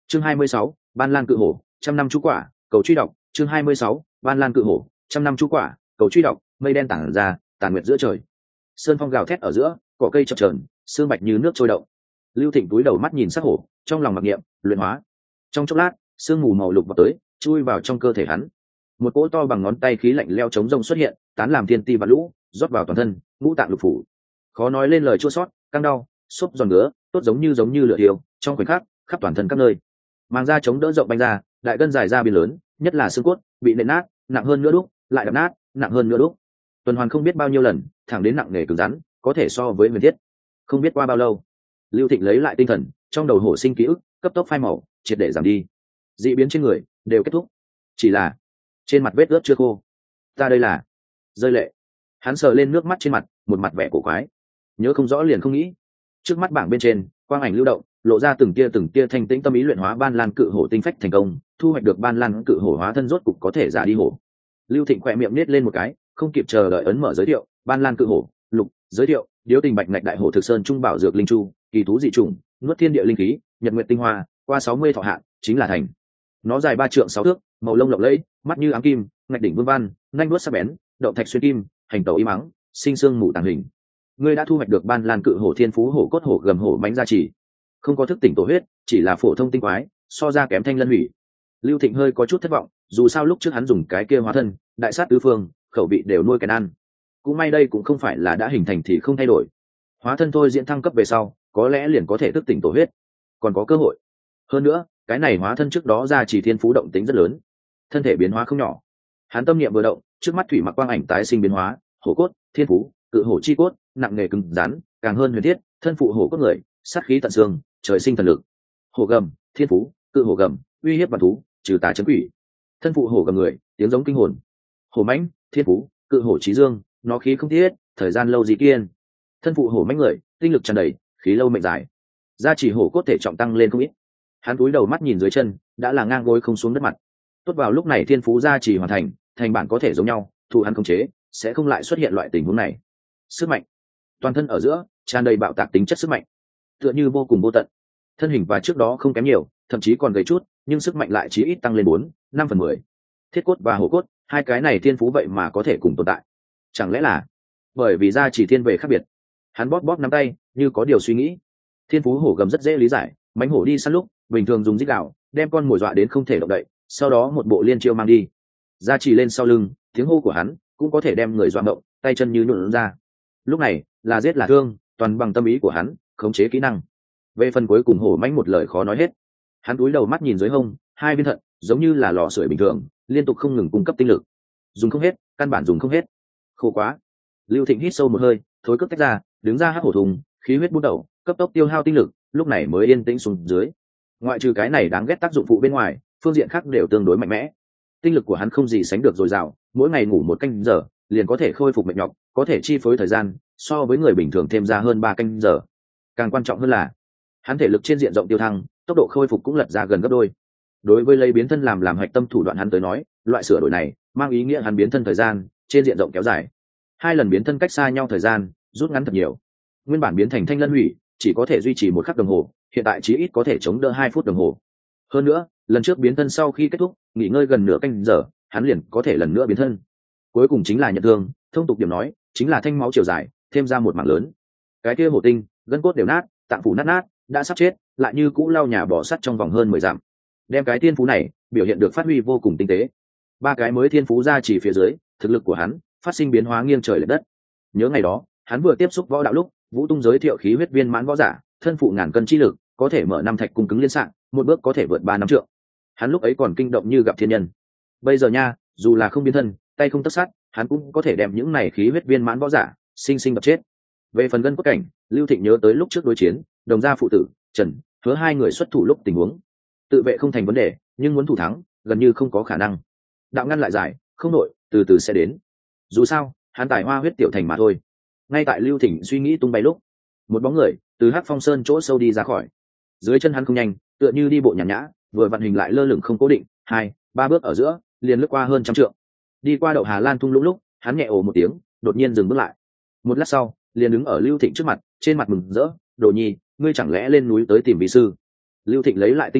Chương 26, Ban Lan cự hổ, trăm năm chú quả, cầu truy đọc. Chương 26, Ban Lan cự hổ, trăm năm chú quả, cầu truy đọc. Mây đen tản ra, tàn nguyệt giữa trời. Sơn phong gào thét ở giữa, cỏ cây chập chờn, sương bạch như nước trôi động. Lưu Thịnh túi đầu mắt nhìn sắc hổ, trong lòng mặc niệm, luyện hóa. Trong chốc lát, sương mù màu lục vào tới, chui vào trong cơ thể hắn. Một cỗ to bằng ngón tay khí lạnh leo chống rông xuất hiện, tán làm thiên ti và lũ, rót vào toàn thân, ngũ tạng lục phủ. Khó nói lên lời chua xót, căng đau, xốp giòn ngứa, tốt giống như lửa thiêu, trong khoảnh khắc, khắp toàn thân các nơi. Màng da chống đỡ rộng banh ra, đại gân dài ra biến lớn, nhất là xương cốt bị nện nát, nặng hơn nữa đúc, lại đập nát, nặng hơn nữa đúc. Tuần hoàn không biết bao nhiêu lần, thẳng đến nặng nề cứng rắn, có thể so với huyền thiết. Không biết qua bao lâu, Lưu Thịnh lấy lại tinh thần, trong đầu hổ sinh ký ức cấp tốc phai màu, triệt để giảm đi. Dị biến trên người đều kết thúc, chỉ là trên mặt vết ướt chưa khô. Ta đây là rơi lệ. Hắn sờ lên nước mắt trên mặt, một mặt vẻ cổ quái. Nhớ không rõ liền không nghĩ. Trước mắt bảng bên trên, quang ảnh lưu động, lộ ra từng tia thanh tĩnh tâm ý luyện hóa ban lan cự hổ tinh phách thành công, thu hoạch được ban lan cự hổ hóa thân rốt cục có thể giả đi hổ. Lưu Thịnh khỏe miệng nết lên một cái, không kịp chờ đợi ấn mở giới thiệu, ban lan cự hổ, lục, giới thiệu, điếu tình bạch ngạch đại hổ thực sơn trung bảo dược linh chu, kỳ thú dị trùng, nuốt thiên địa linh khí, nhật nguyện tinh hoa, qua 60 thọ hạn, chính là thành. Nó dài 3 trượng 6 thước, màu lông lộng lẫy, mắt như ám kim, ngạch đỉnh vương văn, nanh đuốt sắc bén, động thạch xuyên kim, hành tẩu y mắng, sinh xương mù tàng hình. Ngươi đã thu hoạch được ban lan cự hổ thiên phú hổ cốt hổ gầm hổ bánh gia trì, không có thức tỉnh tổ huyết, chỉ là phổ thông tinh quái, so ra kém thanh lân hủy. Lưu Thịnh hơi có chút thất vọng, dù sao lúc trước hắn dùng cái kia hóa thân, đại sát tứ phương, khẩu vị đều nuôi cái ăn. Cũng may đây cũng không phải là đã hình thành thì không thay đổi. Hóa thân thôi diễn thăng cấp về sau, có lẽ liền có thể thức tỉnh tổ huyết, còn có cơ hội. Hơn nữa, cái này hóa thân trước đó ra chỉ thiên phú động tính rất lớn, thân thể biến hóa không nhỏ. Hắn tâm niệm vừa động, trước mắt thủy mặc quang ảnh tái sinh biến hóa, hổ cốt, thiên phú, cự hổ chi cốt, nặng nghề cứng rắn, càng hơn huyền thiết, thân phụ hổ cốt người, sát khí tận xương, trời sinh thần lực. Hổ gầm, thiên phú, cự hổ gầm, uy hiếp bản thú, trừ tà chấn quỷ. Thân phụ hổ gầm người, tiếng giống kinh hồn. Hổ mãnh, thiên phú, cự hổ trí dương, nó khí không thiết, thời gian lâu dị kiên. Thân phụ hổ mãnh người, tinh lực tràn đầy, khí lâu mệnh dài. Gia chỉ hổ cốt thể trọng tăng lên không ít. Hắn cúi đầu mắt nhìn dưới chân, đã là ngang gối không xuống đất mặt. Tốt vào lúc này thiên phú gia chỉ hoàn thành, thành bản có thể giống nhau, thụ hắn khống chế, sẽ không lại xuất hiện loại tình huống này. Sức mạnh, toàn thân ở giữa tràn đầy bạo tạc tính chất sức mạnh, tựa như vô cùng vô tận. Thân hình và trước đó không kém nhiều, thậm chí còn gầy chút, nhưng sức mạnh lại chí ít tăng lên 4-5/10. Thiết cốt và hổ cốt, hai cái này thiên phú vậy mà có thể cùng tồn tại. Chẳng lẽ là bởi vì gia chỉ thiên về khác biệt? Hắn bóp nắm tay, như có điều suy nghĩ. Thiên phú hổ gầm rất dễ lý giải, mánh hổ đi săn lúc bình thường dùng dích đạo đem con mồi dọa đến không thể động đậy, sau đó một bộ liên chiêu mang đi. Gia chỉ lên sau lưng, tiếng hô của hắn cũng có thể đem người dọa động, tay chân như nhuộn ra. Lúc này là giết là thương, toàn bằng tâm ý của hắn, khống chế kỹ năng. Về phần cuối cùng hổ mãnh một lời khó nói hết. Hắn cúi đầu mắt nhìn dưới hông, hai viên thận giống như là lò sưởi bình thường, liên tục không ngừng cung cấp tinh lực. Dùng không hết, căn bản dùng không hết. Khô quá. Lưu Thịnh hít sâu một hơi, thối cước tách ra, đứng ra hắc hổ thùng, khí huyết bút đầu, cấp tốc tiêu hao tinh lực, lúc này mới yên tĩnh xuống dưới. Ngoại trừ cái này đáng ghét tác dụng phụ bên ngoài, phương diện khác đều tương đối mạnh mẽ. Tinh lực của hắn không gì sánh được dồi dào, mỗi ngày ngủ 1 canh giờ, liền có thể khôi phục mệt nhọc, có thể chi phối thời gian, so với người bình thường thêm ra hơn 3 canh giờ. Càng quan trọng hơn là, hắn thể lực trên diện rộng tiêu thăng, tốc độ khôi phục cũng lật ra gần gấp đôi. Đối với lấy biến thân làm hạch tâm thủ đoạn hắn tới nói, loại sửa đổi này mang ý nghĩa hắn biến thân thời gian trên diện rộng kéo dài. 2 lần biến thân cách xa nhau thời gian rút ngắn thật nhiều. Nguyên bản biến thành thanh lân hủy chỉ có thể duy trì 1 khắc đồng hồ, hiện tại chí ít có thể chống đỡ 2 phút đồng hồ. Hơn nữa, lần trước biến thân sau khi kết thúc, nghỉ ngơi gần nửa canh giờ, hắn liền có thể lần nữa biến thân. Cuối cùng chính là nhận thương, thông tục điểm nói, chính là thanh máu chiều dài, thêm ra một mảng lớn. Cái kia hổ tinh, gân cốt đều nát, tạng phủ nát, đã sắp chết, lại như cũ lau nhà bỏ sắt trong vòng hơn 10 dặm. Đem cái thiên phú này biểu hiện được phát huy vô cùng tinh tế. 3 cái mới thiên phú ra chỉ phía dưới, thực lực của hắn phát sinh biến hóa nghiêng trời lệch đất. Nhớ ngày đó, hắn vừa tiếp xúc võ đạo lúc, Vũ Tung giới thiệu khí huyết viên mãn võ giả, thân phụ ngàn cân chi lực, có thể mở 5 thạch cung cứng liên sạng, một bước có thể vượt 3 năm trượng. Hắn lúc ấy còn kinh động như gặp thiên nhân. Bây giờ nha, dù là không biến thân, tay không tất sát, hắn cũng có thể đem những này khí huyết viên mãn võ giả sinh sinh đập chết. Về phần gân cốt cảnh, Lưu Thịnh nhớ tới lúc trước đối chiến, Đồng gia phụ tử, Trần, Hứa hai người xuất thủ lúc tình huống, tự vệ không thành vấn đề, nhưng muốn thủ thắng, gần như không có khả năng. Đạo ngăn lại giải, không nội, từ từ sẽ đến. Dù sao, hắn tài hoa huyết tiểu thành mà thôi. Ngay tại Lưu Thịnh suy nghĩ tung bay lúc, một bóng người từ Hắc Phong Sơn chỗ sâu đi ra khỏi. Dưới chân hắn không nhanh, tựa như đi bộ nhàn nhã, vừa vận hình lại lơ lửng không cố định, 2-3 bước ở giữa, liền lướt qua hơn 100 trượng. Đi qua đậu Hà Lan thung lũng lúc, hắn nhẹ ồ một tiếng, đột nhiên dừng bước lại. Một lát sau, liền đứng ở Lưu Thịnh trước mặt, trên mặt mừng rỡ, "Đồ Nhi, ngươi chẳng lẽ lên núi tới tìm vị sư?" Lưu Thịnh lấy lại tinh thần,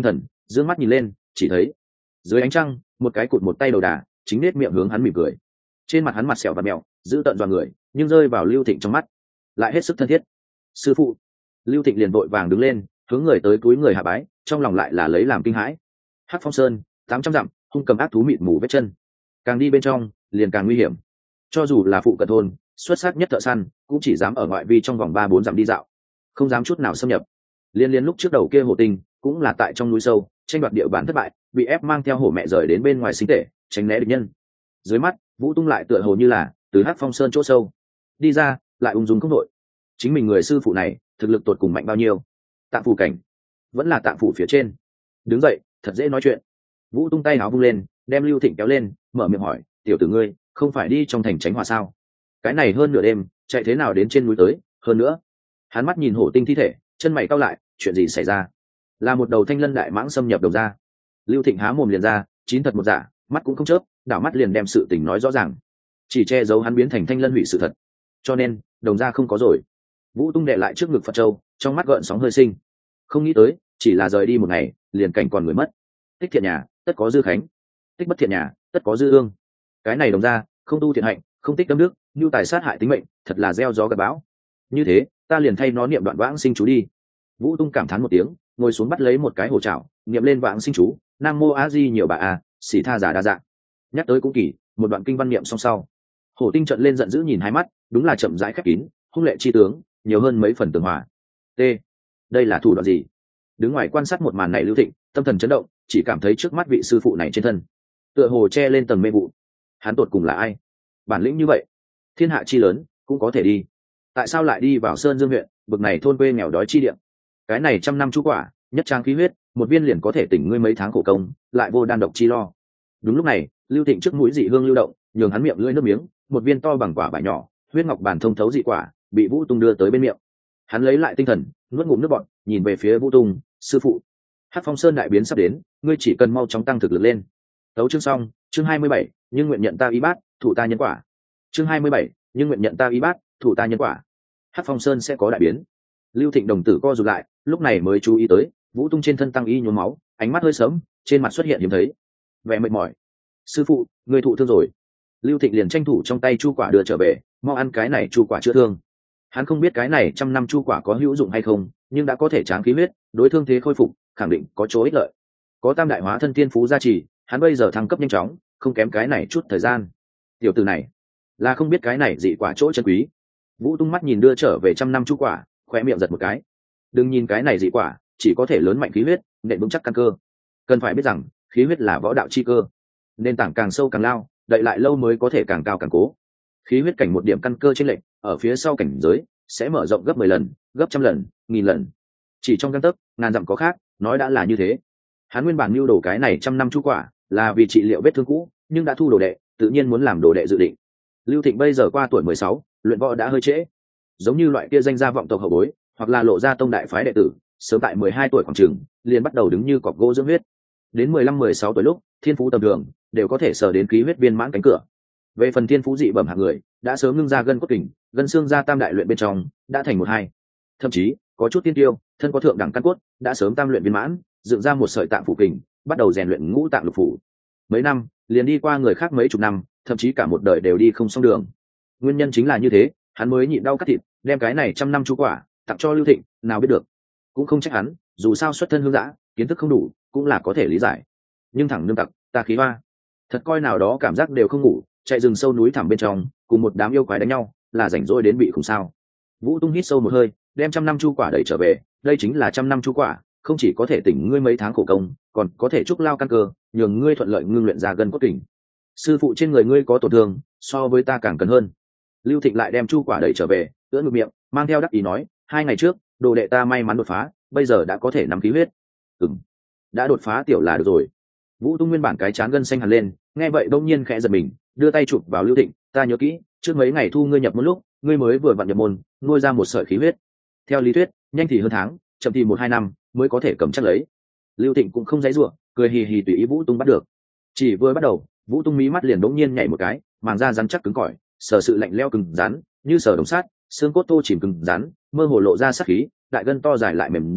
Dương mắt nhìn lên, chỉ thấy dưới ánh trăng một cái cụt một tay đầu đà chính nết miệng hướng hắn mỉm cười. Trên mặt hắn mặt sẹo và mẹo, giữ tận dọa người, nhưng rơi vào Lưu Thịnh trong mắt lại hết sức thân thiết. Sư phụ. Lưu Thịnh liền vội vàng đứng lên, hướng người tới cúi người hạ bái, trong lòng lại là lấy làm kinh hãi. Hắc Phong Sơn 800 dặm, hung cầm ác thú mịt mù vết chân, càng đi bên trong liền càng nguy hiểm. Cho dù là phụ cận thôn xuất sắc nhất thợ săn cũng chỉ dám ở ngoại vi trong vòng 3-4 dặm đi dạo, không dám chút nào xâm nhập. Liên lúc trước đầu kia hổ tinh cũng là tại trong núi sâu tranh đoạt địa bàn thất bại, bị ép mang theo hổ mẹ rời đến bên ngoài sinh tể, tránh né địch nhân. Dưới mắt Vũ Tung lại tựa hồ như là từ Hắc Phong Sơn chỗ sâu đi ra, lại ung dung không đội. Chính mình người sư phụ này thực lực tột cùng mạnh bao nhiêu? Tạng phủ cảnh, vẫn là tạng phủ phía trên. Đứng dậy thật dễ nói chuyện. Vũ Tung tay áo vung lên, đem Lưu Thịnh kéo lên, mở miệng hỏi, tiểu tử ngươi không phải đi trong thành tránh hỏa sao? Cái này hơn nửa đêm chạy thế nào đến trên núi tới? Hơn nữa hắn mắt nhìn hổ tinh thi thể, chân mày cau lại, chuyện gì xảy ra? Là một đầu thanh lân đại mãng xâm nhập Đồng gia. Lưu Thịnh há mồm liền ra, chín thật một giả, mắt cũng không chớp, đảo mắt liền đem sự tình nói rõ ràng, chỉ che giấu hắn biến thành thanh lân hủy sự thật. Cho nên Đồng gia không có rồi. Vũ Tung đệ lại trước ngực Phật Châu, trong mắt gợn sóng hơi sinh. Không nghĩ tới chỉ là rời đi một ngày liền cảnh còn người mất. Tích thiện nhà tất có dư khánh, tích bất thiện nhà tất có dư ương. Cái này Đồng gia không tu thiện hạnh, không tích tâm đức, nhu tài sát hại tính mệnh, thật là gieo gió gặt bão. Như thế ta liền thay nó niệm đoạn vãng sinh chú đi. Vũ Tung cảm thán một tiếng, ngồi xuống bắt lấy một cái hổ chảo, niệm lên vãng sinh chú, nam mô a di nhiều bà a, xỉ tha giả đa dạng. Nhắc tới cũng kỳ, một đoạn kinh văn niệm xong sau, hổ tinh trợn lên giận dữ nhìn hai mắt, đúng là chậm rãi khép kín, hung lệ chi tướng nhiều hơn mấy phần tường hòa. T, đây là thủ đoạn gì? Đứng ngoài quan sát một màn này Lưu Thịnh tâm thần chấn động, chỉ cảm thấy trước mắt vị sư phụ này trên thân tựa hồ che lên tầng mê vụ. Hắn tột cùng là ai? Bản lĩnh như vậy, thiên hạ chi lớn cũng có thể đi, tại sao lại đi vào Sơn Dương huyện bực này thôn quê nghèo đói chi địa? Cái này trăm năm chú quả nhất trang khí huyết, một viên liền có thể tỉnh ngươi mấy tháng khổ công, lại vô đan độc chi lo. Đúng lúc này Lưu Thịnh trước mũi dị hương lưu động, nhường hắn miệng lưỡi nước miếng, một viên to bằng quả vải nhỏ huyết ngọc bản thông thấu dị quả bị Vũ Tung đưa tới bên miệng. Hắn lấy lại tinh thần, nuốt ngụm nước bọt, nhìn về phía Vũ Tung, sư phụ, Hắc Phong Sơn đại biến sắp đến, ngươi chỉ cần mau chóng tăng thực lực lên. Tấu chương xong, chương 27, nhưng nguyện nhận ta y bát, thủ ta nhân quả. Chương 27, nhưng nguyện nhận ta y bát, thủ ta nhân quả. Hắc Phong Sơn sẽ có đại biến. Lưu Thịnh đồng tử co rụt lại, lúc này mới chú ý tới Vũ Tung trên thân tăng y nhuốm máu, ánh mắt hơi sớm, trên mặt xuất hiện hiếm thấy vẻ mệt mỏi. Sư phụ, người thụ thương rồi. Lưu Thịnh liền tranh thủ trong tay chu quả đưa trở về, mau ăn cái này chu quả chữa thương. Hắn không biết cái này trăm năm chu quả có hữu dụng hay không, nhưng đã có thể tráng khí huyết, đối thương thế khôi phục khẳng định có chỗ ích lợi. Có tam đại hóa thân thiên phú gia trì, hắn bây giờ thăng cấp nhanh chóng, không kém cái này chút thời gian. Tiểu tử này là không biết cái này dị quả chỗ chân quý. Vũ Tung mắt nhìn đưa trở về trăm năm chu quả, khóe miệng giật một cái. Đừng nhìn cái này dị quả chỉ có thể lớn mạnh khí huyết, nện vững chắc căn cơ. Cần phải biết rằng khí huyết là võ đạo chi cơ, nền tảng càng sâu càng lao, đậy lại lâu mới có thể càng cao càng cố. Khí huyết cảnh một điểm căn cơ trên lệnh, ở phía sau cảnh giới sẽ mở rộng gấp 10 lần, gấp trăm lần, nghìn lần. Chỉ trong gang tấc, ngàn dặm có khác, nói đã là như thế. Hắn nguyên bản mưu đồ cái này trăm năm chu quả là vì trị liệu vết thương cũ, nhưng đã thu đồ đệ, tự nhiên muốn làm đồ đệ dự định. Lưu Thịnh bây giờ qua tuổi 16, luyện võ đã hơi trễ. Giống như loại kia danh gia vọng tộc hậu bối, hoặc là lộ ra tông đại phái đệ tử, sớm tại 12 tuổi khoảng chừng, liền bắt đầu đứng như cọc gỗ dưỡng huyết. Đến 15-16 tuổi lúc, thiên phú tầm thường đều có thể sở đến khí huyết viên mãn cánh cửa. Về phần thiên phú dị bẩm hạng người, đã sớm ngưng ra gân cốt kình, gân xương ra tam đại luyện bên trong, đã thành 1-2. Thậm chí, có chút tiên tiêu, thân có thượng đẳng căn cốt, đã sớm tam luyện viên mãn, dựng ra một sợi tạng phủ kình, bắt đầu rèn luyện ngũ tạng lục phủ. Mấy năm, liền đi qua người khác mấy chục năm, thậm chí cả một đời đều đi không xong đường. Nguyên nhân chính là như thế, hắn mới nhịn đau cắt thịt, đem cái này trăm năm chú quả tặng cho Lưu Thịnh, nào biết được. Cũng không trách hắn, dù sao xuất thân hương dã, kiến thức không đủ, cũng là có thể lý giải. Nhưng thẳng nương tặc, ta khí hoa, thật coi nào đó cảm giác đều không ngủ, chạy rừng sâu núi thẳm bên trong, cùng một đám yêu quái đánh nhau, là rảnh rỗi đến bị khủng sao? Vũ Tung hít sâu một hơi, đem trăm năm chu quả đẩy trở về. Đây chính là trăm năm chu quả, không chỉ có thể tỉnh ngươi mấy tháng khổ công, còn có thể trúc lao căn cơ, nhường ngươi thuận lợi ngưng luyện ra gân cốt kình. Sư phụ trên người ngươi có tổn thương, so với ta càng cần hơn. Lưu Thịnh lại đem chu quả đẩy trở về, ưỡn ngực miệng, mang theo đắc ý nói, 2 ngày trước, đồ đệ ta may mắn đột phá, bây giờ đã có thể nắm khí huyết. Đã đột phá tiểu là được rồi. Vũ Tung nguyên bản cái chán gân xanh hẳn lên, nghe vậy đông nhiên khẽ giật mình, đưa tay chụp vào Lưu Thịnh, ta nhớ kỹ, trước mấy ngày thu ngươi nhập môn lúc, ngươi mới vừa vặn nhập môn, nuôi ra một sợi khí huyết. Theo lý thuyết, nhanh thì hơn tháng, chậm thì 1-2 năm mới có thể cầm chắc lấy. Lưu Thịnh cũng không dãy rủa, cười hì hì tùy ý Vũ Tung bắt được. Chỉ vừa bắt đầu, Vũ Tung mí mắt liền đống nhiên nhảy một cái, màng da rắn chắc cứng cỏi, sở sự lạnh lẽo cứng rắn, như sở đồng sắt, xương cốt tô chìm cứng rắn, mơ hồ lộ ra sát khí, đại gân to dài lại mềm dai,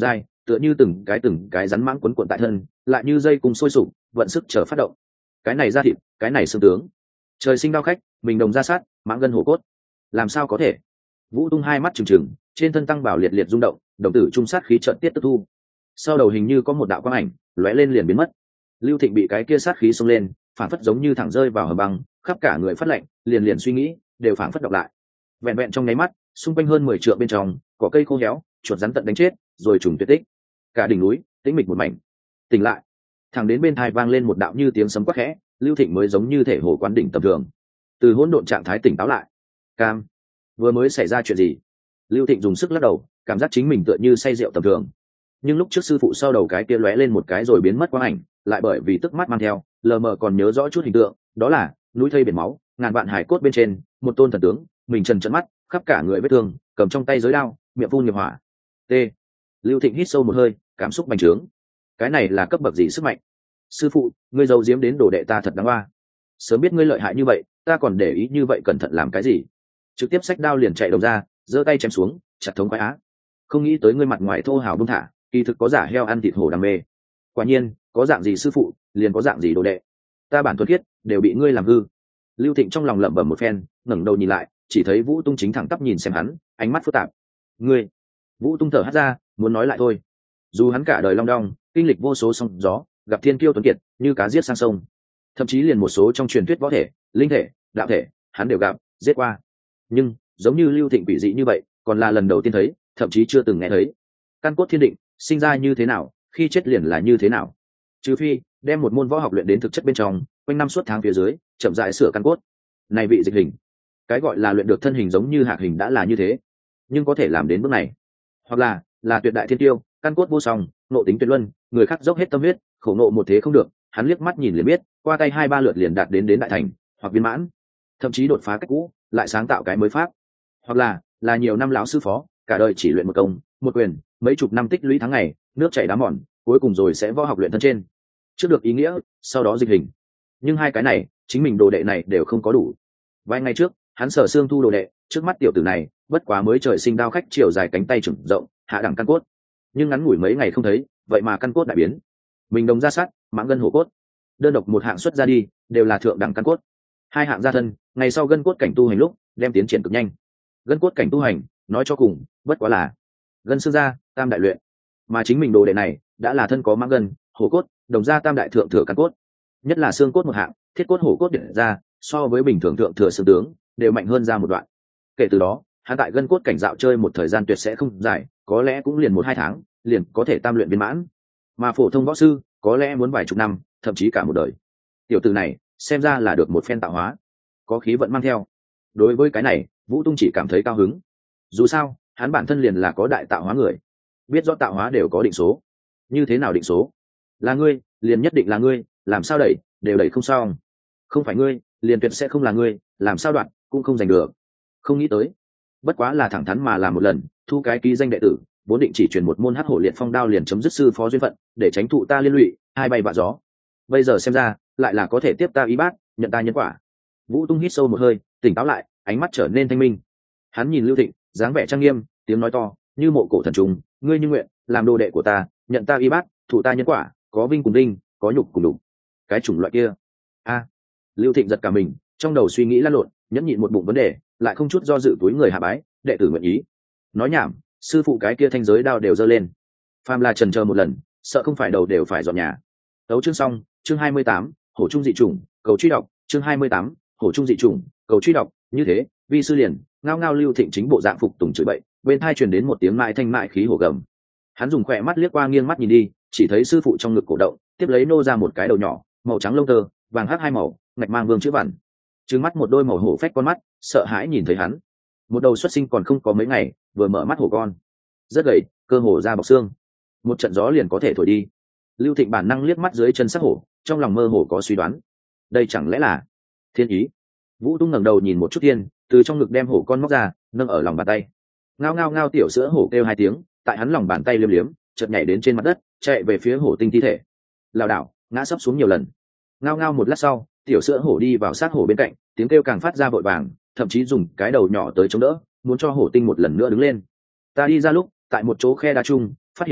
tựa như từng cái rắn mãng quấn cuộn tại thân, lại như dây cùng sôi sục vận sức chờ phát động. Cái này da thịt, cái này xương tướng, trời sinh đao khách, mình đồng ra sát, mãng gân hổ cốt, làm sao có thể? Vũ Tung hai mắt trừng trừng, trên thân tăng bảo liệt liệt rung động, đồng tử trung sát khí trận tiết tức thu. Sau đầu hình như có một đạo quang ảnh lóe lên liền biến mất. Lưu Thịnh bị cái kia sát khí xông lên, phản phất giống như thẳng rơi vào hầm băng, khắp cả người phát lạnh, liền liền suy nghĩ đều phản phất đọc lại. Vẹn vẹn trong nháy mắt, xung quanh hơn 10 trượng bên trong, cỏ cây khô héo, chuột rắn tận đánh chết, rồi trùng tuyệt tích. Cả đỉnh núi tĩnh mịch một mảnh. Tỉnh lại, thẳng đến bên tai vang lên một đạo như tiếng sấm quát khẽ, Lưu Thịnh mới giống như thể hồ quán đỉnh tầm thường, từ hỗn độn trạng thái tỉnh táo lại. Cam, vừa mới xảy ra chuyện gì? Lưu Thịnh dùng sức lắc đầu, cảm giác chính mình tựa như say rượu tầm thường. Nhưng lúc trước sư phụ sau đầu cái kia lóe lên một cái rồi biến mất quang ảnh, lại bởi vì tức mắt mang theo, lờ mờ còn nhớ rõ chút hình tượng, đó là núi thây biển máu, ngàn vạn hải cốt bên trên, một tôn thần tướng, mình trần trợn mắt, khắp cả người vết thương, cầm trong tay giới đao, miệng phun nghiệp hỏa. T. Lưu Thịnh hít sâu một hơi, cảm xúc bành trướng. Cái này là cấp bậc gì sức mạnh? Sư phụ, ngươi giấu giếm đến đồ đệ ta thật đáng oa. Sớm biết ngươi lợi hại như vậy, ta còn để ý như vậy cẩn thận làm cái gì? Trực tiếp xách đao liền chạy đầu ra, giơ tay chém xuống, chặt thống quái á. Không nghĩ tới ngươi mặt ngoài thô hào buông thả, kỳ thực có giả heo ăn thịt hổ đam mê. Quả nhiên, có dạng gì sư phụ, liền có dạng gì đồ đệ. Ta bản thuần khiết, đều bị ngươi làm hư. Lưu Thịnh trong lòng lẩm bẩm một phen, ngẩng đầu nhìn lại, chỉ thấy Vũ Tung chính thẳng tắp nhìn xem hắn, ánh mắt phức tạp. Ngươi? Vũ Tung thở hắt ra, muốn nói lại thôi. Dù hắn cả đời long đong, kinh lịch vô số sóng gió, gặp thiên kiêu tuấn kiệt, như cá giết sang sông, thậm chí liền một số trong truyền thuyết võ thể, linh thể, đạo thể, hắn đều gặp, giết qua. Nhưng giống như Lưu Thịnh quỷ dị như vậy, còn là lần đầu tiên thấy, thậm chí chưa từng nghe thấy. Căn cốt thiên định, sinh ra như thế nào, khi chết liền là như thế nào. Trừ phi đem một môn võ học luyện đến thực chất bên trong, quanh năm suốt tháng phía dưới, chậm rãi sửa căn cốt. Này vị dịch hình, cái gọi là luyện được thân hình giống như hạc hình đã là như thế, nhưng có thể làm đến bước này, hoặc là tuyệt đại thiên tiêu, căn cốt vô song, nộ tính tuyệt luân, người khác dốc hết tâm huyết, khổ nộ một thế không được, hắn liếc mắt nhìn liền biết, qua tay 2-3 lượt liền đạt đến đại thành, hoặc viên mãn, thậm chí đột phá cách cũ, lại sáng tạo cái mới pháp. Hoặc là nhiều năm lão sư phó, cả đời chỉ luyện một công, một quyền, mấy chục năm tích lũy tháng ngày, nước chảy đá mòn, cuối cùng rồi sẽ võ học luyện thân trên. Trước được ý nghĩa, sau đó dịch hình. Nhưng hai cái này, chính mình đồ đệ này đều không có đủ. Vài ngày trước, hắn Sở Xương thu đồ đệ, trước mắt tiểu tử này, bất quá mới trời sinh đao khách chiều dài cánh tay trưởng rộng, hạ đẳng căn cốt. Nhưng ngắn ngủi mấy ngày không thấy, vậy mà căn cốt đại biến. Mình đồng ra sát, mãng gân hổ cốt. Đơn độc một hạng xuất ra đi, đều là thượng đẳng căn cốt. Hai hạng gia thân, ngày sau gân cốt cảnh tu hành lúc, đem tiến triển cực nhanh. Gân cốt cảnh tu hành, nói cho cùng, bất quá là gân xương gia, tam đại luyện. Mà chính mình đồ đệ này, đã là thân có mãng gân, hổ cốt, đồng gia tam đại thượng thừa căn cốt. Nhất là xương cốt một hạng, thiết cốt hổ cốt điển ra, so với bình thường thượng thừa xương tướng, đều mạnh hơn ra một đoạn. Kể từ đó, hắn tại gân cốt cảnh dạo chơi một thời gian tuyệt sẽ không dài, có lẽ cũng liền 1-2 tháng, liền có thể tam luyện viên mãn. Mà phổ thông võ sư, có lẽ muốn vài chục năm, thậm chí cả một đời. Tiểu tử này, xem ra là được một phen tạo hóa, có khí vận mang theo. Đối với cái này, Vũ Tung chỉ cảm thấy cao hứng. Dù sao, hắn bản thân liền là có đại tạo hóa người, biết rõ tạo hóa đều có định số. Như thế nào định số? Là ngươi, liền nhất định là ngươi, làm sao đẩy, đều đẩy không xong. Không phải ngươi, liền tuyệt sẽ không là ngươi, làm sao đoạn, cũng không giành được. Không nghĩ tới, bất quá là thẳng thắn mà làm một lần, thu cái ký danh đệ tử, vốn định chỉ truyền một môn Hắc Hổ Liệt Phong đao liền chấm dứt sư phó duyên phận, để tránh thụ ta liên lụy, hai bay vạ gió. Bây giờ xem ra, lại là có thể tiếp ta y bát, nhận ta nhân quả. Vũ Tung hít sâu một hơi, tỉnh táo lại, ánh mắt trở nên thanh minh. Hắn nhìn Lưu Thịnh, dáng vẻ trang nghiêm, tiếng nói to, như mộ cổ thần trùng, ngươi như nguyện, làm đồ đệ của ta, nhận ta y bát, thụ ta nhân quả, có vinh cùng vinh, có nhục cùng nhục. Cái chủng loại kia. A. Lưu Thịnh giật cả mình, trong đầu suy nghĩ lăn lộn, nhẫn nhịn một bụng vấn đề, lại không chút do dự túi người hạ bái, đệ tử nguyện ý. Nói nhảm, sư phụ cái kia thanh giới đao đều giơ lên. Phàm là chần chờ một lần, sợ không phải đầu đều phải dọn nhà. Tấu chương xong, chương 28, hổ trung dị chủng, cầu truy đọc, chương 28, hổ trung dị chủng, cầu truy đọc, như thế, vi sư liền, ngao ngao. Lưu Thịnh chính bộ dạng phục tùng chửi bậy, bên tai truyền đến một tiếng mại thanh mại khí hổ gầm. Hắn dùng khỏe mắt liếc qua nghiêng mắt nhìn đi, chỉ thấy sư phụ trong ngực cổ động, tiếp lấy nô ra một cái đầu nhỏ, màu trắng lông tơ, vàng hắc hai màu, ngạch mang vương chữ vằn. Trừng mắt một đôi màu hổ phách con mắt, sợ hãi nhìn thấy hắn. Một đầu xuất sinh còn không có mấy ngày, vừa mở mắt hổ con, rất gầy, cơ hồ da bọc xương, một trận gió liền có thể thổi đi. Lưu Thịnh bản năng liếc mắt dưới chân xác hổ, trong lòng mơ hồ có suy đoán, đây chẳng lẽ là thiên ý. Vũ Tung ngẩng đầu nhìn một chút thiên, từ trong ngực đem hổ con móc ra, nâng ở lòng bàn tay. Ngao ngao ngao, tiểu sữa hổ kêu 2 tiếng, tại hắn lòng bàn tay liếm liếm, chợt nhảy đến trên mặt đất, chạy về phía hổ tinh thi thể, lảo đảo ngã sấp xuống nhiều lần. Ngao ngao một lát sau, tiểu sữa hổ đi vào sát hổ bên cạnh, tiếng kêu càng phát ra vội vàng, thậm chí dùng cái đầu nhỏ tới chống đỡ, muốn cho hổ tinh một lần nữa đứng lên. Ta đi ra lúc, tại một chỗ khe đá chung, phát hiện nó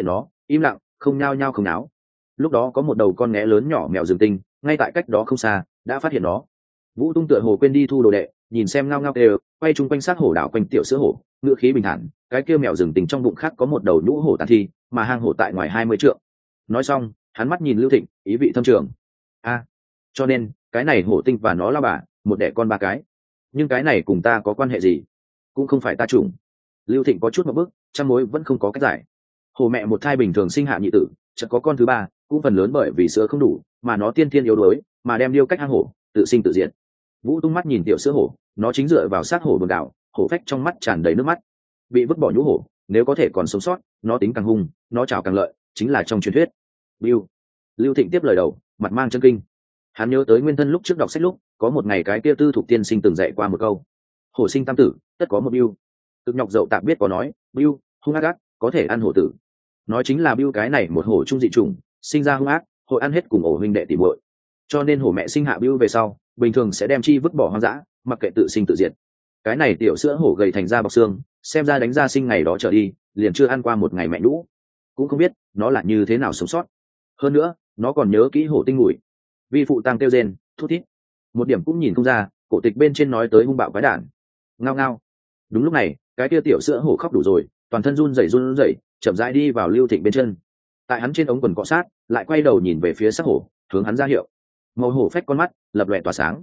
im lặng, không nhao nhao không náo. Lúc đó có một đầu con nghé lớn nhỏ mèo rừng tinh ngay tại cách đó không xa, đã phát hiện nó. Vũ Tung tựa hồ quên đi thu đồ đệ, nhìn xem ngao ngao kêu, quay chung quanh xác hổ đảo quanh tiểu sữa hổ, ngựa khí bình thản. Cái kia mèo rừng tinh trong bụng khác có một đầu nhũ hổ tàn thi, mà hang hổ tại ngoài 20 trượng. Nói xong, hắn mắt nhìn Lưu Thịnh, ý vị thâm trường. Cho nên cái này hổ tinh và nó là bà, một đẻ con ba cái. Nhưng cái này cùng ta có quan hệ gì? Cũng không phải ta chủng. Lưu Thịnh có chút một bước, trăm mối vẫn không có cách giải. Hổ mẹ một thai bình thường sinh hạ nhị tử, chợt có con thứ ba, cũng phần lớn bởi vì sữa không đủ, mà nó tiên thiên yếu đuối, mà đem điêu cách hang hổ, tự sinh tự diệt. Vũ Tung mắt nhìn tiểu sữa hổ, nó chính dựa vào xác hổ bồn đảo, hổ phách trong mắt tràn đầy nước mắt. Bị vứt bỏ nhũ hổ, nếu có thể còn sống sót, nó tính càng hung, nó chảo càng lợi, chính là trong truyền thuyết. Bill. Lưu Thịnh tiếp lời đầu, mặt mang chân kinh. Hắn nhớ tới nguyên thân lúc trước đọc sách lúc, có một ngày cái kia Tư Thục tiên sinh từng dạy qua một câu: hổ sinh tam tử, tất có một Bill. Cực nhọc dậu tạm biết có nói, Bill hung ác, có thể ăn hổ tử. Nói chính là Bill cái này một hổ trung dị trùng, sinh ra hung ác, hội ăn hết cùng ổ huynh đệ tỉ muội. Cho nên hổ mẹ sinh hạ Bill về sau, bình thường sẽ đem chi vứt bỏ hoang dã, mặc kệ tự sinh tự diệt. Cái này tiểu sữa hổ gầy thành da bọc xương, xem ra đánh ra sinh ngày đó trở đi, liền chưa ăn qua một ngày mẹ nhũ, cũng không biết nó là như thế nào sống sót. Hơn nữa, nó còn nhớ kỹ hổ tinh mùi. Vi phụ tăng kêu rên, thút thít. Một điểm cũng nhìn không ra, cổ tịch bên trên nói tới hung bạo quái đản. Ngao ngao. Đúng lúc này, cái kia tiểu sữa hổ khóc đủ rồi, toàn thân run rẩy, chậm rãi đi vào Lưu Thịnh bên chân. Tại hắn trên ống quần cọ sát, lại quay đầu nhìn về phía xác hổ, hướng hắn ra hiệu. Màu hổ phách con mắt lập lòe tỏa sáng.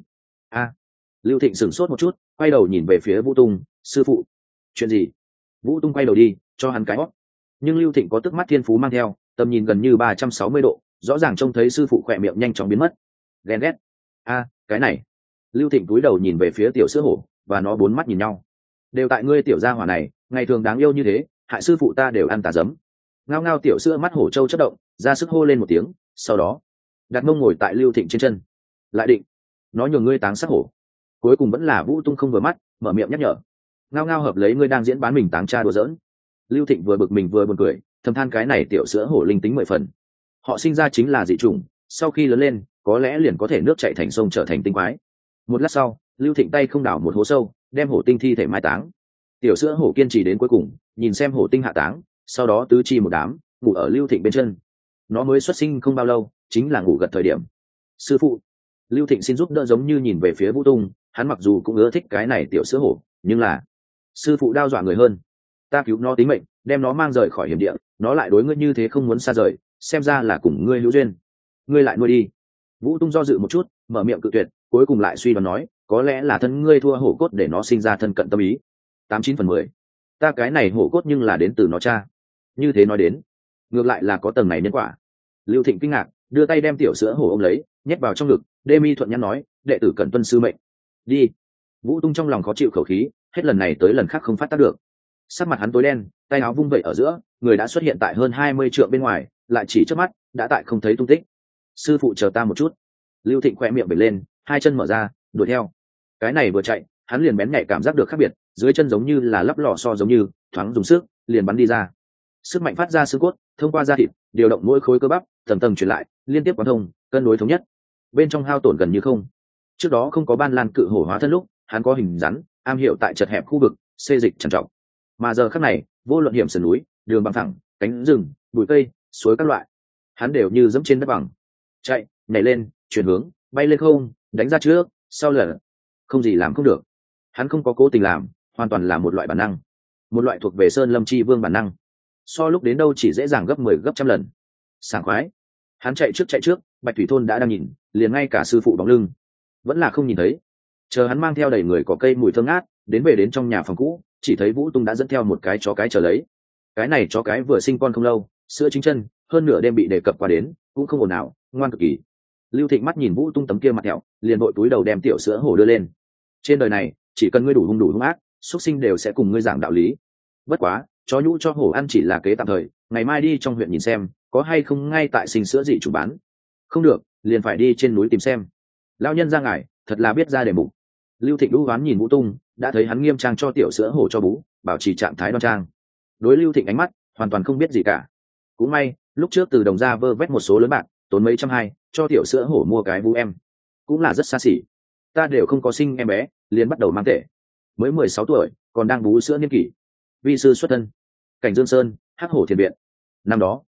Lưu Thịnh sửng sốt một chút, quay đầu nhìn về phía Vũ Tung, sư phụ. Chuyện gì? Vũ Tung quay đầu đi, cho hắn cái hót. Nhưng Lưu Thịnh có tức mắt thiên phú mang theo, tầm nhìn gần như 360 độ, rõ ràng trông thấy sư phụ khỏe miệng nhanh chóng biến mất. Ghen ghét. Cái này. Lưu Thịnh cúi đầu nhìn về phía tiểu sữa hổ, và nó bốn mắt nhìn nhau. Đều tại ngươi tiểu gia hỏa này, ngày thường đáng yêu như thế, hại sư phụ ta đều ăn tà giấm. Ngao ngao tiểu sữa mắt hổ trâu chớp động, ra sức hô lên một tiếng, sau đó đặt mông ngồi tại Lưu Thịnh trên chân. Lại định, nó nhường ngươi táng xác hổ. Cuối cùng vẫn là Vũ Tung không vừa mắt, mở miệng nhắc nhở. Ngao ngao hợp lấy ngươi đang diễn bán mình táng cha đùa giỡn. Lưu Thịnh vừa bực mình vừa buồn cười, thầm than cái này tiểu sữa hổ linh tính 10 phần. Họ sinh ra chính là dị chủng, sau khi lớn lên, có lẽ liền có thể nước chảy thành sông trở thành tinh quái. Một lát sau, Lưu Thịnh tay không đào một hố sâu, đem hổ tinh thi thể mai táng. Tiểu sữa hổ kiên trì đến cuối cùng, nhìn xem hổ tinh hạ táng, sau đó tứ chi một đám, ngủ ở Lưu Thịnh bên chân. Nó mới xuất sinh không bao lâu, chính là ngủ gật thời điểm. Sư phụ. Lưu Thịnh xin giúp đỡ, giống như nhìn về phía Vũ Tung, hắn mặc dù cũng ưa thích cái này tiểu sữa hổ, nhưng là sư phụ đao dọa người hơn. Ta cứu nó tính mệnh, đem nó mang rời khỏi hiểm địa, nó lại đối ngươi như thế không muốn xa rời, xem ra là cùng ngươi hữu duyên. Ngươi lại nuôi đi. Vũ Tung do dự một chút, mở miệng cự tuyệt, cuối cùng lại suy đoán nói, có lẽ là thân ngươi thua hổ cốt để nó sinh ra thân cận tâm ý. 89/10. Ta cái này hổ cốt nhưng là đến từ nó cha. Như thế nói đến, ngược lại là có tầng này nhân quả. Lưu Thịnh kinh ngạc, đưa tay đem tiểu sữa hổ ôm lấy, nhét vào trong ngực. Demi thuận nhắn nói, đệ tử cần tuân sư mệnh. Đi. Vũ Tung trong lòng khó chịu khẩu khí, hết lần này tới lần khác không phát tác được. Sắc mặt hắn tối đen, tay áo vung vẩy ở giữa, người đã xuất hiện tại hơn 20 trượng bên ngoài, lại chỉ trước mắt đã tại không thấy tung tích. Sư phụ chờ ta một chút. Lưu Thịnh khoe miệng bật lên, hai chân mở ra, đuổi theo. Cái này vừa chạy, hắn liền bén nhạy cảm giác được khác biệt, dưới chân giống như là lắp lò xo giống như, thoáng dùng sức, liền bắn đi ra. Sức mạnh phát ra xương cốt, thông qua da thịt, điều động mỗi khối cơ bắp, tầng tầng truyền lại, liên tiếp quán thông, cân đối thống nhất. Bên trong hao tổn gần như không. Trước đó không có ban lan cự hổ hóa thân lúc, hắn có hình rắn, am hiểu tại chật hẹp khu vực, xê dịch trằn trọc. Mà giờ khắc này, vô luận hiểm sườn núi, đường bằng thẳng, cánh rừng, bụi cây, suối các loại, hắn đều như dẫm trên đất bằng. Chạy, nhảy lên, chuyển hướng, bay lên không, đánh ra trước, sau lật, không gì làm không được. Hắn không có cố tình làm, hoàn toàn là một loại bản năng, một loại thuộc về Sơn Lâm Chi Vương bản năng. So lúc đến đâu chỉ dễ dàng gấp 10 gấp trăm lần. Sảng khoái. Hắn chạy trước, Bạch Thủy Thôn đã đang nhìn, liền ngay cả sư phụ bóng lưng vẫn là không nhìn thấy. Chờ hắn mang theo đầy người có cây mùi thơm ngát, đến trong nhà phòng cũ, chỉ thấy Vũ Tung đã dẫn theo một cái chó cái chờ lấy. Cái này chó cái vừa sinh con không lâu, sữa chính chân, hơn nửa đêm bị đề cập qua đến, cũng không ồn nào, ngoan cực kỳ. Lưu Thịnh mắt nhìn Vũ Tung tấm kia mặt thẹo, liền vội túi đầu đem tiểu sữa hổ đưa lên. Trên đời này, chỉ cần ngươi đủ hung ác, xuất sinh đều sẽ cùng ngươi giảng đạo lý. Bất quá, chó nhũ cho hổ ăn chỉ là kế tạm thời, ngày mai đi trong huyện nhìn xem, có hay không ngay tại sinh sữa dị chủ bán. Không được, liền phải đi trên núi tìm xem. Lão nhân ra ngài, thật là biết ra đề mục. Lưu Thịnh đũ oán nhìn Vũ Tung, đã thấy hắn nghiêm trang cho tiểu sữa hổ cho bú, bảo trì trạng thái đoan trang. Đối Lưu Thịnh ánh mắt hoàn toàn không biết gì cả. Cũng may, lúc trước từ đồng ra vơ vét một số lớn bạc, tốn mấy trăm hai, cho tiểu sữa hổ mua cái vũ em, cũng là rất xa xỉ. Ta đều không có sinh em bé, liền bắt đầu mang tệ. Mới 16 tuổi, còn đang bú sữa niên kỷ. Vi sư xuất thân, Cảnh Dương Sơn, Hắc Hổ Thiền Viện. Năm đó,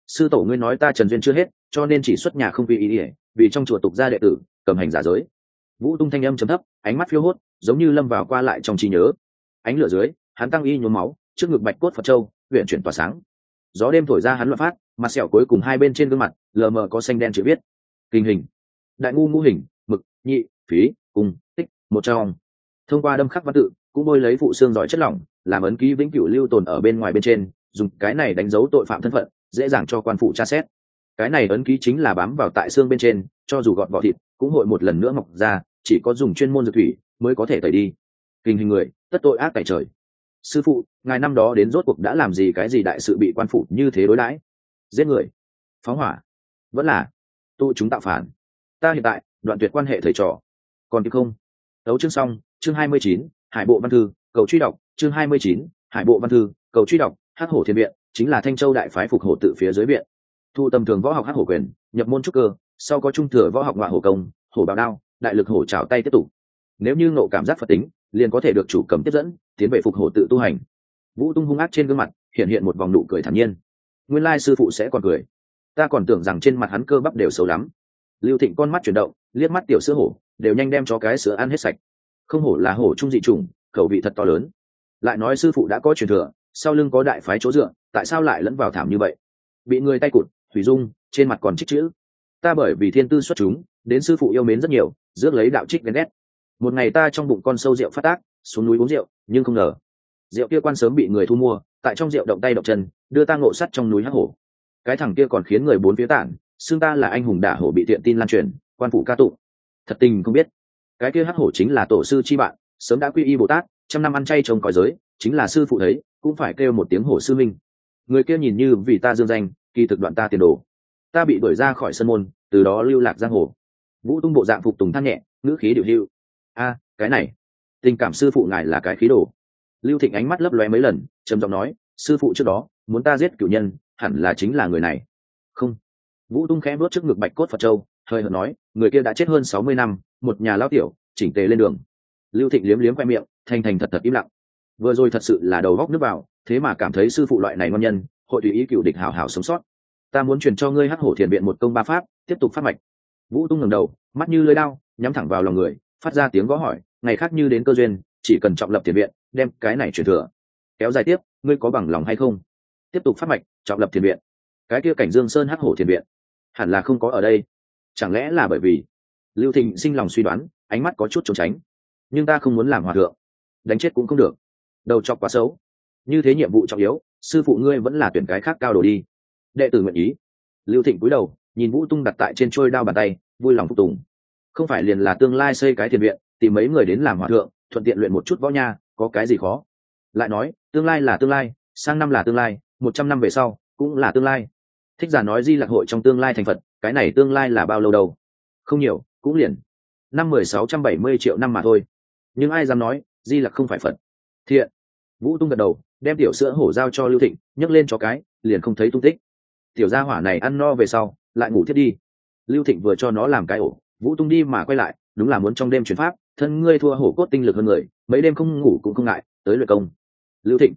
sư tổ ngươi nói ta trần duyên chưa hết, cho nên chỉ xuất nhà không vì ý ỉa, vì trong chùa tục gia đệ tử cầm hành giả giới. Vũ Tung thanh âm trầm thấp, ánh mắt phiêu hốt, giống như lâm vào qua lại trong trí nhớ. Ánh lửa dưới, hắn tăng y nhuốm máu, trước ngực bạch cốt Phật châu huyện chuyển tỏa sáng. Gió đêm thổi ra hắn loạn phát, mặt sẹo cuối cùng hai bên trên gương mặt lờ mờ có xanh đen chữ viết. Kinh hình, đại ngu ngũ hình, mực, nhị, phí, cùng, tích, một trong. Thông qua đâm khắc văn tự, cũng bôi lấy phụ xương giỏi chất lỏng, làm ấn ký vĩnh cửu lưu tồn ở bên ngoài bên trên, dùng cái này đánh dấu tội phạm thân phận, dễ dàng cho quan phụ tra xét. Cái này ấn ký chính là bám vào tại xương bên trên, cho dù gọt vỏ thịt cũng hội một lần nữa mọc ra, chỉ có dùng chuyên môn dược thủy mới có thể tẩy đi. Kinh hình người, tất tội ác tại trời. Sư phụ, ngài năm đó đến rốt cuộc đã làm gì, cái gì đại sự bị quan phủ như thế đối đãi? Giết người, phóng hỏa, vẫn là tụ chúng tạo phản? Ta hiện tại đoạn tuyệt quan hệ thầy trò, còn kịp không? Tấu chương xong. Chương 29, Hải Bộ Văn Thư, cầu truy đọc. Chương 29, Hải Bộ Văn Thư, cầu truy đọc. Hắc Hổ Thiên Viện chính là Thanh Châu đại phái phục hổ tự phía dưới viện, thu tầm thường võ học hắc hổ quyền, nhập môn trúc cơ, sau có trung thừa võ học ngoại hổ công, hổ bào đao, đại lực hổ trảo tay tiếp tục. Nếu như ngộ cảm giác Phật tính, liền có thể được chủ cầm tiếp dẫn, tiến về phục hổ tự tu hành. Vũ Tung hung ác trên gương mặt hiện hiện một vòng nụ cười thản nhiên. Nguyên lai sư phụ sẽ còn cười, ta còn tưởng rằng trên mặt hắn cơ bắp đều xấu lắm. Lưu Thịnh con mắt chuyển động, liếc mắt tiểu sữa hổ, đều nhanh đem cho cái sữa ăn hết sạch. Không hổ là hổ trung dị chủng, khẩu vị thật to lớn. Lại nói sư phụ đã có truyền thừa, sau lưng có đại phái chỗ dựa, tại sao lại lẫn vào thảm như vậy? Bị người tay cụt, thủy dung, trên mặt còn trích chữ. Ta bởi vì thiên tư xuất chúng, đến sư phụ yêu mến rất nhiều, rước lấy đạo trích ghen ghét. Một ngày ta trong bụng con sâu rượu phát tác, xuống núi uống rượu, nhưng không ngờ rượu kia quan sớm bị người thu mua, tại trong rượu động tay động chân, đưa ta ngộ sắt trong núi hắc hổ. Cái thằng kia còn khiến người bốn phía tản, xưng ta là anh hùng đả hổ, bị tiện tin lan truyền, quan phủ ca tụng. Thật tình không biết, cái kia hắc hổ chính là tổ sư chi bạn, sớm đã quy y Bồ Tát, trăm năm ăn chay trồng cõi giới, chính là sư phụ thấy cũng phải kêu một tiếng hổ sư minh. Người kia nhìn như vì ta dương danh, kỳ thực đoạn ta tiền đồ. Ta bị đuổi ra khỏi sân môn, từ đó lưu lạc giang hồ. Vũ Tung bộ dạng phục tùng than nhẹ, ngữ khí điệu hưu. A, cái này, tình cảm sư phụ ngài là cái khí đồ. Lưu Thịnh ánh mắt lấp lóe mấy lần, trầm giọng nói, sư phụ trước đó muốn ta giết cửu nhân, hẳn là chính là người này. Không. Vũ Tung khẽ vuốt trước ngực bạch cốt Phật châu, hơi hợt nói, người kia đã chết hơn 60 năm, một nhà lao tiểu, chỉnh tề lên đường. Lưu Thịnh liếm liếm khoe miệng, thành thành thật thật im lặng. Vừa rồi thật sự là đầu góc nước vào, thế mà cảm thấy sư phụ loại này ngon nhân, hội tùy ý cựu địch hảo hảo sống sót. Ta muốn truyền cho ngươi Hắc Hổ Thiền Viện một công ba pháp, tiếp tục phát mạch. Vũ Tung ngẩng đầu, mắt như lưỡi dao, nhắm thẳng vào lòng người, phát ra tiếng gõ hỏi, ngày khác như đến cơ duyên, chỉ cần trọng lập thiền viện, đem cái này truyền thừa. Kéo dài tiếp, ngươi có bằng lòng hay không? Tiếp tục phát mạch, trọng lập thiền viện. Cái kia Cảnh Dương Sơn Hắc Hổ Thiền Viện, hẳn là không có ở đây. Chẳng lẽ là bởi vì? Lưu Thịnh sinh lòng suy đoán, ánh mắt có chút trốn tránh. Nhưng ta không muốn làm hòa thượng, đánh chết cũng không được. Đầu chọc quá xấu. Như thế nhiệm vụ trọng yếu, sư phụ ngươi vẫn là tuyển cái khác cao đồ đi. Đệ tử nguyện ý. Lưu Thịnh cúi đầu, nhìn Vũ Tung đặt tại trên trôi đao bàn tay, vui lòng phục tùng. Không phải liền là tương lai xây cái thiền viện, tìm mấy người đến làm hòa thượng, thuận tiện luyện một chút võ nha, có cái gì khó? Lại nói, tương lai là tương lai, sang năm là tương lai, 100 năm về sau cũng là tương lai. Thích giả nói Di Lạc hội trong tương lai thành Phật, cái này tương lai là bao lâu đâu? Không nhiều, cũng liền năm 1670 triệu năm mà thôi. Nhưng ai dám nói Di Lặc không phải Phật? Thiện. Vũ Tung gật đầu, đem tiểu sữa hổ giao cho Lưu Thịnh, nhấc lên cho cái, liền không thấy tung tích. Tiểu gia hỏa này ăn no về sau, lại ngủ thiết đi. Lưu Thịnh vừa cho nó làm cái ổ, Vũ Tung đi mà quay lại, đúng là muốn trong đêm chuyển pháp, thân ngươi thua hổ cốt tinh lực hơn người, mấy đêm không ngủ cũng không ngại, tới luyện công. Lưu Thịnh,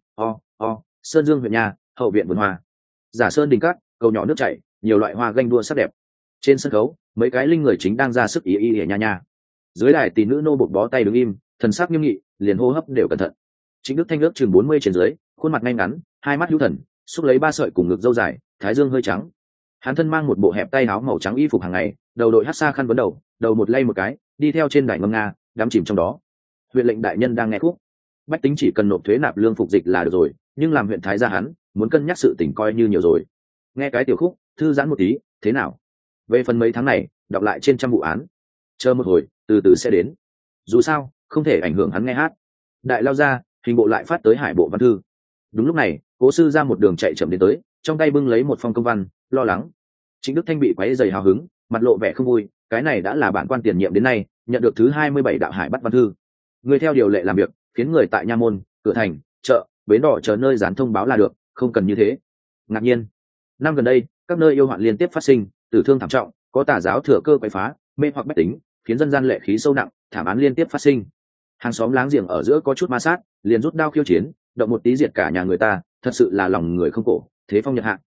Sơn Dương huyện nhà, hậu viện vườn hoa, Giả Sơn đình cát, cầu nhỏ nước chảy, nhiều loại hoa ganh đua sắc đẹp. Trên sân khấu, mấy cái linh người chính đang ra sức ý nha nha. Dưới đài tỷ nữ nô bột bó tay đứng im, thần sắc nghiêm nghị, liền hô hấp đều cẩn thận. Chính Đức Thanh ước chừng 40 trên dưới, khuôn mặt ngay ngắn, hai mắt hữu thần, xúc lấy ba sợi cùng ngực râu dài, thái dương hơi trắng. Hắn thân mang một bộ hẹp tay áo màu trắng y phục hàng ngày, đầu đội hắc sa khăn vấn đầu, đầu một lay một cái, đi theo trên đài ngâm nga, đắm chìm trong đó. Huyện lệnh đại nhân đang nghe khúc. Bách tính chỉ cần nộp thuế nạp lương phục dịch là được rồi, nhưng làm huyện thái gia hắn, muốn cân nhắc sự tình coi như nhiều rồi. Nghe cái tiểu khúc, thư giãn một tí, thế nào? Về phần mấy tháng này, đọc lại trên trăm vụ án, chờ một hồi, từ từ sẽ đến. Dù sao, không thể ảnh hưởng hắn nghe hát. Đại lao ra, hình bộ lại phát tới Hải Bộ Văn Thư. Đúng lúc này, Cố sư ra một đường chạy chậm đến tới, trong tay bưng lấy một phong công văn, lo lắng. Trịnh Đức Thanh bị quấy rầy hào hứng, mặt lộ vẻ không vui, cái này đã là bản quan tiền nhiệm đến nay, nhận được thứ 27 đạo hải bắt văn thư. Người theo điều lệ làm việc, khiến người tại nha môn, cửa thành, chợ, bến đỏ chờ nơi dán thông báo là được, không cần như thế. Ngạc nhiên, năm gần đây, các nơi yêu hoạn liên tiếp phát sinh, tử thương thảm trọng, có tà giáo thừa cơ quấy phá, mê hoặc bách tính, khiến dân gian lệ khí sâu nặng, thảm án liên tiếp phát sinh. Hàng xóm láng giềng ở giữa có chút ma sát, liền rút đao khiêu chiến, động một tí diệt cả nhà người ta, thật sự là lòng người không cổ, thế phong nhật hạ.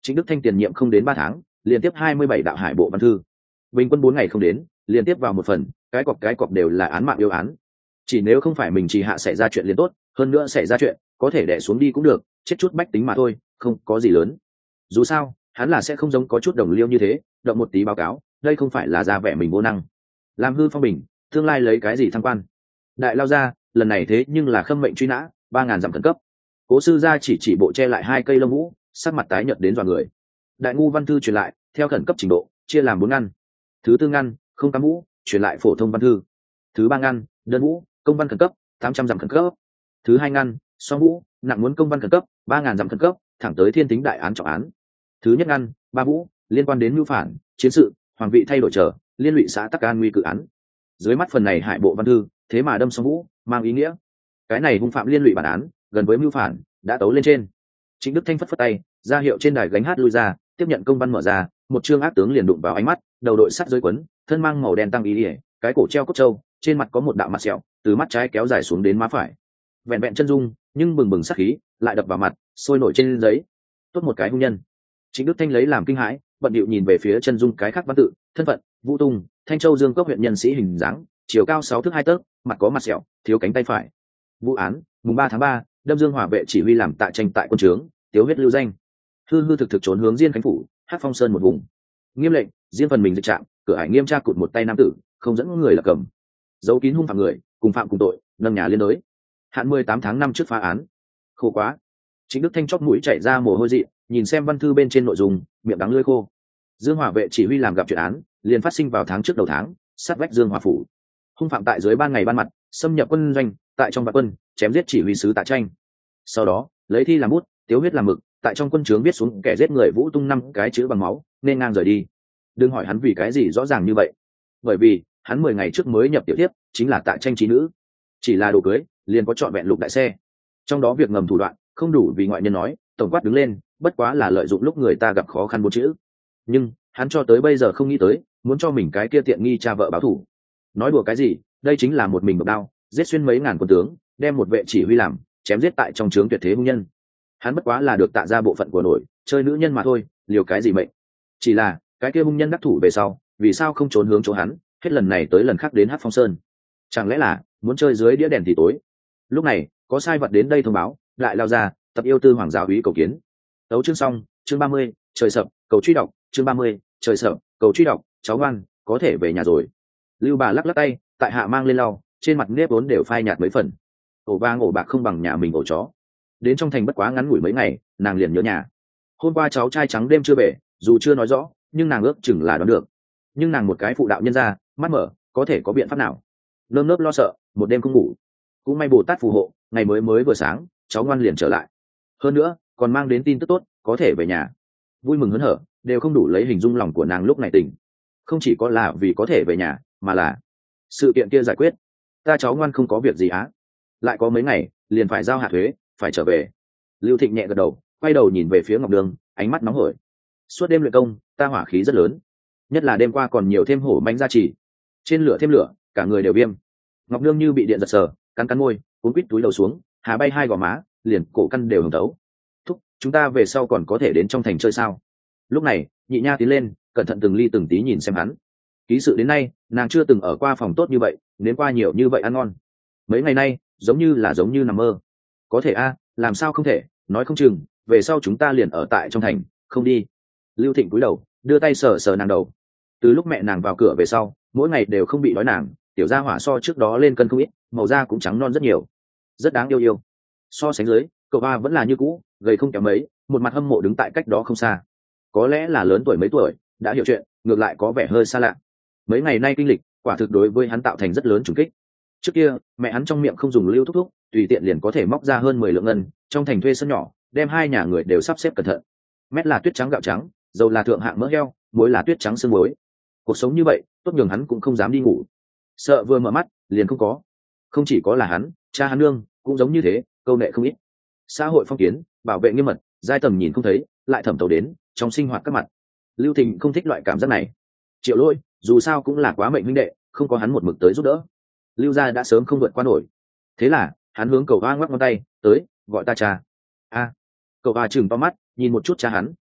Trịnh Đức Thanh tiền nhiệm không đến 3 tháng, liên tiếp 27 đạo hải bộ văn thư. Bình quân 4 ngày không đến, liên tiếp vào một phần, cái cọc đều là án mạng yêu án. Chỉ nếu không phải mình trì hạ xảy ra chuyện liền tốt, hơn nữa xảy ra chuyện, có thể đè xuống đi cũng được, chết chút bách tính mà thôi, không có gì lớn. Dù sao, hắn là sẽ không giống có chút đồng liêu như thế, động một tí báo cáo, đây không phải là ra vẻ mình vô năng. Làm hư phong bình, tương lai lấy cái gì thăng quan. Đại lao ra, lần này thế nhưng là khâm mệnh truy nã, 3.000 dặm khẩn cấp. Cố sư gia chỉ bộ che lại 2 cây lông vũ, sắc mặt tái nhợt đến dọa người. Đại ngu văn thư truyền lại, theo khẩn cấp trình độ, chia làm 4 ngăn. Thứ tư ngăn, không cắm vũ, truyền lại phổ thông văn thư. Thứ ba ngăn, đơn vũ, công văn khẩn cấp, 800 dặm khẩn cấp. Thứ hai ngăn, song vũ, nặng muốn công văn khẩn cấp, 3.000 dặm khẩn cấp, thẳng tới thiên tính đại án trọng án. Thứ nhất ngăn, ba vũ, liên quan đến mưu phản, chiến sự, hoàng vị thay đổi trở, liên lụy xã Tắc An nguy cự án. Dưới mắt phần này hải bộ văn thư, thế mà đâm song vũ, mang ý nghĩa cái này hung phạm liên lụy bản án, gần với mưu phản, đã tấu lên trên. Trịnh Đức Thanh phất phất tay, ra hiệu trên đài gánh hát lui ra, tiếp nhận công văn mở ra, một chương ác tướng liền đụng vào ánh mắt, đầu đội sắt dưới quấn, thân mang màu đen tăng ý ỉa, cái cổ treo cốt trâu, trên mặt có một đạo mặt sẹo, từ mắt trái kéo dài xuống đến má phải. Vẹn vẹn chân dung, nhưng bừng bừng sát khí, lại đập vào mặt, sôi nổi trên giấy. Tốt một cái hung nhân. Trịnh Đức Thanh lấy làm kinh hãi, bận điệu nhìn về phía chân dung cái khác văn tự, thân phận, Vũ Tung, Thanh Châu Dương Cốc huyện nhân sĩ hình dáng, chiều cao 6 thước 2 tấc, mặt có mặt sẹo, thiếu cánh tay phải. Vụ án, mùng 3 tháng 3, đâm Dương Hỏa vệ chỉ huy làm tại tranh tại quân trướng, tiếu huyết lưu danh. Hư thực trốn hướng Diên Khánh phủ, Hắc Phong Sơn một vùng. Nghiêm lệnh, riêng phần mình dịch trạng, cửa hải nghiêm tra cụt một tay nam tử, không dẫn người là cầm. Giấu kín hung phạm người, cùng phạm cùng tội, nâng nhà liên đối. Hạn 18 tháng 5 trước phá án. Khổ quá. Trịnh Đức Thanh chóp mũi chảy ra mồ hôi dị, nhìn xem văn thư bên trên nội dung, miệng đắng lưỡi khô. Dương Hỏa vệ chỉ huy làm gặp chuyện án, liền phát sinh vào tháng trước đầu tháng, sát vách Dương Hỏa phủ. Hung phạm tại dưới ban ngày ban mặt, xâm nhập quân doanh, tại trong vạn quân, chém giết chỉ huy sứ Tạ Tranh. Sau đó, lấy thi làm bút, tiếu huyết làm mực, tại trong quân trướng viết xuống kẻ giết người Vũ Tung 5 cái chữ bằng máu, nên ngang rời đi. Đừng hỏi hắn vì cái gì rõ ràng như vậy. Bởi vì, hắn 10 ngày trước mới nhập tiểu tiếp, chính là Tạ Tranh trí nữ. Chỉ là đồ cưới, liền có chọn vẹn lục đại xe. Trong đó việc ngầm thủ đoạn, không đủ vì ngoại nhân nói, tổng quát đứng lên, bất quá là lợi dụng lúc người ta gặp khó khăn bốn chữ. Nhưng, hắn cho tới bây giờ không nghĩ tới, muốn cho mình cái kia tiện nghi cha vợ báo thủ. Nói đùa cái gì, đây chính là một mình độc đao, giết xuyên mấy ngàn quân tướng, đem một vệ chỉ huy làm, chém giết tại trong trướng tuyệt thế hung nhân. Hắn bất quá là được tạ ra bộ phận của nổi, chơi nữ nhân mà thôi, liều cái gì mệnh. Chỉ là, cái kia hung nhân đắc thủ về sau, vì sao không trốn hướng chỗ hắn, hết lần này tới lần khác đến Hắc Phong Sơn. Chẳng lẽ là muốn chơi dưới đĩa đèn thì tối. Lúc này, có sai vật đến đây thông báo, lại lao ra, tập yêu tư hoàng giáo úy cầu kiến. Tấu chương xong, chương 30, trời sập, cầu truy đọc, chương 30, trời sập, cầu truy đọc, cháu ngoan, có thể về nhà rồi. Lưu bà lắc lắc tay, tại hạ mang lên lau, trên mặt nếp vốn đều phai nhạt mấy phần. Ổ vang ổ bạc không bằng nhà mình ổ chó. Đến trong thành bất quá ngắn ngủi mấy ngày, nàng liền nhớ nhà. Hôm qua cháu trai trắng đêm chưa về, dù chưa nói rõ, nhưng nàng ước chừng là đoán được. Nhưng nàng một cái phụ đạo nhân gia, mắt mở, có thể có biện pháp nào? Nơm nớp lo sợ, một đêm không ngủ. Cũng may Bồ Tát phù hộ, ngày mới vừa sáng, cháu ngoan liền trở lại. Hơn nữa, còn mang đến tin tức tốt, có thể về nhà. Vui mừng hớn hở, đều không đủ lấy hình dung lòng của nàng lúc này tỉnh. Không chỉ có là vì có thể về nhà, mà là sự kiện kia giải quyết. Ta cháu ngoan không có việc gì á. Lại có mấy ngày, liền phải giao hạ thuế, phải trở về. Lưu Thịnh nhẹ gật đầu, quay đầu nhìn về phía Ngọc Đường, ánh mắt nóng hổi. Suốt đêm luyện công, ta hỏa khí rất lớn. Nhất là đêm qua còn nhiều thêm hổ manh gia trì. Trên lửa thêm lửa, cả người đều viêm. Ngọc Nương như bị điện giật sờ, cắn môi, cuốn quít túi đầu xuống, hà bay 2 gò má, liền cổ căn đều hồng tấu. Thúc, chúng ta về sau còn có thể đến trong thành chơi sao? Lúc này, Nhị Nha tiến lên, cẩn thận từng ly từng tí nhìn xem hắn. Ký sự đến nay, nàng chưa từng ở qua phòng tốt như vậy, đến qua nhiều như vậy ăn ngon. Mấy ngày nay, giống như nằm mơ. Có thể a, làm sao không thể, nói không chừng, về sau chúng ta liền ở tại trong thành, không đi. Lưu Thịnh cúi đầu, đưa tay sờ sờ nàng đầu. Từ lúc mẹ nàng vào cửa về sau, mỗi ngày đều không bị đói nàng, tiểu gia hỏa so trước đó lên cân không ít, màu da cũng trắng non rất nhiều, rất đáng yêu. So sánh dưới, cậu ba vẫn là như cũ, gầy không kém mấy, một mặt hâm mộ đứng tại cách đó không xa. Có lẽ là lớn tuổi mấy tuổi, đã hiểu chuyện, ngược lại có vẻ hơi xa lạ. Mấy ngày nay kinh lịch, quả thực đối với hắn tạo thành rất lớn trùng kích. Trước kia, mẹ hắn trong miệng không dùng Lưu thúc thúc, tùy tiện liền có thể móc ra hơn 10 lượng ngân, trong thành thuê sân nhỏ, đem 2 nhà người đều sắp xếp cẩn thận. Mét là tuyết trắng gạo trắng, dầu là thượng hạng mỡ heo, muối là tuyết trắng xương muối. Cuộc sống như vậy, tốt nhường hắn cũng không dám đi ngủ. Sợ vừa mở mắt, liền không có. Không chỉ có là hắn, cha hắn nương cũng giống như thế, câu nệ không ít. Xã hội phong kiến, bảo vệ nghiêm mật, giai tầm nhìn không thấy, lại thẩm thấu đến trong sinh hoạt các mặt. Lưu Thịnh không thích loại cảm giác này. Triệu Lỗi, dù sao cũng là quá mệnh huynh đệ, không có hắn một mực tới giúp đỡ, Lưu gia đã sớm không vượt qua nổi. Thế là, hắn hướng Cầu A ngoắc ngón tay, tới, gọi ta cha. A. Cầu A chừng to mắt, nhìn một chút cha hắn,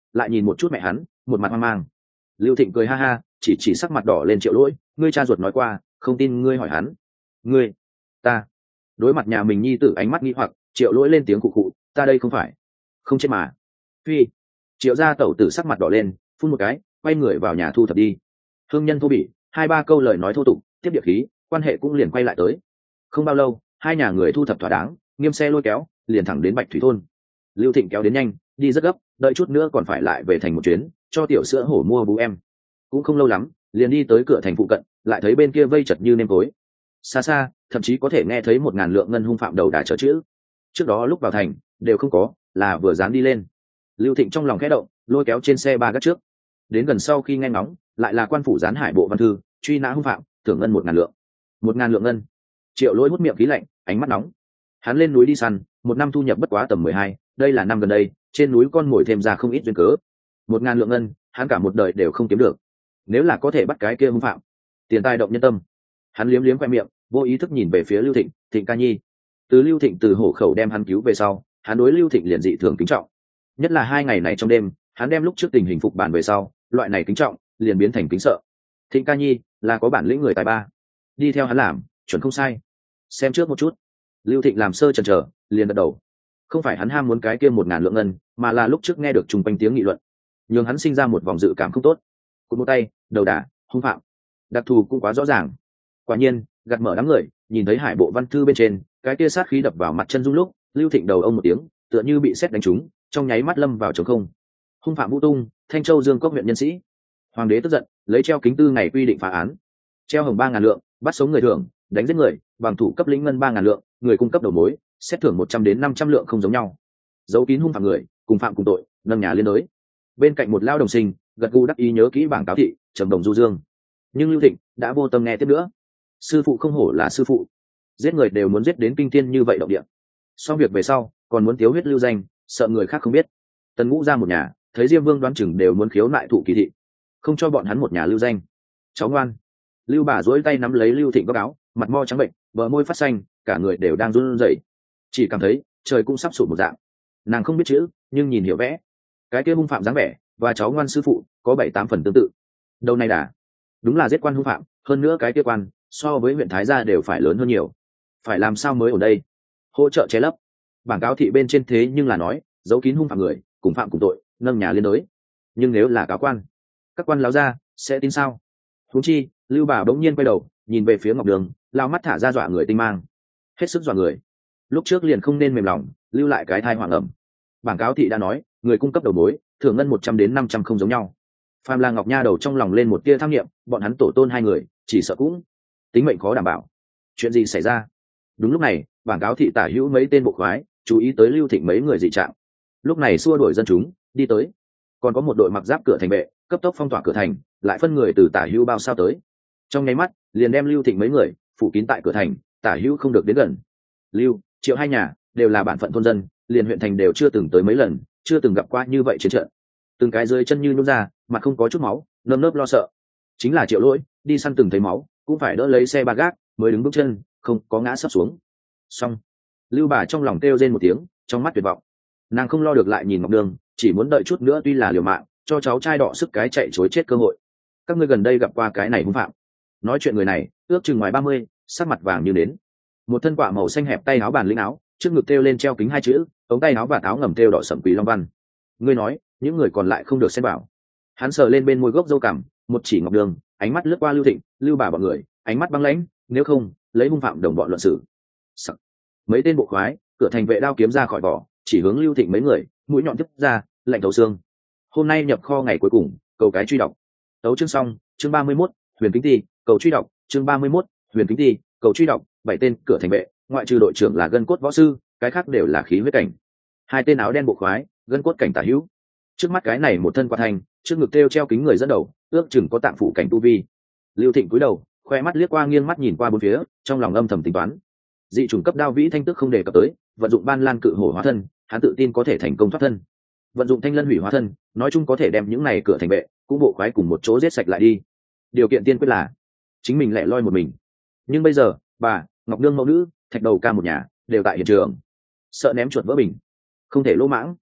lại nhìn một chút mẹ hắn, một mặt hoang mang. Lưu Thịnh cười ha ha, chỉ sắc mặt đỏ lên Triệu Lỗi, ngươi cha ruột nói qua, không tin ngươi hỏi hắn. Ngươi, ta. Đối mặt nhà mình nhi tử ánh mắt nghi hoặc, Triệu Lỗi lên tiếng cụ cụ, ta đây không phải, không chết mà. Phi. Triệu gia tẩu tử sắc mặt đỏ lên, phun một cái, quay người vào nhà thu thập đi. Hương nhân thô bỉ, 2-3 câu lời nói thô tục, tiếp địa khí, quan hệ cũng liền quay lại tới. Không bao lâu, hai nhà người thu thập thỏa đáng, nghiêm xe lôi kéo, liền thẳng đến Bạch Thủy thôn. Lưu Thịnh kéo đến nhanh, đi rất gấp, đợi chút nữa còn phải lại về thành một chuyến, cho tiểu sữa hổ mua bú em. Cũng không lâu lắm, liền đi tới cửa thành phụ cận, lại thấy bên kia vây chật như nêm tối. Xa xa, thậm chí có thể nghe thấy 1.000 lượng ngân hung phạm đầu đà chở chữ. Trước đó lúc vào thành, đều không có, là vừa dám đi lên. Lưu Thịnh trong lòng khẽ động, lôi kéo trên xe ba gác trước. Đến gần sau khi nghe ngóng, lại là quan phủ gián hải bộ văn thư, truy nã hung phạm, thưởng ngân 1.000 lượng. 1.000 lượng ngân. Triệu Lỗi hút miệng khí lạnh, ánh mắt nóng. Hắn lên núi đi săn, một năm thu nhập bất quá tầm 12, đây là năm gần đây, trên núi con mồi thêm ra không ít duyên cớ. 1.000 lượng ngân, hắn cả một đời đều không kiếm được. Nếu là có thể bắt cái kia hung phạm, tiền tài động nhân tâm. Hắn liếm liếm khoe miệng, vô ý thức nhìn về phía Lưu Thịnh, Thịnh ca nhi. Từ Lưu Thịnh từ hổ khẩu đem hắn cứu về sau, hắn đối Lưu Thịnh liền dị thường kính trọng. Nhất là 2 ngày này trong đêm, hắn đem lúc trước tình hình phục bản về sau, loại này kính trọng liền biến thành kính sợ. Thịnh ca nhi là có bản lĩnh người tài ba, đi theo hắn làm chuẩn không sai. Xem trước một chút. Lưu Thịnh làm sơ chần chờ, liền gật đầu. Không phải hắn ham muốn cái kia 1.000 lượng ngân, mà là lúc trước nghe được trùng quanh tiếng nghị luận, nhưng hắn sinh ra một vòng dự cảm không tốt. Cụt một tay, đầu đả, hung phạm, đặc thù cũng quá rõ ràng. Quả nhiên, gạt mở đám người, nhìn thấy hải bộ văn thư bên trên, cái kia sát khí đập vào mặt chân dung lúc, Lưu Thịnh đầu ông một tiếng, tựa như bị sét đánh trúng, trong nháy mắt lâm vào trống không. Hung phạm Vũ Tung, Thanh Châu Dương Cốc huyện nhân sĩ. Hoàng đế tức giận, lấy treo kính tư ngày quy định phá án. Treo hồng 3.000 lượng, bắt sống người thường, đánh giết người, bằng thủ cấp lĩnh ngân 3.000 lượng, người cung cấp đầu mối, xét thưởng 100 đến 500 lượng không giống nhau. Giấu kín hung phạm người, cùng phạm cùng tội, nâng nhà liên đới. Bên cạnh một lao đồng sinh, gật gù đắc ý nhớ kỹ bảng cáo thị, trầm đồng du dương. Nhưng Lưu Thịnh đã vô tâm nghe tiếp nữa. Sư phụ không hổ là sư phụ, giết người đều muốn giết đến kinh thiên như vậy động địa. Xong việc về sau, còn muốn thiếu huyết lưu danh, sợ người khác không biết. Tần Ngũ ra một nhà, thấy Diêm Vương đoán chừng đều muốn khiếu nại thụ kỳ thị, không cho bọn hắn một nhà lưu danh. Cháu ngoan. Lưu bà duỗi tay nắm lấy Lưu Thịnh góc áo, mặt mo trắng bệnh, bờ môi phát xanh, cả người đều đang run rẩy, chỉ cảm thấy trời cũng sắp sụp một dạng. Nàng không biết chữ, nhưng nhìn hiểu vẽ. Cái kia hung phạm dáng vẻ và cháu ngoan sư phụ có 7-8 phần tương tự. Đầu này đã đúng là giết quan hung phạm, hơn nữa cái kia quan so với huyện Thái Gia đều phải lớn hơn nhiều. Phải làm sao mới ở đây? Hỗ trợ che lấp. Bảng cáo thị bên trên thế nhưng là nói giấu kín hung phạm người, cùng phạm cùng tội, nâng nhà liên đới. Nhưng nếu là cáo quan, các quan láo ra sẽ tin sao? Huống chi, Lưu bà bỗng nhiên quay đầu, nhìn về phía Ngọc Đường, lao mắt thả ra dọa người tinh mang, hết sức dọa người. Lúc trước liền không nên mềm lòng, lưu lại cái thai hoàng ẩm. Bảng cáo thị đã nói, người cung cấp đầu mối, thưởng ngân 100 đến 500 không giống nhau. Phạm là Ngọc Nha đầu trong lòng lên một tia tham nghiệm, bọn hắn tổ tôn 2 người, chỉ sợ cũng tính mệnh khó đảm bảo. Chuyện gì xảy ra? Đúng lúc này, bảng cáo thị tả hữu mấy tên bộ khoái, chú ý tới Lưu Thịnh mấy người dị trạng. Lúc này xua đuổi dân chúng, đi tới. Còn có một đội mặc giáp cửa thành vệ, cấp tốc phong tỏa cửa thành, lại phân người từ tả hữu bao sao tới. Trong nháy mắt, liền đem Lưu Thịnh mấy người phủ kín tại cửa thành, tả hữu không được đến gần. Lưu, Triệu hai nhà đều là bản phận thôn dân, liền huyện thành đều chưa từng tới mấy lần, chưa từng gặp qua như vậy chiến trận. Từng cái dưới chân như nhún ra, mặt không có chút máu, nơm nớp lo sợ. Chính là Triệu Lỗi, đi săn từng thấy máu, cũng phải đỡ lấy xe ba gác mới đứng bước chân, không có ngã sấp xuống. Xong, Lưu bà trong lòng kêu rên một tiếng, trong mắt tuyệt vọng. Nàng không lo được lại nhìn Ngọc Đường, chỉ muốn đợi chút nữa tuy là liều mạng, cho cháu trai đọ sức cái chạy chối chết cơ hội. Các ngươi gần đây gặp qua cái này hung phạm? Nói chuyện người này ước chừng ngoài 30, sắc mặt vàng như nến, một thân quạ màu xanh hẹp tay áo bàn lĩnh áo, trước ngực treo lên treo kính 2 chữ, ống tay áo và áo ngầm treo đỏ sẫm Quỳ Long văn. Ngươi nói, những người còn lại không được xen vào. Hắn sờ lên bên môi gốc râu cằm, một chỉ Ngọc Đường, ánh mắt lướt qua Lưu Thịnh, Lưu bà bọn người, ánh mắt băng lãnh, nếu không, lấy hung phạm đồng bọn luận xử. Sắc. Mấy tên bộ khoái, cửa thành vệ đao kiếm ra khỏi vỏ, chỉ hướng Lưu Thịnh mấy người, mũi nhọn tiếp ra, lạnh thấu xương. Hôm nay nhập kho ngày cuối cùng, cầu cái truy đọc. Tấu chương xong, chương 31, Huyền Kính Ti, cầu truy đọc, chương 31, Huyền Kính Ti, cầu truy đọc. 7 tên cửa thành vệ, ngoại trừ đội trưởng là gân cốt võ sư, cái khác đều là khí huyết cảnh. 2 tên áo đen bộ khoái, gân cốt cảnh tả hữu. Trước mắt cái này một thân quạt thành, trước ngực treo kính người dẫn đầu, ước chừng có tạng phủ cảnh tu vi. Lưu Thịnh cúi đầu, khoe mắt liếc qua nghiêng mắt nhìn qua bốn phía, trong lòng âm thầm tính toán. Dị chủng cấp đao vĩ thanh tức không đề cập tới, vận dụng ban lan cự hổ hóa thân, hắn tự tin có thể thành công thoát thân. Vận dụng thanh lân hủy hóa thân, nói chung có thể đem những này cửa thành vệ cũng bộ khoái cùng một chỗ giết sạch lại đi. Điều kiện tiên quyết là chính mình lẻ loi một mình. Nhưng bây giờ, bà Ngọc Nương mẫu nữ, Thạch Đầu ca một nhà đều tại hiện trường, sợ ném chuột vỡ bình, không thể lỗ mãng.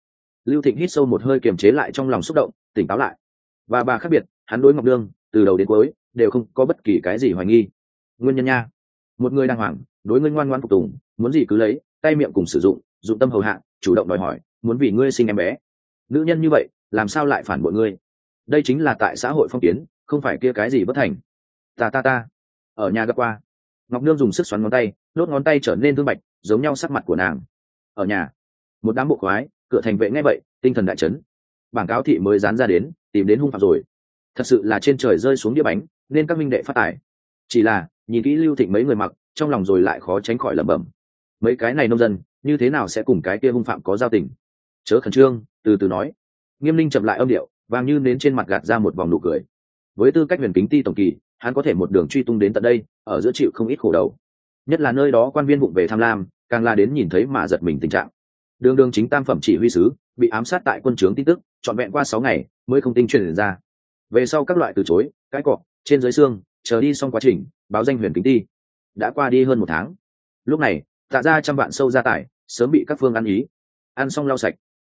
Lưu Thịnh hít sâu một hơi, kiềm chế lại trong lòng xúc động, tỉnh táo lại. Và bà khác biệt, hắn đối Ngọc Nương từ đầu đến cuối đều không có bất kỳ cái gì hoài nghi. Nguyên nhân nha, một người đàng hoàng, đối ngươi ngoan ngoãn phục tùng, muốn gì cứ lấy, tay miệng cùng sử dụng, dụng tâm hầu hạ, chủ động đòi hỏi, muốn vì ngươi sinh em bé. Nữ nhân như vậy, làm sao lại phản bội ngươi? Đây chính là tại xã hội phong kiến, không phải kia cái gì bất thành. Ta ở nhà gặp qua. Ngọc Nương dùng sức xoắn ngón tay, đốt ngón tay trở nên thương bạch, giống nhau sắc mặt của nàng. Ở nhà, một đám bộ khoái, cửa thành vệ nghe vậy, tinh thần đại chấn. Bảng cáo thị mới dán ra đến, tìm đến hung phạm rồi. Thật sự là trên trời rơi xuống đĩa bánh, nên các minh đệ phát tài. Chỉ là nhìn kỹ Lưu Thịnh mấy người mặc, trong lòng rồi lại khó tránh khỏi lẩm bẩm. Mấy cái này nông dân, như thế nào sẽ cùng cái kia hung phạm có giao tình? Chớ khẩn trương, từ từ nói. Nghiêm Linh chậm lại âm điệu, vàng như nến trên mặt gạt ra một vòng nụ cười. Với tư cách Huyền Kính Ti tổng kỳ, hắn có thể một đường truy tung đến tận đây, ở giữa chịu không ít khổ đầu. Nhất là nơi đó quan viên vụng về tham lam, càng là đến nhìn thấy mà giật mình tình trạng. Đường chính tam phẩm chỉ huy sứ bị ám sát tại quân trướng tin tức, trọn vẹn qua 6 ngày mới không tinh truyền ra. Về sau các loại từ chối, cái cọ, trên dưới xương, chờ đi xong quá trình, báo danh Huyền Kính Ti. Đã qua đi hơn 1 tháng. Lúc này, Tạ ra trăm vạn sâu gia tải, sớm bị các phương ăn ý. Ăn xong lau sạch.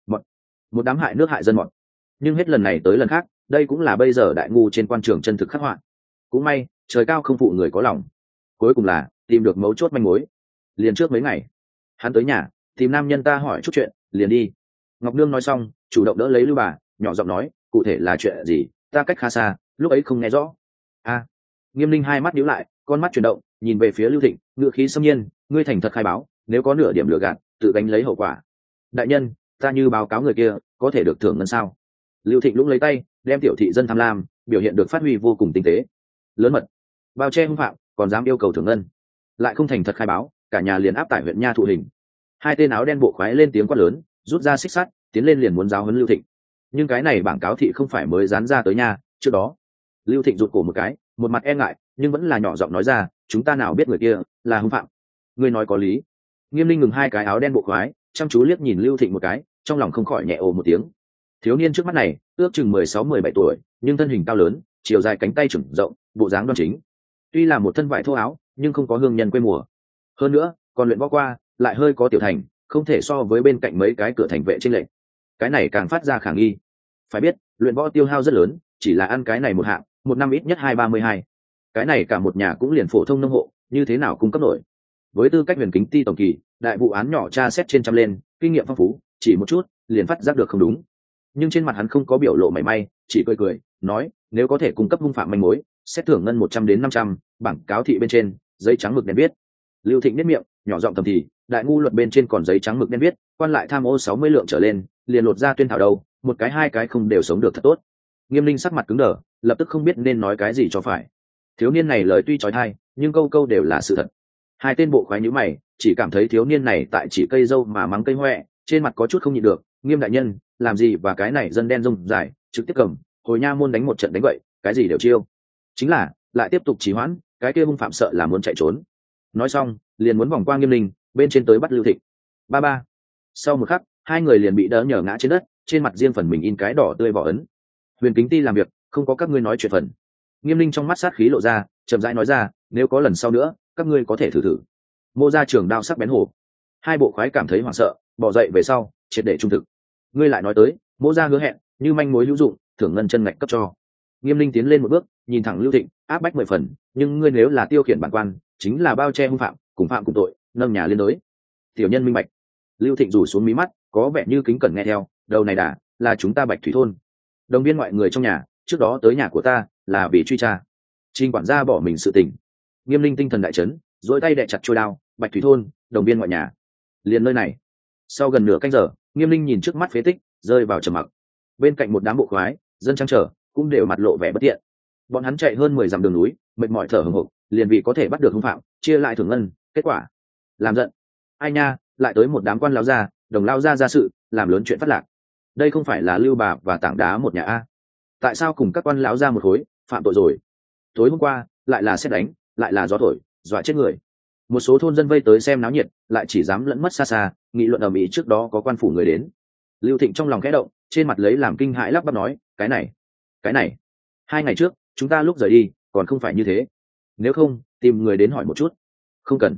Một đám hại nước hại dân mọt. Nhưng hết lần này tới lần khác, đây cũng là bây giờ đại ngu trên quan trường chân thực khắc họa. Cũng may, trời cao không phụ người có lòng. Cuối cùng là tìm được mấu chốt manh mối. Liền trước mấy ngày, hắn tới nhà tìm nam nhân ta hỏi chút chuyện, liền đi. Ngọc Nương nói xong, chủ động đỡ lấy Lưu bà, nhỏ giọng nói, cụ thể là chuyện gì, ta cách khá xa, lúc ấy không nghe rõ. Nghiêm Linh hai mắt nhíu lại, con mắt chuyển động, nhìn về phía Lưu Thịnh, ngữ khí xâm nhiên, ngươi thành thật khai báo, nếu có nửa điểm lừa gạt, tự gánh lấy hậu quả. Đại nhân, ta như báo cáo người kia, có thể được thưởng ngân sao? Lưu Thịnh lũng lấy tay, đem tiểu thị dân tham lam biểu hiện được phát huy vô cùng tinh tế. Lớn mật, bao che hung phạm, còn dám yêu cầu thưởng ngân, lại không thành thật khai báo, cả nhà liền áp tải huyện nha thụ hình. Hai tên áo đen bộ khoái lên tiếng quát lớn, rút ra xích sắt, tiến lên liền muốn giáo huấn Lưu Thịnh. Nhưng cái này bảng cáo thị không phải mới dán ra tới nhà, trước đó. Lưu Thịnh rụt cổ một cái, một mặt e ngại, nhưng vẫn là nhỏ giọng nói ra, chúng ta nào biết người kia là hung phạm. Ngươi nói có lý. Nghiêm Linh ngừng hai cái áo đen bộ khoái, chăm chú liếc nhìn Lưu Thịnh một cái, trong lòng không khỏi nhẹ ồ một tiếng. Thiếu niên trước mắt này ước chừng 16-17 tuổi, nhưng thân hình cao lớn, chiều dài cánh tay trừng rộng, bộ dáng đoan chính. Tuy là một thân vải thô áo, nhưng không có hương nhân quê mùa. Hơn nữa, còn luyện võ qua, lại hơi có tiểu thành, không thể so với bên cạnh mấy cái cửa thành vệ trên lệnh. Cái này càng phát ra khả nghi. Phải biết, luyện võ tiêu hao rất lớn, chỉ là ăn cái này một hạng, một năm ít nhất 232. Cái này cả một nhà cũng liền phổ thông nông hộ, như thế nào cung cấp nổi? Với tư cách Huyền Kính Ti tổng kỳ, đại vụ án nhỏ tra xét trên trăm lên, kinh nghiệm phong phú, chỉ một chút liền phát giác được không đúng. Nhưng trên mặt hắn không có biểu lộ mảy may, chỉ cười cười nói, nếu có thể cung cấp hung phạm manh mối, xét thưởng ngân 100 đến 500, bảng cáo thị bên trên giấy trắng mực đen viết. Lưu Thịnh biết miệng, nhỏ giọng thầm thì, đại ngu luật bên trên còn giấy trắng mực đen viết, quan lại tham ô 60 lượng trở lên, liền lột ra tuyên thảo đầu, một cái hai cái không đều sống được thật tốt. Nghiêm Linh sắc mặt cứng đờ, lập tức không biết nên nói cái gì cho phải. Thiếu niên này lời tuy chói tai, nhưng câu câu đều là sự thật. Hai tên bộ khoái nhíu mày, chỉ cảm thấy thiếu niên này tại chỉ cây dâu mà mắng cây hoẹ, trên mặt có chút không nhịn được. Nghiêm đại nhân, làm gì và cái này dân đen rông dài, trực tiếp cầm hồi nha môn đánh một trận đánh vậy, cái gì đều chiêu. Chính là lại tiếp tục trì hoãn, cái kia hung phạm sợ là muốn chạy trốn. Nói xong, liền muốn vòng qua Nghiêm Linh, bên trên tới bắt Lưu Thịnh. Ba. Sau một khắc, hai người liền bị đỡ nhờ ngã trên đất, trên mặt riêng phần mình in cái đỏ tươi vỏ ấn. Huyền Kính Ti làm việc, không có các ngươi nói chuyện phần. Nghiêm Linh trong mắt sát khí lộ ra, chậm rãi nói ra, nếu có lần sau nữa, các ngươi có thể thử. Mô ra trường đao sắc bén hổ. Hai bộ khoái cảm thấy hoảng sợ, bỏ dậy về sau, triệt để trung thực. Ngươi lại nói tới, Mô ra hứa hẹn, như manh mối hữu dụng, thưởng ngân chân ngạch cấp cho. Nghiêm Linh tiến lên một bước, nhìn thẳng Lưu Thịnh, áp bách 10 phần, nhưng ngươi nếu là tiêu khiển bản quan, chính là bao che hung phạm, cùng phạm cùng tội, nâng nhà liên đối. Tiểu nhân minh bạch. Lưu Thịnh rủ xuống mí mắt, có vẻ như kính cẩn nghe theo, đầu này đã là chúng ta Bạch Thủy thôn. Đồng viên ngoại người trong nhà, trước đó tới nhà của ta là vì truy tra. Trình quản gia bỏ mình sự tình. Nghiêm Linh tinh thần đại chấn, duỗi tay đè chặt chuôi đao, Bạch Thủy thôn, đồng viên ngoại nhà. Liền nơi này. Sau gần nửa canh giờ, Nghiêm Linh nhìn trước mắt phế tích, rơi vào trầm mặc. Bên cạnh một đám bộ khoái, dân trang trở, cũng đều mặt lộ vẻ bất tiện. Bọn hắn chạy hơn 10 dặm đường núi, mệt mỏi thở hổn hộc, liền vì có thể bắt được hung phạm, chia lại thưởng ngân, kết quả làm giận. Ai nha, lại tới một đám quan lão gia, đồng lão gia ra sự, làm lớn chuyện phát lạc. Đây không phải là Lưu bà và tảng đá một nhà a? Tại sao cùng các quan lão gia một khối, phạm tội rồi? Tối hôm qua, lại là sét đánh, lại là gió thổi, dọa chết người. Một số thôn dân vây tới xem náo nhiệt, lại chỉ dám lẫn mất xa xa, nghị luận ầm ĩ trước đó có quan phủ người đến. Lưu Thịnh trong lòng khẽ động, trên mặt lấy làm kinh hãi lắp bắp nói, cái này, 2 ngày trước, chúng ta lúc rời đi, còn không phải như thế. Nếu không, tìm người đến hỏi một chút. Không cần.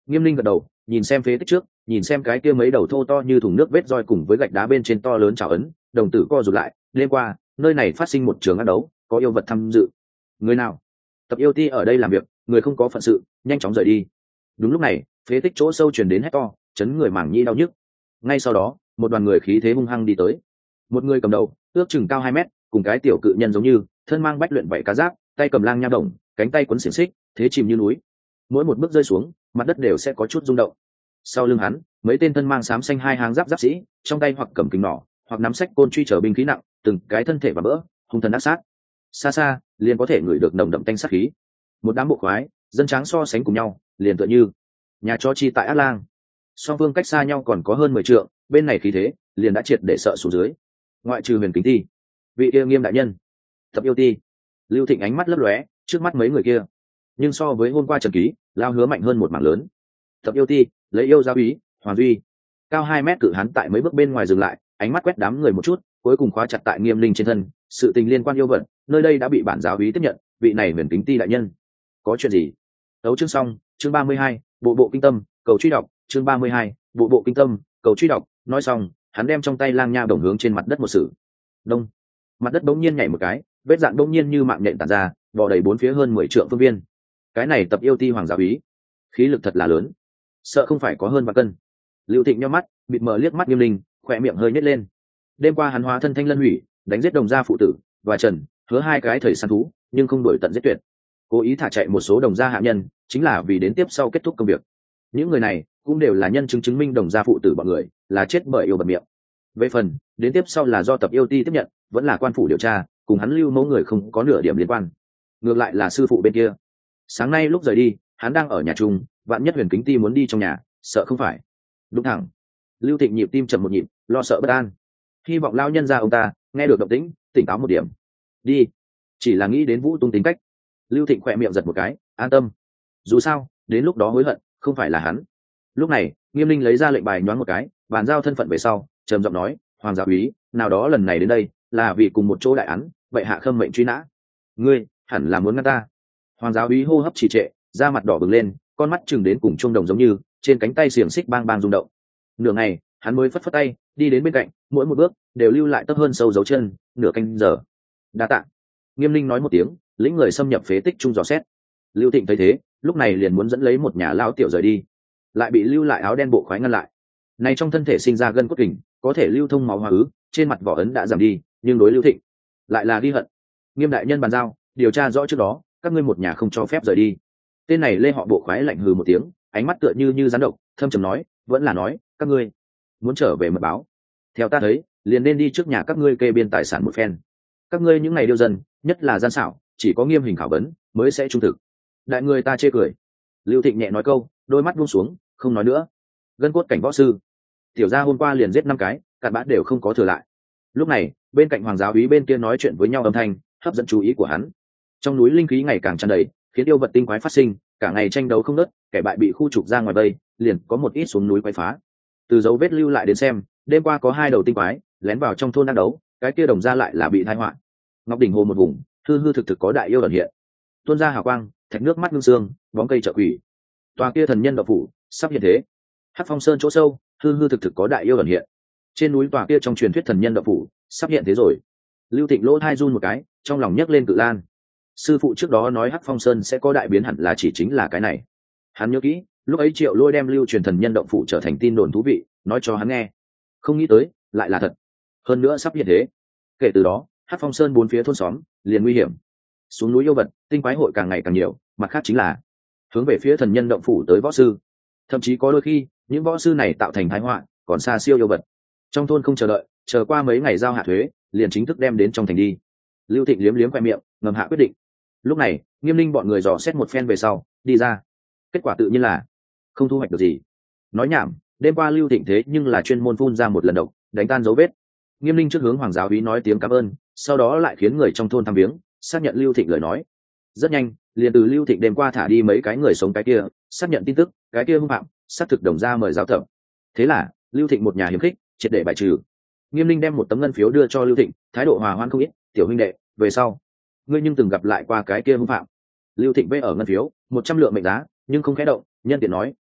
Nghiêm Linh gật đầu, nhìn xem phế tích trước, nhìn xem cái kia mấy đầu thô to như thùng nước vết roi cùng với gạch đá bên trên to lớn trào ấn, đồng tử co rụt lại. Đêm qua nơi này phát sinh một trường ác đấu, có yêu vật tham dự. Người nào? Tập yêu ti ở đây làm việc, người không có phận sự, nhanh chóng rời đi. Đúng lúc này, phế tích chỗ sâu truyền đến hét to, chấn người màng nhĩ đau nhức. Ngay sau đó, một đoàn người khí thế hung hăng đi tới. Một người cầm đầu, ước chừng cao 2 mét, cùng cái tiểu cự nhân giống như, thân mang bách luyện vậy cá giáp, tay cầm lang nha đồng, cánh tay quấn xiềng xích, thế chìm như núi. Mỗi một bước rơi xuống, mặt đất đều sẽ có chút rung động. Sau lưng hắn, mấy tên thân mang xám xanh hai hàng giáp sĩ, trong tay hoặc cầm kính nỏ, hoặc nắm sách côn truy trở binh khí nặng, từng cái thân thể và bỡ, hung thần ác sát. Xa xa, liền có thể ngửi được nồng đậm tanh sát khí. Một đám bộ khoái, dân tráng so sánh cùng nhau, liền tựa như nhà chó chi tại Ác Lang. Song phương cách xa nhau còn có hơn 10 trượng, bên này khí thế liền đã triệt để sợ xuống dưới. Ngoại trừ Huyền Kính Ti, vị kia Nghiêm đại nhân, Tập yêu ti, Lưu Thịnh ánh mắt lấp lóe trước mắt mấy người kia, nhưng so với hôm qua Trần Ký, Lao Hứa mạnh hơn một mảng lớn. Tập yêu ti lấy yêu giáo úy Hoàng Duy, cao 2 mét cự hán tại mấy bước bên ngoài dừng lại, ánh mắt quét đám người một chút, cuối cùng khóa chặt tại Nghiêm Linh trên thân. Sự tình liên quan yêu vật, nơi đây đã bị bản giáo úy tiếp nhận, vị này Huyền Kính Ti đại nhân, có chuyện gì? Đấu chương xong, chương 32, bộ bộ kinh tâm, cầu truy đọc, chương 32, bộ bộ kinh tâm, cầu truy đọc. Nói xong, hắn đem trong tay lang nha đồng hướng trên mặt đất một sử. Đông, mặt đất bỗng nhiên nhảy một cái, vết dạn bỗng nhiên như mạng nhện tản ra, bò đầy bốn phía hơn 10 trượng phương viên. Cái này Tập yêu ti Hoàng giáo úy, khí lực thật là lớn, sợ không phải có hơn vạn cân. Lưu Thịnh nhíu mắt, bịt mờ liếc mắt Nghiêm Linh, khỏe miệng hơi nhếch lên. Đêm qua hắn hóa thân Thanh Lân Hủy, đánh giết Đồng gia phụ tử và Trần Hứa hai cái thầy săn thú, nhưng không đuổi tận giết tuyệt, cố ý thả chạy một số Đồng gia hạ nhân, chính là vì đến tiếp sau kết thúc công việc. Những người này cũng đều là nhân chứng chứng minh Đồng gia phụ tử bọn người là chết bởi yêu bật miệng. Về phần đến tiếp sau là do Tập yêu ti tiếp nhận, vẫn là quan phủ điều tra, cùng hắn Lưu mẫu người không có nửa điểm liên quan. Ngược lại là sư phụ bên kia, sáng nay lúc rời đi, hắn đang ở nhà chung, vạn nhất Huyền Kính Ti muốn đi trong nhà, sợ không phải. Đúng thẳng. Lưu Thịnh nhịp tim chậm một nhịp, lo sợ bất an. Hy vọng lao nhân ra ông ta nghe được động tĩnh, tỉnh táo một điểm. Đi. Chỉ là nghĩ đến Vũ Tung tính cách, Lưu Thịnh khỏe miệng giật một cái, an tâm. Dù sao, đến lúc đó hối hận, không phải là hắn. Lúc này, Nghiêm Linh lấy ra lệnh bài nhoáng một cái, bàn giao thân phận về sau, trầm giọng nói, Hoàng giáo úy, nào đó lần này đến đây, là vì cùng một chỗ đại án, vậy hạ khâm mệnh truy nã. Ngươi, hẳn là muốn ngăn ta. Hoàng giáo úy hô hấp trì trệ, da mặt đỏ bừng lên, con mắt chừng đến cùng chuông đồng giống như, trên cánh tay xiềng xích bang bang rung động. Nửa ngày, hắn mới phất phất tay, đi đến bên cạnh, mỗi một bước đều lưu lại tấp hơn sâu dấu chân, nửa canh giờ. Đa tạ. Nghiêm Linh nói một tiếng, lĩnh người xâm nhập phế tích trung dò xét. Lưu Thịnh thấy thế, lúc này liền muốn dẫn lấy một nhà lão tiểu rời đi, lại bị lưu lại áo đen bộ khoái ngăn lại. Này trong thân thể sinh ra gân cốt kình, có thể lưu thông máu hóa ứ, trên mặt vỏ ấn đã giảm đi, nhưng đối Lưu Thịnh lại là ghi hận. Nghiêm đại nhân bàn giao, điều tra rõ trước đó, các ngươi một nhà không cho phép rời đi. Tên này lê họ bộ khoái lạnh hừ một tiếng, ánh mắt tựa như rắn độc, thâm trầm nói, vẫn là nói, các ngươi muốn trở về mật báo. Theo ta thấy, liền nên đi trước nhà các ngươi kê biên tài sản một phen. Các ngươi những ngày điêu dân, nhất là gian xảo, chỉ có nghiêm hình khảo vấn mới sẽ trung thực. Đại người ta chê cười. Lưu Thịnh nhẹ nói câu, đôi mắt buông xuống, không nói nữa. Gân cốt cảnh võ sư, tiểu gia hôm qua liền giết 5 cái, cặn bã đều không có thừa lại. Lúc này, bên cạnh Hoàng giáo úy bên kia nói chuyện với nhau âm thanh, hấp dẫn chú ý của hắn. Trong núi linh khí ngày càng tràn đầy, khiến yêu vật tinh quái phát sinh, cả ngày tranh đấu không ngớt, kẻ bại bị khu trục ra ngoài vây, liền có một ít xuống núi quấy phá. Từ dấu vết lưu lại đến xem, đêm qua có 2 đầu tinh quái lén vào trong thôn đang đấu, cái kia Đồng gia lại là bị tai họa. Ngọc đỉnh hồ một vùng, hư hư thực thực có đại yêu ẩn hiện. Tuôn ra hào quang, thạch nước mắt ngưng xương, bóng cây trợ quỷ. Tòa kia thần nhân đạo phủ sắp hiện thế. Hắc Phong Sơn chỗ sâu, hư hư thực thực có đại yêu ẩn hiện. Trên núi tòa kia trong truyền thuyết thần nhân đạo phủ sắp hiện thế rồi. Lưu Thịnh lỗ thai run một cái, trong lòng nhấc lên cự lan. Sư phụ trước đó nói Hắc Phong Sơn sẽ có đại biến, hẳn là chỉ chính là cái này. Hắn nhớ kỹ, lúc ấy Triệu Lôi đem lưu truyền thần nhân động phủ trở thành tin đồn thú vị, nói cho hắn nghe. Không nghĩ tới, lại là thật. Hơn nữa sắp hiện thế. Kể từ đó, Hắc Phong Sơn bốn phía thôn xóm liền nguy hiểm. Xuống núi yêu vật, tinh quái hội càng ngày càng nhiều, mặt khác chính là hướng về phía thần nhân động phủ tới võ sư. Thậm chí có đôi khi, những võ sư này tạo thành tai họa, còn xa siêu yêu vật. Trong thôn không chờ đợi, chờ qua mấy ngày giao hạ thuế, liền chính thức đem đến trong thành đi. Lưu Thịnh liếm liếm khoe miệng, ngầm hạ quyết định. Lúc này, Nghiêm Linh bọn người dò xét một phen về sau, đi ra. Kết quả tự nhiên là không thu hoạch được gì. Nói nhảm, đêm qua Lưu Thịnh thế nhưng là chuyên môn phun ra một lần độc, đánh tan dấu vết. Nghiêm Linh trước hướng Hoàng giáo úy nói tiếng cảm ơn, sau đó lại khiến người trong thôn thăm viếng, xác nhận Lưu Thịnh lời nói. Rất nhanh, liền từ Lưu Thịnh đêm qua thả đi mấy cái người sống cái kia, xác nhận tin tức, cái kia hung phạm, xác thực Đồng gia mời giáo thẩm. Thế là, Lưu Thịnh một nhà hiếm khích, triệt để bài trừ. Nghiêm Linh đem một tấm ngân phiếu đưa cho Lưu Thịnh, thái độ hòa hoãn không ít, tiểu huynh đệ, về sau, ngươi nhưng từng gặp lại qua cái kia hung phạm. Lưu Thịnh vẽ ở ngân phiếu, 100 lượng mệnh giá, nhưng không khẽ động, nhân tiện nói,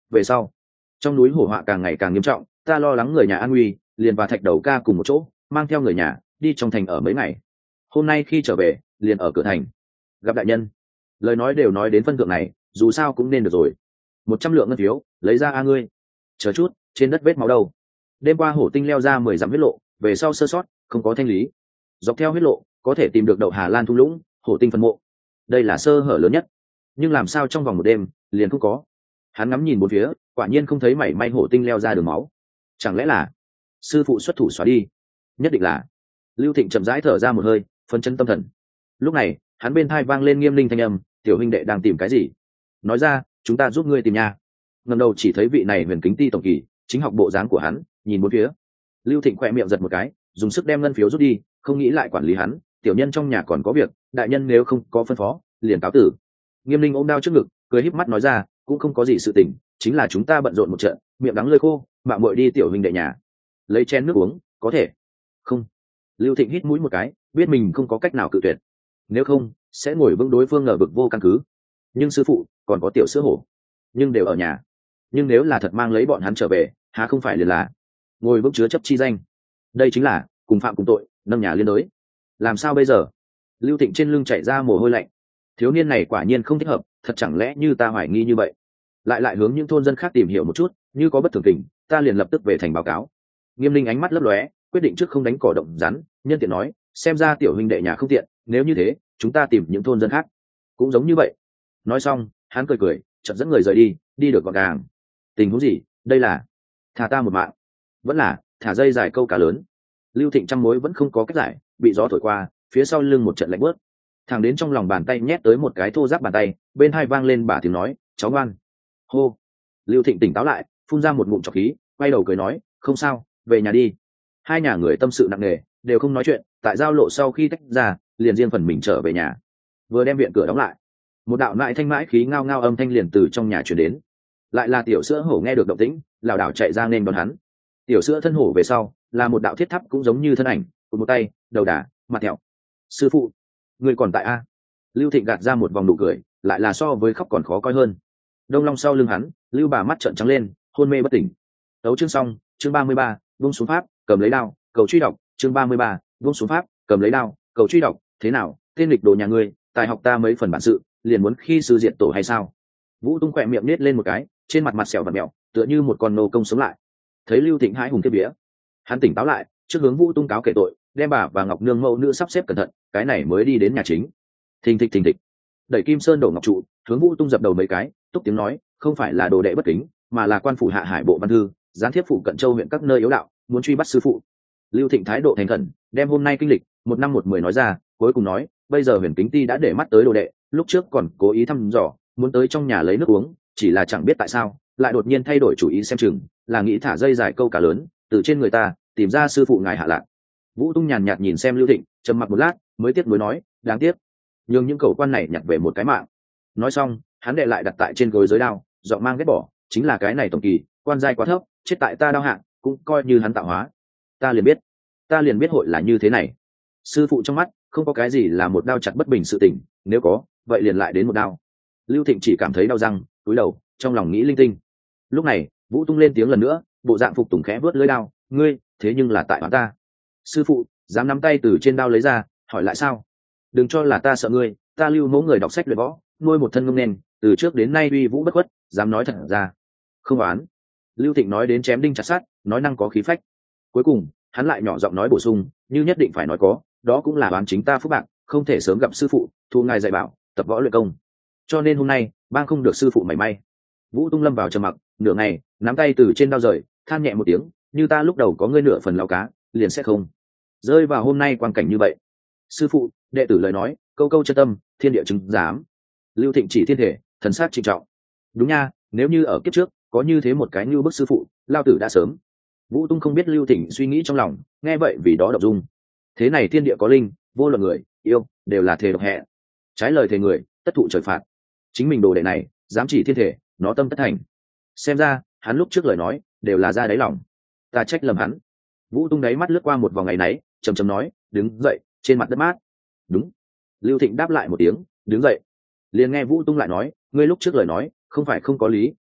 về sau trong núi hổ họa càng ngày càng nghiêm trọng, ta lo lắng người nhà an nguy, liền và thạch đầu ca cùng một chỗ mang theo người nhà đi trong thành ở mấy ngày. Hôm nay khi trở về liền ở cửa thành gặp đại nhân. Lời nói đều nói đến phân thượng này, dù sao cũng nên được rồi. 100 lượng ngân phiếu lấy ra a ngươi. Chờ chút, trên đất vết máu đâu? Đêm qua hổ tinh leo ra 10 dặm huyết lộ, về sau sơ sót không có thanh lý, dọc theo huyết lộ có thể tìm được đậu Hà Lan thung lũng, hổ tinh phân mộ. Đây là sơ hở lớn nhất, nhưng làm sao trong vòng một đêm liền không có? Hắn ngắm nhìn bốn phía, quả nhiên không thấy mảy may hổ tinh leo ra đường máu. Chẳng lẽ là sư phụ xuất thủ xóa đi? Nhất định là. Lưu Thịnh chậm rãi thở ra một hơi, phấn chấn tâm thần. Lúc này hắn bên tai vang lên nghiêm linh thanh âm, tiểu huynh đệ đang tìm cái gì? Nói ra, chúng ta giúp ngươi tìm nha. Ngẩng đầu chỉ thấy vị này huyền kính ti tổng kỳ chính học bộ dáng của hắn, nhìn bốn phía. Lưu Thịnh khỏe miệng giật một cái, dùng sức đem ngân phiếu rút đi, không nghĩ lại quản lý hắn. Tiểu nhân trong nhà còn có việc, đại nhân nếu không có phân phó liền cáo tử. Nghiêm linh ôm đao trước ngực, cười híp mắt nói ra, cũng không có gì sự tình, chính là chúng ta bận rộn một trận, miệng đắng lưỡi khô, mạo muội đi tiểu huynh đệ nhà lấy chén nước uống có thể không? Lưu Thịnh hít mũi một cái, biết mình không có cách nào cự tuyệt, nếu không sẽ ngồi vững đối phương ngờ vực vô căn cứ. Nhưng sư phụ còn có tiểu sữa hổ, nhưng đều ở nhà, nhưng nếu là thật mang lấy bọn hắn trở về, há không phải liền là ngồi vững chứa chấp chi danh? Đây chính là cùng phạm cùng tội, nâng nhà liên đới. Làm sao bây giờ? Lưu Thịnh trên lưng chảy ra mồ hôi lạnh. Thiếu niên này quả nhiên không thích hợp, thật chẳng lẽ như ta hoài nghi như vậy? Lại hướng những thôn dân khác tìm hiểu một chút, như có bất thường tình ta liền lập tức về thành báo cáo. Nghiêm linh ánh mắt lấp lóe, quyết định trước không đánh cỏ động rắn, nhân tiện nói, xem ra tiểu huynh đệ nhà không tiện, nếu như thế chúng ta tìm những thôn dân khác cũng giống như vậy. Nói xong hắn cười chợt dẫn người rời đi, đi được gọn gàng. Tình huống gì? Đây là thả ta một mạng, vẫn là thả dây dài câu cá lớn? Lưu Thịnh trăm mối vẫn không có cách giải, bị gió thổi qua, phía sau lưng một trận lạnh bớt, thẳng đến trong lòng bàn tay nhét tới một cái thô giáp bàn tay, bên hai vang lên bà tiếng nói, cháu ngoan. Hô. Lưu Thịnh tỉnh táo lại, phun ra một ngụm trọc khí, quay đầu cười nói, không sao, về nhà đi. Hai nhà người tâm sự nặng nề, đều không nói chuyện, tại giao lộ sau khi tách ra liền riêng phần mình trở về nhà. Vừa đem viện cửa đóng lại, một đạo lại thanh mãi khí ngao ngao âm thanh liền từ trong nhà truyền đến. Lại là tiểu sữa hổ nghe được động tĩnh, lảo đảo chạy ra nên đón hắn. Tiểu sữa thân hổ về sau là một đạo thiết tháp cũng giống như thân ảnh, cùng một tay đầu đà mặt thẹo. Sư phụ, người còn tại a? Lưu Thịnh gạt ra một vòng nụ cười, lại là so với khóc còn khó coi hơn. Đông long sau lưng hắn, Lưu bà mắt trợn trắng lên, hôn mê bất tỉnh. Tấu chương xong, chương 33, vung xuống pháp, cầm lấy đao, cầu truy đọc, chương 33, vung xuống pháp, cầm lấy đao, cầu truy đọc. Thế nào, tên lịch đồ nhà ngươi, tài học ta mấy phần bản sự, liền muốn khi sư diện tổ hay sao? Vũ Tung khỏe miệng nết lên một cái, trên mặt sẹo và mẹo, tựa như một con nô công sống lại. Thấy Lưu Thịnh hãi hùng kiếp vía, hắn tỉnh táo lại, trước hướng Vũ Tung cáo kể tội, đem bà và Ngọc Nương mẫu nữ sắp xếp cẩn thận, cái này mới đi đến nhà chính. Thình thịch, đẩy kim sơn đổ ngọc trụ, hướng Vũ Tung dập đầu mấy cái, túc tiếng nói, không phải là đồ đệ bất kính, mà là quan phủ hạ hải bộ văn thư gián tiếp phụ cận châu huyện các nơi yếu đạo, muốn truy bắt sư phụ. Lưu Thịnh thái độ thành khẩn, đem hôm nay kinh lịch 1 năm 1 10 nói ra, cuối cùng nói, bây giờ huyền kính ti đã để mắt tới đồ đệ, lúc trước còn cố ý thăm dò, muốn tới trong nhà lấy nước uống, chỉ là chẳng biết tại sao lại đột nhiên thay đổi chủ ý, xem chừng là nghĩ thả dây dài câu cá lớn từ trên người ta tìm ra sư phụ ngài hạ lạc. Vũ Tung nhàn nhạt nhìn xem Lưu Thịnh, trầm mặc một lát mới tiếc nuối nói, đáng tiếc, nhưng những cầu quan này nhặt về một cái mạng. Nói xong hắn đệ lại đặt tại trên gối giới đao, giọng mang ghét bỏ, chính là cái này tổng kỳ quan giai quá thấp, chết tại ta đao hạng cũng coi như hắn tạo hóa. Ta liền biết hội là như thế này. Sư phụ trong mắt không có cái gì là một đao chặt bất bình sự tình, nếu có vậy liền lại đến một đao. Lưu Thịnh chỉ cảm thấy đau răng, cúi đầu trong lòng nghĩ linh tinh. Lúc này Vũ Tung lên tiếng lần nữa, bộ dạng phục tùng khẽ vớt lưỡi đao, ngươi thế nhưng là tại hóa ta. Sư phụ dám nắm tay từ trên đao lấy ra, hỏi lại sao? Đừng cho là ta sợ ngươi, ta Lưu mẫu người đọc sách luyện võ, nuôi một thân ngông nên, từ trước đến nay uy vũ bất khuất, dám nói thật ra không oán. Lưu Thịnh nói đến chém đinh chặt sắt, nói năng có khí phách. Cuối cùng hắn lại nhỏ giọng nói bổ sung, như nhất định phải nói có, đó cũng là oán chính ta phúc bạc, không thể sớm gặp sư phụ, thu ngài dạy bảo, tập võ luyện công, cho nên hôm nay bang không được sư phụ mảy may. Vũ Tung lâm vào trầm mặc nửa ngày, nắm tay từ trên đao rời, than nhẹ một tiếng, như ta lúc đầu có ngươi nửa phần lao cá, liền sẽ không rơi vào hôm nay quang cảnh như vậy. Sư phụ, đệ tử lời nói câu câu chân tâm, thiên địa chứng giám. Lưu Thịnh chỉ thiên thể, thần sát trịnh trọng. Đúng nha, nếu như ở kiếp trước có như thế một cái như bức sư phụ, lao tử đã sớm. Vũ Tung không biết Lưu Thịnh suy nghĩ trong lòng, nghe vậy vì đó động dung. Thế này thiên địa có linh, vô luận người yêu đều là thề độc hẹ, trái lời thề người tất thụ trời phạt. Chính mình đồ đệ này dám chỉ thiên thể, nó tâm tất thành. Xem ra hắn lúc trước lời nói đều là ra đáy lòng, ta trách lầm hắn. Vũ Tung đáy mắt lướt qua một vòng ngày náy, trầm trầm nói, đứng dậy, trên mặt đất mát. Đúng. Lưu Thịnh đáp lại một tiếng, đứng dậy. Liền nghe Vũ Tung lại nói, ngươi lúc trước lời nói không phải không có lý,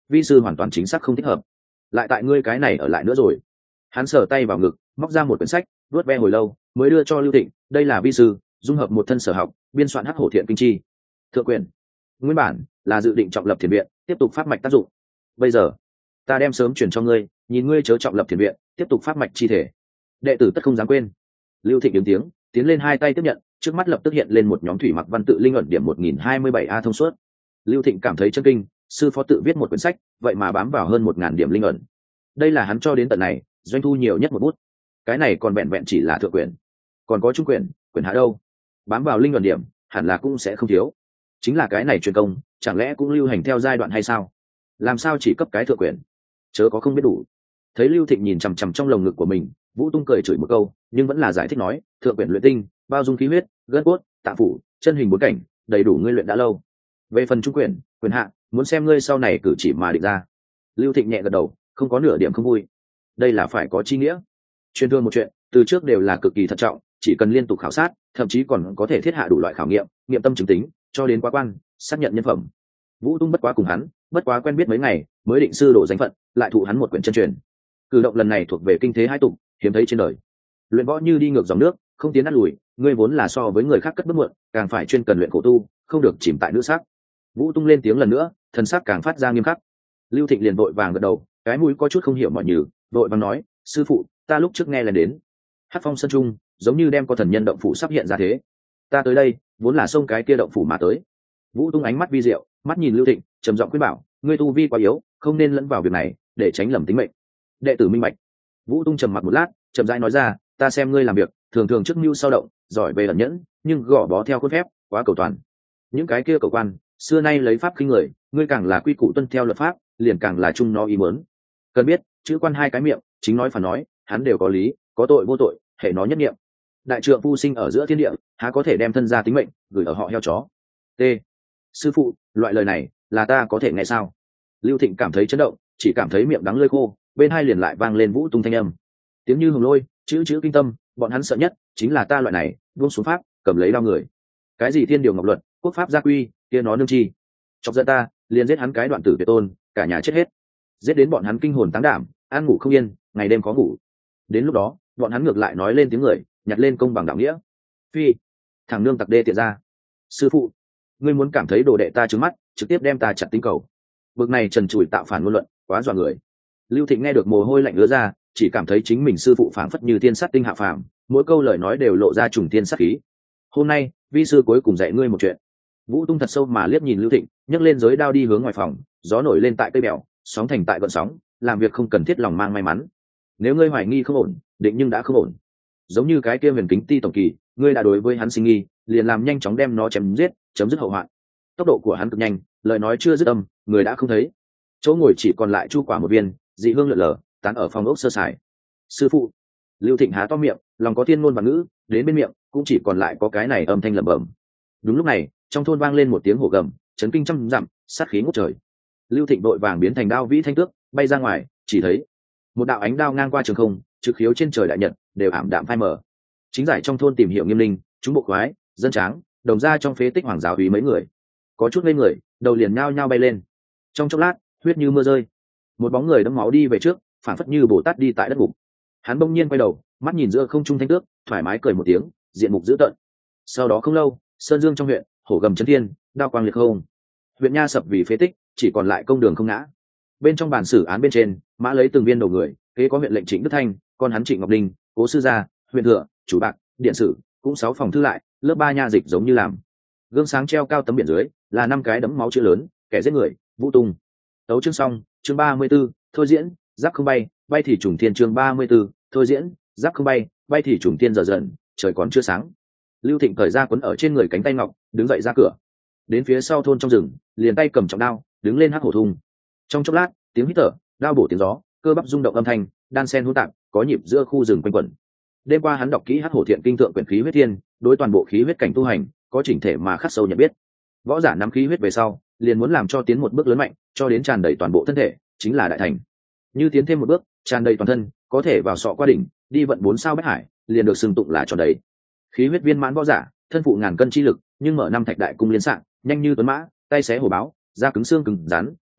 vi sư hoàn toàn chính xác không thích hợp, lại tại ngươi cái này ở lại nữa rồi. Hắn sờ tay vào ngực, móc ra một quyển sách, vuốt ve hồi lâu mới đưa cho Lưu Thịnh. Đây là vi sư dung hợp một thân sở học biên soạn hắc hổ thiện kinh chi thượng quyển, nguyên bản là dự định trọng lập thiền viện tiếp tục phát mạch tác dụng, bây giờ ta đem sớm chuyển cho ngươi, nhìn ngươi chớ trọng lập thiền viện tiếp tục phát mạch chi thể, đệ tử tất không dám quên. Lưu Thịnh ứng tiếng tiến lên, hai tay tiếp nhận, trước mắt lập tức hiện lên một nhóm thủy mặc văn tự linh ẩn điểm 1027 a thông suốt. Lưu Thịnh cảm thấy chân kinh, sư phó tự viết một quyển sách vậy mà bám vào hơn 1000 điểm linh ẩn, đây là hắn cho đến tận này doanh thu nhiều nhất một bút. Cái này còn vẹn vẹn chỉ là thượng quyển, còn có trung quyển, quyển hạ đâu, bám vào linh ẩn điểm hẳn là cũng sẽ không thiếu. Chính là cái này truyền công chẳng lẽ cũng lưu hành theo giai đoạn hay sao? Làm sao chỉ cấp cái thượng quyển, chớ có không biết đủ. Thấy Lưu Thịnh nhìn chằm chằm trong lồng ngực của mình, Vũ Tung cười chửi một câu nhưng vẫn là giải thích nói, thượng quyển luyện tinh bao dung khí huyết, gân cốt, tạng phủ, chân hình bốn cảnh, đầy đủ ngươi luyện đã lâu. Về phần trung quyển, quyền hạ, muốn xem ngươi sau này cử chỉ mà định ra. Lưu Thịnh nhẹ gật đầu, không có nửa điểm không vui. Đây là phải có chi nghĩa. Truyền thương một chuyện từ trước đều là cực kỳ thận trọng, chỉ cần liên tục khảo sát, thậm chí còn có thể thiết hạ đủ loại khảo nghiệm, nghiệm tâm chứng tính, cho đến quá quan xác nhận nhân phẩm. Vũ Tung bất quá cùng hắn bất quá quen biết mấy ngày mới định sư đổ danh phận, lại thụ hắn một quyển chân truyền. Cử động lần này thuộc về kinh thế hai tục, hiếm thấy trên đời. Luyện võ như đi ngược dòng nước, không tiến nát lùi, ngươi vốn là so với người khác cất bước muộn, càng phải chuyên cần luyện khổ tu, không được chìm tại nữ sắc. Vũ Tung lên tiếng lần nữa, thần sắc càng phát ra nghiêm khắc. Lưu Thịnh liền vội vàng gật đầu, cái mũi có chút không hiểu mọi nhừ, vội vàng nói, sư phụ, ta lúc trước nghe là đến Hắc Phong Sơn Trung, giống như đem có thần nhân động phủ sắp hiện ra thế. Ta tới đây vốn là xông cái kia động phủ mà tới. Vũ Tung ánh mắt vi diệu, mắt nhìn Lưu Thịnh, trầm giọng khuyên bảo, ngươi tu vi quá yếu, không nên lẫn vào việc này, để tránh lầm tính mệnh. Đệ tử minh bạch. Vũ Tung trầm mặc một lát, chậm rãi nói ra, ta xem ngươi làm việc thường thường trước mưu sau động, giỏi về ẩn nhẫn, nhưng gò bó theo khuôn phép, quá cầu toàn. Những cái kia cầu quan xưa nay lấy pháp khinh người, ngươi càng là quy củ tuân theo luật pháp, liền càng là chung nó ý muốn. Cần biết chữ quan hai cái miệng, chính nói phản nói, hắn đều có lý, có tội vô tội, hệ nó nhất niệm. Đại trượng phu sinh ở giữa thiên địa, há có thể đem thân gia tính mệnh gửi ở họ heo chó. T. Sư phụ, loại lời này là ta có thể nghe sao? Lưu Thịnh cảm thấy chấn động, chỉ cảm thấy miệng đắng lưỡi khô, bên hai liền lại vang lên Vũ Tung thanh âm, tiếng như hồng lôi, chữ chữ kinh tâm. Bọn hắn sợ nhất chính là ta loại này buông xuống pháp, cầm lấy đao người. Cái gì thiên điều ngọc luật, quốc pháp gia quy, kia nó nương chi, chọc giận ta liền giết hắn cái đoạn tử tuyệt tôn, cả nhà chết hết, giết đến bọn hắn kinh hồn táng đảm, ăn ngủ không yên, ngày đêm khó ngủ. Đến lúc đó bọn hắn ngược lại nói lên tiếng người, nhặt lên công bằng đạo nghĩa. Phi, thằng nương tặc đê tiện ra. Sư phụ, ngươi muốn cảm thấy đồ đệ ta trứng mắt, trực tiếp đem ta chặt tinh cầu. Bực này trần trụi tạo phản ngôn luận, quá dọa người. Lưu Thịnh nghe được mồ hôi lạnh ứa ra, chỉ cảm thấy chính mình sư phụ phảng phất như tiên sát tinh hạ phàm, mỗi câu lời nói đều lộ ra trùng tiên sát khí. Hôm nay vi sư cuối cùng dạy ngươi một chuyện. Vũ Tung thật sâu mà liếc nhìn Lưu Thịnh, nhấc lên giới đao đi hướng ngoài phòng. Gió nổi lên tại cây bèo, sóng thành tại gợn sóng, làm việc không cần thiết lòng mang may mắn. Nếu ngươi hoài nghi không ổn, định nhưng đã không ổn. Giống như cái kia Huyền Kính Ti tổng kỳ, ngươi đã đối với hắn sinh nghi, liền làm nhanh chóng đem nó chém giết, chấm dứt hậu hoạn. Tốc độ của hắn cực nhanh, lời nói chưa dứt âm, người đã không thấy. Chỗ ngồi chỉ còn lại chu quả một viên, dị hương lượn lờ, tán ở phòng ốc sơ sài. Sư phụ. Lưu Thịnh há to miệng, lòng có thiên ngôn và ngữ, đến bên miệng cũng chỉ còn lại có cái này âm thanh lẩm bẩm. Đúng lúc này, trong thôn vang lên một tiếng hổ gầm, chấn kinh trăm dặm, sát khí ngút trời. Lưu Thịnh đội vàng biến thành đao vĩ thanh tước, bay ra ngoài, chỉ thấy một đạo ánh đao ngang qua trường không, trực khiếu trên trời đại nhật đều ảm đạm phai mờ. Chính giải trong thôn tìm hiểu nghiêm linh, chúng bộ khoái, dân tráng, đồng ra trong phế tích hoàng giáo úy mấy người, có chút ngây người, đầu liền nhao nhao bay lên. Trong chốc lát, huyết như mưa rơi, một bóng người đẫm máu đi về trước, phản phất như Bồ Tát đi tại đất ngục. Hắn bỗng nhiên quay đầu, mắt nhìn giữa không trung thanh tước, thoải mái cười một tiếng, diện mục dữ tợn. Sau đó không lâu, sơn dương trong huyện, hổ gầm chấn thiên, đao quang liệt không, huyện nha sập vì phế tích, chỉ còn lại công đường không ngã. Bên trong bản xử án bên trên, mã lấy từng viên đầu người, kế có huyện lệnh Trịnh Đức Thanh, con hắn Trịnh Ngọc Linh, cố sư gia, huyện thừa, chủ bạc, điện sử, cũng 6 phòng thư lại, lớp 3 nha dịch giống như làm. Gương sáng treo cao tấm biển dưới, là 5 cái đấm máu chữ lớn, kẻ giết người, Vũ Tung. Tấu chương xong, chương 34, thôi diễn, giáp không bay, bay thì trùng thiên. Chương 34, thôi diễn, giáp không bay, bay thì trùng thiên. Giờ dần, trời còn chưa sáng. Lưu Thịnh cởi ra quấn ở trên người cánh tay ngọc, đứng dậy ra cửa. Đến phía sau thôn trong rừng, liền tay cầm trọng đao, đứng lên hắc hổ thung. Trong chốc lát, tiếng hít thở, đao bổ tiếng gió, cơ bắp rung động âm thanh, đan sen hỗn tạp, có nhịp giữa khu rừng quanh quẩn. Đêm qua hắn đọc kỹ hắc hổ thiện kinh thượng quyển khí huyết thiên, đối toàn bộ khí huyết cảnh tu hành có chỉnh thể mà khắc sâu nhận biết. Võ giả nắm khí huyết về sau, liền muốn làm cho tiến một bước lớn mạnh, cho đến tràn đầy toàn bộ thân thể, chính là đại thành. Như tiến thêm một bước, tràn đầy toàn thân, có thể vào sọ qua đỉnh, đi vận 4 sao bách hải, liền được xưng tụng là tròn đầy. Khí huyết viên mãn võ giả, thân phụ ngàn cân chi lực, nhưng mở 5 thạch đại cung liên sạng, nhanh như tuấn mã, tay xé hổ báo, da cứng xương cứng rắn,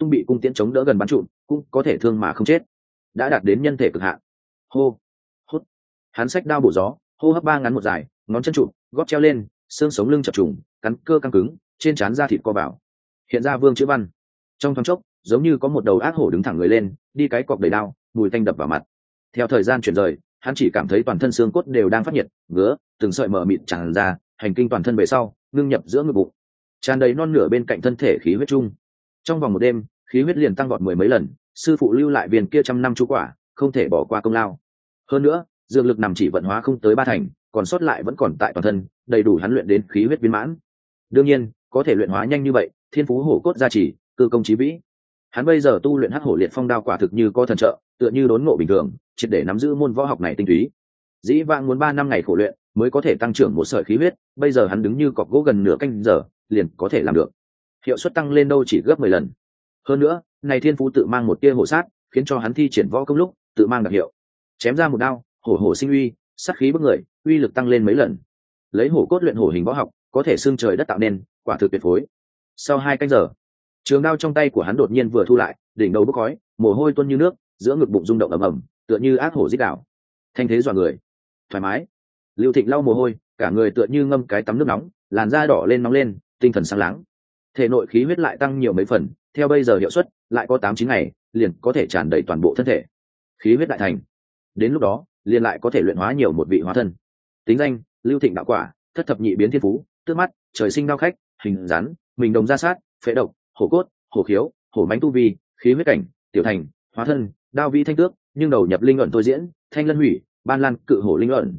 tung bị cung tiễn chống đỡ gần bắn trụ cũng có thể thương mà không chết, đã đạt đến nhân thể cực hạn. Hô hút, hắn xách đao bổ gió, hô hấp ba ngắn một dài, ngón chân trụ gót treo lên, xương sống lưng chập trùng, cắn cơ căng cứng, trên trán da thịt co vào, hiện ra vương chữ văn. Trong thoáng chốc giống như có một đầu ác hổ đứng thẳng người lên, đi cái cọc đầy đao, mùi tanh đập vào mặt. Theo thời gian chuyển rời, hắn chỉ cảm thấy toàn thân xương cốt đều đang phát nhiệt, ngứa, từng sợi mờ mịt tràn ra, hành kinh toàn thân về sau ngưng nhập giữa ngực bụng, tràn đầy non nửa bên cạnh thân thể khí huyết chung. Trong vòng một đêm khí huyết liền tăng vọt mười mấy lần, sư phụ lưu lại viên kia 100 năm chú quả không thể bỏ qua công lao. Hơn nữa dược lực nằm chỉ vận hóa không tới 3 thành, còn sót lại vẫn còn tại toàn thân, đầy đủ hắn luyện đến khí huyết viên mãn. Đương nhiên có thể luyện hóa nhanh như vậy, thiên phú hổ cốt gia trì, cư công chí vĩ. Hắn bây giờ tu luyện hắc hổ liệt phong đao quả thực như có thần trợ, tựa như đốn ngộ bình thường, triệt để nắm giữ môn võ học này tinh túy. Dĩ vãng muốn 3 năm ngày khổ luyện mới có thể tăng trưởng một sợi khí huyết, bây giờ hắn đứng như cọc gỗ gần nửa canh giờ liền có thể làm được, hiệu suất tăng lên đâu chỉ gấp 10 lần. Hơn nữa này thiên phú tự mang một tia hổ sát, khiến cho hắn thi triển võ công lúc tự mang đặc hiệu, chém ra một đao hổ hổ sinh uy, sát khí bức người, uy lực tăng lên mấy lần. Lấy hổ cốt luyện hổ hình võ học có thể xương trời đất tạo nên, quả thực tuyệt phối. Sau 2 canh giờ, trường đao trong tay của hắn đột nhiên vừa thu lại, đỉnh đầu bốc khói, mồ hôi tuôn như nước, giữa ngực bụng rung động ầm ầm, tựa như ác hổ rít gào. Thanh thế dọa người, thoải mái. Lưu Thịnh lau mồ hôi, cả người tựa như ngâm cái tắm nước nóng, làn da đỏ lên nóng lên, tinh thần sáng láng. Thể nội khí huyết lại tăng nhiều mấy phần, theo bây giờ hiệu suất lại có 8-9 ngày liền có thể tràn đầy toàn bộ thân thể. Khí huyết đại thành, đến lúc đó liền lại có thể luyện hóa nhiều một vị hóa thân. Tính danh: Lưu Thịnh đạo quả, thất thập nhị biến thiên phú, tước mắt, trời sinh đao khách, hình rắn, mình đồng ra sát, phệ độc, hổ cốt, hổ khiếu, hổ mãnh tu vi, khí huyết cảnh, tiểu thành, hóa thân, đao vĩ thanh tước, nhưng đầu nhập linh ẩn tôi diễn, thanh lân hủy, ban lan cự hổ linh ẩn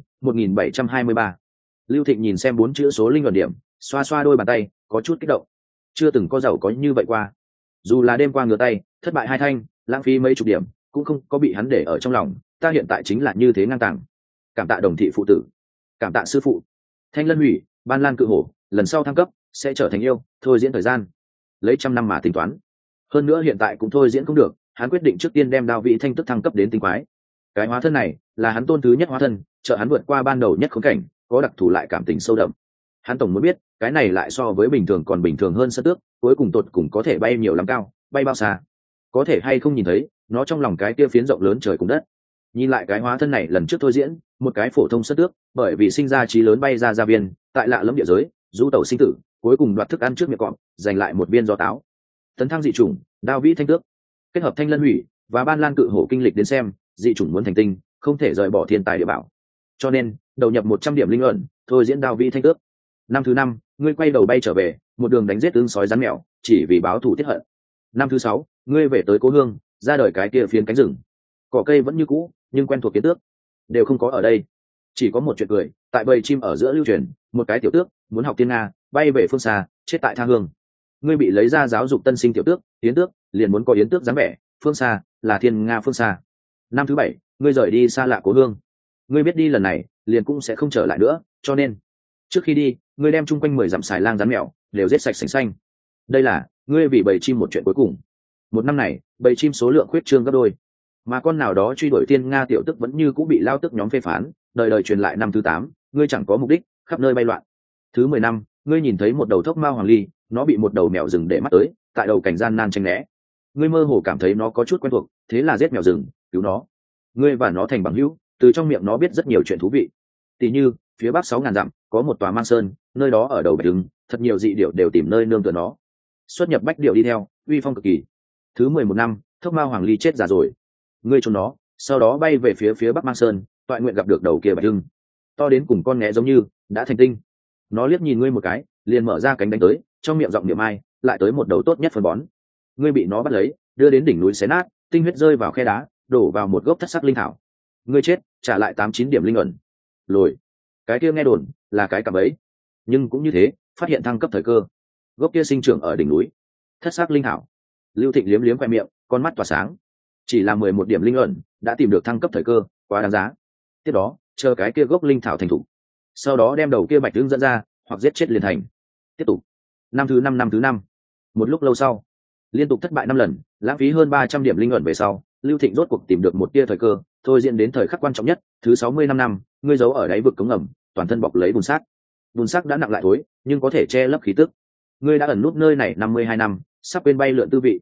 1723. Lưu Thịnh nhìn xem 4 chữ số linh ẩn điểm, xoa xoa đôi bàn tay, có chút kích động. Chưa từng có giàu có như vậy qua. Dù là đêm qua ngửa tay thất bại 2 thanh, lãng phí mấy chục điểm, cũng không có bị hắn để ở trong lòng. Ta hiện tại chính là như thế ngang tàng. Cảm tạ đồng thị phụ tử, cảm tạ sư phụ. Thanh lân hủy, ban lan cự hổ, lần sau thăng cấp sẽ trở thành yêu, thôi diễn thời gian lấy 100 năm mà tính toán. Hơn nữa hiện tại cũng thôi diễn cũng được, hắn quyết định trước tiên đem đao vị thanh tức thăng cấp đến tinh quái. Cái hóa thân này là hắn tôn thứ nhất hóa thân, trợ hắn vượt qua ban đầu nhất khốn cảnh, có đặc thù lại cảm tình sâu đậm. Hắn tổng muốn biết cái này lại so với bình thường còn bình thường hơn sơn tước, cuối cùng tột cùng có thể bay nhiều lắm cao, bay bao xa, có thể hay không nhìn thấy nó trong lòng cái kia phiến rộng lớn trời cùng đất. Nhìn lại cái hóa thân này lần trước thôi diễn, một cái phổ thông sơn tước, bởi vì sinh ra trí lớn bay ra gia viên, tại lạ lẫm địa giới du tẩu sinh tử, cuối cùng đoạt thức ăn trước miệng cọp, giành lại một viên gió táo. Tấn thăng dị chủng đao vĩ thanh tước, kết hợp thanh lân hủy và ban lan cự hổ kinh lịch đến xem, dị chủng muốn thành tinh không thể rời bỏ thiên tài địa bảo, cho nên đầu nhập 100 điểm linh ẩn thôi diễn đao vĩ thanh tước. Năm thứ 5, ngươi quay đầu bay trở về, một đường đánh giết ương sói rắn mèo, chỉ vì báo thù tiết hận. Năm thứ 6, ngươi về tới cố hương, ra đời cái kia phiến cánh rừng, cỏ cây vẫn như cũ nhưng quen thuộc kiến tước đều không có ở đây, chỉ có một chuyện cười tại bầy chim ở giữa lưu truyền. Một cái tiểu tước muốn học tiên nga, bay về phương xa, chết tại tha hương. Ngươi bị lấy ra giáo dục tân sinh tiểu tước, yến tước liền muốn có yến tước dáng vẻ, phương xa là thiên nga phương xa. Năm thứ 7, ngươi rời đi xa lạ cố hương, ngươi biết đi lần này liền cũng sẽ không trở lại nữa, cho nên trước khi đi ngươi đem chung quanh 10 dặm xài lang rắn mèo đều giết sạch sành xanh. Đây là ngươi vì bầy chim một chuyện cuối cùng. Một năm này bầy chim số lượng khuyết trương gấp đôi, mà con nào đó truy đuổi tiên nga tiểu tức vẫn như cũng bị lao tức nhóm phê phán, đời đời truyền lại. Năm thứ 8, ngươi chẳng có mục đích, khắp nơi bay loạn. Thứ 10 năm, ngươi nhìn thấy một đầu thốc mao hoàng ly, nó bị một đầu mèo rừng để mắt tới, tại đầu cảnh gian nan tranh né. Ngươi mơ hồ cảm thấy nó có chút quen thuộc, thế là giết mèo rừng, cứu nó. Ngươi và nó thành bằng hữu, từ trong miệng nó biết rất nhiều chuyện thú vị. Tỷ như phía bắc 6.000 dặm có một tòa mang sơn, nơi đó ở đầu bạch đứng, thật nhiều dị điểu đều tìm nơi nương tựa nó. Xuất nhập bách điểu đi theo, uy phong cực kỳ. Thứ 11 năm, thốc mao hoàng ly chết già rồi, ngươi trốn nó, sau đó bay về phía bắc mang sơn, toại nguyện gặp được đầu kia bạch hưng, to đến cùng con nghé giống như đã thành tinh. Nó liếc nhìn ngươi một cái, liền mở ra cánh đánh tới, trong miệng giọng niệm ai lại tới một đầu tốt nhất phân bón. Ngươi bị nó bắt lấy, đưa đến đỉnh núi xé nát, tinh huyết rơi vào khe đá, đổ vào một gốc thất sắc linh thảo. Ngươi chết, trả lại 8-9 điểm linh ẩn. Lồi, cái kia nghe đồn là cái cạm bẫy, nhưng cũng như thế, phát hiện thăng cấp thời cơ. Gốc kia sinh trưởng ở đỉnh núi, thất sắc linh thảo. Lưu Thịnh liếm liếm khoe miệng, con mắt tỏa sáng. Chỉ là 11 điểm linh ẩn đã tìm được thăng cấp thời cơ, quá đáng giá. Tiếp đó chờ cái kia gốc linh thảo thành thục, sau đó đem đầu kia bạch tướng dẫn ra, hoặc giết chết liền thành. Tiếp tục. Năm thứ 5, một lúc lâu sau, liên tục thất bại 5 lần, lãng phí hơn 300 điểm linh ẩn về sau, Lưu Thịnh rốt cuộc tìm được một tia thời cơ, thôi diễn đến thời khắc quan trọng nhất. Thứ 65 năm, ngươi giấu ở đáy vực cống ngầm, toàn thân bọc lấy bùn xác. Bùn xác đã nặng lại thối, nhưng có thể che lấp khí tức. Ngươi đã ẩn nút nơi này 52 năm, sắp bên bay lượn tư vị.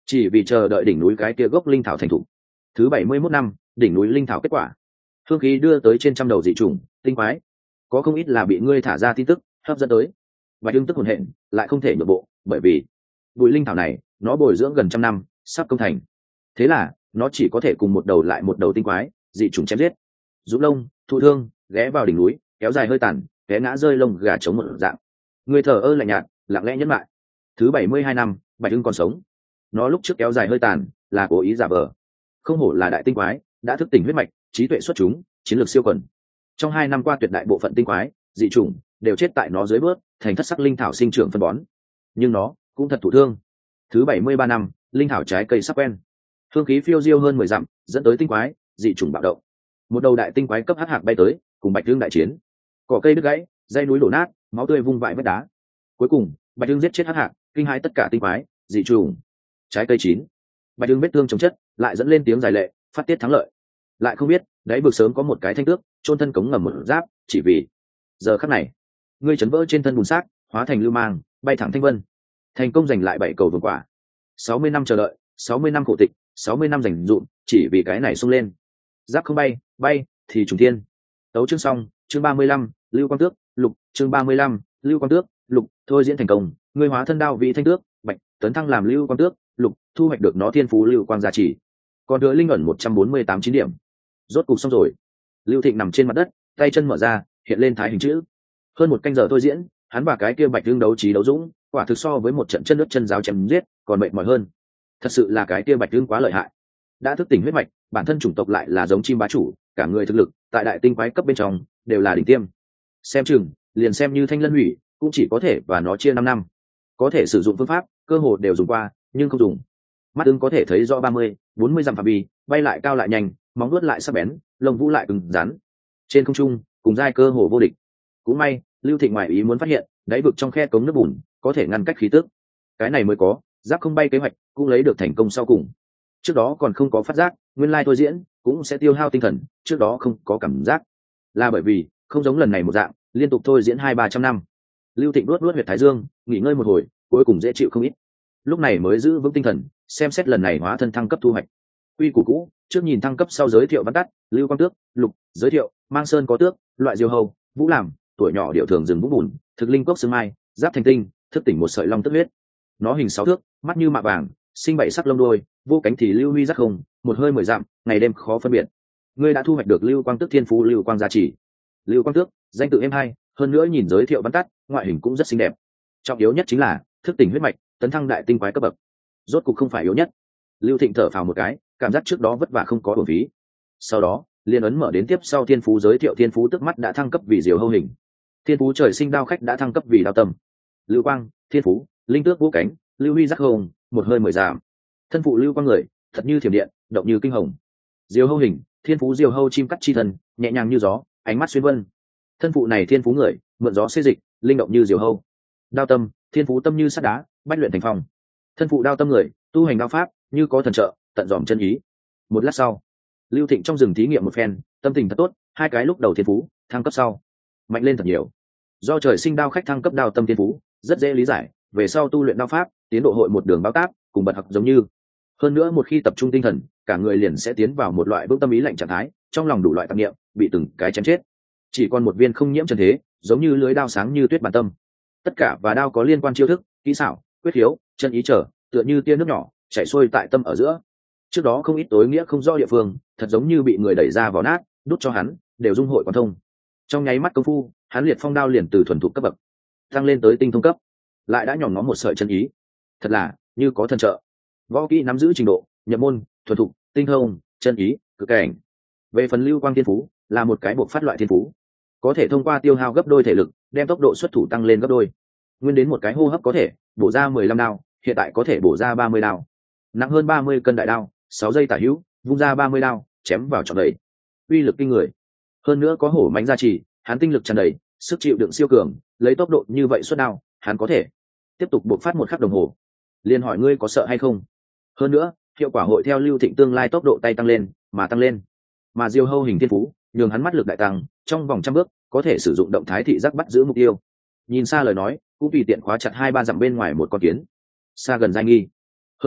chỉ vì chờ đợi đỉnh núi cái kia gốc linh thảo thành thục. Thứ 71 năm, đỉnh núi linh thảo kết quả. Hương khí đưa tới trên trăm đầu dị trùng, tinh quái. Có không ít là bị ngươi thả ra tin tức hấp dẫn tới. Bạch Dương tức hồn hện, lại không thể nhượng bộ, bởi vì bụi linh thảo này, nó bồi dưỡng gần trăm năm, sắp công thành. Thế là, nó chỉ có thể cùng một đầu lại một đầu tinh quái, dị trùng chém giết. Dũng lông, thụ thương, ghé vào đỉnh núi, kéo dài hơi tàn, té ngã rơi lông gà chống một dạng. Người thờ ơ lạnh nhạt, lặng lẽ nhẫn lại. Thứ 72 năm, Bạch Dương còn sống. Nó lúc trước kéo dài hơi tàn, là cố ý giả vờ. Không hổ là đại tinh quái, đã thức tỉnh huyết mạch, trí tuệ xuất chúng, chiến lược siêu quần. Trong 2 năm qua tuyệt đại bộ phận tinh quái, dị chủng đều chết tại nó dưới bước, thành thất sắc linh thảo sinh trưởng phân bón. Nhưng nó cũng thật thụ thương. Thứ 73 năm, linh thảo trái cây sắp quen. Hương khí phiêu diêu hơn 10 dặm, dẫn tới tinh quái, dị chủng bạo động. Một đầu đại tinh quái cấp hắc hạc bay tới, cùng Bạch Dương đại chiến. Cỏ cây đứt gãy, dãy núi đổ nát, máu tươi vung vãi vết đá. Cuối cùng, Bạch Dương giết chết hắc hạc, kinh hãi tất cả tinh quái, dị chủng. Trái cây chín. Bạch Dương vết thương chống chất, lại dẫn lên tiếng dài lệ, phát tiết thắng lợi. Lại không biết, đáy vực sớm có một cái thanh tước, chôn thân cống ngầm một giáp, chỉ vì giờ khắc này, ngươi chấn vỡ trên thân bùn xác, hóa thành lưu mang, bay thẳng thanh vân. Thành công giành lại 7 cầu vương quả. 60 năm chờ đợi, 60 năm khổ tịch, 60 năm dành dụm, chỉ vì cái này xông lên. Giáp không bay, bay thì trùng thiên. Tấu chương xong, chương 35, Lưu Quang Tước, Lục, chương 35, Lưu Quang Tước, Lục, thôi diễn thành công, ngươi hóa thân đao vị thanh tước, Bạch, tấn thăng làm Lưu Quang Tước, Lục, thu hoạch được nó thiên phú Lưu Quang gia trì. Còn đứa linh ẩn 148 9 điểm. Rốt cục xong rồi. Lưu Thịnh nằm trên mặt đất, tay chân mở ra, hiện lên thái hình chữ. Hơn một canh giờ thôi diễn, hắn và cái kia Bạch Dương đấu trí đấu dũng, quả thực so với một trận chân nước chân giáo chém giết, còn mệt mỏi hơn. Thật sự là cái kia Bạch Dương quá lợi hại. Đã thức tỉnh huyết mạch, bản thân chủng tộc lại là giống chim bá chủ, cả người thực lực tại đại tinh quái cấp bên trong đều là đỉnh tiêm. Xem chừng, liền xem như Thanh Lân Hủy, cũng chỉ có thể và nó chia 5 năm. Có thể sử dụng phương pháp, cơ hồ đều dùng qua, nhưng không dùng. Mắt ưng có thể thấy rõ 30, 40 dặm phạm vi, bay lại cao lại nhanh, móng vuốt lại sắc bén, lông vũ lại cứng rắn. Trên không trung, cùng giai cơ hồ vô địch. Cũng may, Lưu Thịnh ngoại ý muốn phát hiện, đáy vực trong khe cống nước bùn có thể ngăn cách khí tức. Cái này mới có, giáp không bay kế hoạch cũng lấy được thành công sau cùng. Trước đó còn không có phát giác, nguyên lai thôi diễn cũng sẽ tiêu hao tinh thần, trước đó không có cảm giác. Là bởi vì, không giống lần này một dạng, liên tục thôi diễn 200-300 năm. Lưu Thịnh luốt huyệt thái dương, nghỉ ngơi một hồi, cuối cùng dễ chịu không ít. Lúc này mới giữ vững tinh thần, xem xét lần này hóa thân thăng cấp thu hoạch. Quy củ cũ, trước nhìn thăng cấp sau giới thiệu văn tắt, Lưu Quang Tước, Lục, giới thiệu, Mang Sơn có tước, loại diêu hầu, Vũ làm, tuổi nhỏ điệu thường rừng vũng bùn, thực linh cốc sương mai, giáp thành tinh, thức tỉnh một sợi long tức huyết. Nó hình 6 thước, mắt như mạ vàng, sinh 7 sắc lông đuôi, vô cánh thì lưu huy giác không, một hơi 10 dặm, ngày đêm khó phân biệt. Ngươi đã thu hoạch được Lưu Quang Tước thiên phú Lưu Quang gia trì. Lưu Quang Tước, danh tự êm hay, hơn nữa nhìn giới thiệu văn tắt, ngoại hình cũng rất xinh đẹp. Trọng yếu nhất chính là thức tỉnh huyết mạch, tấn thăng đại tinh quái cấp bậc. Rốt cục không phải yếu nhất. Lưu Thịnh thở phào một cái, cảm giác trước đó vất vả không có uổng phí. Sau đó, liên ấn mở đến tiếp sau thiên phú giới thiệu thiên phú tức mắt đã thăng cấp vì diều hâu hình. Thiên phú trời sinh đao khách đã thăng cấp vì đao tâm. Lưu Quang, thiên phú, linh tước vũ cánh, lưu huy giác hồng, một hơi 10 giảm. Thân phụ Lưu Quang người, thật như thiểm điện, động như kinh hồng. Diều hâu hình, thiên phú diều hâu chim cắt chi thần, nhẹ nhàng như gió, ánh mắt xuyên vân. Thân phụ này thiên phú người, mượn gió xê dịch, linh động như diều hâu. Đao tâm, thiên phú tâm như sắt đá, bách luyện thành phong. Thân phụ đao tâm người, tu hành đao pháp như có thần trợ, tận dòm chân ý. Một lát sau, Lưu Thịnh trong rừng thí nghiệm một phen, tâm tình thật tốt, hai cái lúc đầu thiên phú thăng cấp sau mạnh lên thật nhiều. Do trời sinh đao khách thăng cấp đao tâm thiên phú rất dễ lý giải, về sau tu luyện đao pháp tiến độ hội một đường báo táp, cùng bật học giống như. Hơn nữa một khi tập trung tinh thần, cả người liền sẽ tiến vào một loại vững tâm ý lạnh trạng thái, trong lòng đủ loại tạp niệm bị từng cái chém chết, chỉ còn một viên không nhiễm trần thế, giống như lưới đao sáng như tuyết bản tâm. Tất cả và đao có liên quan chiêu thức, kỹ xảo, quyết khiếu, chân ý trở, tựa như tia nước nhỏ chảy xuôi tại tâm ở giữa. Trước đó không ít tối nghĩa không rõ địa phương, thật giống như bị người đẩy ra vào nát, đút cho hắn đều dung hội quan thông. Trong nháy mắt công phu, hắn liệt phong đao liền từ thuần thục cấp bậc tăng lên tới tinh thông cấp, lại đã nhòm ngó một sợi chân ý. Thật là như có thần trợ. Võ kỹ nắm giữ trình độ, nhập môn, thuần thục, tinh thông, chân ý, cực cảnh. Về phần Lưu Quang thiên phú, là một cái buộc phát loại thiên phú, có thể thông qua tiêu hao gấp đôi thể lực, đem tốc độ xuất thủ tăng lên gấp đôi. Nguyên đến một cái hô hấp có thể bổ ra 15 đao, hiện tại có thể bổ ra 30 đao. Nặng hơn 30 cân đại đao, 6 giây tả hữu, vung ra 30 đao, chém vào trọn đầy. Uy lực kinh người. Hơn nữa có hổ mãnh gia trì, hắn tinh lực tràn đầy, sức chịu đựng siêu cường, lấy tốc độ như vậy xuất đao, hắn có thể tiếp tục buộc phát một khắc đồng hồ. Liên hỏi ngươi có sợ hay không? Hơn nữa, hiệu quả hội theo Lưu Thịnh tương lai tốc độ tay tăng lên, mà tăng lên. Mà diêu hâu hình thiên phú, nhường hắn mắt lực đại tăng, trong vòng 100 bước, có thể sử dụng động thái thị giác bắt giữ mục tiêu. Nhìn xa lời nói, cũng tùy tiện khóa chặt 2-3 dặm bên ngoài một con kiến. Xa gần giai nghi. Hơn nữa,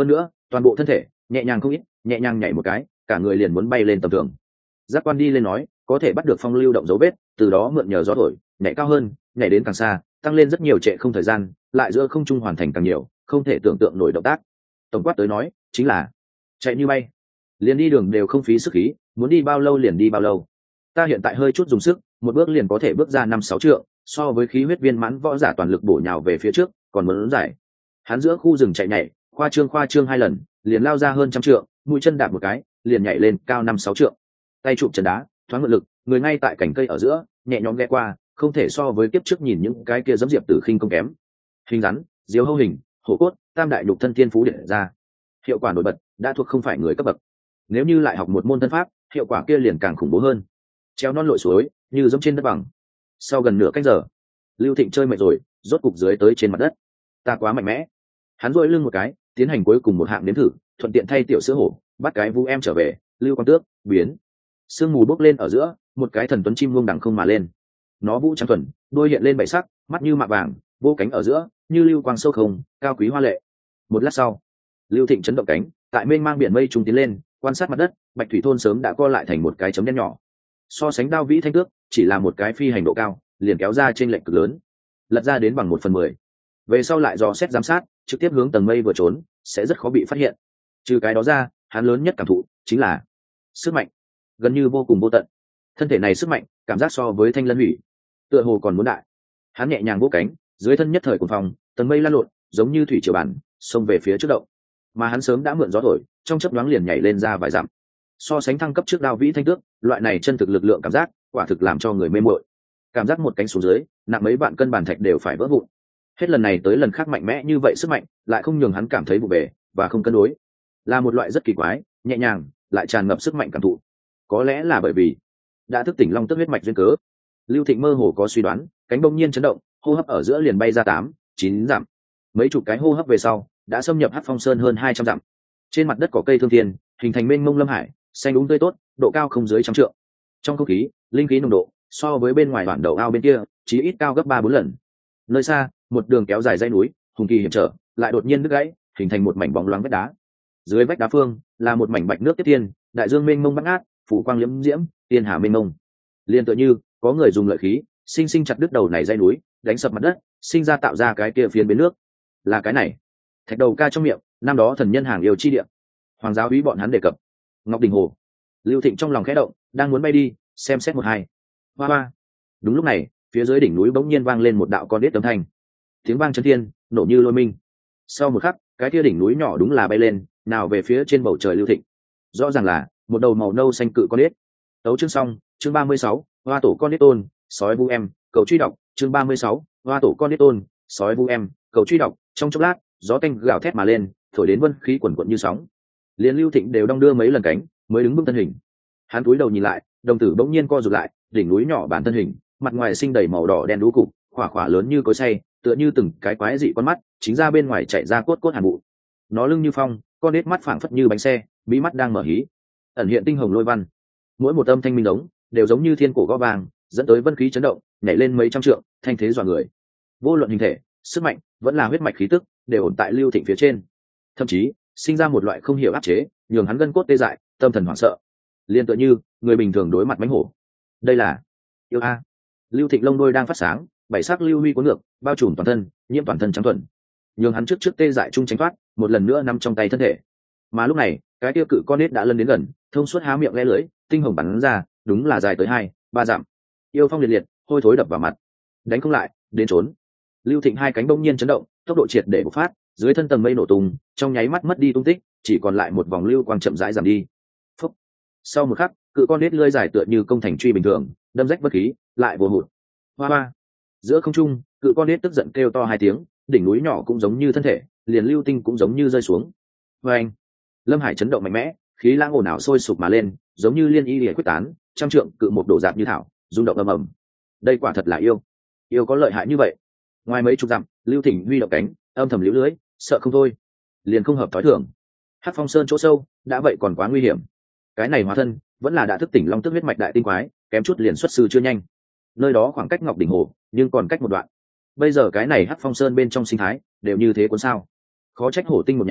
toàn bộ thân thể nhẹ nhàng không ít, nhẹ nhàng nhảy một cái, cả người liền muốn bay lên tầm thường. Giác quan đi lên nói có thể bắt được phong lưu động dấu vết, từ đó mượn nhờ gió thổi nhảy cao hơn, nhảy đến càng xa, tăng lên rất nhiều trệ không thời gian, lại giữa không trung hoàn thành càng nhiều không thể tưởng tượng nổi động tác. Tổng quát tới nói chính là chạy như bay, liền đi đường đều không phí sức khí, muốn đi bao lâu liền đi bao lâu. Ta hiện tại hơi chút dùng sức, một bước liền có thể bước ra 5-6 trượng, so với khí huyết viên mãn võ giả toàn lực bổ nhào về phía trước còn muốn giải. Hắn giữa khu rừng chạy nhảy khoa trương 2 lần, liền lao ra hơn 100 trượng, mũi chân đạp một cái liền nhảy lên cao 5-6 trượng, tay chụp chân đá thoáng ngự lực, người ngay tại cành cây ở giữa nhẹ nhõm ghé qua, không thể so với kiếp trước nhìn những cái kia dẫm diệp tử khinh công kém. Hình rắn diếu hâu hình hổ cốt tam đại nhục thân thiên phú điện ra, hiệu quả nổi bật đã thuộc không phải người cấp bậc. Nếu như lại học một môn thân pháp, hiệu quả kia liền càng khủng bố hơn. Treo non lội suối như giống trên đất bằng. Sau gần nửa canh giờ, Lưu Thịnh chơi mệt rồi, rốt cục dưới tới trên mặt đất. Ta quá mạnh mẽ. Hắn duỗi lưng một cái, tiến hành cuối cùng một hạng nếm thử, thuận tiện thay tiểu sữa hổ bắt cái vũ em trở về. Lưu Quang Tước biến, sương mù bốc lên ở giữa, một cái thần tuấn chim muông đằng không mà lên. Nó vũ trắng thuần, đuôi hiện lên bảy sắc, mắt như mạ vàng, vô cánh ở giữa như lưu quang sâu không, cao quý hoa lệ. Một lát sau, Lưu Thịnh chấn động cánh, tại mênh mang biển mây trung tiến lên, quan sát mặt đất. Bạch thủy thôn sớm đã co lại thành một cái chấm đen nhỏ. So sánh Đao Vĩ Thanh Tước, chỉ là một cái phi hành độ cao liền kéo ra trên lệnh cực lớn, lật ra đến bằng 1/10. Về sau lại dò xét giám sát, trực tiếp hướng tầng mây vừa trốn, sẽ rất khó bị phát hiện. Trừ cái đó ra, hắn lớn nhất cảm thụ chính là sức mạnh, gần như vô cùng vô tận. Thân thể này sức mạnh, cảm giác so với Thanh Lân Hủy, tựa hồ còn muốn đại. Hắn nhẹ nhàng vỗ cánh, dưới thân nhất thời cuồng phong, tầng mây lan lộn, giống như thủy triều bản, xông về phía trước động. Mà hắn sớm đã mượn gió thổi, trong chớp nhoáng liền nhảy lên ra vài dặm. So sánh thăng cấp trước Đao Vĩ Thanh Tước, loại này chân thực lực lượng cảm giác, quả thực làm cho người mê muội. Cảm giác một cánh xuống dưới, nặng mấy vạn cân bản thạch đều phải vỡ vụn. Hết lần này tới lần khác mạnh mẽ như vậy sức mạnh, lại không nhường hắn cảm thấy vụ bề và không cân đối, là một loại rất kỳ quái, nhẹ nhàng lại tràn ngập sức mạnh cảm thụ. Có lẽ là bởi vì đã thức tỉnh long tức huyết mạch duyên cớ. Lưu Thịnh mơ hồ có suy đoán, cánh bỗng nhiên chấn động, hô hấp ở giữa liền bay ra 8-9 dặm. Mấy chục cái hô hấp về sau, đã xâm nhập Hắc Phong Sơn hơn 200 dặm. Trên mặt đất cỏ cây thương thiên, hình thành mênh mông lâm hải, xanh đúng tươi tốt, độ cao không dưới 100 trượng. Trong không khí, linh khí nồng độ so với bên ngoài bản đầu ao bên kia, chỉ ít cao gấp 3-4 lần. Nơi xa, một đường kéo dài dãy núi, hùng kỳ hiểm trở, lại đột nhiên đứt gãy, hình thành một mảnh bóng loáng vách đá. Dưới vách đá phương là một mảnh bạch nước tiếp thiên, đại dương mênh mông bát ngát, phủ quang liễm diễm, tiên hà mênh mông. Liên tựa như có người dùng lợi khí, sinh sinh chặt đứt đầu này dãy núi, đánh sập mặt đất, sinh ra tạo ra cái kia phiến bến nước. Là cái này. Thạch Đầu ca trong miệng, năm đó thần nhân hàng yêu chi địa. Hoàng giáo úy bọn hắn đề cập. Ngọc Đình Hồ. Lưu Thịnh trong lòng khẽ động, đang muốn bay đi, xem xét một hai. Hoa hoa. Đúng lúc này, phía dưới đỉnh núi bỗng nhiên vang lên một đạo con đít âm thanh. Tiếng vang chấn thiên, nổ như lôi minh. Sau một khắc, cái kia đỉnh núi nhỏ đúng là bay lên, nào về phía trên bầu trời Lưu Thịnh. Rõ ràng là một đầu màu nâu xanh cự con đít. Tấu chương xong, chương 36, hoa tổ con đít tôn, sói vu em, cầu truy đọc, chương 36, hoa tổ con đít tôn, sói vu em, cầu truy đọc. Trong chốc lát, gió tanh gào thét mà lên, thổi đến vân khí quần quận như sóng. Liên Lưu Thịnh đều đong đưa mấy lần cánh, mới đứng vững thân hình. Hắn cúi đầu nhìn lại, đồng tử bỗng nhiên co rụt lại, đỉnh núi nhỏ bản thân hình, mặt ngoài sinh đầy màu đỏ đen đú cục, khỏa khỏa lớn như cối xay, tựa như từng cái quái dị con mắt, chính ra bên ngoài chạy ra cốt cốt hàn vụ. Nó lưng như phong, con nết mắt phảng phất như bánh xe, bí mắt đang mở hí, ẩn hiện tinh hồng lôi văn. Mỗi một âm thanh minh đống đều giống như thiên cổ gõ vàng, dẫn tới vân khí chấn động, nhảy lên mấy trăm trượng, thanh thế dọa người. Vô luận hình thể, sức mạnh, vẫn là huyết mạch khí tức, đều ổn tại Lưu Thịnh phía trên. Thậm chí, sinh ra một loại không hiểu áp chế, nhường hắn gân cốt tê dại, tâm thần hoảng sợ. Liên tựa như người bình thường đối mặt mãnh hổ. Đây là yêu a. Lưu Thịnh lông đôi đang phát sáng, bảy sắc lưu huy cuốn ngược, bao trùm toàn thân, nhiễm toàn thân trắng thuần. Nhường hắn trước tê dại trung tránh thoát, một lần nữa nằm trong tay thân thể. Mà lúc này, cái tiêu cự con nết đã lân đến gần, thông suốt há miệng lẽ lưỡi, tinh hồng bắn ra, đúng là dài tới 2-3 dặm. Yêu phong liệt liệt, hôi thối đập vào mặt. Đánh không lại, đến trốn. Lưu Thịnh hai cánh bỗng nhiên chấn động, tốc độ triệt để bộc phát, dưới thân tầng mây nổ tung, trong nháy mắt mất đi tung tích, chỉ còn lại một vòng lưu quang chậm rãi giảm đi. Phúc. Sau một khắc, cự con nết lưỡi dài tựa như công thành truy bình thường, đâm rách bất khí, lại vô hụt. Hoa hoa. Giữa không trung, cự con nết tức giận kêu to 2 tiếng, đỉnh núi nhỏ cũng giống như thân thể, liền lưu tinh cũng giống như rơi xuống. Oeng. Lâm Hải chấn động mạnh mẽ, khí lãng ồn ào sôi sục mà lên, giống như liên y lìa quyết tán, trăm trượng cự một đổ dạp như thảo, rung động ầm ầm. Đây quả thật là yêu. Yêu có lợi hại như vậy. Ngoài mấy chục dặm, Lưu Thịnh huy động cánh, âm thầm liễu lưới, sợ không thôi, liền không hợp thói thường. Hắc Phong Sơn chỗ sâu, đã vậy còn quá nguy hiểm. Cái này hóa thân, vẫn là đã thức tỉnh long tức huyết mạch đại tinh quái, kém chút liền xuất sư chưa nhanh. Nơi đó khoảng cách Ngọc Đỉnh Hồ, nhưng còn cách một đoạn. Bây giờ cái này Hắc Phong Sơn bên trong sinh thái, đều như thế cuốn sao? Khó trách hổ tinh một nhà,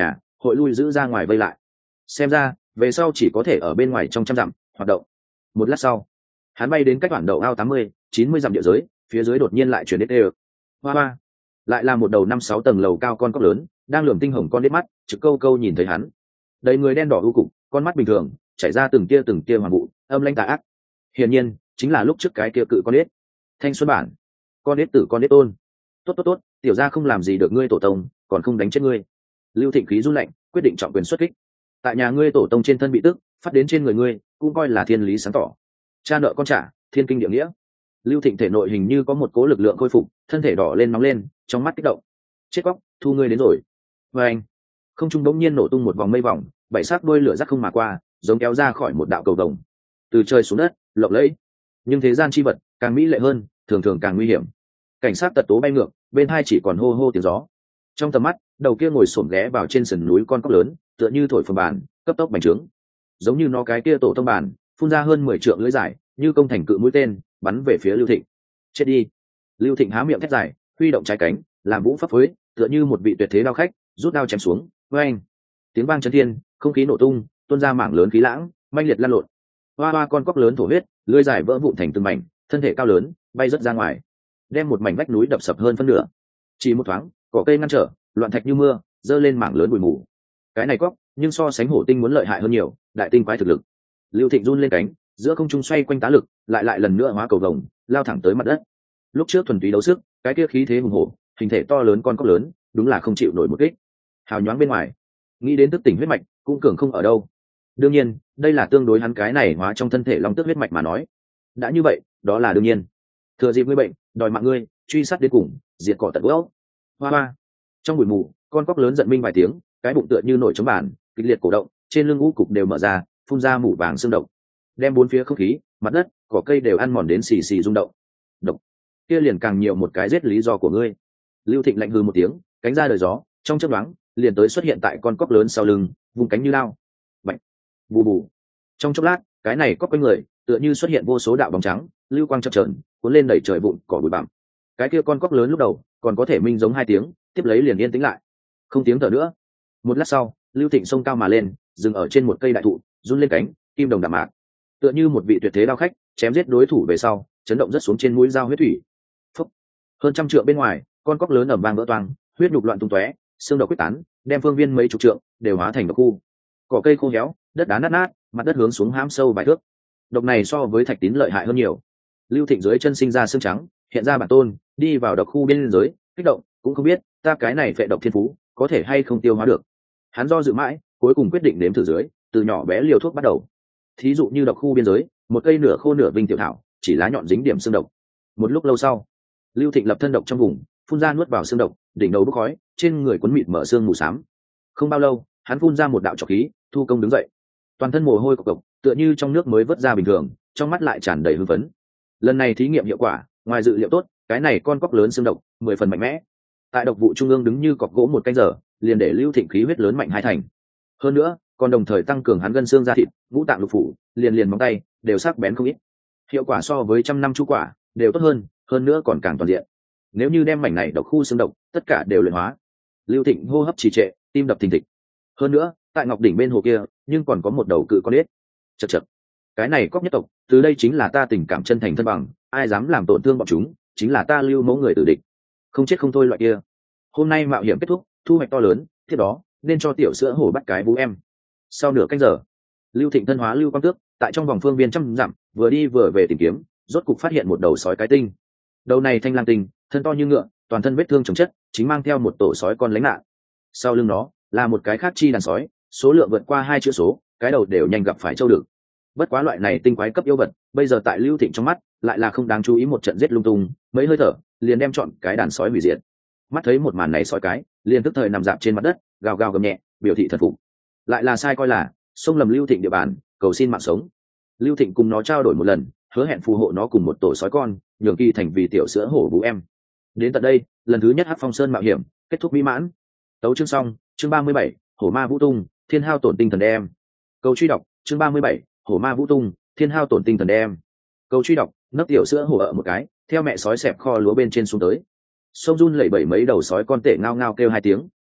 hội lui giữ ra ngoài vây lại. Xem ra về sau chỉ có thể ở bên ngoài trong trăm dặm hoạt động. Một lát sau, hắn bay đến cách bản đậu ao 80-90 dặm địa giới, phía dưới đột nhiên lại chuyển đến ê. Hoa hoa, lại là một đầu 5-6 tầng lầu cao con cóc lớn, đang lườm tinh hồng con đít mắt, trực câu câu nhìn thấy hắn. Đầy người đen đỏ u cục, con mắt bình thường, chảy ra từng tia hoàng vụ, âm lãnh tà ác. Hiển nhiên, chính là lúc trước cái kia cự con đít. Thanh xuân bản, con đít tử con đít tôn. Tốt, tiểu gia không làm gì được ngươi tổ tông, còn không đánh chết ngươi. Lưu Thịnh khí run lạnh, quyết định trọng quyền xuất kích. Tại nhà ngươi tổ tông trên thân bị tức, phát đến trên người ngươi, cũng coi là thiên lý sáng tỏ. Cha nợ con trả, thiên kinh địa nghĩa. Lưu Thịnh thể nội hình như có một cố lực lượng khôi phục, thân thể đỏ lên nóng lên, trong mắt kích động. Chết cóc, thu ngươi đến rồi. Và anh, không trung đống nhiên nổ tung một vòng mây vòng, bảy sắc đuôi lửa rắc không mà qua, giống kéo ra khỏi một đạo cầu vồng. Từ trời xuống đất, lộng lẫy. Nhưng thế gian chi vật, càng mỹ lệ hơn, thường thường càng nguy hiểm. Cảnh sát tật tố bay ngược, bên hai chỉ còn hô hô tiếng gió. Trong tầm mắt, đầu kia ngồi xổm ghé vào trên sườn núi con cóc lớn, tựa như thổi phồng bàn, cấp tốc bành trướng. Giống như nó cái kia tổ tông bàn, phun ra hơn 10 trượng lưỡi dài, như công thành cự mũi tên, bắn về phía Lưu Thịnh. Chết đi! Lưu Thịnh há miệng thét dài, huy động trái cánh, làm vũ pháp phối, tựa như một vị tuyệt thế đao khách, rút đao chém xuống. Oeng! Tiếng vang chấn thiên, không khí nổ tung, tuôn ra mảng lớn khí lãng, manh liệt lan lộn. Hoa hoa con cóc lớn thổ huyết, lưỡi dài vỡ vụn thành từng mảnh, thân thể cao lớn, bay rất ra ngoài, đem một mảnh vách núi đập sập hơn phân nửa. Chỉ một thoáng, cỏ cây ngăn trở, loạn thạch như mưa, dơ lên mảng lớn bụi mù. Cái này cóc, nhưng so sánh hổ tinh muốn lợi hại hơn nhiều, đại tinh quái thực lực. Lưu Thịnh run lên cánh, giữa không trung xoay quanh tá lực, lại lần nữa hóa cầu vồng, lao thẳng tới mặt đất. Lúc trước thuần túy đấu sức, cái kia khí thế hùng hổ, hình thể to lớn con cóc lớn, đúng là không chịu nổi một kích. Hào nhoáng bên ngoài, nghĩ đến thức tỉnh huyết mạch, cũng cường không ở đâu. Đương nhiên, đây là tương đối hắn cái này hóa trong thân thể long tước huyết mạch mà nói. Đã như vậy, đó là đương nhiên. Thừa dịp ngươi bệnh, đòi mạng ngươi, truy sát đến cùng, diệt cỏ tận gốc. Hoa hoa. Trong bụi mù, con cóc lớn giận minh vài tiếng, cái bụng tựa như nổi trống bản, kịch liệt cổ động, trên lưng ngũ cục đều mở ra, phun ra mủ vàng xương độc, đem bốn phía không khí, mặt đất, cỏ cây đều ăn mòn đến xì xì rung động. Độc. Kia liền càng nhiều một cái giết lý do của ngươi. Lưu Thịnh lạnh hừ một tiếng, cánh ra đời gió, trong chớp nhoáng, liền tới xuất hiện tại con cóc lớn sau lưng, vùng cánh như lao. Bạch. Bù bù. Trong chốc lát, cái này cóc quanh người, tựa như xuất hiện vô số đạo bóng trắng, lưu quang chập chờn, cuốn lên đẩy trời vụn cỏ bụi bặm. Cái kia con cóc lớn lúc đầu còn có thể minh giống hai tiếng, tiếp lấy liền yên tĩnh lại, không tiếng thở nữa. Một lát sau, Lưu Thịnh xông cao mà lên, dừng ở trên một cây đại thụ, run lên cánh, kim đồng đạm mạc, tựa như một vị tuyệt thế đao khách, chém giết đối thủ về sau, chấn động rất xuống trên mũi dao huyết thủy. Phúc. Hơn trăm trượng bên ngoài, con cóc lớn ầm vang vỡ toang, huyết nhục loạn tung tóe, xương độc quyết tán, đem phương viên mấy chục trượng đều hóa thành độc khu. Cỏ cây khô héo, đất đá nát nát, mặt đất hướng xuống hãm sâu vài thước. Độc này so với thạch tín lợi hại hơn nhiều. Lưu Thịnh dưới chân sinh ra xương trắng, hiện ra bản tôn, đi vào độc khu biên giới, kích động, cũng không biết ta cái này phệ độc thiên phú có thể hay không tiêu hóa được. Hắn do dự mãi, cuối cùng quyết định nếm thử dưới, từ nhỏ bé liều thuốc bắt đầu. Thí dụ như độc khu biên giới, một cây nửa khô nửa vinh tiểu thảo, chỉ lá nhọn dính điểm xương độc. Một lúc lâu sau, Lưu Thịnh lập thân độc trong vùng, phun ra nuốt vào xương độc, đỉnh đầu bốc khói, trên người quấn mịt mở xương mù xám. Không bao lâu, hắn phun ra một đạo trọc khí, thu công đứng dậy, toàn thân mồ hôi cộc cộc, tựa như trong nước mới vớt ra bình thường, trong mắt lại tràn đầy hưng phấn. Lần này thí nghiệm hiệu quả, ngoài dự liệu tốt, cái này con cóc lớn xương độc 10 phần mạnh mẽ. Tại độc vụ trung ương đứng như cọc gỗ một canh giờ, liền để Lưu Thịnh khí huyết lớn mạnh hai thành. Hơn nữa, còn đồng thời tăng cường hắn gân xương da thịt, ngũ tạng lục phủ, liền móng tay đều sắc bén không ít. Hiệu quả so với trăm năm chu quả đều tốt hơn nữa còn càng toàn diện. Nếu như đem mảnh này độc khu xương độc tất cả đều luyện hóa, Lưu Thịnh hô hấp trì trệ, tim đập thình thịch. Hơn nữa, tại ngọc đỉnh bên hồ kia, nhưng còn có một đầu cự con ếch. Chậc. Cái này cóc nhất tộc, từ đây chính là ta tình cảm chân thành thân bằng, ai dám làm tổn thương bọn chúng, chính là ta Lưu mẫu người tử địch. Không chết không thôi loại kia. Hôm nay mạo hiểm kết thúc, thu hoạch to lớn, tiếp đó nên cho tiểu sữa hổ bắt cái vũ em. Sau nửa canh giờ, Lưu Thịnh thân hóa Lưu Quang Tước, tại trong vòng phương viên trăm dặm, vừa đi vừa về tìm kiếm, rốt cục phát hiện một đầu sói cái tinh. Đầu này thanh lang tinh, thân to như ngựa, toàn thân vết thương chồng chất, chính mang theo một tổ sói con lánh nạn. Sau lưng nó là một cái khác chi đàn sói, số lượng vượt qua 2 chữ số, cái đầu đều nhanh gặp phải châu được. Bất quá loại này tinh quái cấp yêu vật, bây giờ tại Lưu Thịnh trong mắt, lại là không đáng chú ý, một trận giết lung tung, mấy hơi thở, liền đem chọn cái đàn sói hủy diệt. Mắt thấy một màn này sói cái, liền tức thời nằm dạp trên mặt đất, gào gào gầm nhẹ, biểu thị thần phục. Lại là sai coi là xông lầm Lưu Thịnh địa bàn, cầu xin mạng sống. Lưu Thịnh cùng nó trao đổi một lần, hứa hẹn phù hộ nó cùng một tổ sói con, nhường kỳ thành vì tiểu sữa hổ vũ em. Đến tận đây, lần thứ nhất Hắc Phong Sơn mạo hiểm kết thúc mỹ mãn. Tấu chương xong, chương 37, hổ ma vũ tung, thiên hao tổn tinh thần đem. Câu truy đọc, chương 37, hổ ma vũ tung, thiên hao tổn tinh thần đem. Câu truy đọc, nấc tiểu sữa hổ ở một cái, theo mẹ sói xẹp kho lúa bên trên xuống tới. Sông run lẩy bẩy mấy đầu sói con tệ ngao ngao kêu hai tiếng,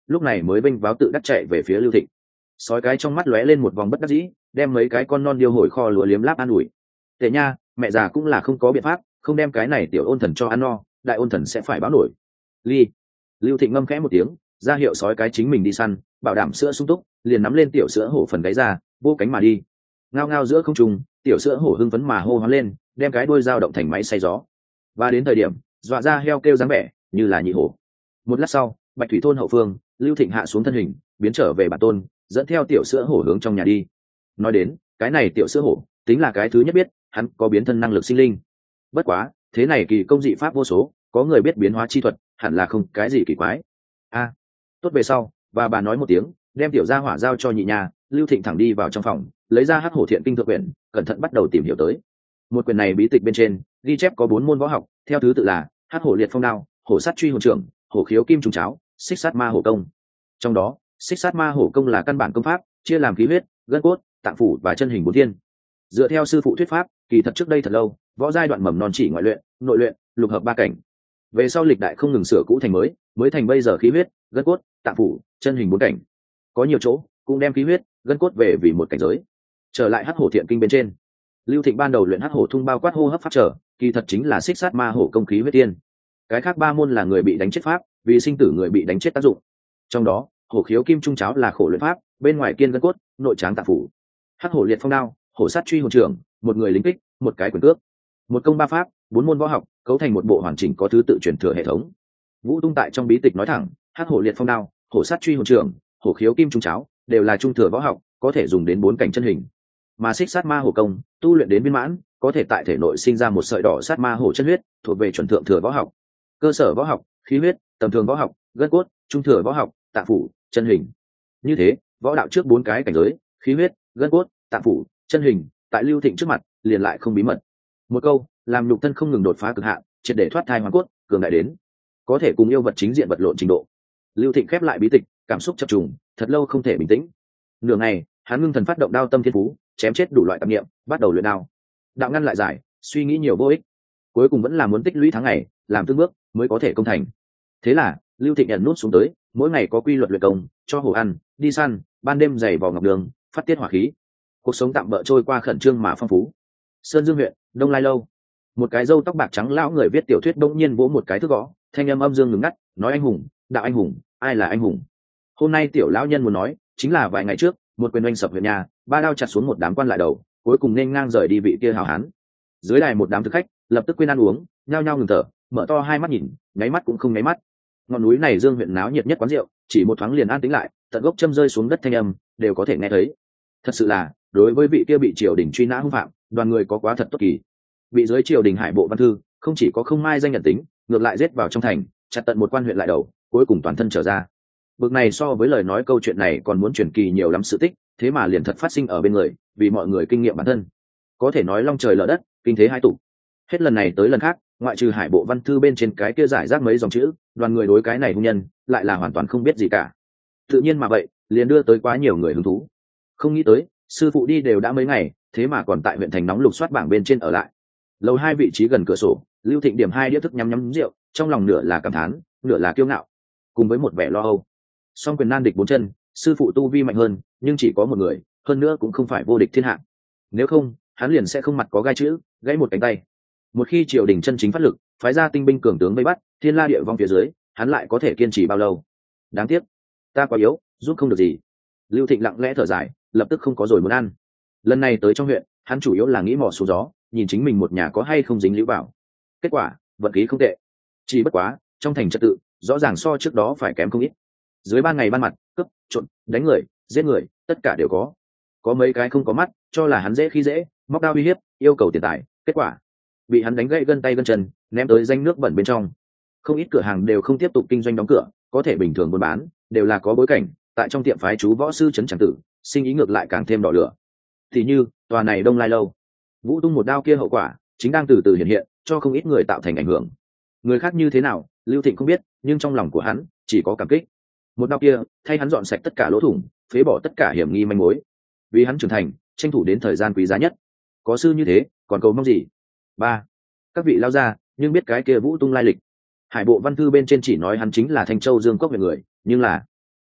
lúc này mới vênh váo tự đắc chạy về phía Lưu Thịnh. Sói cái trong mắt lóe lên một vòng bất đắc dĩ, đem mấy cái con non điêu hồi kho lúa liếm láp an ủi. Tệ nha, mẹ già cũng là không có biện pháp, không đem cái này tiểu ôn thần cho ăn no, đại ôn thần sẽ phải báo nổi. Ly. Lưu Thịnh ngâm khẽ một tiếng, ra hiệu sói cái chính mình đi săn, bảo đảm sữa sung túc, liền nắm lên tiểu sữa hổ phần gáy ra, vô cánh mà đi. Ngao ngao giữa không trung, tiểu sữa hổ hưng phấn mà hô hoán lên, đem cái đuôi dao động thành máy xay gió. Và đến thời điểm, dọa ra heo kêu dáng vẻ, như là nhị hổ. Một lát sau, Bạch Thủy thôn hậu phương, Lưu Thịnh hạ xuống thân hình, biến trở về bản tôn, dẫn theo tiểu sữa hổ hướng trong nhà đi. Nói đến, cái này tiểu sữa hổ, tính là cái thứ nhất biết, hắn có biến thân năng lực sinh linh. Bất quá, thế này kỳ công dị pháp vô số, có người biết biến hóa chi thuật, hẳn là không cái gì kỳ quái. Tốt về sau, và bà nói một tiếng, đem tiểu gia hỏa giao cho nhị nhà. Lưu Thịnh thẳng đi vào trong phòng, lấy ra Hắc Hổ Thiện Kinh thượng quyển, cẩn thận bắt đầu tìm hiểu tới. Một quyển này bí tịch bên trên ghi chép có 4 môn võ học, theo thứ tự là Hắc Hổ Liệt Phong Đao, Hổ Sát Truy Hồn Trưởng, Hổ Khiếu Kim Trùng Cháo, Xích Sát Ma Hổ Công. Trong đó, Xích Sát Ma Hổ Công là căn bản công pháp, chia làm khí huyết, gân cốt, tạng phủ và chân hình 4 thiên. Dựa theo sư phụ thuyết pháp, kỳ thật trước đây thật lâu, võ giai đoạn mầm non chỉ ngoại luyện, nội luyện, lục hợp 3 cảnh. Về sau lịch đại không ngừng sửa cũ thành mới thành bây giờ khí huyết, gân cốt, tạng phủ, chân hình 4 cảnh. Có nhiều chỗ cũng đem khí huyết, gân cốt về vì một cảnh giới. Trở lại Hắc Hổ Thiện Kinh bên trên, Lưu Thịnh ban đầu luyện Hắc Hổ Thung bao quát hô hấp pháp trở, kỳ thật chính là Xích Sát Ma Hổ Công khí huyết tiên. Cái khác 3 môn là người bị đánh chết pháp, vì sinh tử người bị đánh chết tác dụng. Trong đó, Hổ Khiếu Kim Trung Cháo là khổ luyện pháp, bên ngoài kiên gân cốt, nội tráng tạng phủ. Hắc Hổ Liệt Phong Đao, Hổ Sát Truy Hồn Trưởng, một người lính kích, một cái quyền cước. Một công 3 pháp, 4 môn võ học, cấu thành một bộ hoàn chỉnh có thứ tự truyền thừa hệ thống. Vũ Tung tại trong bí tịch nói thẳng, Hắc Hổ Liệt Phong Đao, Hổ Sát Truy Hồn Trưởng, Hổ Khiếu Kim Trung Cháo đều là trung thừa võ học, có thể dùng đến 4 cảnh chân hình. Mà Xích Sát Ma Hổ Công tu luyện đến viên mãn, có thể tại thể nội sinh ra một sợi đỏ sát ma hổ chân huyết, thuộc về chuẩn thượng thừa võ học. Cơ sở võ học, khí huyết, tầm thường võ học, gân cốt, trung thừa võ học, tạng phủ, chân hình. Như thế, võ đạo trước 4 cái cảnh giới, khí huyết, gân cốt, tạng phủ, chân hình, tại Lưu Thịnh trước mặt, liền lại không bí mật. Một câu, làm nhục thân không ngừng đột phá cực hạn, triệt để thoát thai hoàn cốt, cường đại đến có thể cùng yêu vật chính diện vật lộn trình độ. Lưu Thịnh khép lại bí tịch, cảm xúc chập trùng, thật lâu không thể bình tĩnh. Nửa ngày, hắn ngưng thần phát động đao tâm thiên phú, chém chết đủ loại tạp niệm, bắt đầu luyện đao. Đạo ngăn lại giải, suy nghĩ nhiều vô ích, cuối cùng vẫn là muốn tích lũy tháng ngày, làm từng bước mới có thể công thành. Thế là, Lưu Thịnh nhận nút xuống tới, mỗi ngày có quy luật luyện công, cho hổ ăn, đi săn, ban đêm giày vò ngọc đường, phát tiết hỏa khí. Cuộc sống tạm bỡ trôi qua khẩn trương mà phong phú. Sơn Dương huyện, Đông Lai lâu. Một cái râu tóc bạc trắng lão người viết tiểu thuyết bỗng nhiên vỗ một cái thước gõ, thanh âm âm dương ngừng ngắt, nói anh hùng, đạo anh hùng, ai là anh hùng? Hôm nay tiểu lão nhân muốn nói, chính là vài ngày trước, một quyền oanh sập huyện nhà, 3 đao chặt xuống một đám quan lại đầu, cuối cùng nên ngang rời đi vị kia hào hán. Dưới đài một đám thực khách, lập tức quên ăn uống, nhao nhao ngừng thở, mở to hai mắt nhìn, nháy mắt cũng không nháy mắt. Ngọn núi này Dương huyện náo nhiệt nhất quán rượu, chỉ một thoáng liền an tĩnh lại, tận gốc châm rơi xuống đất thanh âm đều có thể nghe thấy. Thật sự là, đối với vị kia bị triều đình truy nã hung phạm, đoàn người có quá thật tốt kỳ. Bị dưới triều đình Hải Bộ Văn Thư, không chỉ có không mai danh nhận tính, ngược lại giết vào trong thành, chặt tận một quan huyện lại đầu, cuối cùng toàn thân trở ra. Bực này so với lời nói câu chuyện này còn muốn truyền kỳ nhiều lắm sự tích, thế mà liền thật phát sinh ở bên người, vì mọi người kinh nghiệm bản thân. Có thể nói long trời lở đất, kinh thế hai tụ. Hết lần này tới lần khác, ngoại trừ Hải Bộ Văn Thư bên trên cái kia giải rác mấy dòng chữ, đoàn người đối cái này hung nhân lại là hoàn toàn không biết gì cả. Tự nhiên mà vậy, liền đưa tới quá nhiều người hứng thú. Không nghĩ tới, sư phụ đi đều đã mấy ngày, thế mà còn tại huyện thành nóng lục soát bảng bên trên ở lại. Lầu 2 vị trí gần cửa sổ, Lưu Thịnh điểm 2 đĩa thức nhắm rượu, trong lòng nửa là cảm thán, nửa là kiêu ngạo, cùng với một vẻ lo âu. Song quyền nan địch 4 chân, sư phụ tu vi mạnh hơn, nhưng chỉ có một người, hơn nữa cũng không phải vô địch thiên hạ. Nếu không, hắn liền sẽ không mặt có gai chữ, gãy một cánh tay. Một khi triều đình chân chính phát lực, phái ra tinh binh cường tướng vây bắt, thiên la địa vong phía dưới, hắn lại có thể kiên trì bao lâu? Đáng tiếc, ta quá yếu, giúp không được gì. Lưu Thịnh lặng lẽ thở dài, lập tức không có rồi muốn ăn. Lần này tới trong huyện, hắn chủ yếu là nghĩ mò xuống gió, nhìn chính mình một nhà có hay không dính lũ vào. Kết quả, vận khí không tệ. Chỉ bất quá, trong thành trật tự, rõ ràng so trước đó phải kém không ít. Dưới ban ngày ban mặt, cướp, trộm, đánh người, giết người, tất cả đều có. Có mấy cái không có mắt, cho là hắn dễ khi dễ, móc đao uy hiếp, yêu cầu tiền tài. Kết quả, bị hắn đánh gãy gân tay gân chân, ném tới danh nước bẩn bên trong. Không ít cửa hàng đều không tiếp tục kinh doanh đóng cửa, có thể bình thường buôn bán, đều là có bối cảnh, tại trong tiệm phái chú võ sư trấn tràng tử, sinh ý ngược lại càng thêm đỏ lửa. Thì như, tòa này Đông Lai lâu, Vũ Tung một đao kia hậu quả, chính đang từ từ hiện hiện, cho không ít người tạo thành ảnh hưởng. Người khác như thế nào, Lưu Thịnh không biết, nhưng trong lòng của hắn chỉ có cảm kích. Một đao kia, thay hắn dọn sạch tất cả lỗ thủng, phế bỏ tất cả hiểm nghi manh mối. Vì hắn trưởng thành, tranh thủ đến thời gian quý giá nhất. Có sư như thế, còn cầu mong gì? 3. Các vị lao ra, nhưng biết cái kia Vũ Tung lai lịch. Hải Bộ Văn Thư bên trên chỉ nói hắn chính là Thanh Châu Dương Cốc huyện người, nhưng là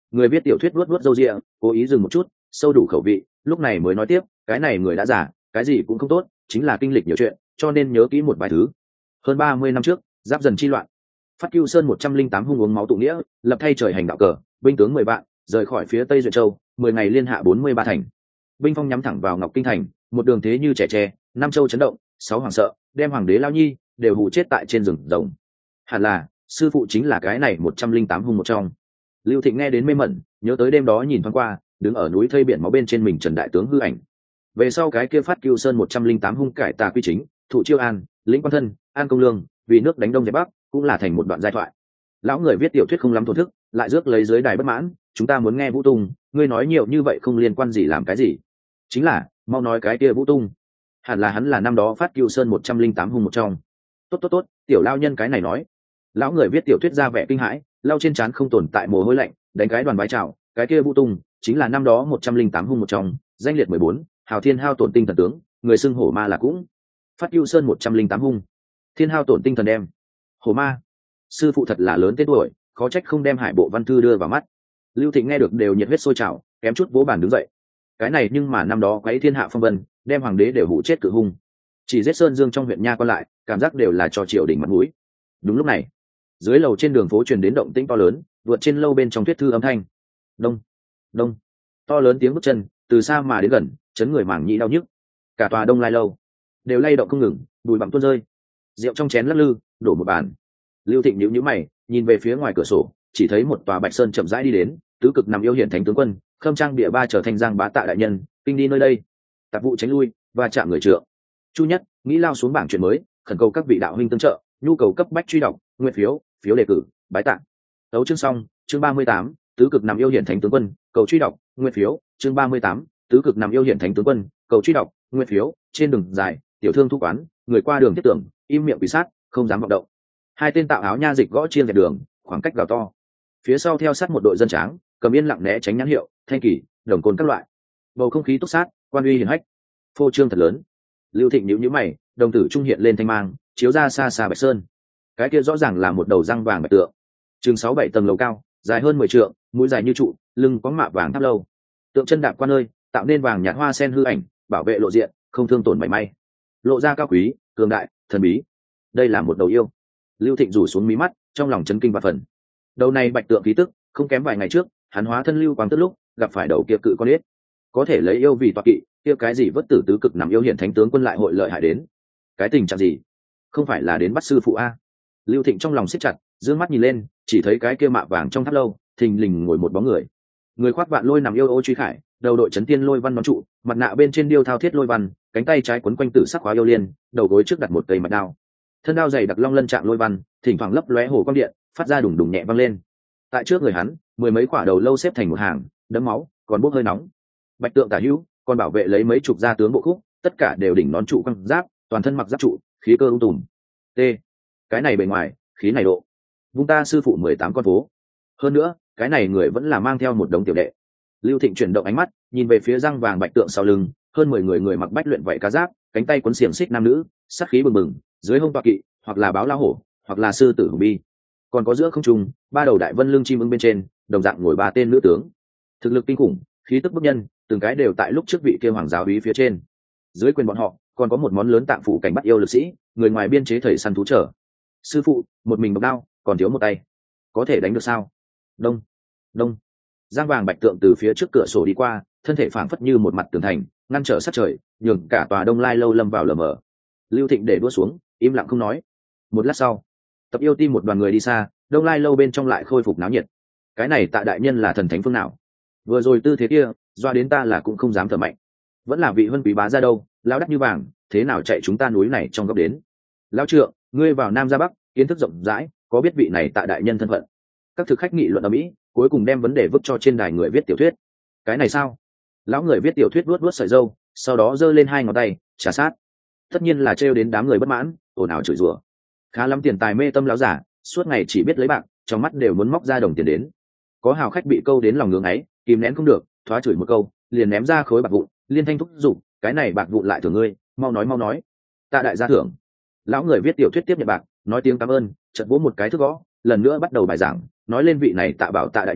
Người viết tiểu thuyết vuốt vuốt râu ria, cố ý dừng một chút, sâu đủ khẩu vị, lúc này mới nói tiếp, cái này người đã già, cái gì cũng không tốt, chính là kinh lịch nhiều chuyện, cho nên nhớ kỹ một vài thứ. Hơn 30 năm trước, giáp dần chi loạn, Phát Cưu Sơn 108 hung uống máu tụ nghĩa, lập thay trời hành đạo cờ, binh tướng 10 vạn, rời khỏi phía Tây Duyệt Châu, 10 ngày liên hạ 43 thành. Binh phong nhắm thẳng vào Ngọc Kinh thành, một đường thế như trẻ tre, năm châu chấn động, sáu hoàng sợ, đem hoàng đế Lao Nhi đều hù chết tại trên rừng rồng. Hẳn là, sư phụ chính là cái này 108 hung một trong. Lưu Thịnh nghe đến mê mẩn, nhớ tới đêm đó nhìn thoáng qua, đứng ở núi thây biển máu bên trên mình Trần đại tướng hư ảnh. Về sau cái kia Phát Cưu Sơn 108 hung cải tà quy chính, thụ chiêu an, lĩnh quan thân, an công lương, vì nước đánh đông dẹp bắc, cũng là thành một đoạn giai thoại. Lão người viết tiểu thuyết không lắm thổn thức, lại rước lấy dưới đài bất mãn, chúng ta muốn nghe Vũ Tung, ngươi nói nhiều như vậy không liên quan gì làm cái gì? Chính là, mau nói cái kia Vũ Tung. Hẳn là hắn là năm đó Phát Cưu Sơn 108 hung một trong. Tốt, tiểu lao nhân cái này nói. Lão người viết tiểu thuyết ra vẻ kinh hãi, lau trên trán không tồn tại mồ hôi lạnh, đánh cái đoàn bái chào, cái kia Vũ Tung chính là năm đó 108 hung một trong, danh liệt 14, hào thiên hao tổn tinh thần tướng, người xưng hổ ma là cũng. Phát Cưu Sơn 108 hung, thiên hao tổn tinh thần đem. Hổ ma, sư phụ thật là lớn tên tuổi, khó trách không đem Hải Bộ Văn Thư đưa vào mắt. Lưu Thịnh nghe được đều nhiệt huyết sôi trào, kém chút vỗ bàn đứng dậy. Cái này nhưng mà năm đó quấy thiên hạ phong vân, đem hoàng đế đều hủ chết cự hung, chỉ giết Sơn Dương trong huyện nha quan lại, cảm giác đều là cho triều đình mặt mũi. Đúng lúc này, dưới lầu trên đường phố truyền đến động tĩnh to lớn, vượt trên lâu bên trong thuyết thư âm thanh. Đông, đông, to lớn tiếng bước chân từ xa mà đến gần, chấn người màng nhĩ đau nhức. Cả tòa Đông Lai lâu đều lay động không ngừng, bụi bặm tuôn rơi, rượu trong chén lắc lư, đổ một bàn. Lưu Thịnh nhíu nhíu mày, nhìn về phía ngoài cửa sổ, chỉ thấy một tòa Bạch Sơn chậm rãi đi đến, tứ cực nằm yêu hiển thánh tướng quân, khâm trang địa ba trở thành Giang Bá Tạ đại nhân, kinh đi nơi đây. Tạp vụ tránh lui, và chạm người trượng. Chu Nhất, nghĩ lao xuống bảng chuyện mới, khẩn cầu các vị đạo huynh tương trợ, nhu cầu cấp bách truy đọc, nguyện phiếu, phiếu đề cử, bái tạ. Tấu chương xong, chương 38, tứ cực nằm yêu hiển thánh tướng quân, cầu truy đọc, nguyện phiếu, chương 38, tứ cực nằm yêu hiển thánh tướng quân, cầu truy đọc, nguyện phiếu. Trên đường dài, tiểu thương thu quán, người qua đường tiếp tưởng, im miệng quỳ sát, không dám vọng động. Hai tên tạo áo nha dịch gõ chiêng dẹp đường, khoảng cách gào to. Phía sau theo sát một đội dân tráng, cầm yên lặng né tránh nhãn hiệu, thanh kỳ, đồng cồn các loại. Bầu không khí túc sát, quan uy hiển hách, phô trương thật lớn. Lưu Thịnh nhíu nhíu mày, đồng tử trung hiện lên thanh mang, chiếu ra xa xa Bạch Sơn. Cái kia rõ ràng là một đầu răng vàng bạch tượng, chừng 6-7 tầng lầu cao, dài hơn 10 trượng, mũi dài như trụ, lưng có mạ vàng tháp lâu. Tượng chân đạp qua nơi, tạo nên vàng nhạt hoa sen hư ảnh, bảo vệ lộ diện, không thương tổn mảy may. Lộ ra cao quý, cường đại, thần bí. Đây là một đầu yêu. Lưu Thịnh rủ xuống mí mắt, trong lòng chấn kinh và phần. Đầu này bạch tượng khí tức, không kém vài ngày trước, hắn hóa thân lưu quang tức lúc gặp phải đầu kia cự con ếch. Có thể lấy yêu vì tọa kỵ, kia cái gì vất tử tứ cực nằm yêu hiển thánh tướng quân lại hội lợi hại đến. Cái tình trạng gì? Không phải là đến bắt sư phụ a? Lưu Thịnh trong lòng siết chặt, dương mắt nhìn lên, chỉ thấy cái kia mạ vàng trong tháp lâu, thình lình ngồi một bóng người. Người khoác vạn lôi nằm yêu ô truy khải, đầu đội chấn tiên lôi văn nón trụ, mặt nạ bên trên điêu thao thiết lôi văn, cánh tay trái quấn quanh tử sắc khóa yêu liên, đầu gối trước đặt một cây mạch đao. Thân đao dày đặc long lân trạng lôi văn, thỉnh thoảng lấp lóe hồ quang điện, phát ra đùng đùng nhẹ vang lên. Tại trước người hắn, mười mấy quả đầu lâu xếp thành một hàng, đẫm máu, còn bốc hơi nóng. Bạch tượng tả hữu, còn bảo vệ lấy mấy chục gia tướng bộ khúc, tất cả đều đỉnh nón trụ quăng giáp, toàn thân mặc giáp trụ, khí cơ ung tùm. T. Cái này bề ngoài, khí này độ. Vung ta sư phụ 18 con phố. Hơn nữa, cái này người vẫn là mang theo một đống tiểu đệ. Lưu Thịnh chuyển động ánh mắt, nhìn về phía răng vàng bạch tượng sau lưng, hơn 10 người mặc bách luyện vậy cá giáp, cánh tay quấn xiềng xích nam nữ, sát khí bừng bừng, dưới hông tọa kỵ, hoặc là báo lao hổ, hoặc là sư tử hùng bi. Còn có giữa không trung, ba đầu đại vân lưng chim ưng bên trên, đồng dạng ngồi ba tên nữ tướng. Thực lực kinh khủng, khí tức bức nhân, từng cái đều tại lúc trước vị kia hoàng giáo úy phía trên. Dưới quyền bọn họ, còn có một món lớn tạng phủ cảnh bắt yêu lực sĩ, người ngoài biên chế thầy săn thú trở. Sư phụ, một mình độc đao, còn thiếu một tay, có thể đánh được sao? Đông, đông. Giang vàng bạch tượng từ phía trước cửa sổ đi qua, thân thể phảng phất như một mặt tường thành, ngăn trở sát trời, nhường cả tòa Đông Lai lâu lâm vào lờ mờ. Lưu Thịnh để đua xuống, im lặng không nói. Một lát sau, Tập Yêu Ti một đoàn người đi xa, Đông Lai lâu bên trong lại khôi phục náo nhiệt. Cái này Tạ đại nhân là thần thánh phương nào? Vừa rồi tư thế kia, doa đến ta là cũng không dám thở mạnh. Vẫn là vị huân quý bá ra đâu, lão đắt như vàng, thế nào chạy chúng ta núi này trong góc đến? Lão trượng, ngươi vào Nam ra Bắc, kiến thức rộng rãi, có biết vị này Tạ đại nhân thân phận? Các thực khách nghị luận ở mỹ, cuối cùng đem vấn đề vứt cho trên đài người viết tiểu thuyết. Cái này sao? Lão người viết tiểu thuyết vuốt vuốt sợi râu, sau đó giơ lên hai ngón tay, trà sát. Tất nhiên là trêu đến đám người bất mãn, ồn ào chửi rủa. Khá lắm tiền tài mê tâm lão giả, suốt ngày chỉ biết lấy bạc, trong mắt đều muốn móc ra đồng tiền đến. Có hào khách bị câu đến lòng ngưỡng ấy, kìm nén không được, thoá chửi một câu, liền ném ra khối bạc vụn, liên thanh thúc giục, cái này bạc vụn lại thưởng ngươi, mau nói. Tạ đại gia thưởng. Lão người viết tiểu thuyết tiếp nhận bạc, nói tiếng cảm ơn, chợt vỗ một cái thước gõ, lần nữa bắt đầu bài giảng, nói lên vị này Tạ bảo Tạ đại nhân,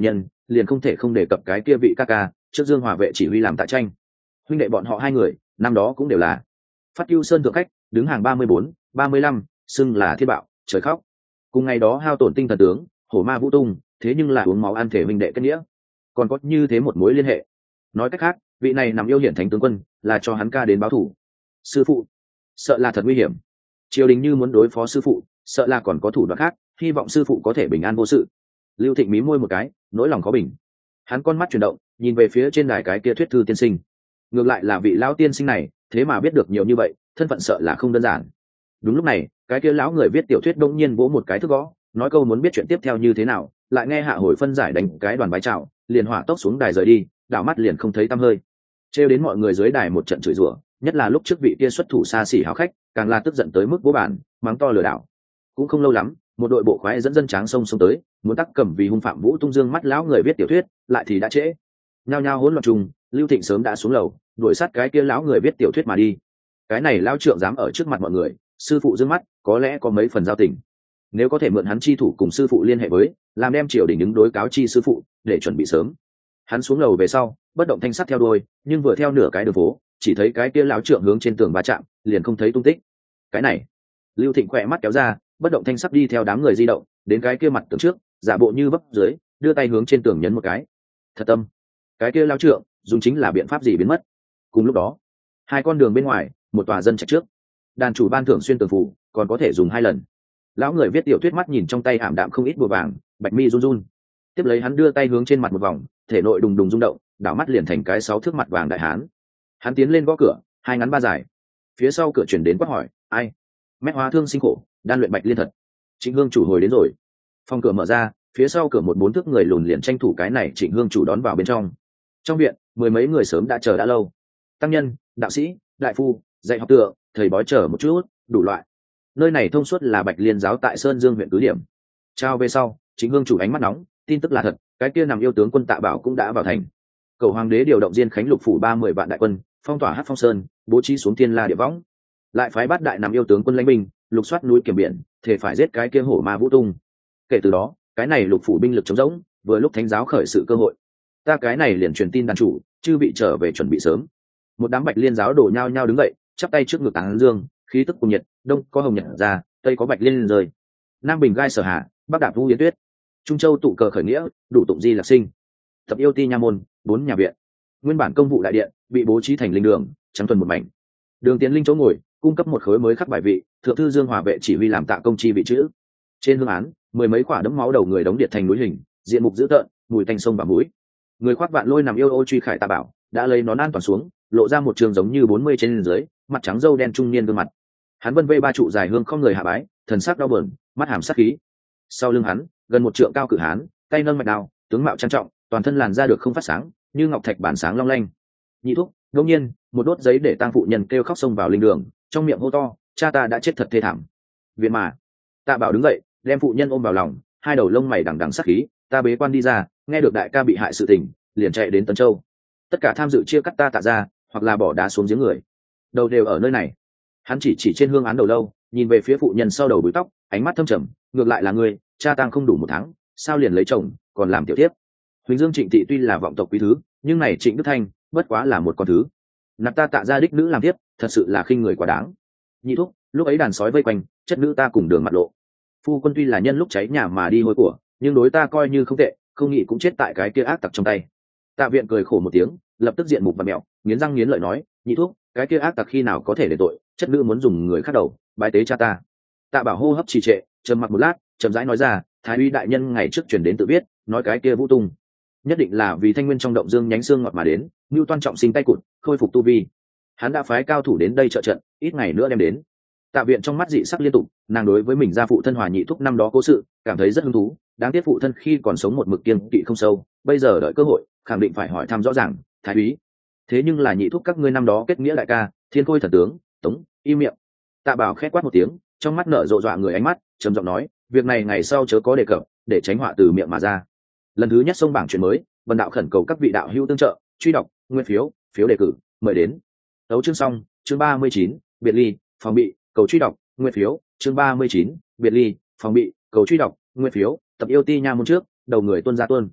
liền không thể không đề cập cái kia vị ca ca trước Dương Hòa vệ chỉ huy làm Tạ Tranh. Huynh đệ bọn họ hai người năm đó cũng đều là Phát Cưu Sơn thượng khách, đứng hàng 34, 35, xưng là thiên bạo trời khóc. Cùng ngày đó hao tổn tinh thần tướng hổ ma vũ tung, thế nhưng là uống máu ăn thể huynh đệ kết nghĩa, còn có như thế một mối liên hệ. Nói cách khác, vị này nằm yêu hiển thánh tướng quân là cho hắn ca đến báo thủ. Sư phụ, sợ là thật nguy hiểm. Triều đình như muốn đối phó sư phụ, sợ là còn có thủ đoạn khác, hy vọng sư phụ có thể bình an vô sự. Lưu Thịnh mí môi một cái, nỗi lòng khó bình. Hắn con mắt chuyển động, nhìn về phía trên đài cái kia thuyết thư tiên sinh. Ngược lại là vị lão tiên sinh này, thế mà biết được nhiều như vậy, thân phận sợ là không đơn giản. Đúng lúc này, cái kia lão người viết tiểu thuyết đông nhiên vỗ một cái thức gõ, nói câu muốn biết chuyện tiếp theo như thế nào, lại nghe Hạ Hồi phân giải đánh cái đoàn bái chào, liền hỏa tốc xuống đài rời đi, đảo mắt liền không thấy tăm hơi. Trêu đến mọi người dưới đài một trận chửi rủa, nhất là lúc trước vị kia xuất thủ xa xỉ hào khách, càng là tức giận tới mức vỗ bản, mắng to lừa đảo. Cũng không lâu lắm, một đội bộ khoái dẫn dân tráng sông xông tới, muốn tắc cầm vì hung phạm Vũ Tung Dương mắt lão người viết tiểu thuyết, lại thì đã trễ. Nhao nhao hỗn loạn trùng, Lưu Thịnh sớm đã xuống lầu, đuổi sát cái kia lão người viết tiểu thuyết mà đi. Cái này lão trượng dám ở trước mặt mọi người, sư phụ dương mắt, có lẽ có mấy phần giao tình. Nếu có thể mượn hắn chi thủ cùng sư phụ liên hệ với, làm đem triều đình đứng đối cáo chi sư phụ, để chuẩn bị sớm. Hắn xuống lầu về sau, bất động thanh sắt theo đuôi, nhưng vừa theo nửa cái đường phố, chỉ thấy cái kia lão trượng hướng trên tường va chạm, liền không thấy tung tích. Cái này, Lưu Thịnh khỏe mắt kéo ra, bất động thanh sắc đi theo đám người di động, đến cái kia mặt tường trước, giả bộ như vấp dưới, đưa tay hướng trên tường nhấn một cái. Thật tâm, cái kia lão trượng dùng chính là biện pháp gì biến mất. Cùng lúc đó, hai con đường bên ngoài, một tòa dân trạch trước, đàn chủ ban thưởng xuyên tường phủ, còn có thể dùng 2 lần. Lão người viết tiểu thuyết mắt nhìn trong tay ảm đạm không ít bùa vàng, bạch mi run run. Tiếp lấy hắn đưa tay hướng trên mặt một vòng, thể nội đùng đùng rung động, đảo mắt liền thành cái 6 thước mặt vàng đại hán. Hắn tiến lên gõ cửa, 2 ngắn 3 dài. Phía sau cửa chuyển đến quát hỏi, ai? Mét hóa thương sinh khổ, đan luyện bạch liên thật. Trịnh Hương chủ hồi đến rồi. Phòng cửa mở ra, phía sau cửa một 4 thước người lùn liền tranh thủ cái này Trịnh Hương chủ đón vào bên trong. Trong viện, 10 mấy người sớm đã chờ đã lâu. Tăng nhân, đạo sĩ, đại phu, dạy học tựa, thầy bói chờ một chút, đủ loại. Nơi này thông suốt là Bạch Liên giáo tại Sơn Dương huyện cứ điểm. Trao về sau, Trịnh Hương chủ ánh mắt nóng, tin tức là thật, cái kia nằm yêu tướng quân Tạ Bảo cũng đã vào thành. Cầu hoàng đế điều động Diên Khánh lục phủ 30 vạn đại quân, phong tỏa Hắc Phong Sơn, bố trí xuống Thiên La địa võng. Lại phái bát đại nằm yêu tướng quân lãnh binh, lục soát núi Kiểm Biển, thể phải giết cái kia hổ ma Vũ Tung. Kể từ đó, cái này lục phủ binh lực chống rỗng, vừa lúc thánh giáo khởi sự cơ hội. Ta cái này liền truyền tin đàn chủ, chư bị trở về chuẩn bị sớm. Một đám Bạch Liên giáo đổ nhao nhao đứng dậy, chắp tay trước ngực tán dương, khí tức cùng nhiệt, đông có hồng nhật ra, tây có Bạch Liên rơi. Nam Bình gai sở hạ, bắc đạp vu yến tuyết. Trung Châu tụ cờ khởi nghĩa, đủ tụng di lạc sinh. Tập yêu ti nha môn, 4 nhà viện. Nguyên bản công vụ đại điện bị bố trí thành linh đường, trắng thuần một mảnh. Đường tiến linh chỗ ngồi, cung cấp một khối mới khắc bài vị, thượng thư Dương Hòa vệ chỉ huy làm tạ công chi vị chữ. Trên hương án, 10 mấy quả đấm máu đầu người đóng điện thành núi hình, diện mục dữ tợn, mùi tanh sông và mũi. Người khoác vạn lôi nằm yêu ô truy khải Tạ Bảo, đã lấy nón an toàn xuống, lộ ra một trường giống như 40 trên dưới, mặt trắng râu đen trung niên gương mặt. Hắn vân vê 3 trụ dài hương không người hạ bái, thần sắc đau buồn, mắt hàm sát khí. Sau lưng hắn, gần 1 trượng cao cử hán, tay nâng mạch đao, tướng mạo trang trọng, toàn thân làn da được không phát sáng, như ngọc thạch bản sáng long lanh. Nhị thúc, đột nhiên, một đốt giấy để tang phụ nhân kêu khóc xông vào linh đường, trong miệng hô to, cha ta đã chết thật thê thảm. Viện mà. Tạ Bảo đứng dậy, đem phụ nhân ôm vào lòng, hai đầu lông mày đằng đằng sát khí, ta bế quan đi ra, nghe được đại ca bị hại sự tình, liền chạy đến Tân Châu. Tất cả tham dự chia cắt ta Tạ ra, hoặc là bỏ đá xuống giếng người, đầu đều ở nơi này. Hắn chỉ trên hương án đầu lâu, nhìn về phía phụ nhân sau đầu búi tóc, ánh mắt thâm trầm, ngược lại là ngươi, cha tang không đủ 1 tháng, sao liền lấy chồng, còn làm tiểu tiếp. Huỳnh Dương Trịnh thị tuy là vọng tộc quý thứ, nhưng này Trịnh Đức Thanh bất quá là một con thứ. Nạp ta Tạ ra đích nữ làm tiếp, thật sự là khinh người quá đáng. Nhị thúc, lúc ấy đàn sói vây quanh, chất nữ ta cùng đường mặt lộ. Phu quân tuy là nhân lúc cháy nhà mà đi hôi của, nhưng đối ta coi như không tệ, không nghĩ cũng chết tại cái kia ác tặc trong tay. Tạ Viện cười khổ một tiếng, lập tức diện mục và mẹo, nghiến răng nghiến lợi nói, nhị thúc, cái kia ác tặc khi nào có thể để tội, chất nữ muốn dùng người khác đầu bái tế cha ta. Tạ Bảo hô hấp trì trệ, trầm mặc một lát, chậm rãi nói ra, thái úy đại nhân ngày trước truyền đến tự biết, nói cái kia Vũ Tung nhất định là vì thanh nguyên trong động dương nhánh xương ngọt mà đến, Nưu Toan trọng sinh tay cụt, khôi phục tu vi. Hắn đã phái cao thủ đến đây trợ trận, ít ngày nữa đem đến. Tạ Viện trong mắt dị sắc liên tục, nàng đối với mình gia phụ thân Hòa nhị thúc năm đó cố sự cảm thấy rất hứng thú, đáng tiếc phụ thân khi còn sống một mực kiêng kỵ không sâu, bây giờ đợi cơ hội khẳng định phải hỏi thăm rõ ràng. Thái úy, thế nhưng là nhị thúc các ngươi năm đó kết nghĩa đại ca Thiên Khôi thần tướng Tống, im miệng. Tạ Bảo khét quát một tiếng, trong mắt nở rộ dọa người ánh mắt, trầm giọng nói, việc này ngày sau chớ có đề cập, để tránh họa từ miệng mà ra. Lần thứ nhất xông bảng chuyện mới, Vân đạo khẩn cầu các vị đạo hữu tương trợ, truy đọc, nguyên phiếu, phiếu đề cử, mời đến. Tấu chương xong, chương 39, biệt ly, phòng bị, cầu truy đọc, nguyên phiếu, chương 39, biệt ly, phòng bị, cầu truy đọc, nguyên phiếu, tập yêu ti nha môn trước, đầu người tuân ra tuân.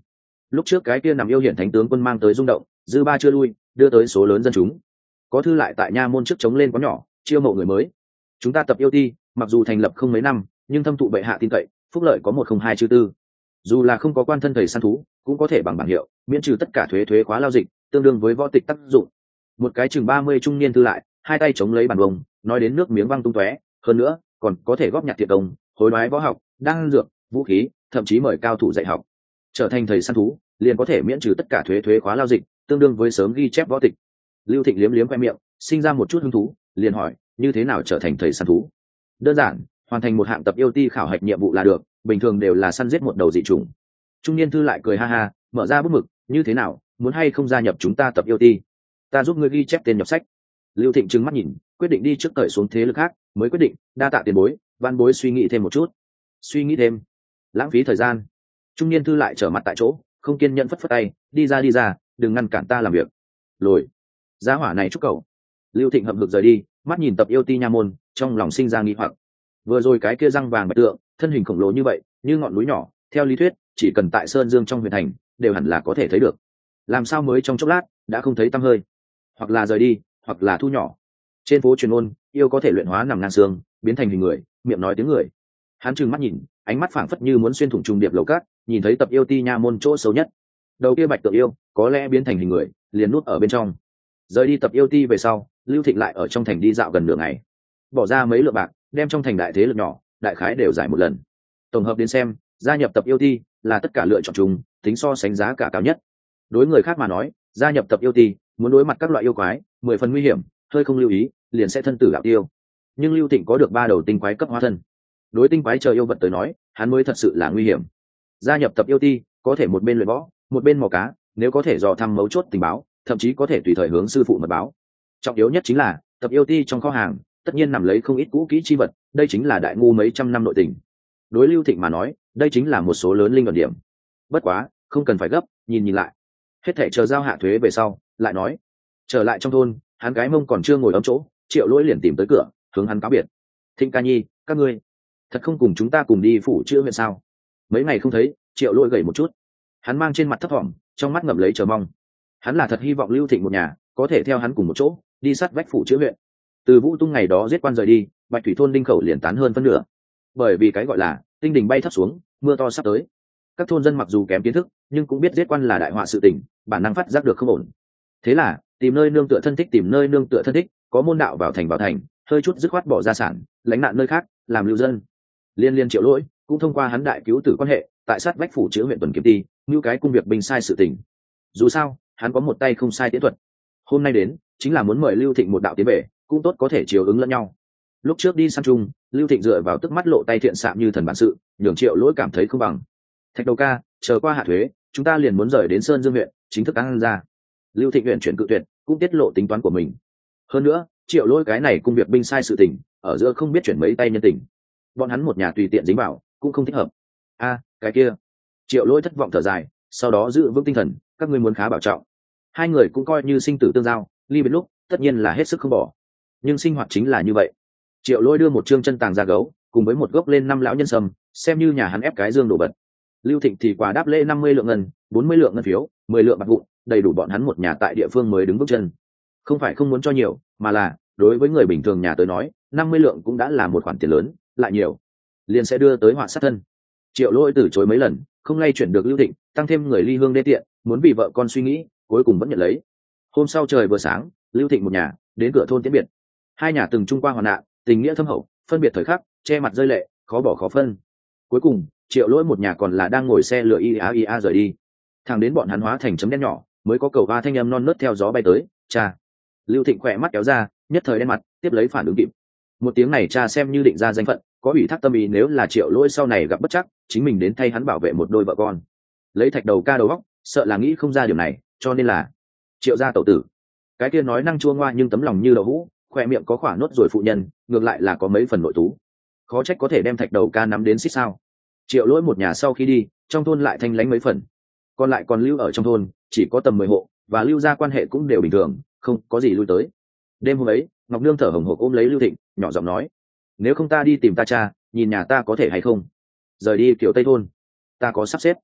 lúc trước cái kia nằm yêu hiển thánh tướng quân mang tới rung động, dư ba chưa lui, đưa tới số lớn dân chúng. Có thư lại tại nha môn trước chống lên quán nhỏ, chiêu mộ người mới. Chúng ta tập yêu ti, mặc dù thành lập không mấy năm, nhưng thâm thụ bệ hạ tin cậy, phúc lợi có 102 chư tư. Dù là không có quan thân thầy săn thú, cũng có thể bằng bảng hiệu, miễn trừ tất cả thuế khóa lao dịch, tương đương với võ tịch tác dụng. Một cái chừng 30 trung niên thư lại, hai tay chống lấy bàn bông, nói đến nước miếng văng tung tóe, hơn nữa, còn có thể góp nhặt thiệt công, hối đoái võ học, đan dược, vũ khí, thậm chí mời cao thủ dạy học. Trở thành thầy săn thú, liền có thể miễn trừ tất cả thuế khóa lao dịch, tương đương với sớm ghi chép võ tịch. Lưu Thịnh liếm liếm khoe miệng, sinh ra một chút hứng thú, liền hỏi, như thế nào trở thành thầy săn thú? Đơn giản, hoàn thành một hạng tập yêu ti khảo hạch nhiệm vụ là được, bình thường đều là săn giết một đầu dị chủng. Trung niên thư lại cười ha ha, mở ra bút mực, như thế nào, muốn hay không gia nhập chúng ta tập yêu ti? Ta giúp ngươi ghi chép tên nhập sách. Lưu Thịnh trừng mắt nhìn, quyết định đi trước cởi xuống thế lực khác, mới quyết định, đa tạ tiền bối, văn bối suy nghĩ thêm một chút. Suy nghĩ thêm? Lãng phí thời gian. Trung niên thư lại trở mặt tại chỗ, không kiên nhẫn phất phất tay, đi ra, đừng ngăn cản ta làm việc. Lồi, giá hỏa này chúc cậu. Lưu Thịnh hậm hực rời đi, mắt nhìn tập yêu ti nha môn, trong lòng sinh ra nghi hoặc. Vừa rồi cái kia răng vàng bạch tượng, thân hình khổng lồ như vậy, như ngọn núi nhỏ, theo lý thuyết, chỉ cần tại sơn dương trong huyện thành, đều hẳn là có thể thấy được. Làm sao mới trong chốc lát đã không thấy tăm hơi? Hoặc là rời đi, hoặc là thu nhỏ. Trên phố truyền ôn, yêu có thể luyện hóa nằm ngang xương, biến thành hình người, miệng nói tiếng người. Hắn trừng mắt nhìn, ánh mắt phảng phất như muốn xuyên thủng trùng điệp lầu cát, nhìn thấy tập yêu ti nha môn chỗ xấu nhất. Đầu kia bạch tượng yêu, có lẽ biến thành hình người, liền núp ở bên trong. Rời đi tập yêu ti về sau, Lưu Thịnh lại ở trong thành đi dạo gần nửa ngày, bỏ ra mấy lượng bạc, đem trong thành đại thế lực nhỏ, đại khái đều giải một lần. Tổng hợp đến xem, gia nhập tập yêu ti là tất cả lựa chọn chung, tính so sánh giá cả cao nhất. Đối người khác mà nói, gia nhập tập yêu ti muốn đối mặt các loại yêu quái, 10 phần nguy hiểm, hơi không lưu ý, liền sẽ thân tử đạo tiêu. Nhưng Lưu Thịnh có được 3 đầu tinh quái cấp hóa thân. Đối tinh quái chờ yêu vật tới nói, hắn mới thật sự là nguy hiểm. Gia nhập tập yêu ti, có thể một bên luyện võ, một bên mò cá, nếu có thể dò thăm mấu chốt tình báo, thậm chí có thể tùy thời hướng sư phụ mật báo. Trọng yếu nhất chính là, tập yêu ti trong kho hàng, tất nhiên nằm lấy không ít cũ kỹ chi vật, đây chính là đại ngu mấy trăm năm nội tình. Đối Lưu Thịnh mà nói, đây chính là một số lớn linh ẩn điểm. Bất quá, không cần phải gấp, nhìn lại. Hết thảy chờ giao hạ thuế về sau, lại nói. Trở lại trong thôn, hắn gái mông còn chưa ngồi ấm chỗ, Triệu Lỗi liền tìm tới cửa, hướng hắn cáo biệt. Thịnh ca nhi, các ngươi thật không cùng chúng ta cùng đi phủ chữa huyện sao? Mấy ngày không thấy, Triệu Lỗi gầy một chút. Hắn mang trên mặt thấp thỏm, trong mắt ngậm lấy chờ mong. Hắn là thật hy vọng Lưu Thịnh một nhà có thể theo hắn cùng một chỗ, đi sát vách phủ chữa huyện. Từ Vũ Tung ngày đó giết quan rời đi, Bạch Thủy thôn đinh khẩu liền tán hơn phân nửa. Bởi vì cái gọi là tinh đỉnh bay thấp xuống, mưa to sắp tới. Các thôn dân mặc dù kém kiến thức, nhưng cũng biết giết quan là đại họa sự tình, bản năng phát giác được không ổn. Thế là, tìm nơi nương tựa thân thích, có môn đạo vào thành, hơi chút dứt khoát bỏ gia sản, lánh nạn nơi khác, làm lưu dân. Liên Triệu Lỗi cũng thông qua hắn đại cứu tử quan hệ, tại sát vách phủ chữa huyện tuần kiếm ti, như cái công việc binh sai sự tình. Dù sao, hắn có một tay không sai tiễn thuật. Hôm nay đến, chính là muốn mời Lưu Thịnh một đạo tiến về, cũng tốt có thể chiều ứng lẫn nhau. Lúc trước đi săn chung, Lưu Thịnh dựa vào tức mắt lộ tay thiện xạ như thần bản sự, nhường Triệu Lỗi cảm thấy không bằng. Thạch đầu ca, chờ qua hạ thuế, chúng ta liền muốn rời đến Sơn Dương huyện, chính thức ăn ra. Lưu Thịnh huyện chuyển cự tuyệt, cũng tiết lộ tính toán của mình. Hơn nữa, Triệu Lỗi cái này công việc binh sai sự tình, ở giữa không biết chuyển mấy tay nhân tình. Bọn hắn một nhà tùy tiện dính vào, cũng không thích hợp. Cái kia. Triệu Lỗi thất vọng thở dài, sau đó giữ vững tinh thần, các ngươi muốn khá bảo trọng. Hai người cũng coi như sinh tử tương giao, ly biệt lúc, tất nhiên là hết sức không bỏ. Nhưng sinh hoạt chính là như vậy. Triệu Lỗi đưa một trương chân tàng ra gấu, cùng với một gốc lên 5 lão nhân sâm, xem như nhà hắn ép cái dương đổ bật. Lưu Thịnh thì quà đáp lễ 50 lượng ngân, 40 lượng ngân phiếu, 10 lượng bạc vụn, đầy đủ bọn hắn một nhà tại địa phương mới đứng bước chân. Không phải không muốn cho nhiều, mà là đối với người bình thường nhà tới nói, 50 lượng cũng đã là một khoản tiền lớn, lại nhiều liền sẽ đưa tới họa sát thân. Triệu Lỗi từ chối mấy lần, không lay chuyển được Lưu Thịnh, tăng thêm người ly hương đê tiện, muốn vì vợ con suy nghĩ, cuối cùng vẫn nhận lấy. Hôm sau trời vừa sáng, Lưu Thịnh một nhà đến cửa thôn tiễn biệt. Hai nhà từng chung qua hoạn nạn, tình nghĩa thâm hậu, phân biệt thời khắc, che mặt rơi lệ, khó bỏ khó phân. Cuối cùng, Triệu Lỗi một nhà còn là đang ngồi xe lửa ia rời đi. Thằng đến bọn hắn hóa thành chấm đen nhỏ, mới có cầu va thanh âm non nớt theo gió bay tới, "Cha." Lưu Thịnh khỏe mắt kéo ra, nhất thời đen mặt, tiếp lấy phản ứng kịp. Một tiếng này cha xem như định ra danh phận, có ủy thác tâm ý nếu là Triệu Lỗi sau này gặp bất chắc, chính mình đến thay hắn bảo vệ một đôi vợ con. Lấy Thạch đầu ca đầu óc, sợ là nghĩ không ra điều này, cho nên là Triệu gia tẩu tử. Cái kia nói năng chua ngoa nhưng tấm lòng như đậu hũ, khoe miệng có khỏa nốt rồi phụ nhân, ngược lại là có mấy phần nội tú. Khó trách có thể đem Thạch đầu ca nắm đến xích sao. Triệu Lỗi một nhà sau khi đi, trong thôn lại thanh lãnh mấy phần. Còn lại còn lưu ở trong thôn, chỉ có tầm 10 hộ, và lưu gia quan hệ cũng đều bình thường, không có gì lui tới. Đêm hôm ấy, Ngọc Nương thở hổn hộc ôm lấy Lưu Thịnh, nhỏ giọng nói: "Nếu không ta đi tìm ta cha, nhìn nhà ta có thể hay không? Rời đi kiểu Tây thôn, ta có sắp xếp."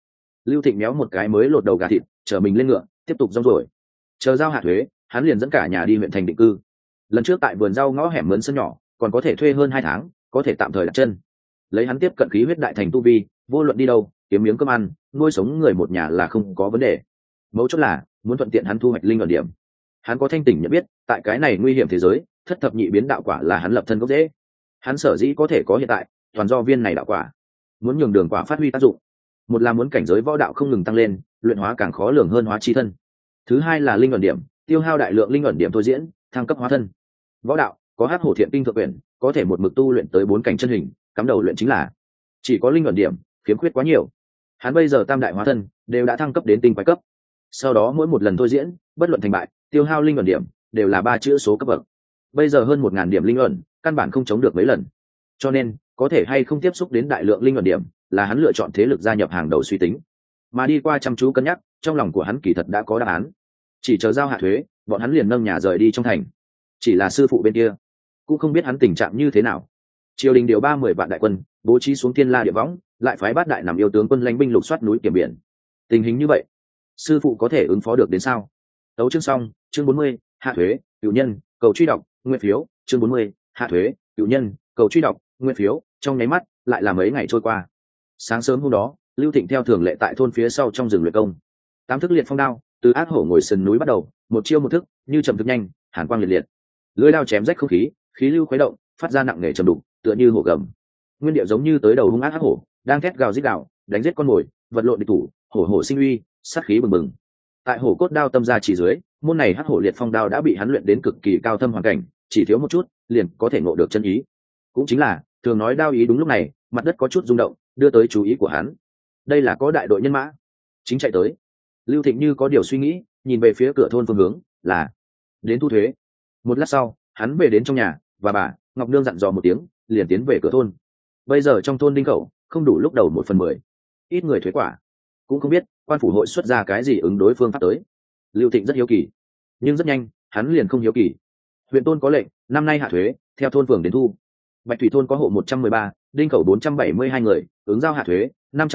Lưu Thịnh méo một cái mới lột đầu gà thịt, chở mình lên ngựa tiếp tục rong ruổi. Chờ giao hạ thuế, hắn liền dẫn cả nhà đi huyện thành định cư. Lần trước tại vườn rau ngõ hẻm mướn sân nhỏ, còn có thể thuê hơn 2 tháng, có thể tạm thời đặt chân. Lấy hắn tiếp cận khí huyết đại thành tu vi, vô luận đi đâu kiếm miếng cơm ăn, nuôi sống người một nhà là không có vấn đề. Mấu chốt là muốn thuận tiện hắn thu hoạch linh ẩn điểm. Hắn có thanh tỉnh nhận biết, tại cái này nguy hiểm thế giới, thất thập nhị biến đạo quả là hắn lập thân gốc rễ. Hắn sở dĩ có thể có hiện tại, toàn do viên này đạo quả. Muốn nhường đường quả phát huy tác dụng, một là muốn cảnh giới võ đạo không ngừng tăng lên, luyện hóa càng khó lường hơn hóa chi thân. Thứ hai là linh ẩn điểm, tiêu hao đại lượng linh ẩn điểm thôi diễn, thăng cấp hóa thân. Võ đạo có hắc hổ thiện tinh thượng quyển, có thể một mực tu luyện tới 4 cảnh chân hình, cắm đầu luyện chính là. Chỉ có linh ẩn điểm, khiếm khuyết quá nhiều. Hắn bây giờ tam đại hóa thân đều đã thăng cấp đến tinh quái cấp. Sau đó mỗi một lần thôi diễn, bất luận thành bại, tiêu hao linh ẩn điểm đều là 3 chữ số cấp bậc. Bây giờ hơn 1000 điểm linh ẩn, căn bản không chống được mấy lần. Cho nên, có thể hay không tiếp xúc đến đại lượng linh ẩn điểm, là hắn lựa chọn thế lực gia nhập hàng đầu suy tính. Mà đi qua chăm chú cân nhắc, trong lòng của hắn kỳ thật đã có đáp án. Chỉ chờ giao hạ thuế, bọn hắn liền nâng nhà rời đi trong thành. Chỉ là sư phụ bên kia, cũng không biết hắn tình trạng như thế nào. Triều đình điều 30 vạn đại quân, bố trí xuống Thiên La địa võng, lại phái bát đại nằm yêu tướng quân lãnh binh lục soát núi kiểm biển. Tình hình như vậy, sư phụ có thể ứng phó được đến sao? Tấu chương xong, chương 40, hạ thuế, cửu nhân, cầu truy đọc, nguyên phiếu, chương 40, hạ thuế, cửu nhân, cầu truy đọc, nguyên phiếu, trong nháy mắt, lại là mấy ngày trôi qua. Sáng sớm hôm đó, Lưu Thịnh theo thường lệ tại thôn phía sau trong rừng luyện công. 8 thức liệt phong đao, từ ác hổ ngồi sườn núi bắt đầu, một chiêu một thức, như chậm thức nhanh, hàn quang liệt liệt. Lưỡi đao chém rách không khí, khí lưu khuấy động, phát ra nặng nề trầm đục, tựa như hổ gầm. Nguyên điệu giống như tới đầu hung ác ác hổ, đang thét gào rít gào, đánh giết con mồi, vật lộn địch thủ, hổ hổ sinh uy, sát khí bừng bừng. Tại hổ cốt đao tâm ra chỉ dưới, môn này hắc hổ liệt phong đao đã bị hắn luyện đến cực kỳ cao thâm hoàn cảnh, chỉ thiếu một chút, liền có thể ngộ được chân ý. Cũng chính là, thường nói đao ý đúng lúc này, mặt đất có chút rung động, đưa tới chú ý của hắn. Đây là có đại đội nhân mã, chính chạy tới. Lưu Thịnh như có điều suy nghĩ, nhìn về phía cửa thôn phương hướng, là đến thu thuế. Một lát sau, hắn về đến trong nhà, và bà Ngọc Nương dặn dò một tiếng, liền tiến về cửa thôn. Bây giờ trong thôn đinh khẩu không đủ lúc đầu 1/10, ít người thuế quả, cũng không biết quan phủ hội xuất ra cái gì ứng đối phương pháp tới. Lưu Thịnh rất hiếu kỳ, nhưng rất nhanh hắn liền không hiếu kỳ. Huyện Tôn có lệnh năm nay hạ thuế, theo thôn phường đến thu. Bạch Thủy thôn có hộ 113, đinh khẩu 472 người, ứng giao hạ thuế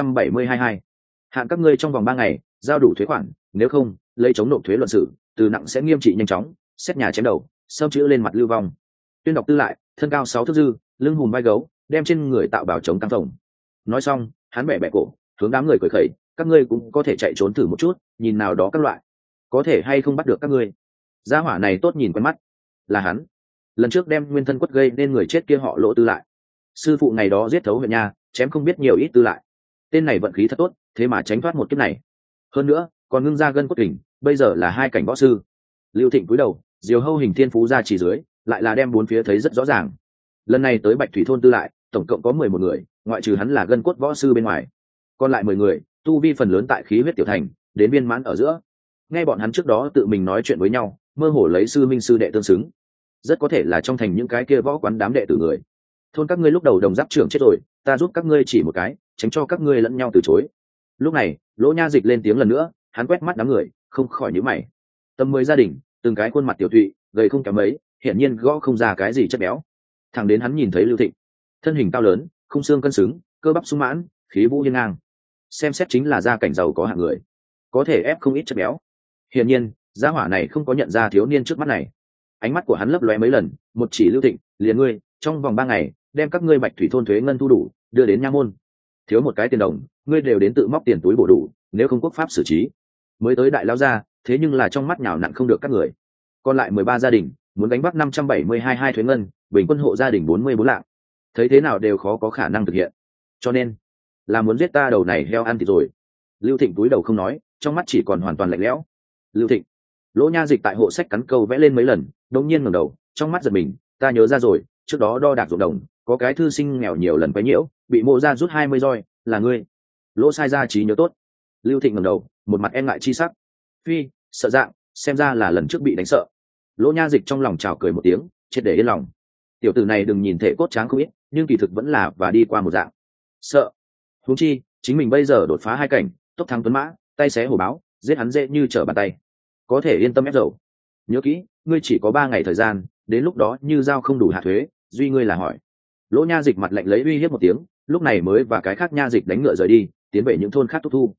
572. Hạn các ngươi trong vòng 3 ngày giao đủ thuế khoản, nếu không lấy chống nộp thuế luận xử, từ nặng sẽ nghiêm trị nhanh chóng, xét nhà chém đầu, sâu chữ lên mặt lưu vong. Tuyên đọc tư lại, thân cao 6 thước dư, lưng hùm vai gấu, đem trên người tạo bảo chống căng phồng. Nói xong, hắn bẻ bẻ cổ, hướng đám người cười khẩy, các ngươi cũng có thể chạy trốn thử một chút, nhìn nào đó các loại, có thể hay không bắt được các ngươi. Gia hỏa này tốt nhìn quen mắt, là hắn. Lần trước đem nguyên thân quất gây nên người chết kia họ Lỗ tư lại. Sư phụ ngày đó giết thấu huyện nha, chém không biết nhiều ít tư lại. Tên này vận khí thật tốt, thế mà tránh thoát một kiếp này. Hơn nữa, còn ngưng ra gân cốt kình, bây giờ là 2 cảnh võ sư. Lưu Thịnh cúi đầu, diều hâu hình thiên phú ra chỉ dưới, lại là đem 4 phía thấy rất rõ ràng. Lần này tới Bạch Thủy thôn tư lại, tổng cộng có 11 người, ngoại trừ hắn là gân cốt võ sư bên ngoài, còn lại 10 người, tu vi phần lớn tại khí huyết tiểu thành, đến viên mãn ở giữa. Nghe bọn hắn trước đó tự mình nói chuyện với nhau, mơ hồ lấy sư minh sư đệ tương xứng, rất có thể là trong thành những cái kia võ quán đám đệ tử người. Thôn các ngươi lúc đầu đồng giáp trưởng chết rồi, ta giúp các ngươi chỉ một cái, tránh cho các ngươi lẫn nhau từ chối. Lúc này, Lỗ Nha Dịch lên tiếng lần nữa, hắn quét mắt đám người, không khỏi nhíu mày. Tầm 10 gia đình, từng cái khuôn mặt tiểu thụy, gầy không kém mấy, hiển nhiên gõ không ra cái gì chất béo. Thẳng đến hắn nhìn thấy Lưu Thịnh, thân hình cao lớn, khung xương cân xứng, cơ bắp sung mãn, khí vũ hiên ngang, xem xét chính là gia cảnh giàu có hạng người, có thể ép không ít chất béo. Hiển nhiên, gia hỏa này không có nhận ra thiếu niên trước mắt này. Ánh mắt của hắn lấp lóe mấy lần, một chỉ Lưu Thịnh, liền ngươi, trong vòng 3 ngày, đem các ngươi Bạch Thủy thôn thuế ngân thu đủ, đưa đến nha môn. Thiếu một cái tiền đồng, ngươi đều đến tự móc tiền túi bổ đủ, nếu không quốc pháp xử trí. Mới tới đại lao gia, thế nhưng là trong mắt nhào nặn không được các người. Còn lại 13 gia đình, muốn đánh bắt 572 thuế ngân, bình quân hộ gia đình 44 lạng. Thấy thế nào đều khó có khả năng thực hiện. Cho nên, là muốn giết ta đầu này heo ăn thịt rồi. Lưu Thịnh túi đầu không nói, trong mắt chỉ còn hoàn toàn lạnh lẽo. Lưu Thịnh. Lỗ Nha Dịch tại hộ sách cắn câu vẽ lên mấy lần, đột nhiên ngẩng đầu, trong mắt giật mình, ta nhớ ra rồi, trước đó đo đạc ruộng đồng, có cái thư sinh nghèo nhiều lần quấy nhiễu, bị mộ ra rút 20 roi, là ngươi. Lỗ sai ra trí nhớ tốt. Lưu Thịnh ngẩng đầu, một mặt e ngại chi sắc. Phi, sợ dạng, xem ra là lần trước bị đánh sợ. Lỗ Nha Dịch trong lòng chào cười một tiếng, triệt để yên lòng. Tiểu tử này đừng nhìn thể cốt tráng không ít, nhưng kỳ thực vẫn là và đi qua một dạng. Sợ. Huống chi, chính mình bây giờ đột phá 2 cảnh, tốc thắng tuấn mã, tay xé hổ báo, giết hắn dễ như trở bàn tay. Có thể yên tâm ép dầu. Nhớ kỹ, ngươi chỉ có 3 ngày thời gian, đến lúc đó như giao không đủ hạ thuế, duy ngươi là hỏi. Lỗ Nha Dịch mặt lạnh lấy uy hiếp một tiếng, lúc này mới và cái khác nha dịch đánh ngựa rời đi, tiến về những thôn khác thúc thu.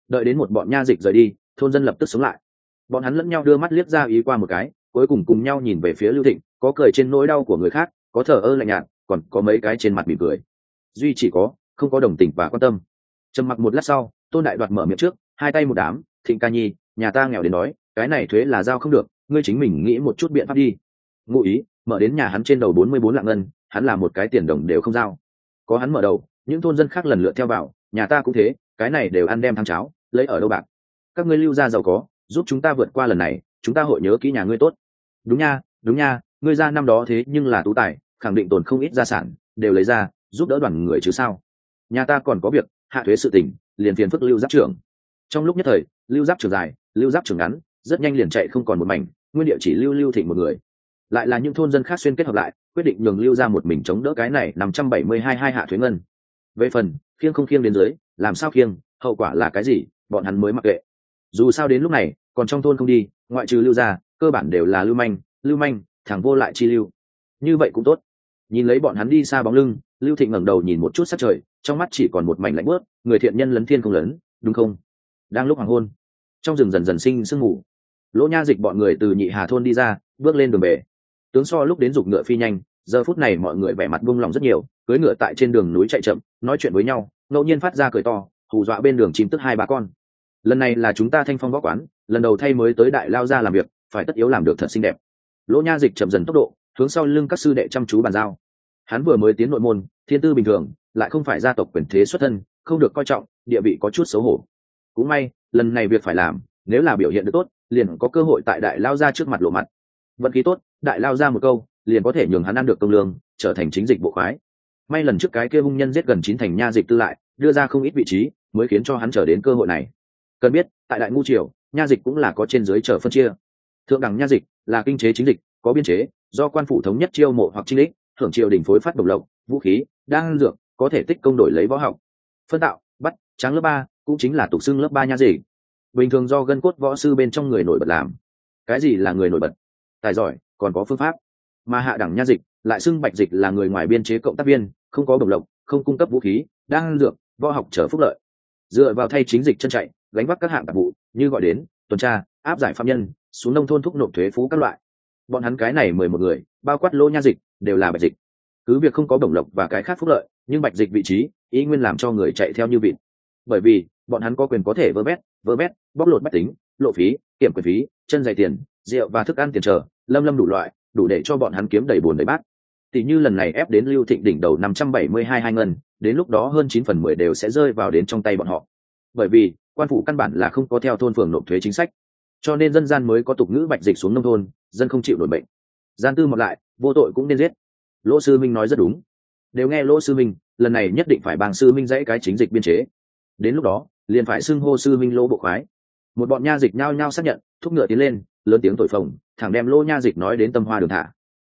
Đợi đến một bọn nha dịch rời đi, thôn dân lập tức sống lại. Bọn hắn lẫn nhau đưa mắt liếc ra ý qua một cái, cuối cùng cùng nhau nhìn về phía Lưu Thịnh, có cười trên nỗi đau của người khác, có thờ ơ lạnh nhạt, còn có mấy cái trên mặt mỉm cười, duy chỉ có không có đồng tình và quan tâm. Trầm mặc một lát sau, Tôn Đại Đoạt mở miệng trước, hai tay một đám: Thịnh ca nhi, nhà ta nghèo đến đói, cái này thuế là giao không được, ngươi chính mình nghĩ một chút biện pháp đi. Ngụ ý mở đến nhà hắn trên đầu 44 lạng ngân, hắn là một cái tiền đồng đều không giao. Có hắn mở đầu, những thôn dân khác lần lượt theo vào, nhà ta cũng thế, cái này đều ăn đem thắng cháo, lấy ở đâu bạc. Các ngươi Lưu gia giàu có, giúp chúng ta vượt qua lần này, chúng ta hội nhớ kỹ nhà ngươi tốt. Đúng nha, ngươi ra năm đó thế nhưng là tú tài, khẳng định tồn không ít gia sản, đều lấy ra giúp đỡ đoàn người chứ sao. Nhà ta còn có việc hạ thuế sự tình, liền phiền phức Lưu giáp trưởng. Trong lúc nhất thời, Lưu giáp trưởng dài, Lưu giáp trưởng ngắn, rất nhanh liền chạy không còn một mảnh, nguyên địa chỉ Lưu Thịnh một người. Lại là những thôn dân khác xuyên kết hợp lại, quyết định nhường Lưu ra một mình chống đỡ cái này 572 hai hạ thuế ngân. Về phần khiêng không khiêng đến dưới, làm sao khiêng, hậu quả là cái gì, bọn hắn mới mặc kệ. Dù sao đến lúc này, còn trong thôn không đi, ngoại trừ Lưu ra, cơ bản đều là lưu manh, thằng vô lại chi lưu. Như vậy cũng tốt. Nhìn lấy bọn hắn đi xa bóng lưng, Lưu Thịnh ngẩng đầu nhìn một chút sát trời, trong mắt chỉ còn một mảnh lạnh bớt, người thiện nhân lấn thiên không lấn, đúng không? Đang lúc hoàng hôn, trong rừng dần dần sinh sương mù, Lỗ Nha Dịch bọn người từ Nhị Hà thôn đi ra, bước lên đường về. Tướng so lúc đến giục ngựa phi nhanh, giờ phút này mọi người vẻ mặt buông lòng rất nhiều, cưỡi ngựa tại trên đường núi chạy chậm, nói chuyện với nhau, ngẫu nhiên phát ra cười to, hù dọa bên đường chim tức hai bà con. Lần này là chúng ta Thanh Phong võ quán, lần đầu thay mới tới đại lao ra làm việc, phải tất yếu làm được thật xinh đẹp. Lỗ Nha Dịch chậm dần tốc độ, hướng sau lưng các sư đệ chăm chú bàn giao. Hắn vừa mới tiến nội môn, thiên tư bình thường, lại không phải gia tộc quyền thế xuất thân, không được coi trọng, địa vị có chút xấu hổ. Cũng may, lần này việc phải làm, nếu là biểu hiện được tốt, liền có cơ hội tại đại lao ra trước mặt lộ mặt. Vận khí tốt, đại lao ra một câu, liền có thể nhường hắn ăn được công lương, trở thành chính dịch bộ khoái. May lần trước cái kia hung nhân giết gần 9 thành nha dịch tư lại, đưa ra không ít vị trí, mới khiến cho hắn trở đến cơ hội này. Cần biết, tại đại ngu triều, nha dịch cũng là có trên dưới trở phân chia. Thượng đẳng nha dịch là kinh chế chính dịch, có biên chế, do quan phủ thống nhất chiêu mộ hoặc trinh lích, hưởng triều đình phối phát bổng lộc, vũ khí, đan dược, có thể tích công đổi lấy võ học. Phân tạo, bắt, tráng lớp 3, cũng chính là tục xưng lớp 3 nha dịch. Bình thường do gân cốt võ sư bên trong người nổi bật làm. Cái gì là người nổi bật? Tài giỏi, còn có phương pháp. Mà hạ đẳng nha dịch lại xưng bạch dịch là người ngoài biên chế cộng tác viên, không có bổng lộc, không cung cấp vũ khí, đan dược, võ học trở phúc lợi. Dựa vào thay chính dịch chân chạy, gánh vác các hạng tạp vụ, như gọi đến tuần tra, áp giải phạm nhân, xuống nông thôn thúc nộp thuế phú các loại. Bọn hắn cái này 11 người, bao quát Lỗ Nha Dịch, đều là bạch dịch. Cứ việc không có bổng lộc và cái khác phúc lợi, nhưng bạch dịch vị trí ý nguyên làm cho người chạy theo như vịt. Bởi vì bọn hắn có quyền có thể vơ vét, bóc lột bách tính, lộ phí, kiểm quyền phí, chân giày tiền, rượu và thức ăn tiền trở, lâm đủ loại, đủ để cho bọn hắn kiếm đầy bồn đầy bát. Tỷ như lần này ép đến Lưu Thịnh đỉnh đầu 572 hai ngân, đến lúc đó hơn 9/10 đều sẽ rơi vào đến trong tay bọn họ. Bởi vì quan phủ căn bản là không có theo thôn phường nộp thuế chính sách, cho nên dân gian mới có tục ngữ bạch dịch xuống nông thôn, dân không chịu nổi bệnh. Gian tư một lại, vô tội cũng nên giết. Lỗ sư minh nói rất đúng. Đều nghe Lỗ sư minh, lần này nhất định phải bằng sư minh dãy cái chính dịch biên chế. Đến lúc đó, liền phải xưng hô sư minh Lỗ bộ khoái. Một bọn nha dịch nhao nhao xác nhận, thúc ngựa tiến lên, lớn tiếng thổi phồng, thẳng đem Lỗ Nha Dịch nói đến tâm hoa đường thả.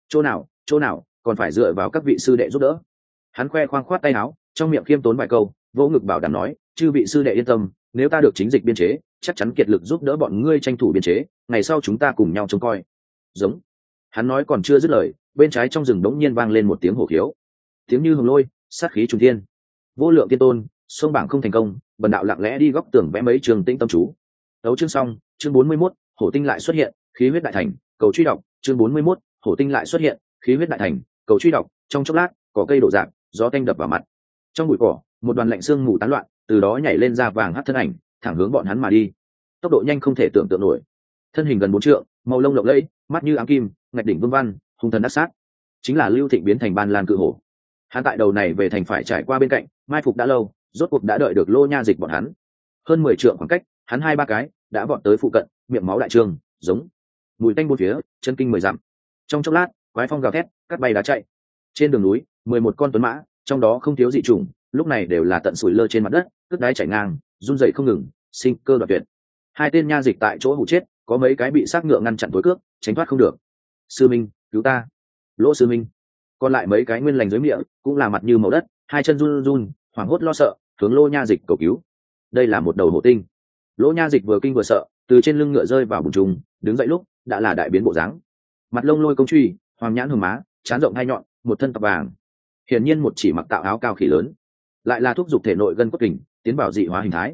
Chỗ nào, còn phải dựa vào các vị sư đệ giúp đỡ. Hắn khoe khoang khoát tay áo, trong miệng khiêm tốn vài câu, vỗ ngực bảo đảm nói, chư vị sư đệ yên tâm, nếu ta được chính dịch biên chế, chắc chắn kiệt lực giúp đỡ bọn ngươi tranh thủ biên chế, ngày sau chúng ta cùng nhau trông coi. Giống. Hắn nói còn chưa dứt lời, bên trái trong rừng đống nhiên vang lên một tiếng hổ khiếu, tiếng như hồng lôi, sát khí trùng thiên. Vô lượng tiên tôn, sông bảng không thành công, bần đạo lặng lẽ đi góc tường vẽ mấy trường tĩnh tâm chú. Đấu chương xong, chương 41, hổ tinh lại xuất hiện, khí huyết đại thành, cầu truy đọc, chương 41, hổ tinh lại xuất hiện, khí huyết đại thành, cầu truy đọc. Trong chốc lát, cỏ cây đổ dạng, gió tanh đập vào mặt. Trong bụi cỏ, một đoàn lạnh sương mù tán loạn, từ đó nhảy lên ra vàng hắt thân ảnh, thẳng hướng bọn hắn mà đi. Tốc độ nhanh không thể tưởng tượng nổi. Thân hình gần 4 trượng, màu lông lộng lẫy, mắt như ám kim, ngạch đỉnh vương văn, hung thần đắc sát. Chính là Lưu Thịnh biến thành Ban Lan cự hổ. Hắn tại đầu này về thành phải trải qua bên cạnh, mai phục đã lâu, rốt cuộc đã đợi được Lỗ Nha Dịch bọn hắn. Hơn 10 trượng khoảng cách, hắn 2-3 cái đã vọt tới phụ cận, miệng máu đại trương, giống mùi tanh bốn phía, chân kinh 10 dặm. Trong chốc lát, quái phong gào thét, cắt bay đá chạy. Trên đường núi, 11 con tuấn mã, trong đó không thiếu dị chủng, lúc này đều là tận sủi lơ trên mặt đất, cất đáy chảy ngang, run rẩy không ngừng, sinh cơ đoạn tuyệt. Hai tên nha dịch tại chỗ hụ chết, có mấy cái bị xác ngựa ngăn chặn tối cước, tránh thoát không được. Sư minh, cứu ta! Lỗ sư minh! Còn lại mấy cái nguyên lành dưới miệng, cũng là mặt như màu đất, hai chân run run, hoảng hốt lo sợ, hướng Lỗ Nha Dịch cầu cứu. Đây là một đầu hổ tinh. Lỗ Nha Dịch vừa kinh vừa sợ, từ trên lưng ngựa rơi vào bùn trùng, đứng dậy lúc đã là đại biến bộ dáng. Mặt lông lôi công truy, hoàng nhãn hường má, trán rộng hai nhọn, một thân tóc vàng. Hiển nhiên một chỉ mặc tạo áo cao khỉ lớn, lại là thúc giục thể nội gân cốt kình, tiến vào dị hóa hình thái.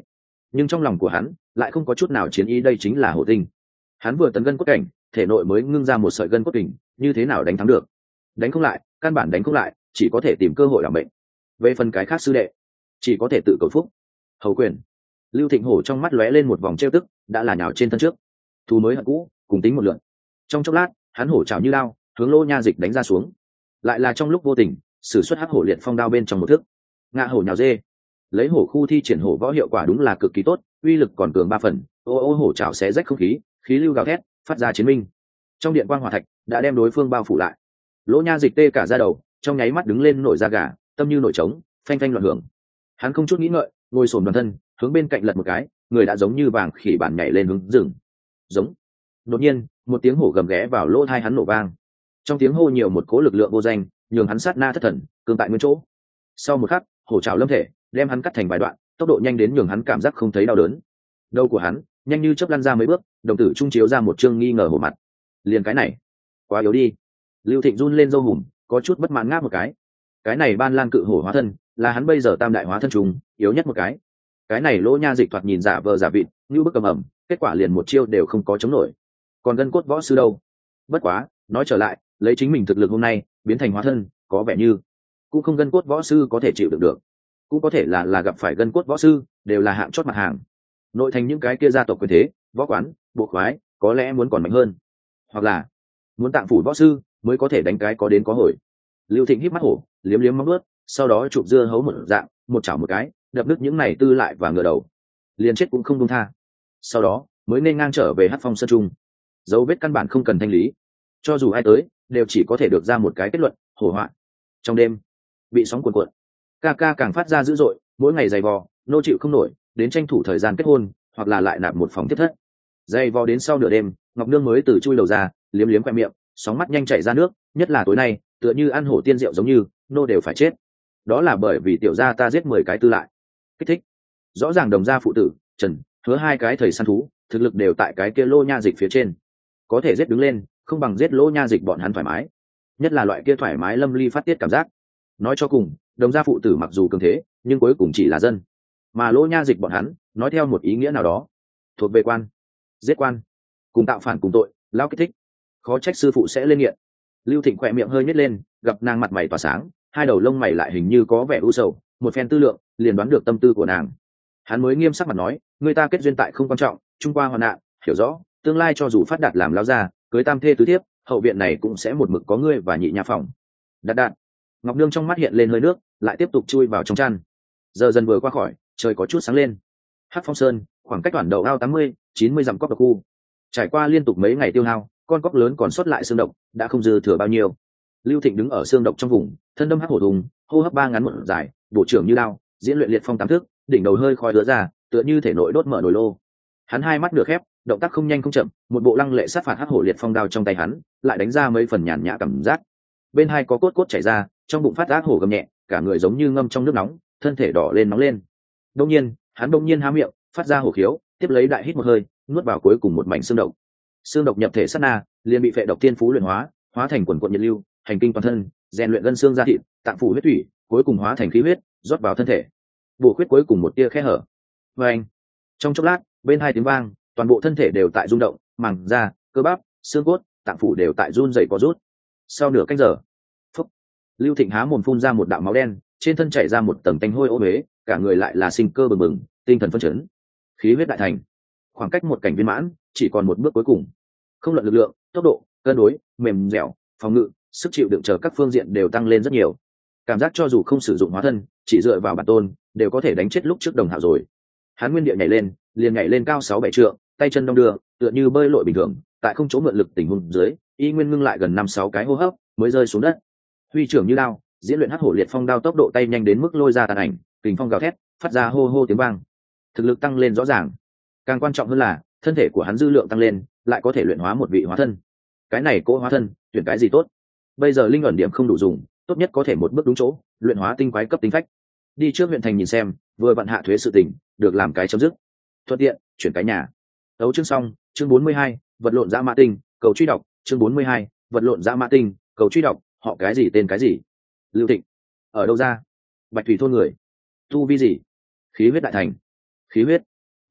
nhưng trong lòng của hắn lại không có chút nào chiến ý, đây chính là hổ tinh. Hắn vừa tấn gân cốt cảnh, thể nội mới ngưng ra một sợi gân cốt kình, như thế nào đánh thắng được? Đánh không lại, căn bản đánh không lại, chỉ có thể tìm cơ hội làm bệnh. Về phần cái khác sư đệ, chỉ có thể tự cầu phúc. Hầu quyền. Lưu Thịnh Hổ trong mắt lóe lên một vòng trêu tức, đã là nhào trên thân trước, thù mới hận cũ, cùng tính một lượt. Trong chốc lát, hắn hổ trảo như lao, hướng Lô Nha Dịch đánh ra xuống. Lại là trong lúc vô tình, sử xuất hắc hổ liệt phong đao bên trong một thước. Ngạ hổ nhào dê, lấy hổ khu thi triển hổ võ hiệu quả đúng là cực kỳ tốt, uy lực còn cường 3 phần. Ô ô hổ trảo xé rách không khí, khí lưu gào thét, phát ra chiến minh. Trong điện quang hỏa thạch đã đem đối phương bao phủ lại. Lỗ Nha Dịch tê cả da đầu, trong nháy mắt đứng lên nổi da gà, tâm như nổi trống, phanh phanh loạn hưởng. Hắn không chút nghĩ ngợi, ngồi xổm đoàn thân, hướng bên cạnh lật một cái, người đã giống như vàng khỉ bản nhảy lên hướng rừng. Giống. Đột nhiên, một tiếng hổ gầm ghé vào lỗ tai hắn nổ vang. Trong tiếng hô nhiều một cỗ lực lượng vô danh, nhường hắn sát na thất thần, cương tại nguyên chỗ. Sau một khắc, hổ trảo lâm thể, đem hắn cắt thành vài đoạn, tốc độ nhanh đến nhường hắn cảm giác không thấy đau đớn. Đầu của hắn nhanh như chớp lăn ra mấy bước, đồng tử trung chiếu ra một trương nghi ngờ hổ mặt. Liền cái này, quá yếu đi. Lưu Thịnh run lên râu hùm, có chút bất mãn ngáp một cái này Ban Lan cự hổ hóa thân là hắn bây giờ tam đại hóa thân trùng yếu nhất một cái này Lỗ Nha Dịch thoạt nhìn giả vờ giả vịt như bức cầm ẩm, kết quả liền một chiêu đều không có chống nổi. Còn gân cốt võ sư đâu? Bất quá nói trở lại, lấy chính mình thực lực hôm nay biến thành hóa thân, có vẻ như cũng không gân cốt võ sư có thể chịu đựng được, cũng có thể là gặp phải gân cốt võ sư đều là hạng chót mặt hàng. Nội thành những cái kia gia tộc quyền thế, võ quán, bộ khoái có lẽ muốn còn mạnh hơn, hoặc là muốn tạng phủ võ sư mới có thể đánh cái có đến có hồi. Lưu Thịnh híp mắt hổ, liếm liếm móng vuốt, sau đó chụp dưa hấu một dạng, một chảo một cái, đập đứt những này tư lại và ngửa đầu, liền chết cũng không buông tha. Sau đó mới nên ngang trở về Hắc Phong Sơn Trung. Dấu vết căn bản không cần thanh lý, cho dù ai tới đều chỉ có thể được ra một cái kết luận: hổ hoạn. Trong đêm bị sóng cuồn cuộn, ca ca càng phát ra dữ dội, mỗi ngày giày vò, nô chịu không nổi, đến tranh thủ thời gian kết hôn, hoặc là lại nạp một phòng tiếp thất. Giày vò đến sau nửa đêm, Ngọc Nương mới từ chui đầu ra, liếm liếm khoe miệng, sóng mắt nhanh chảy ra nước, nhất là tối nay, tựa như ăn hổ tiên rượu giống như, nô đều phải chết. Đó là bởi vì tiểu gia ta giết 10 cái tư lại. Kích thích. Rõ ràng Đồng gia phụ tử, Trần, Hứa hai cái thầy săn thú, thực lực đều tại cái kia Lô Nha Dịch phía trên. Có thể giết đứng lên, không bằng giết Lô Nha Dịch bọn hắn thoải mái. Nhất là loại kia thoải mái lâm ly phát tiết cảm giác. Nói cho cùng, Đồng gia phụ tử mặc dù cường thế, nhưng cuối cùng chỉ là dân. Mà Lô Nha Dịch bọn hắn, nói theo một ý nghĩa nào đó, thuộc về quan, giết quan, cùng tạo phản cùng tội, lao kích thích. Khó trách sư phụ sẽ lên nghiện. Lưu Thịnh khỏe miệng hơi nhếch lên, gặp nàng mặt mày tỏa sáng, hai đầu lông mày lại hình như có vẻ u sầu, một phen tư lượng liền đoán được tâm tư của nàng. Hắn mới nghiêm sắc mặt nói, người ta kết duyên tại không quan trọng, trung qua hoàn nạn, hiểu rõ, tương lai cho dù phát đạt làm lão gia, cưới tam thê tứ thiếp, hậu viện này cũng sẽ một mực có ngươi và nhị nha phòng. Đạt đạt. Ngọc Nương trong mắt hiện lên hơi nước, lại tiếp tục chui vào trong chăn. Giờ dần vừa qua khỏi, trời có chút sáng lên. Hắc Phong Sơn, khoảng cách toàn đầu ao 80-90 dặm cốc độc khu. Trải qua liên tục mấy ngày tiêu hao, con cóc lớn còn sót lại xương độc đã không dư thừa bao nhiêu. Lưu Thịnh đứng ở xương độc trong vùng, thân đâm hắc hổ thùng, hô hấp 3 ngắn một dài, bộ trưởng như lao, diễn luyện liệt phong 8 thước, đỉnh đầu hơi khói đứa ra, tựa như thể nội đốt mở nồi lô. Hắn hai mắt nửa khép, động tác không nhanh không chậm, một bộ lăng lệ sát phạt hắc hổ liệt phong đao trong tay hắn, lại đánh ra mấy phần nhàn nhã cảm giác. Bên hai có cốt cốt chảy ra, trong bụng phát ác hổ gầm nhẹ, cả người giống như ngâm trong nước nóng, thân thể đỏ lên nóng lên. Đông nhiên há miệng, phát ra hổ khiếu, tiếp lấy đại hít một hơi, nuốt vào cuối cùng một mảnh xương độc. Xương độc nhập thể sát na, liền bị phệ độc tiên phú luyện hóa, hóa thành quần quần nhiệt lưu, hành kinh toàn thân, rèn luyện gân xương da thịt, tạng phủ huyết thủy, cuối cùng hóa thành khí huyết, rót vào thân thể. Bổ khuyết cuối cùng một tia khe hở. Và anh, trong chốc lát, bên hai tiếng vang, toàn bộ thân thể đều tại rung động, màng da, cơ bắp, xương cốt, tạng phủ đều tại run rẩy có rút. Sau nửa canh giờ, phúc, Lưu Thịnh há mồm phun ra một đạo máu đen, trên thân chảy ra một tầng tanh hôi ô uế, cả người lại là sinh cơ bừng bừng, tinh thần phấn chấn, khí huyết đại thành. Khoảng cách một cảnh viên mãn, chỉ còn một bước cuối cùng. Không luận lực lượng, tốc độ, cân đối, mềm dẻo, phòng ngự, sức chịu đựng chờ các phương diện đều tăng lên rất nhiều. Cảm giác cho dù không sử dụng hóa thân, chỉ dựa vào bản tôn, đều có thể đánh chết lúc trước đồng hạo rồi. Hắn nguyên địa nhảy lên, liền nhảy lên cao 6-7 trượng, tay chân đong đưa, tựa như bơi lội bình thường, tại không chỗ mượn lực tình huống dưới, y nguyên ngưng lại gần 5-6 cái hô hấp, mới rơi xuống đất. Huy trưởng như đao, diễn luyện hắc hổ liệt phong đao tốc độ tay nhanh đến mức lôi ra tàn ảnh, kình phong gào thét, phát ra hô hô tiếng vang. Thực lực tăng lên rõ ràng. Càng quan trọng hơn là, thân thể của hắn dư lượng tăng lên, lại có thể luyện hóa một vị hóa thân. Cái này cỗ hóa thân, tuyển cái gì tốt? Bây giờ linh ẩn điểm không đủ dùng, tốt nhất có thể một bước đúng chỗ, luyện hóa tinh quái cấp tính phách. Đi trước huyện thành nhìn xem, vừa vận hạ thuế sự tình, được làm cái chấm dứt. Thuận tiện, chuyển cái nhà. Đấu chương xong, chương 42, vật lộn dã mã tinh, cầu truy đọc, chương 42, vật lộn dã mã tinh, cầu truy đọc, họ cái gì tên cái gì? Lưu Thịnh. Ở đâu ra? Bạch Thủy thôn người. Tu vi gì? Khí huyết đại thành. Khí huyết.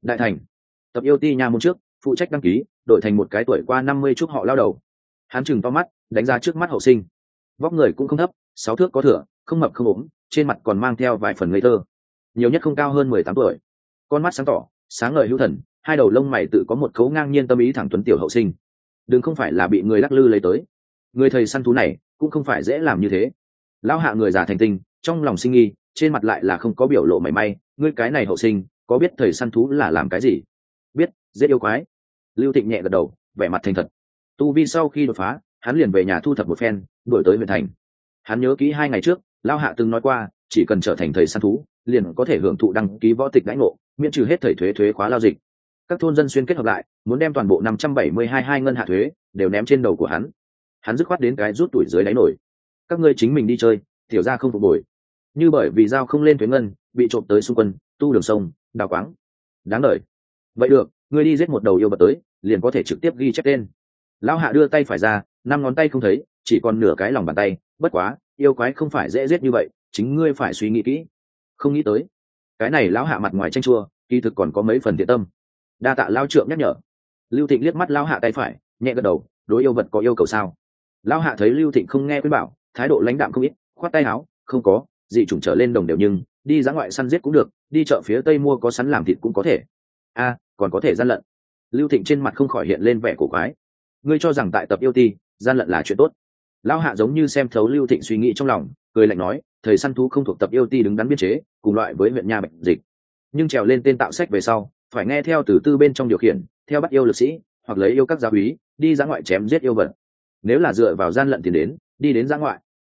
Đại thành tập yêu ti nha môn trước, phụ trách đăng ký đổi thành một cái tuổi qua 50 chúc họ lao đầu. Hắn chừng to mắt đánh ra trước mắt hậu sinh, vóc người cũng không thấp, 6 thước có thửa, không mập không ốm, trên mặt còn mang theo vài phần ngây thơ, nhiều nhất không cao hơn 18 tuổi, con mắt sáng tỏ sáng ngời hữu thần, hai đầu lông mày tự có một khấu ngang nhiên tâm ý thẳng tuấn tiểu hậu sinh. Đừng không phải là bị người lắc lư lấy tới, người thầy săn thú này cũng không phải dễ làm như thế. Lão hạ người già thành tinh, trong lòng sinh nghi, trên mặt lại là không có biểu lộ mảy may. Ngươi cái này hậu sinh có biết thầy săn thú là làm cái gì? Biết, giết yêu quái. Lưu Thịnh nhẹ gật đầu, vẻ mặt thành thật. Tu vi sau khi đột phá, hắn liền về nhà thu thập một phen, đuổi tới huyện thành. Hắn nhớ kỹ 2 ngày trước lão hạ từng nói qua, chỉ cần trở thành thầy săn thú liền có thể hưởng thụ đăng ký võ tịch đãi ngộ, miễn trừ hết thầy thuế khóa lao dịch. Các thôn dân xuyên kết hợp lại muốn đem toàn bộ 572 ngân hạ thuế đều ném trên đầu của hắn. Hắn dứt khoát đến cái rút tuổi dưới đáy nổi. Các ngươi chính mình đi chơi, tiểu ra không phục bồi. Như bởi vì giao không lên thuế ngân, bị trộm tới xung quân, tu đường sông, đào quáng, đáng đời. Vậy được, ngươi đi giết một đầu yêu vật tới, liền có thể trực tiếp ghi chép tên. Lão hạ đưa tay phải ra, 5 ngón tay không thấy, chỉ còn nửa cái lòng bàn tay. Bất quá yêu quái không phải dễ giết như vậy, chính ngươi phải suy nghĩ kỹ. Không nghĩ tới cái này lão hạ mặt ngoài tranh chua, kỳ thực còn có mấy phần thiện tâm. Đa tạ lão trượng nhắc nhở. Lưu Thịnh liếc mắt lão hạ tay phải, nhẹ gật đầu. Đối yêu vật có yêu cầu sao? Lão hạ thấy Lưu Thịnh không nghe khuyên bảo, thái độ lãnh đạm không ít, khoát tay áo. Không có, dị chủng trở lên đồng đều, nhưng đi dã ngoại săn giết cũng được, đi chợ phía tây mua có sắn làm thịt cũng có thể. A, còn có thể gian lận. Lưu Thịnh trên mặt không khỏi hiện lên vẻ cổ quái. Ngươi cho rằng tại tập yêu ti gian lận là chuyện tốt? Lão hạ giống như xem thấu Lưu Thịnh suy nghĩ trong lòng, cười lạnh nói, thầy săn thú không thuộc tập yêu ti đứng đắn biên chế, cùng loại với huyện nha bệnh dịch, nhưng trèo lên tên tạo sách về sau phải nghe theo từ tư bên trong điều khiển, theo bắt yêu lực sĩ hoặc lấy yêu các gia úy đi dã ngoại chém giết yêu vật. Nếu là dựa vào gian lận tiền đến đi đến dã ngoại,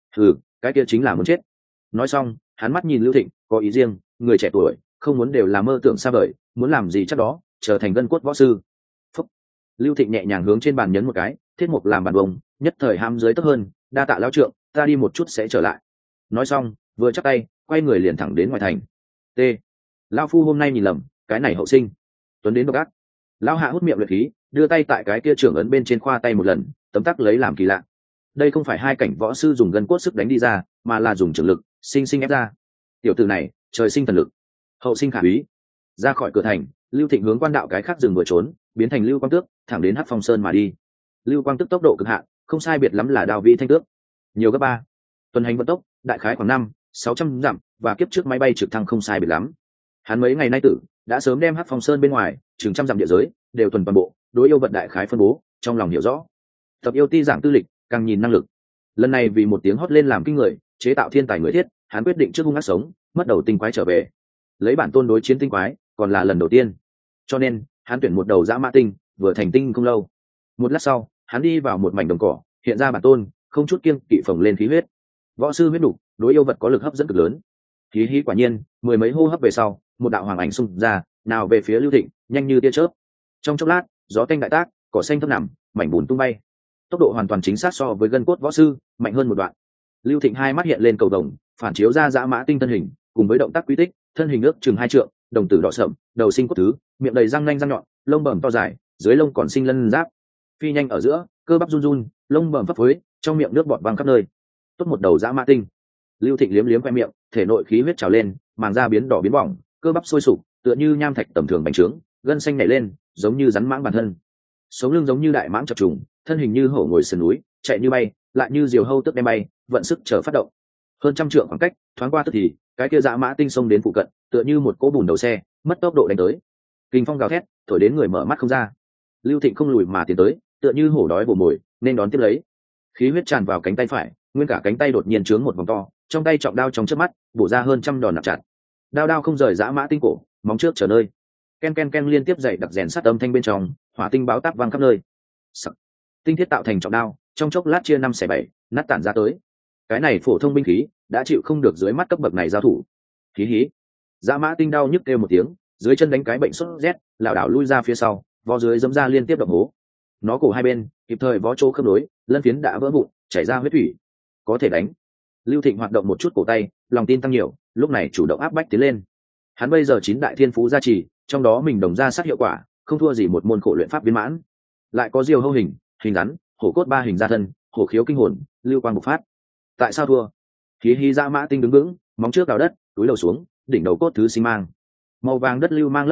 cái kia chính là muốn chết. Nói xong hắn mắt nhìn Lưu Thịnh, có ý riêng, người trẻ tuổi không muốn đều là mơ tưởng xa vời, muốn làm gì chắc đó, trở thành gân cốt võ sư. Phúc. Lưu Thịnh nhẹ nhàng hướng trên bàn nhấn một cái, thiết mục làm bàn bông, nhất thời ham dưới tấp hơn. Đa tạ lão trượng, ta đi một chút sẽ trở lại. Nói xong vừa chắp tay quay người liền thẳng đến ngoài thành. T. Lão phu hôm nay nhìn lầm, cái này hậu sinh tuấn đến độc ác. Lão hạ hút miệng luyện khí, đưa tay tại cái kia trưởng ấn bên trên khoa tay một lần, tấm tắc lấy làm kỳ lạ. Đây không phải hai cảnh võ sư dùng gân cốt sức đánh đi ra, mà là dùng trường lực sinh ép ra. Tiểu tử này trời sinh thần lực, hậu sinh khả úy. Ra khỏi cửa thành, Lưu Thịnh hướng quan đạo cái khác rừng vừa trốn, biến thành Lưu Quang Tước, thẳng đến Hắc Phong Sơn mà đi. Lưu Quang Tước tốc độ cực hạn, không sai biệt lắm là Đao Vĩ Thanh Tước, nhiều gấp 3. Tuần hành vận tốc đại khái khoảng 500-600 dặm, và kiếp trước máy bay trực thăng không sai biệt lắm. Hắn mấy ngày nay tử đã sớm đem Hắc Phong Sơn bên ngoài chừng trăm dặm địa giới đều tuần toàn bộ, đối yêu vật đại khái phân bố, trong lòng hiểu rõ. Tập yêu ti giảng tư lịch, càng nhìn năng lực. Lần này vì một tiếng hót lên làm kinh người, chế tạo thiên tài người thiết, hắn quyết định trước hung ác sống, mất đầu tinh quái trở về. Lấy bản tôn đối chiến tinh quái, còn là lần đầu tiên. Cho nên, hắn tuyển một đầu dã mã tinh, vừa thành tinh không lâu. Một lát sau, hắn đi vào một mảnh đồng cỏ, hiện ra bản tôn, không chút kiêng kỵ phồng lên khí huyết. Võ sư huyết đủ, đối yêu vật có lực hấp dẫn cực lớn. Khí hí quả nhiên, mười mấy hô hấp về sau, một đạo hoàng ảnh xung ra, nào về phía Lưu Thịnh, nhanh như tia chớp. Trong chốc lát, gió tanh đại tác, cỏ xanh thấp nằm, mảnh bùn tung bay. Tốc độ hoàn toàn chính xác so với gân cốt võ sư mạnh hơn một đoạn. Lưu Thịnh hai mắt hiện lên cầu đồng, phản chiếu ra dã mã tinh thân hình, cùng với động tác quy tích, thân hình ước chừng 2 trượng, đồng tử đỏ sậm, đầu sinh cốt thứ, miệng đầy răng nanh răng nhọn, lông bẩm to dài, dưới lông còn sinh lân giáp. Phi nhanh ở giữa, cơ bắp run run, lông bẩm phấp phới, trong miệng nước bọt văng khắp nơi. Tốt một đầu dã mã tinh. Lưu Thịnh liếm liếm khoe miệng, thể nội khí huyết trào lên, màng da biến đỏ biến bỏng, cơ bắp sôi sục, tựa như nham thạch tầm thường bành trướng, gân xanh nảy lên, giống như rắn mãng bản thân. Sống lưng giống như đại mãng chập trùng, thân hình như hổ ngồi sườn núi, chạy như bay, lại như diều hâu tức đem bay, vận sức chờ phát động. Hơn trăm trượng khoảng cách, thoáng qua tức thì, cái kia dã mã tinh xông đến phụ cận, tựa như một cỗ bùn đầu xe, mất tốc độ đánh tới. Kình phong gào thét, thổi đến người mở mắt không ra. Lưu Thịnh không lùi mà tiến tới, tựa như hổ đói vồ mồi, nên đón tiếp lấy. Khí huyết tràn vào cánh tay phải, nguyên cả cánh tay đột nhiên trướng một vòng to, trong tay trọng đao trong chớp mắt, bổ ra hơn trăm đòn nặng chặt. Đao đao không rời dã mã tinh cổ, móng trước chờ nơi. Ken ken ken liên tiếp dậy đặc rèn sắt âm thanh bên trong, hỏa tinh báo táp vang khắp nơi. Sắc. Tinh thiết tạo thành trọng đao, trong chốc lát chia 5/7, nát tản ra tới. Cái này phổ thông binh khí đã chịu không được dưới mắt cấp bậc này giao thủ. Hí hí. Dã mã tinh đau nhức kêu một tiếng, dưới chân đánh cái bệnh sốt rét, lảo đảo lui ra phía sau, vó dưới giẫm ra liên tiếp động hố. Nó cổ hai bên kịp thời vó chỗ khớp nối, lân phiến đã vỡ vụn, chảy ra huyết thủy. Có thể đánh. Lưu Thịnh hoạt động một chút cổ tay, lòng tin tăng nhiều, lúc này chủ động áp bách tiến lên. Hắn bây giờ 9 đại thiên phú gia trì, trong đó mình đồng ra sát hiệu quả, không thua gì một môn khổ luyện pháp viên mãn. Lại có diều hâu hình, hình rắn, hổ cốt 3 hình gia thân, hổ khiếu kinh hồn, lưu quang bộc phát. Tại sao thua? Khí hí dã mã tinh đứng vững, móng trước đào đất, túi đầu xuống, đỉnh đầu cốt thứ sinh mang. Màu vàng đất lưu mang lấp lóe,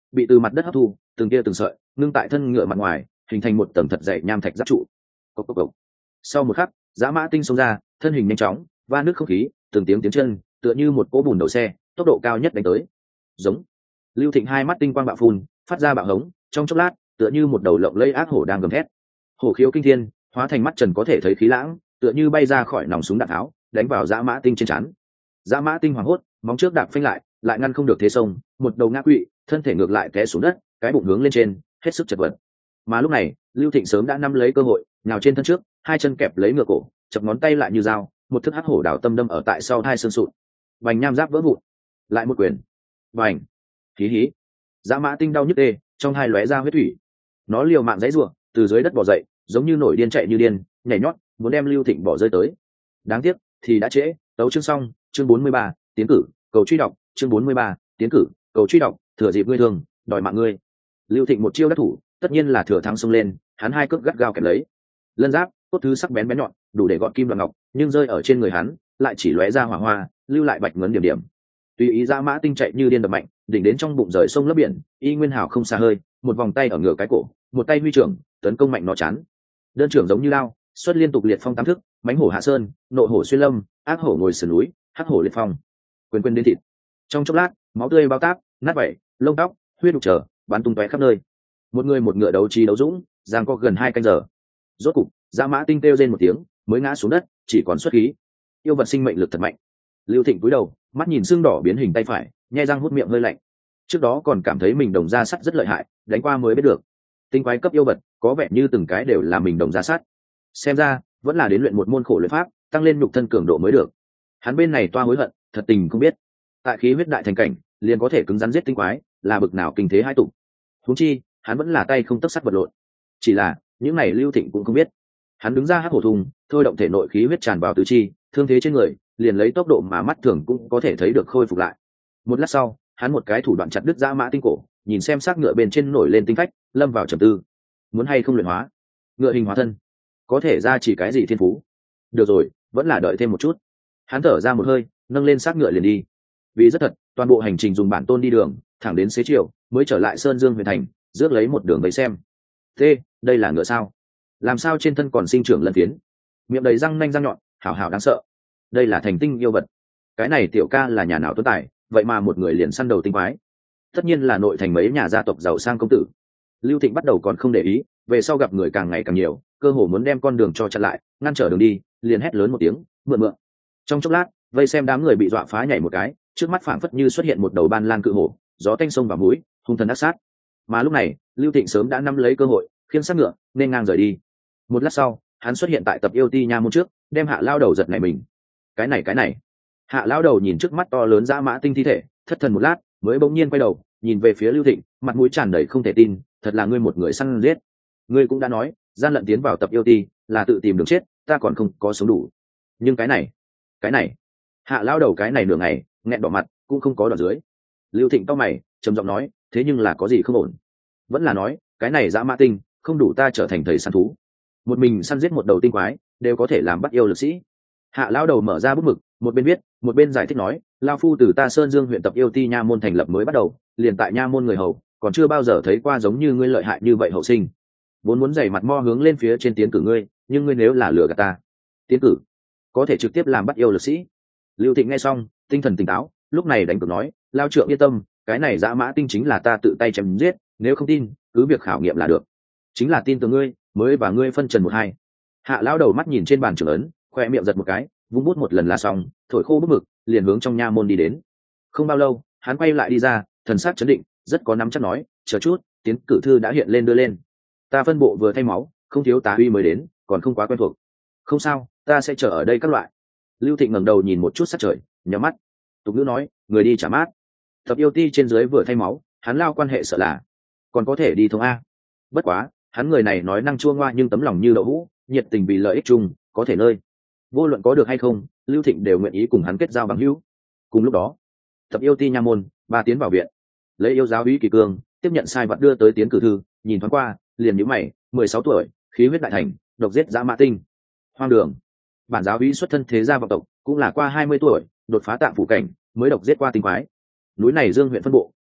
bị từ mặt đất hấp thu, từng tia từng sợi ngưng tại thân ngựa mặt ngoài, hình thành một tầng thật dày nham thạch giáp trụ. Cốc cốc cốc. Sau một khắc, dã mã tinh xông ra, thân hình nhanh chóng va nước không khí, từng tiếng chân tựa như một cỗ bùn đậu xe, tốc độ cao nhất đánh tới. Giống. Lưu Thịnh hai mắt tinh quang bạo phun, phát ra bạo hống, trong chốc lát tựa như một đầu lộng lây ác hổ đang gầm thét. Hổ khiếu kinh thiên, hóa thành mắt trần có thể thấy khí lãng, tựa như bay ra khỏi nòng súng đạn tháo, đánh vào dã mã tinh trên trán. Dã mã tinh hoảng hốt, móng trước đạp phanh lại ngăn không được thế sông, một đầu ngã quỵ, thân thể ngược lại té xuống đất, cái bụng hướng lên trên, hết sức chật vật. Mà lúc này, Lưu Thịnh sớm đã nắm lấy cơ hội, nhào trên thân trước, hai chân kẹp lấy ngựa cổ, chập ngón tay lại như dao, một thức hắc hổ đảo tâm đâm ở tại sau hai xương sụn. Vành nham giáp vỡ vụn, lại một quyền. Vành. Hí hí. Dã mã tinh đau nhức tê, trong hai lóe ra huyết thủy. Nó liều mạng giãy giụa, từ dưới đất bò dậy, giống như nổi điên chạy như điên, nhảy nhót, muốn đem Lưu Thịnh bỏ rơi tới. Đáng tiếc, thì đã trễ. Tấu chương xong, chương 43, tiến cử, cầu truy đọc, chương 43, tiến cử, cầu truy đọc, thừa dịp ngươi thương, đòi mạng ngươi. Lưu Thịnh một chiêu đắc thủ, tất nhiên là thừa thắng xông lên, hắn hai cước gắt gao kẹp lấy. Lân giáp, cốt thứ sắc bén bén nhọn, đủ để gọt kim đoạn ngọc, nhưng rơi ở trên người hắn, lại chỉ lóe ra hỏa hoa, lưu lại bạch ngấn điểm điểm. Tùy ý dã mã tinh chạy như điên đập mạnh, đỉnh đến trong bụng rời sông lấp biển, y nguyên hào không xa hơi, một vòng tay ở ngựa cái cổ, một tay huy trưởng, tấn công mạnh nó chán. Đơn trưởng giống như lao, xuất liên tục liệt phong tám thức, mãnh hổ hạ sơn, nộ hổ xuyên lâm, ác hổ ngồi sườn núi, hắc hổ liệt phong. Quyền quyền đến thịt. Trong chốc lát, máu tươi bao táp, nát vảy, lông tóc, huyết đục trở, bắn tung tóe khắp nơi. Một người một ngựa đấu trí đấu dũng, giằng co gần 2 canh giờ. Rốt cục, dã mã tinh kêu rên một tiếng, mới ngã xuống đất, chỉ còn xuất khí. Yêu vật sinh mệnh lực thật mạnh. Lưu Thịnh cúi đầu, mắt nhìn xương đỏ biến hình tay phải, nhai răng hút miệng hơi lạnh. Trước đó còn cảm thấy mình đồng ra sắt rất lợi hại, đánh qua mới biết được. Tinh quái cấp yêu vật, có vẻ như từng cái đều là mình đồng ra sắt. Xem ra, vẫn là đến luyện một môn khổ luyện pháp, tăng lên nhục thân cường độ mới được. Hắn bên này toa hối hận, thật tình không biết. Tại khí huyết đại thành cảnh, liền có thể cứng rắn giết tinh quái, là bực nào kinh thế hai tụ. Huống chi, hắn vẫn là tay không tấc sắt vật lộn. Chỉ là, những này Lưu Thịnh cũng không biết. Hắn đứng ra hắc hổ thùng, thôi động thể nội khí huyết tràn vào tứ chi, thương thế trên người, liền lấy tốc độ mà mắt thường cũng có thể thấy được khôi phục lại. Một lát sau, hắn một cái thủ đoạn chặt đứt dã mã tinh cổ, nhìn xem xác ngựa bên trên nổi lên tinh phách, lâm vào trầm tư. Muốn hay không luyện hóa? Ngựa hình hóa thân, có thể ra chỉ cái gì thiên phú? Được rồi, vẫn là đợi thêm một chút. Hắn thở ra một hơi, nâng lên xác ngựa liền đi. Vì rất thật, toàn bộ hành trình dùng bản tôn đi đường, thẳng đến xế chiều, mới trở lại Sơn Dương huyện thành, rước lấy một đường vây xem. Thế, đây là ngựa sao? Làm sao trên thân còn sinh trưởng lân phiến? Miệng đầy răng nanh răng nhọn, hảo hảo đáng sợ. Đây là thành tinh yêu vật. Cái này tiểu ca là nhà nào tuấn tài, vậy mà một người liền săn đầu tinh quái. Tất nhiên là nội thành mấy nhà gia tộc giàu sang công tử. Lưu Thịnh bắt đầu còn không để ý, về sau gặp người càng ngày càng nhiều, cơ hồ muốn đem con đường cho chặn lại, ngăn trở đường đi, liền hét lớn một tiếng, mượn mượn. Trong chốc lát, vây xem đám người bị dọa phá nhảy một cái, trước mắt phảng phất như xuất hiện một đầu ban lan cự hổ, gió tanh sông vào mũi, hung thần ác sát. Mà lúc này, Lưu Thịnh sớm đã nắm lấy cơ hội, khiêng xác ngựa, nên ngang rời đi. Một lát sau, hắn xuất hiện tại tập yêu ti nha môn trước, đem Hạ lao đầu giật nảy mình. Cái này. Hạ lao đầu nhìn trước mắt to lớn dã mã tinh thi thể, thất thần một lát, mới bỗng nhiên quay đầu, nhìn về phía Lưu Thịnh, mặt mũi tràn đầy không thể tin, thật là ngươi một người săn giết. Ngươi cũng đã nói, gian lận tiến vào tập yêu ti, là tự tìm đường chết, ta còn không có sống đủ. Nhưng cái này. Hạ lao đầu cái này nửa ngày, nghẹn đỏ mặt, cũng không có đoạn dưới. Lưu Thịnh cau mày, trầm giọng nói, thế nhưng là có gì không ổn? Vẫn là nói, cái này dã mã tinh, không đủ ta trở thành thầy săn thú. Một mình săn giết một đầu tinh quái, đều có thể làm bắt yêu lực sĩ. Hạ lao đầu mở ra bút mực, một bên viết, một bên giải thích nói, lao phu từ ta Sơn Dương huyện tập yêu ti nha môn thành lập mới bắt đầu, liền tại nha môn người hầu, còn chưa bao giờ thấy qua giống như ngươi lợi hại như vậy hậu sinh. Vốn muốn giày mặt mo hướng lên phía trên tiến cử ngươi, nhưng ngươi nếu là lừa gạt ta, tiến cử có thể trực tiếp làm bắt yêu lực sĩ. Lưu Thịnh nghe xong, tinh thần tỉnh táo, lúc này đánh cược nói, lao trượng yên tâm, cái này dã mã tinh chính là ta tự tay chém giết, nếu không tin, cứ việc khảo nghiệm là được. Chính là tin từ ngươi, mới và ngươi phân trần một hai. Hạ lao đầu mắt nhìn trên bàn trưởng ấn, khoe miệng giật một cái, vung bút một lần là xong, thổi khô bút mực, liền hướng trong nha môn đi đến. Không bao lâu, hắn quay lại đi ra, thần sắc chấn định, rất có nắm chắc nói, chờ chút, tiến cử thư đã hiện lên đưa lên. Ta phân bộ vừa thay máu, không thiếu tá uy mới đến, còn không quá quen thuộc. Không sao, ta sẽ chờ ở đây các loại. Lưu Thịnh ngẩng đầu nhìn một chút sát trời, nhắm mắt. Tục ngữ nói, người đi trả mát. Tập yêu ti trên dưới vừa thay máu, hắn lao quan hệ sợ là còn có thể đi thông a. Bất quá, hắn người này nói năng chua ngoa nhưng tấm lòng như đậu hũ, nhiệt tình vì lợi ích chung, có thể nơi. Vô luận có được hay không, Lưu Thịnh đều nguyện ý cùng hắn kết giao bằng hữu. Cùng lúc đó, tập yêu ti nha môn, ba tiến vào viện, lấy yêu giáo úy kỳ cương tiếp nhận sai vật đưa tới tiến cử thư, nhìn thoáng qua, liền nhíu mày, 16 tuổi, khí huyết đại thành, độc giết dã mã tinh. Hoang đường. Bản giáo úy xuất thân thế gia vọng tộc, cũng là qua 20 tuổi, đột phá tạng phủ cảnh, mới độc giết qua tinh quái. Núi này Dương huyện phân bộ,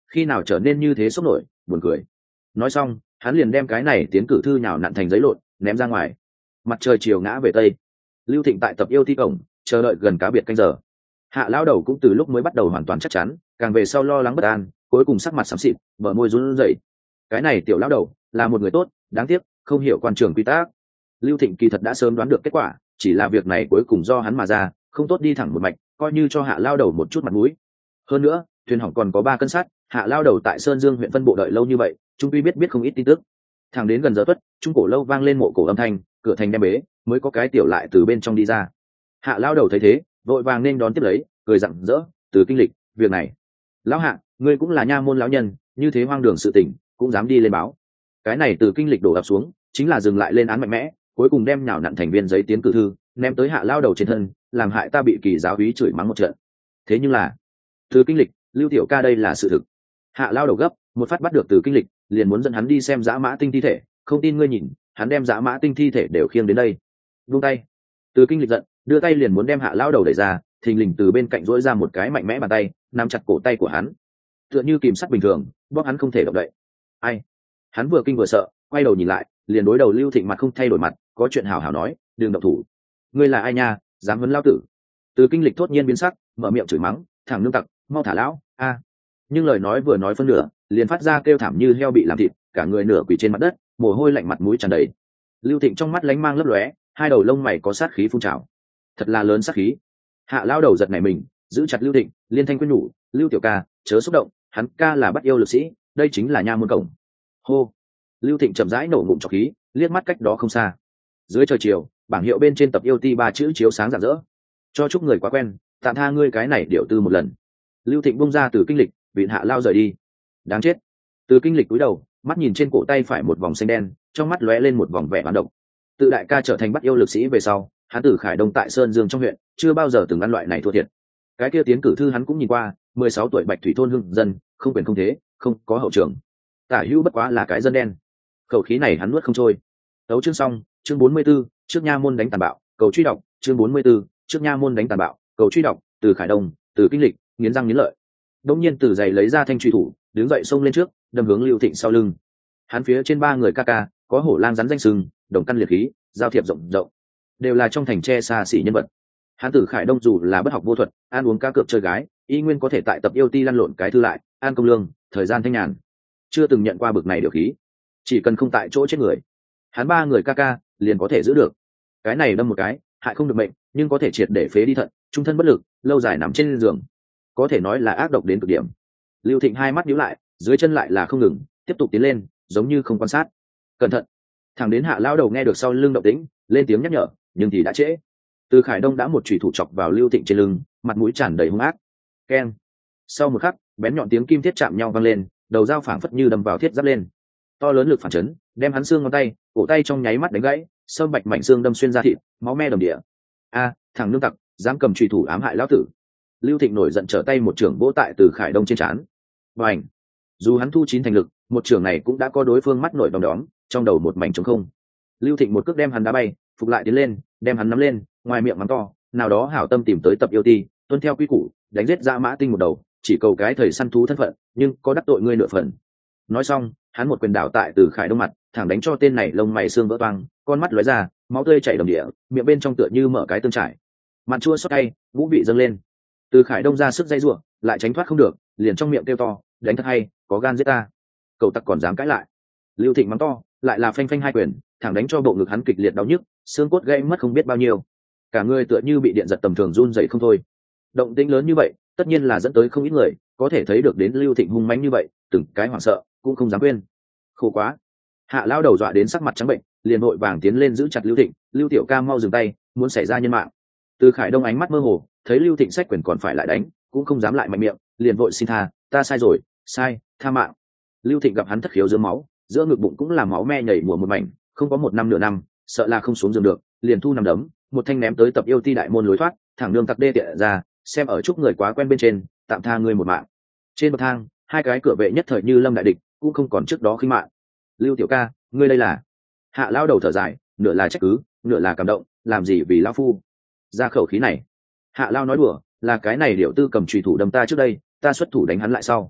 khi nào trở nên như thế sốc nổi, buồn cười. Nói xong hắn liền đem cái này tiến cử thư nhào nặn thành giấy lộn ném ra ngoài. Mặt trời chiều ngã về tây, Lưu Thịnh tại tập yêu thi cổng chờ đợi gần cá biệt canh giờ. Hạ lão đầu cũng từ lúc mới bắt đầu hoàn toàn chắc chắn, càng về sau lo lắng bất an, cuối cùng sắc mặt xám xịt, bờ môi run rẩy. Cái này tiểu lão đầu là một người tốt, đáng tiếc không hiểu quan trường quy tắc. Lưu Thịnh kỳ thật đã sớm đoán được kết quả, chỉ là việc này cuối cùng do hắn mà ra, không tốt đi thẳng một mạch, coi như cho Hạ lão đầu một chút mặt mũi. Hơn nữa, thuyền hỏng còn có 3 cân sắt, Hạ lão đầu tại Sơn Dương huyện phân bộ đợi lâu như vậy, trung quy biết không ít tin tức. Thẳng đến gần giờ tuất, trung cổ lâu vang lên mộ cổ âm thanh, cửa thành đem bế, mới có cái tiểu lại từ bên trong đi ra. Hạ lão đầu thấy thế, vội vàng nên đón tiếp lấy, cười rặng rỡ, Từ Kinh Lịch, việc này, lão Hạ, ngươi cũng là nha môn lão nhân, như thế hoang đường sự tình, cũng dám đi lên báo. Cái này Từ Kinh Lịch đổ ập xuống, chính là dừng lại lên án mạnh mẽ, cuối cùng đem nhào nặn thành viên giấy tiến cử thư, ném tới Hạ lão đầu trên thân, làm hại ta bị kỳ giáo úy chửi mắng một trận. Thế nhưng là, Từ Kinh Lịch, Lưu tiểu ca đây là sự thực. Hạ lão đầu gấp, một phát bắt được Từ Kinh Lịch, liền muốn dẫn hắn đi xem dã mã tinh thi thể, không tin ngươi nhìn, hắn đem dã mã tinh thi thể đều khiêng đến đây. Buông tay. Từ Kinh Lịch giận, đưa tay liền muốn đem Hạ lão đầu đẩy ra, thình lình từ bên cạnh duỗi ra một cái mạnh mẽ bàn tay, nắm chặt cổ tay của hắn, tựa như kìm sắt bình thường, bóp hắn không thể động đậy. Ai? Hắn vừa kinh vừa sợ, quay đầu nhìn lại, liền đối đầu Lưu Thịnh mặt không thay đổi mặt, có chuyện hảo hảo nói, đừng động thủ. Ngươi là ai nha, dám vấn lão tử? Từ Kinh Lịch thốt nhiên biến sắc, mở miệng chửi mắng, thằng nương tặc, mau thả lão a. Nhưng lời nói vừa nói phân nửa, liền phát ra kêu thảm như heo bị làm thịt, cả người nửa quỳ trên mặt đất, mồ hôi lạnh mặt mũi tràn đầy. Lưu Thịnh trong mắt lánh mang lấp lóe, hai đầu lông mày có sát khí phun trào, thật là lớn sát khí. Hạ lao đầu giật nảy mình, giữ chặt Lưu Thịnh, liên thanh khuyên nhủ, Lưu tiểu ca, chớ xúc động, hắn ca là bắt yêu lực sĩ, đây chính là nha môn cổng. Hô. Lưu Thịnh chậm rãi nổ ngụm trọc khí, liếc mắt cách đó không xa. Dưới trời chiều, bảng hiệu bên trên tập yêu ti 3 chữ chiếu sáng rạng rỡ. Cho chúc người quá quen, tạm tha ngươi cái này điệu tư một lần. Lưu Thịnh bung ra Từ Kinh Lịch, vịn Hạ lao rời đi. Đáng chết. Từ Kinh Lịch cúi đầu, mắt nhìn trên cổ tay phải một vòng xanh đen, trong mắt lóe lên một vòng vẻ hoán độc. Tự đại ca trở thành bắt yêu lực sĩ về sau, hắn từ Khải Đông tại Sơn Dương trong huyện, chưa bao giờ từng ăn loại này thua thiệt. Cái kia tiến cử thư hắn cũng nhìn qua, 16 tuổi Bạch Thủy thôn hưng dân, không quyền không thế, không có hậu trường. Tả hữu bất quá là cái dân đen. Khẩu khí này hắn nuốt không trôi. Đấu chương xong, chương 44, trước nha môn đánh tàn bạo, cầu truy đọc, chương 44, trước nha môn đánh tàn bạo, cầu truy đọc, từ Khải Đông, Từ Kinh Lịch, nghiến răng nghiến lợi. Đông nhiên Từ giày lấy ra thanh truy thủ, đứng dậy xông lên trước, đâm hướng Lưu Thịnh sau lưng. Hắn phía trên 3 người ca ca, có hổ lang rắn danh sừng, đồng căn liệt khí, giao thiệp rộng rộng, đều là trong thành tre xa xỉ nhân vật. Hắn Từ Khải Đông dù là bất học vô thuật, ăn uống cá cược chơi gái, y nguyên có thể tại tập yêu ti lăn lộn cái thư lại, an công lương, thời gian thanh nhàn, chưa từng nhận qua bực này điều khí. Chỉ cần không tại chỗ chết người, hắn 3 người ca ca liền có thể giữ được. Cái này đâm một cái, hại không được mệnh, nhưng có thể triệt để phế đi thận, trung thân bất lực, lâu dài nằm trên giường, có thể nói là ác độc đến cực điểm. Lưu Thịnh hai mắt nhíu lại, dưới chân lại là không ngừng, tiếp tục tiến lên, giống như không quan sát. Cẩn thận. Thằng đến Hạ lao đầu nghe được sau lưng động tĩnh, lên tiếng nhắc nhở, nhưng thì đã trễ. Từ Khải Đông đã một chủy thủ chọc vào Lưu Thịnh trên lưng, mặt mũi tràn đầy hung ác. Keng. Sau một khắc, bén nhọn tiếng kim thiết chạm nhau vang lên, đầu dao phảng phất như đâm vào thiết giáp lên. To lớn lực phản chấn, đem hắn xương ngón tay, cổ tay trong nháy mắt đánh gãy, sâm bạch mảnh xương đâm xuyên ra thịt, máu me đầm địa. A, thằng nương tặc, dám cầm chủy thủ ám hại lão tử. Lưu Thịnh nổi giận trở tay một trưởng vỗ tại Từ Khải Đông trên trán. Bành. Dù hắn thu 9 thành lực, một trưởng này cũng đã có đối phương mắt nổi đom đóm, trong đầu một mảnh trống không. Lưu Thịnh một cước đem hắn đá bay, phục lại tiến lên, đem hắn nắm lên, ngoài miệng mắng to, nào đó hảo tâm tìm tới tập yêu ti, tuân theo quy củ, đánh giết dã mã tinh một đầu, chỉ cầu cái thời săn thú thân phận, nhưng có đắc tội ngươi nửa phần. Nói xong, hắn một quyền đảo tại Từ Khải Đông mặt, thẳng đánh cho tên này lông mày xương vỡ toang, con mắt lóe ra, máu tươi chảy đầm địa, miệng bên trong tựa như mở cái tương trải. Mặn chua xót cay, vũ vị dâng lên. Từ Khải Đông ra sức dây rủa, lại tránh thoát không được, liền trong miệng kêu to, đánh thật hay, có gan giết ta. Cậu tặc còn dám cãi lại. Lưu Thịnh mắng to, lại là phanh phanh hai quyền, thẳng đánh cho bộ ngực hắn kịch liệt đau nhức, xương cốt gãy mất không biết bao nhiêu. Cả người tựa như bị điện giật tầm thường run rẩy không thôi. Động tĩnh lớn như vậy, tất nhiên là dẫn tới không ít người, có thể thấy được đến Lưu Thịnh hung mãnh như vậy, từng cái hoảng sợ, cũng không dám quên. Khổ quá. Hạ lao đầu dọa đến sắc mặt trắng bệnh, liền vội vàng tiến lên giữ chặt Lưu Thịnh, Lưu tiểu ca mau dừng tay, muốn xảy ra nhân mạng. Từ Khải Đông ánh mắt mơ hồ, thấy Lưu Thịnh sách quyền còn phải lại đánh, cũng không dám lại mạnh miệng, liền vội xin tha, ta sai rồi, sai, tha mạng. Lưu Thịnh gặp hắn thất khiếu giữa máu, giữa ngực bụng cũng là máu me nhảy mùa một mảnh, không có 1 năm nửa năm, sợ là không xuống giường được, liền thu nằm đấm, một thanh ném tới tập yêu ti đại môn lối thoát, thẳng nương tặc đê tiện ra, xem ở chúc người quá quen bên trên, tạm tha ngươi một mạng. Trên bậc thang, 2 cái cửa vệ nhất thời như lâm đại địch, cũng không còn trước đó khinh mạng. Lưu tiểu ca, ngươi đây là? Hạ lao đầu thở dài, nửa là trách cứ, nửa là cảm động, làm gì vì lao phu? Ra khẩu khí này. Hạ lao nói đùa, là cái này điệu tư cầm chùy thủ đâm ta trước đây, ta xuất thủ đánh hắn lại sau.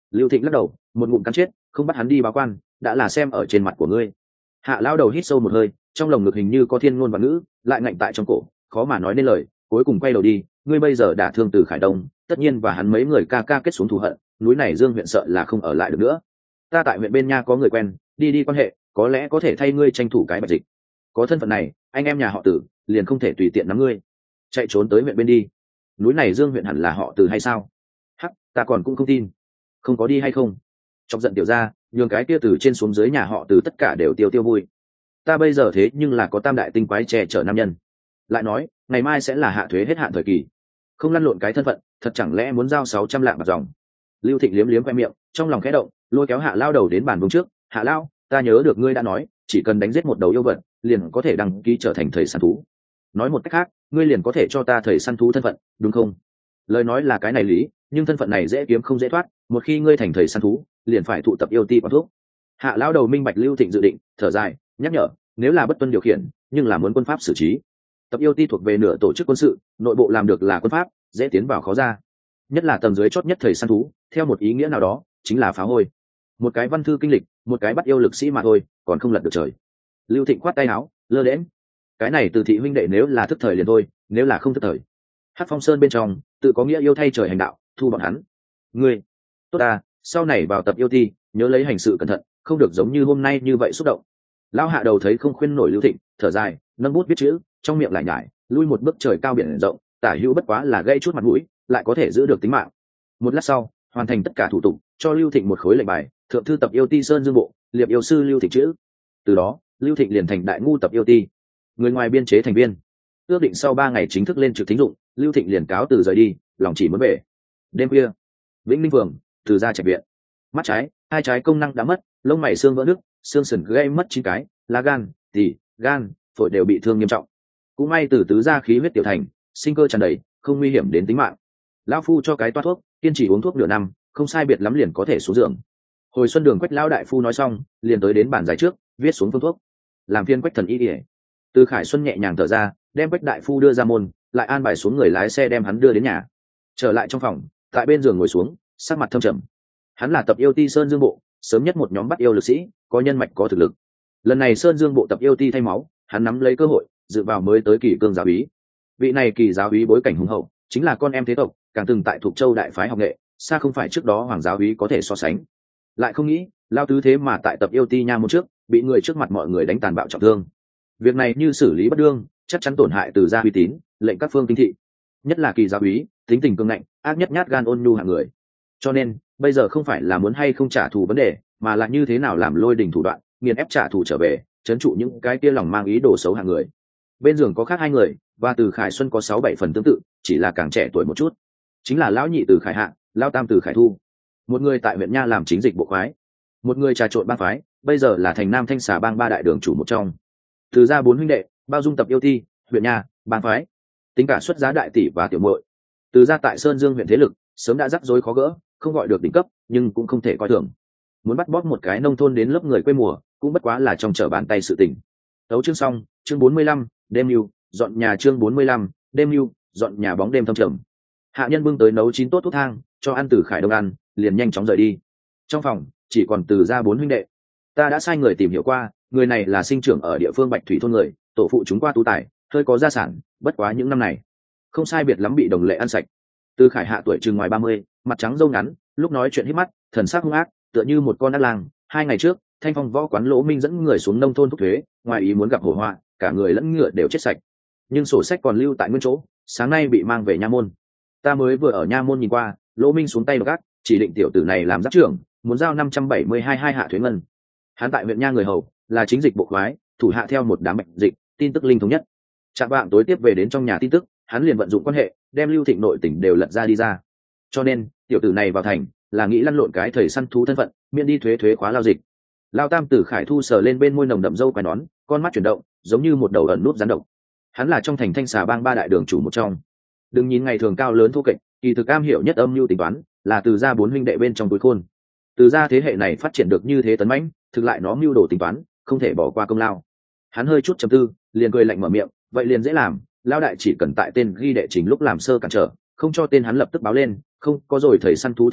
Lưu Thịnh lắc đầu, một ngụm cắn chết, không bắt hắn đi báo quan, đã là xem ở trên mặt của ngươi. Hạ lao đầu hít sâu một hơi, trong lồng ngực hình như có thiên ngôn và ngữ, lại ngạnh tại trong cổ, khó mà nói nên lời, cuối cùng quay đầu đi. Ngươi bây giờ đã thương Từ Khải Đông, tất nhiên và hắn mấy người ca ca kết xuống thù hận, núi này Dương huyện sợ là không ở lại được nữa. Ta tại huyện bên nha có người quen, đi quan hệ, có lẽ có thể thay ngươi tranh thủ cái bạch dịch. Có thân phận này, anh em nhà họ Từ liền không thể tùy tiện nắm ngươi. Chạy trốn tới huyện bên đi. Núi này Dương huyện hẳn là họ Từ hay sao? Hắc, ta còn cũng không tin. Không có đi hay không? Chọc giận tiểu gia, nhường cái kia từ trên xuống dưới nhà họ Từ tất cả đều tiêu vui. Ta bây giờ thế nhưng là có tam đại tinh quái che chở nam nhân. Lại nói, ngày mai sẽ là hạ thuế hết hạn thời kỳ, không lăn lộn cái thân phận, thật chẳng lẽ muốn giao 600 lạng bạc dòng? Lưu Thịnh liếm liếm khoe miệng, trong lòng khẽ động, lôi kéo Hạ lao đầu đến bàn vương trước. Hạ lao, ta nhớ được ngươi đã nói, chỉ cần đánh giết một đầu yêu vật, liền có thể đăng ký trở thành thầy săn thú. Nói một cách khác, ngươi liền có thể cho ta thầy săn thú thân phận, đúng không? Lời nói là cái này lý, nhưng thân phận này dễ kiếm không dễ thoát. Một khi ngươi thành thầy săn thú, liền phải tụ tập yêu ti quản thuốc. Hạ lao đầu minh bạch Lưu Thịnh dự định, thở dài, nhắc nhở, nếu là bất tuân điều khiển, nhưng là muốn quân pháp xử trí. Tập yêu ti thuộc về nửa tổ chức quân sự, nội bộ làm được là quân pháp, dễ tiến vào khó ra. Nhất là tầng dưới chót nhất thầy săn thú, theo một ý nghĩa nào đó, chính là phá hôi. Một cái văn thư kinh lịch, một cái bắt yêu lực sĩ mà thôi, còn không lật được trời. Lưu Thịnh khoát tay áo, lơ đễnh. Cái này Từ thị huynh đệ nếu là thức thời liền thôi, nếu là không thức thời. Hắc Phong Sơn bên trong, tự có nghĩa yêu thay trời hành đạo, thu bọn hắn. Ngươi, tốt à, sau này vào tập yêu ti, nhớ lấy hành sự cẩn thận, không được giống như hôm nay như vậy xúc động. Lão Hạ đầu thấy không khuyên nổi Lưu Thịnh, thở dài, nâng bút viết chữ, trong miệng lại nhải, lui một bước trời cao biển rộng, tả hữu bất quá là gây chút mặt mũi, lại có thể giữ được tính mạng. Một lát sau, hoàn thành tất cả thủ tục, cho Lưu Thịnh một khối lệnh bài, thượng thư tập yêu ti Sơn Dương bộ, liệp yêu sư Lưu Thịnh chữ. Từ đó, Lưu Thịnh liền thành đại ngu tập yêu ti, người ngoài biên chế thành viên. Ước định sau 3 ngày chính thức lên trực thính dụng, Lưu Thịnh liền cáo từ rời đi, lòng chỉ muốn về. Đêm khuya, Vĩnh Ninh Phường, Từ gia trạch viện. Mắt trái, hai trái công năng đã mất, lông mày xương vỡ nứt, xương sườn gây mất 9 cái, lá gan, tỳ, gan, phổi đều bị thương nghiêm trọng. Cũng may từ tứ gia khí huyết tiểu thành, sinh cơ tràn đầy, không nguy hiểm đến tính mạng. Lão phu cho cái toa thuốc, kiên trì uống thuốc nửa năm, không sai biệt lắm liền có thể xuống giường. Hồi xuân đường Quách lão đại phu nói xong, liền tới đến bàn giải trước, viết xuống phương thuốc. Làm phiên Quách thần y ỉa. Từ Khải Xuân nhẹ nhàng thở ra, đem Quách đại phu đưa ra môn, lại an bài xuống người lái xe đem hắn đưa đến nhà. Trở lại trong phòng, tại bên giường ngồi xuống, sắc mặt thâm trầm. Hắn là tập yêu ti Sơn Dương bộ, sớm nhất một nhóm bắt yêu lực sĩ, có nhân mạch có thực lực. Lần này Sơn Dương bộ tập yêu ti thay máu, hắn nắm lấy cơ hội, dựa vào mới tới Kỳ Cương giáo úy. Vị này Kỳ giáo úy bối cảnh hùng hậu, chính là con em thế tộc, càng từng tại Thục Châu đại phái học nghệ, xa không phải trước đó hoàng giáo úy có thể so sánh. Lại không nghĩ, lao tứ thế mà tại tập yêu ti nha môn trước, bị người trước mặt mọi người đánh tàn bạo trọng thương. Việc này như xử lý bất đương, chắc chắn tổn hại từ gia uy tín, lệnh các phương kinh thị. Nhất là Kỳ giáo úy, tính tình cương ngạnh, ác nhất nhát gan ôn nhu hạng người. Cho nên, bây giờ không phải là muốn hay không trả thù vấn đề, mà là như thế nào làm lôi đình thủ đoạn, nghiền ép trả thù trở về, trấn trụ những cái kia lòng mang ý đồ xấu hạng người. Bên giường có khác 2 người, và Từ Khải Xuân có 6-7 phần tương tự, chỉ là càng trẻ tuổi một chút. Chính là lão nhị Từ Khải Hạ, lão tam Từ Khải Thu. Một người tại huyện nha làm chính dịch bộ khoái, một người trà trộn bang phái, bây giờ là thành Nam Thanh Xà bang 3 đại đường chủ một trong. Từ gia 4 huynh đệ, bao dung tập yêu ti, huyện nha, bang phái, tính cả xuất giá đại tỷ và tiểu muội. Từ gia tại Sơn Dương huyện thế lực sớm đã rắc rối khó gỡ, không gọi được đỉnh cấp, nhưng cũng không thể coi thường. Muốn bắt bóp một cái nông thôn đến lớp người quê mùa, cũng bất quá là trong trở bàn tay sự tình. Tấu chương xong, chương 45, đêm lưu, dọn nhà chương 45, đêm lưu, dọn nhà bóng đêm thâm trầm. Hạ nhân bưng tới nấu chín tốt thuốc thang, cho ăn Từ Khải Đông ăn, liền nhanh chóng rời đi. Trong phòng chỉ còn Từ gia 4 huynh đệ. Ta đã sai người tìm hiểu qua, người này là sinh trưởng ở địa phương Bạch Thủy thôn người, tổ phụ chúng qua tú tài, hơi có gia sản, bất quá những năm này không sai biệt lắm bị đồng lệ ăn sạch. Từ Khải Hạ tuổi chừng ngoài 30, mặt trắng râu ngắn, lúc nói chuyện hít mắt, thần sắc hung ác, tựa như một con ác lang. 2 ngày trước, Thanh Phong võ quán Lỗ Minh dẫn người xuống nông thôn thúc thuế, ngoài ý muốn gặp hổ họa, cả người lẫn ngựa đều chết sạch. Nhưng sổ sách còn lưu tại nguyên chỗ, sáng nay bị mang về nha môn. Ta mới vừa ở nha môn nhìn qua, Lỗ Minh xuống tay gác, chỉ định tiểu tử này làm giáp trưởng, muốn giao 572 hạ thuế ngân. Hắn tại huyện nha người hầu, là chính dịch bộ khoái, thủ hạ theo một đám bệnh dịch, tin tức linh thống nhất. Trạng vạng tối tiếp về đến trong nhà tin tức, hắn liền vận dụng quan hệ, đem Lưu Thịnh nội tỉnh đều lật ra đi ra. Cho nên, tiểu tử này vào thành, là nghĩ lăn lộn cái thầy săn thú thân phận, miễn đi thuế khóa lao dịch. Lao tam Từ Khải Thu sờ lên bên môi nồng đậm râu quai nón, con mắt chuyển động, giống như một đầu ẩn nút rắn độc. Hắn là trong thành Thanh Xà bang 3 đại đường chủ một trong. Đừng nhìn ngày thường cao lớn thô kệch, kỳ thực am hiểu nhất âm mưu tính toán, là Từ gia 4 huynh đệ bên trong túi khôn. Từ gia thế hệ này phát triển được như thế tấn mãnh, thực lại nó mưu đồ tính toán, không thể bỏ qua công lao. Hắn hơi chút trầm tư, liền cười lạnh mở miệng, vậy liền dễ làm, lao đại chỉ cần tại tên ghi đệ trình lúc làm sơ cản trở, không cho tên hắn lập tức báo lên, không có rồi thầy săn thú thân phận,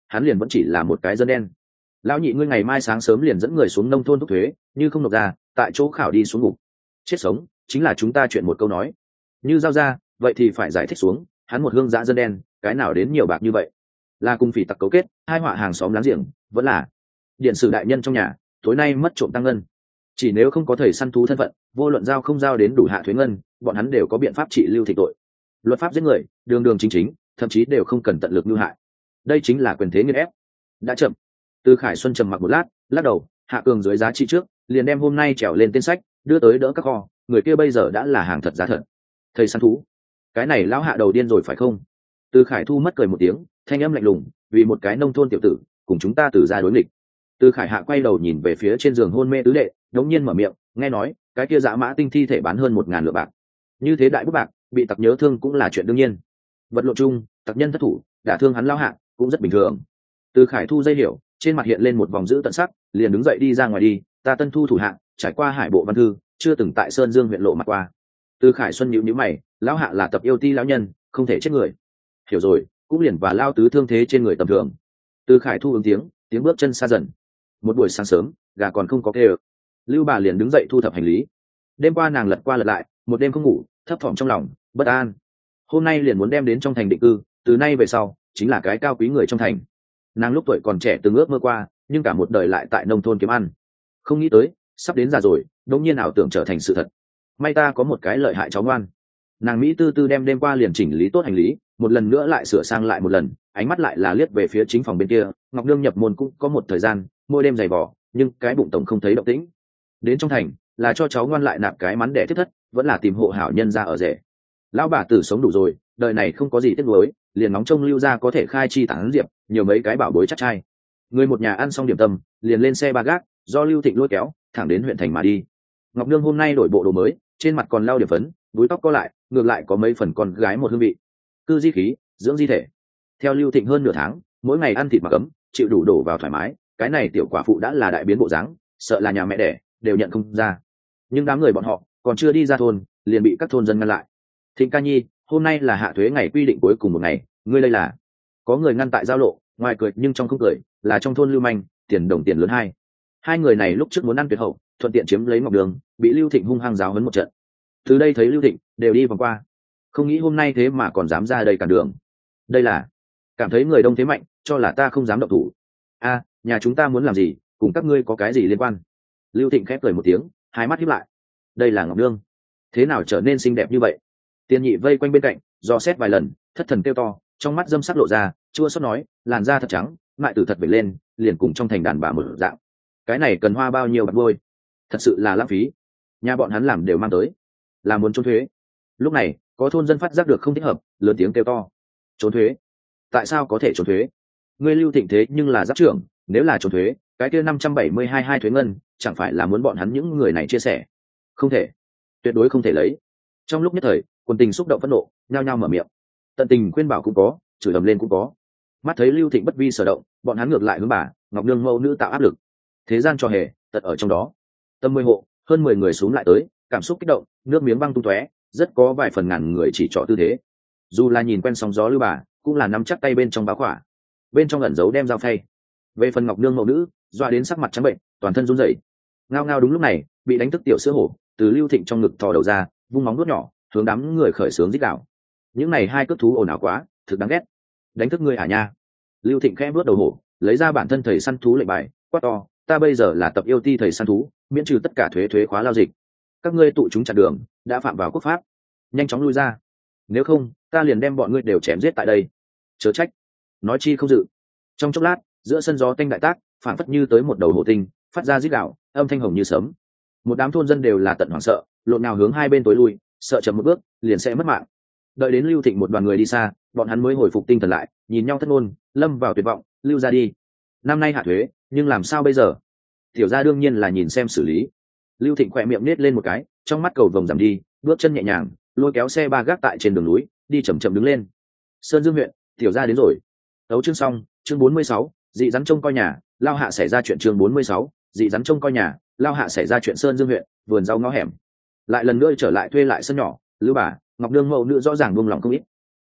hắn liền vẫn chỉ là một cái dân đen. Lão nhị ngươi ngày mai sáng sớm liền dẫn người xuống nông thôn thúc thuế, như không nộp ra tại chỗ khảo đi xuống ngục. Chết sống chính là chúng ta chuyện một câu nói, như giao ra vậy thì phải giải thích xuống, hắn một hương giã dân đen cái nào đến nhiều bạc như vậy, là cùng phỉ tặc cấu kết, hai họa hàng xóm láng giềng, vẫn là điện sử đại nhân trong nhà tối nay mất trộm tăng ngân. Chỉ nếu không có thầy săn thú thân phận, vô luận giao không giao đến đủ hạ thuế ngân, bọn hắn đều có biện pháp trị lưu thịnh tội. Luật pháp giết người đường đường chính chính, thậm chí đều không cần tận lực mưu hại. Đây chính là quyền thế nghiền ép. Đã chậm. Từ Khải Xuân trầm mặc một lát, lắc đầu, hạ cường dưới giá trị trước liền đem hôm nay trèo lên tên sách đưa tới đỡ các kho, người kia bây giờ đã là hàng thật giá thật. Thầy săn thú, cái này lão hạ đầu điên rồi phải không? Từ Khải Thu mất cười một tiếng, thanh âm lạnh lùng, vì một cái nông thôn tiểu tử cùng chúng ta từ ra đối nghịch. Từ Khải Hạ quay đầu nhìn về phía trên giường hôn mê tứ đệ, đống nhiên mở miệng, nghe nói cái kia dã mã tinh thi thể bán hơn 1.000 lượng bạc, như thế đại bút bạc bị tặc nhớ thương cũng là chuyện đương nhiên. Vật lộ chung tặc nhân thất thủ đả thương hắn lao hạ cũng rất bình thường. Từ Khải Thu dây hiểu, trên mặt hiện lên một vòng dữ tận sắc, liền đứng dậy đi ra ngoài đi, ta Tân Thu thủ hạ trải qua Hải Bộ Văn Thư, chưa từng tại Sơn Dương huyện lộ mặt qua. Từ Khải Xuân nhíu nhíu mày, lão hạ là tập yêu ti lão nhân, không thể chết người. Hiểu rồi, cũng liền và lao tứ thương thế trên người tầm thường. Từ Khải Thu ứng tiếng bước chân xa dần. Một buổi sáng sớm, gà còn không có kê. Lưu bà liền đứng dậy thu thập hành lý. Đêm qua nàng lật qua lật lại, một đêm không ngủ, thấp thỏm trong lòng, bất an. Hôm nay liền muốn đem đến trong thành định cư, từ nay về sau chính là cái cao quý người trong thành. Nàng lúc tuổi còn trẻ từng ước mơ qua, nhưng cả một đời lại tại nông thôn kiếm ăn. Không nghĩ tới, sắp đến già rồi, đột nhiên ảo tưởng trở thành sự thật. May ta có một cái lợi hại cháu ngoan. Nàng mỹ tư tư đem đêm qua liền chỉnh lý tốt hành lý, một lần nữa lại sửa sang lại một lần, ánh mắt lại là liếc về phía chính phòng bên kia. Ngọc Nương nhập môn cũng có một thời gian, mỗi đêm dày vò, nhưng cái bụng tổng không thấy động tĩnh. Đến trong thành là cho cháu ngoan lại nạp cái mắn đẻ thiết thất, vẫn là tìm hộ hảo nhân ra ở rể. Lão bà tử sống đủ rồi, đời này không có gì tiếc nuối, liền nóng trông Lưu gia có thể khai chi tán diệp, nhiều mấy cái bảo bối chắc trai. Người một nhà ăn xong điểm tâm, liền lên xe ba gác, do Lưu Thịnh lôi kéo, thẳng đến huyện thành mà đi. Ngọc Nương hôm nay đổi bộ đồ mới, trên mặt còn lau điểm phấn, búi tóc co lại, ngược lại có mấy phần con gái một hương vị. Cư di khí, dưỡng di thể. Theo Lưu Thịnh hơn nửa tháng, mỗi ngày ăn thịt mặc ấm, chịu đủ đổ vào thoải mái, cái này tiểu quả phụ đã là đại biến bộ dáng, sợ là nhà mẹ đẻ đều nhận không ra. Nhưng đám người bọn họ còn chưa đi ra thôn, liền bị các thôn dân ngăn lại. Thịnh ca nhi, hôm nay là hạ thuế ngày quy định cuối cùng một ngày, ngươi đây là? Có người ngăn tại giao lộ, ngoài cười nhưng trong không cười, là trong thôn Lưu Manh, tiền đồng tiền lớn hai người này lúc trước muốn ăn tuyệt hậu, thuận tiện chiếm lấy Ngọc Đường, bị Lưu Thịnh hung hăng giáo huấn một trận. Từ đây thấy Lưu Thịnh đều đi vòng qua, không nghĩ hôm nay thế mà còn dám ra đây cản đường. Đây là cảm thấy người đông thế mạnh, cho là ta không dám động thủ. A, nhà chúng ta muốn làm gì, cùng các ngươi có cái gì liên quan? Lưu Thịnh khép cười một tiếng, hai mắt híp lại. Đây là Ngọc Nương, thế nào trở nên xinh đẹp như vậy? Tiên nhị vây quanh bên cạnh, dò xét vài lần, thất thần kêu to, trong mắt dâm sắc lộ ra, chua xót nói, làn da thật trắng, mại tử thật bể lên, liền cùng trong thành đàn bà một dạng. Cái này cần hoa bao nhiêu bạc vôi, thật sự là lãng phí. Nhà bọn hắn làm đều mang tới, là muốn trốn thuế. Lúc này có thôn dân phát giác được không thích hợp, lớn tiếng kêu to, trốn thuế? Tại sao có thể trốn thuế? Ngươi Lưu Thịnh thế nhưng là giáp trưởng, nếu là trốn thuế, cái kia 572 thuế ngân chẳng phải là muốn bọn hắn những người này chia sẻ? Không thể, tuyệt đối không thể lấy. Trong lúc nhất thời, quần tình xúc động phẫn nộ, nhao nhao mở miệng. Tận tình khuyên bảo cũng có, chửi ầm lên cũng có. Mắt thấy Lưu Thịnh bất vi sở động, bọn hắn ngược lại hướng bà Ngọc Nương mẫu nữ tạo áp lực. Thế gian cho hề tật ở trong đó. Tâm 10 hộ, hơn 10 người xuống lại tới, cảm xúc kích động, nước miếng văng tung tóe, rất có vài phần ngàn người chỉ trỏ tư thế. Dù là nhìn quen sóng gió Lưu bà, cũng là nắm chắc tay bên trong báo khỏa, bên trong ẩn giấu đem dao phay. Về phần Ngọc Nương mẫu nữ, dọa đến sắc mặt trắng bệnh, toàn thân run rẩy. Ngao ngao đúng lúc này, bị đánh thức tiểu sữa hổ từ Lưu Thịnh trong ngực thò đầu ra, vung móng nuốt nhỏ, hướng đám người khởi sướng rít gào. Những này hai cướp thú ồn ào quá, thực đáng ghét. Đánh thức ngươi à nha? Lưu Thịnh khẽ bước đầu hổ, lấy ra bản thân thầy săn thú lệnh bài, quát to, ta bây giờ là tập yêu ti thầy săn thú, miễn trừ tất cả thuế khóa lao dịch. Các ngươi tụ chúng chặn đường, đã phạm vào quốc pháp, nhanh chóng lui ra, nếu không ta liền đem bọn ngươi đều chém giết tại đây. Chớ trách. Nói chi không dự. Trong chốc lát, giữa sân gió tanh đại tác, phản phất như tới một đầu hổ tinh, phát ra rít gào, âm thanh hồng như sấm. Một đám thôn dân đều là tận hoảng sợ, lộn nào hướng hai bên tối lui, sợ chậm một bước liền sẽ mất mạng. Đợi đến Lưu Thịnh một đoàn người đi xa, bọn hắn mới hồi phục tinh thần lại, nhìn nhau thất ngôn, lâm vào tuyệt vọng. Lưu ra đi, năm nay hạ thuế, nhưng làm sao bây giờ? Tiểu gia đương nhiên là nhìn xem xử lý. Lưu Thịnh khỏe miệng nết lên một cái, trong mắt cầu vồng giảm đi, bước chân nhẹ nhàng, lôi kéo xe ba gác tại trên đường núi, đi chậm chậm đứng lên. Sơn Dương huyện, tiểu gia đến rồi. Đấu chương xong, chương 46, dị rắn trông coi nhà, lao hạ xảy ra chuyện. Chương 46, dị rắn trông coi nhà, lao hạ xảy ra chuyện. Sơn Dương huyện, vườn rau ngõ hẻm. Lại lần nữa trở lại thuê lại sân nhỏ, Lưu bà Ngọc Nương mẫu nữ rõ ràng buông lòng không ít.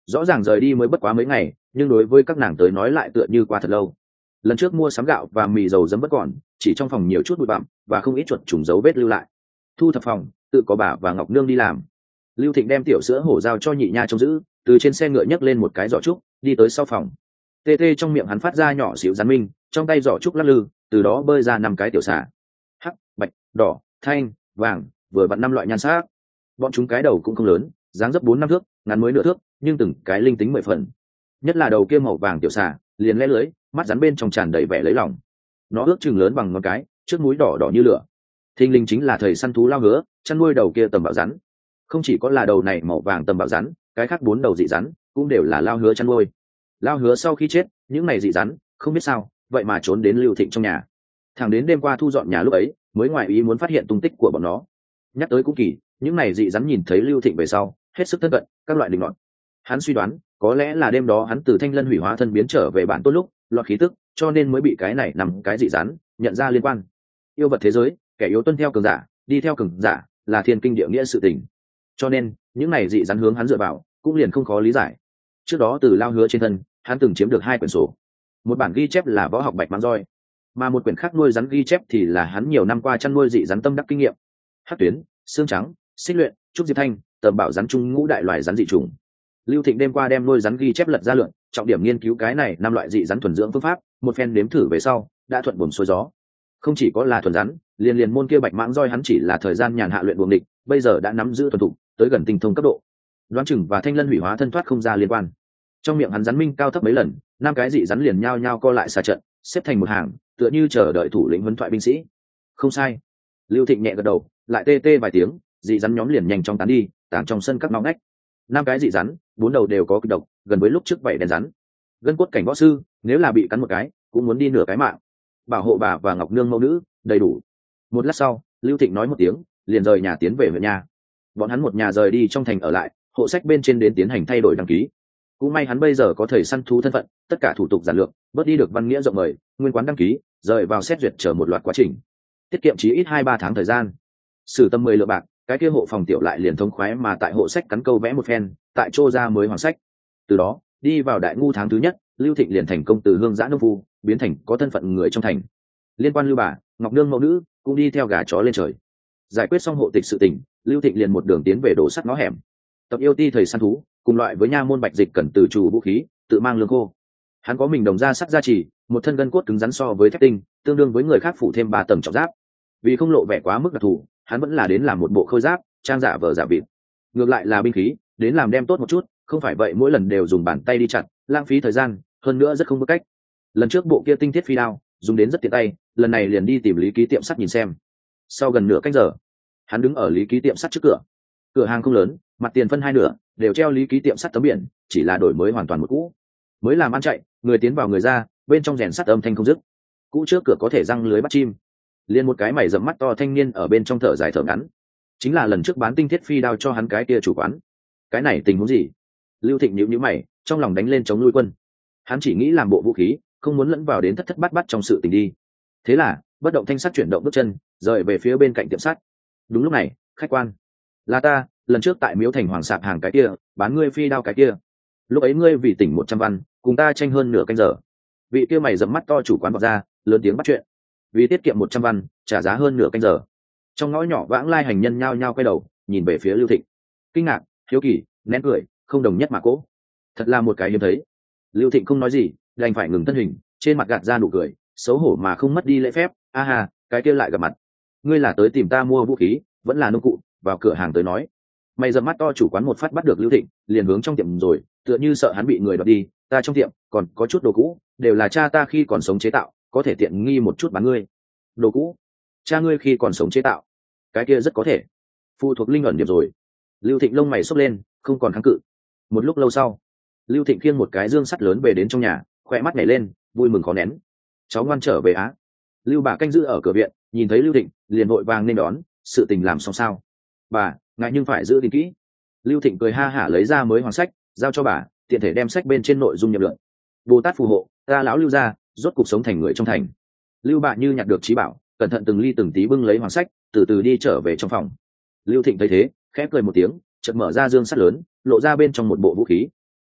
rõ ràng rời đi mới bất quá mấy ngày, nhưng đối với các nàng tới nói lại tựa như qua thật lâu. Lần trước mua sắm gạo và mì dầu dấm bất còn, chỉ trong phòng nhiều chút bụi bặm và không ít chuột trùng dấu vết lưu lại. Thu thập phòng tự có bà và Ngọc Nương đi làm. Lưu Thịnh đem tiểu sữa hổ giao cho nhị nha trông giữ, từ trên xe ngựa nhấc lên một cái giỏ trúc đi tới sau phòng. Tê tê trong miệng hắn phát ra nhỏ xíu rắn minh, trong tay giỏ trúc lắc lư, từ đó bơi ra 5 cái tiểu xà, hắc, bạch, đỏ, thanh, vàng, vừa vặn 5 loại nhan sắc. Bọn chúng cái đầu cũng không lớn, dáng dấp 4-5 thước, ngắn mới nửa thước, nhưng từng cái linh tính 10 phần. Nhất là đầu kia màu vàng tiểu xà, liền lẽ lưới, mắt rắn bên trong tràn đầy vẻ lấy lòng. Nó ước chừng lớn bằng ngón cái, trước mũi đỏ đỏ như lửa. Thình linh chính là thầy săn thú Lao Hứa, chăn nuôi đầu kia tầm bạo rắn. Không chỉ có là đầu này màu vàng tầm bạo rắn, cái khác 4 đầu dị rắn cũng đều là Lao Hứa chăn nuôi. Lao Hứa sau khi chết, những này dị rắn không biết sao, vậy mà trốn đến Lưu Thịnh trong nhà. Thẳng đến đêm qua thu dọn nhà lúc ấy, mới ngoài ý muốn phát hiện tung tích của bọn nó. Nhắc tới cũng kỳ, những này dị rắn nhìn thấy Lưu Thịnh về sau, hết sức thân cận, các loại linh loạn. Hắn suy đoán, có lẽ là đêm đó hắn từ Thanh Lân hủy hóa thân biến trở về bản tôn lúc, lọt khí tức, cho nên mới bị cái này nằm cái dị rắn nhận ra liên quan. Yêu vật thế giới, kẻ yếu tuân theo cường giả, đi theo cường giả, là thiên kinh địa nghĩa sự tình. Cho nên, những này dị rắn hướng hắn dựa vào, cũng liền không khó lý giải. Trước đó từ Lao Hứa trên thân, hắn từng chiếm được 2 quyển sổ. Một bản ghi chép là võ học bạch mãng roi, mà một quyển khác nuôi rắn ghi chép thì là hắn nhiều năm qua chăn nuôi dị rắn tâm đắc kinh nghiệm. Hắc tuyến, xương trắng, xích luyện, trúc diệp thanh, tầm bảo rắn trung ngũ đại loài rắn dị trùng. Lưu Thịnh đêm qua đem nuôi rắn ghi chép lật ra lượn, trọng điểm nghiên cứu cái này 5 loại dị rắn thuần dưỡng phương pháp, một phen nếm thử về sau, đã thuận buồm xuôi gió. Không chỉ có là thuần rắn, liền môn kia bạch mãng roi hắn chỉ là thời gian nhàn hạ luyện buồng địch, bây giờ đã nắm giữ thuần thục, tới gần tinh thông cấp độ. Đoán chừng và Thanh Lân hủy hóa thân thoát không ra liên quan. Trong miệng hắn rắn minh cao thấp mấy lần, 5 cái dị rắn liền nhao nhao co lại xà trận, xếp thành một hàng, tựa như chờ đợi thủ lĩnh huấn thoại binh sĩ. Không sai. Lưu Thịnh nhẹ gật đầu, lại tê tê vài tiếng, dị rắn nhóm liền nhanh chóng tán đi, tản trong sân các ngõ ngách. 5 cái dị rắn, 4 đầu đều có kịch độc, gần với lúc trước vậy đen rắn. Gân cốt cảnh võ sư, nếu là bị cắn một cái, cũng muốn đi nửa cái mạng. Bảo hộ bà và Ngọc Nương mẫu nữ, đầy đủ. Một lát sau, Lưu Thịnh nói một tiếng, liền rời nhà tiến về huyện nhà. Bọn hắn một nhà rời đi trong thành ở lại, hộ sách bên trên đến tiến hành thay đổi đăng ký. Cũng may hắn bây giờ có thầy săn thú thân phận, tất cả thủ tục giản lược, bớt đi được văn nghĩa rộng mời, nguyên quán đăng ký, rời vào xét duyệt chờ một loạt quá trình, tiết kiệm chí ít 2-3 tháng thời gian. Sử tâm 10 lượng bạc, cái kia hộ phòng tiểu lại liền thông khoái mà tại hộ sách cắn câu vẽ một phen, tại chỗ ra mới hoàn sách. Từ đó, đi vào đại ngu tháng thứ nhất, Lưu Thịnh liền thành công từ hương giã nông phu biến thành có thân phận người trong thành. Liên quan Lưu bà, Ngọc Nương mẫu nữ cũng đi theo gà chó lên trời. Giải quyết xong hộ tịch sự tình, Lưu Thịnh liền một đường tiến về đổ sắt ngõ hẻm. Tập yêu ti thầy săn thú, cùng loại với nha môn bạch dịch cần từ chủ vũ khí, tự mang lương khô. Hắn có mình đồng ra sắt gia trì, một thân gân cốt cứng rắn so với thép tinh, tương đương với người khác phủ thêm 3 tầng trọng giáp. Vì không lộ vẻ quá mức đặc thù, hắn vẫn là đến làm một bộ khôi giáp, trang giả vờ giả vịt. Ngược lại là binh khí, đến làm đem tốt một chút, không phải vậy mỗi lần đều dùng bàn tay đi chặt, lãng phí thời gian, hơn nữa rất không có cách. Lần trước bộ kia tinh thiết phi đao, dùng đến rất tiện tay, lần này liền đi tìm Lý Ký tiệm sắt nhìn xem. Sau gần nửa canh giờ, hắn đứng ở Lý Ký tiệm sắt trước cửa. Cửa hàng không lớn, mặt tiền phân 2 nửa, đều treo Lý Ký tiệm sắt tấm biển, chỉ là đổi mới hoàn toàn một cũ. Mới làm ăn chạy, người tiến vào người ra, bên trong rèn sắt âm thanh không dứt. Cũ trước cửa có thể răng lưới bắt chim. Liên một cái mày rậm mắt to thanh niên ở bên trong thở dài thở ngắn. Chính là lần trước bán tinh thiết phi đao cho hắn cái kia chủ quán. Cái này tình huống gì? Lưu Thịnh nhíu mày, trong lòng đánh lên chống nuôi quân. Hắn chỉ nghĩ làm bộ vũ khí, không muốn lẫn vào đến thất thất bát bát trong sự tình đi. Thế là, bất động thanh sắt chuyển động bước chân, rời về phía bên cạnh tiệm sắt. Đúng lúc này, khách quan, là ta, lần trước tại Miếu Thành Hoàng sạp hàng cái kia, bán ngươi phi đao cái kia. Lúc ấy ngươi vì tỉnh 100 văn, cùng ta tranh hơn nửa canh giờ. Vị kia mày rậm mắt to chủ quán bật ra, lớn tiếng bắt chuyện. Vì tiết kiệm 100 văn, trả giá hơn nửa canh giờ. Trong ngõ nhỏ vãng lai hành nhân nhao nhao quay đầu, nhìn về phía Lưu Thịnh. Kinh ngạc, hiếu kỳ, nén cười, không đồng nhất mà cố. Thật là một cái hiếm thấy. Lưu Thịnh không nói gì, đành phải ngừng thân hình, trên mặt gạt ra nụ cười, xấu hổ mà không mất đi lễ phép. A hà, cái kia lại gặp mặt. Ngươi là tới tìm ta mua vũ khí, vẫn là nông cụ, vào cửa hàng tới nói. Mày dầm mắt to chủ quán một phát bắt được Lưu Thịnh, liền hướng trong tiệm rồi, tựa như sợ hắn bị người đoạt đi. Ta trong tiệm còn có chút đồ cũ, đều là cha ta khi còn sống chế tạo, có thể tiện nghi một chút bán ngươi. Đồ cũ? Cha ngươi khi còn sống chế tạo? Cái kia rất có thể. Phụ thuộc linh ẩn điểm rồi. Lưu Thịnh lông mày xốc lên, không còn kháng cự. Một lúc lâu sau, Lưu Thịnh khiêng một cái dương sắt lớn về đến trong nhà, khoe mắt nhảy lên, vui mừng khó nén. Cháu ngoan trở về á. Lưu bà canh giữ ở cửa viện, nhìn thấy Lưu Thịnh, liền vội vàng nên đón. Sự tình làm xong sao? Bà, ngài nhưng phải giữ gìn kỹ. Lưu Thịnh cười ha hả lấy ra mới hoàng sách, giao cho bà, tiện thể đem sách bên trên nội dung nhập lượng. Bồ Tát phù hộ, ta lão Lưu gia, rốt cuộc sống thành người trong thành. Lưu bà như nhặt được trí bảo, cẩn thận từng ly từng tí bưng lấy hoàng sách, từ từ đi trở về trong phòng. Lưu Thịnh thấy thế, khẽ cười một tiếng, chợt mở ra dương sắt lớn, lộ ra bên trong một bộ vũ khí.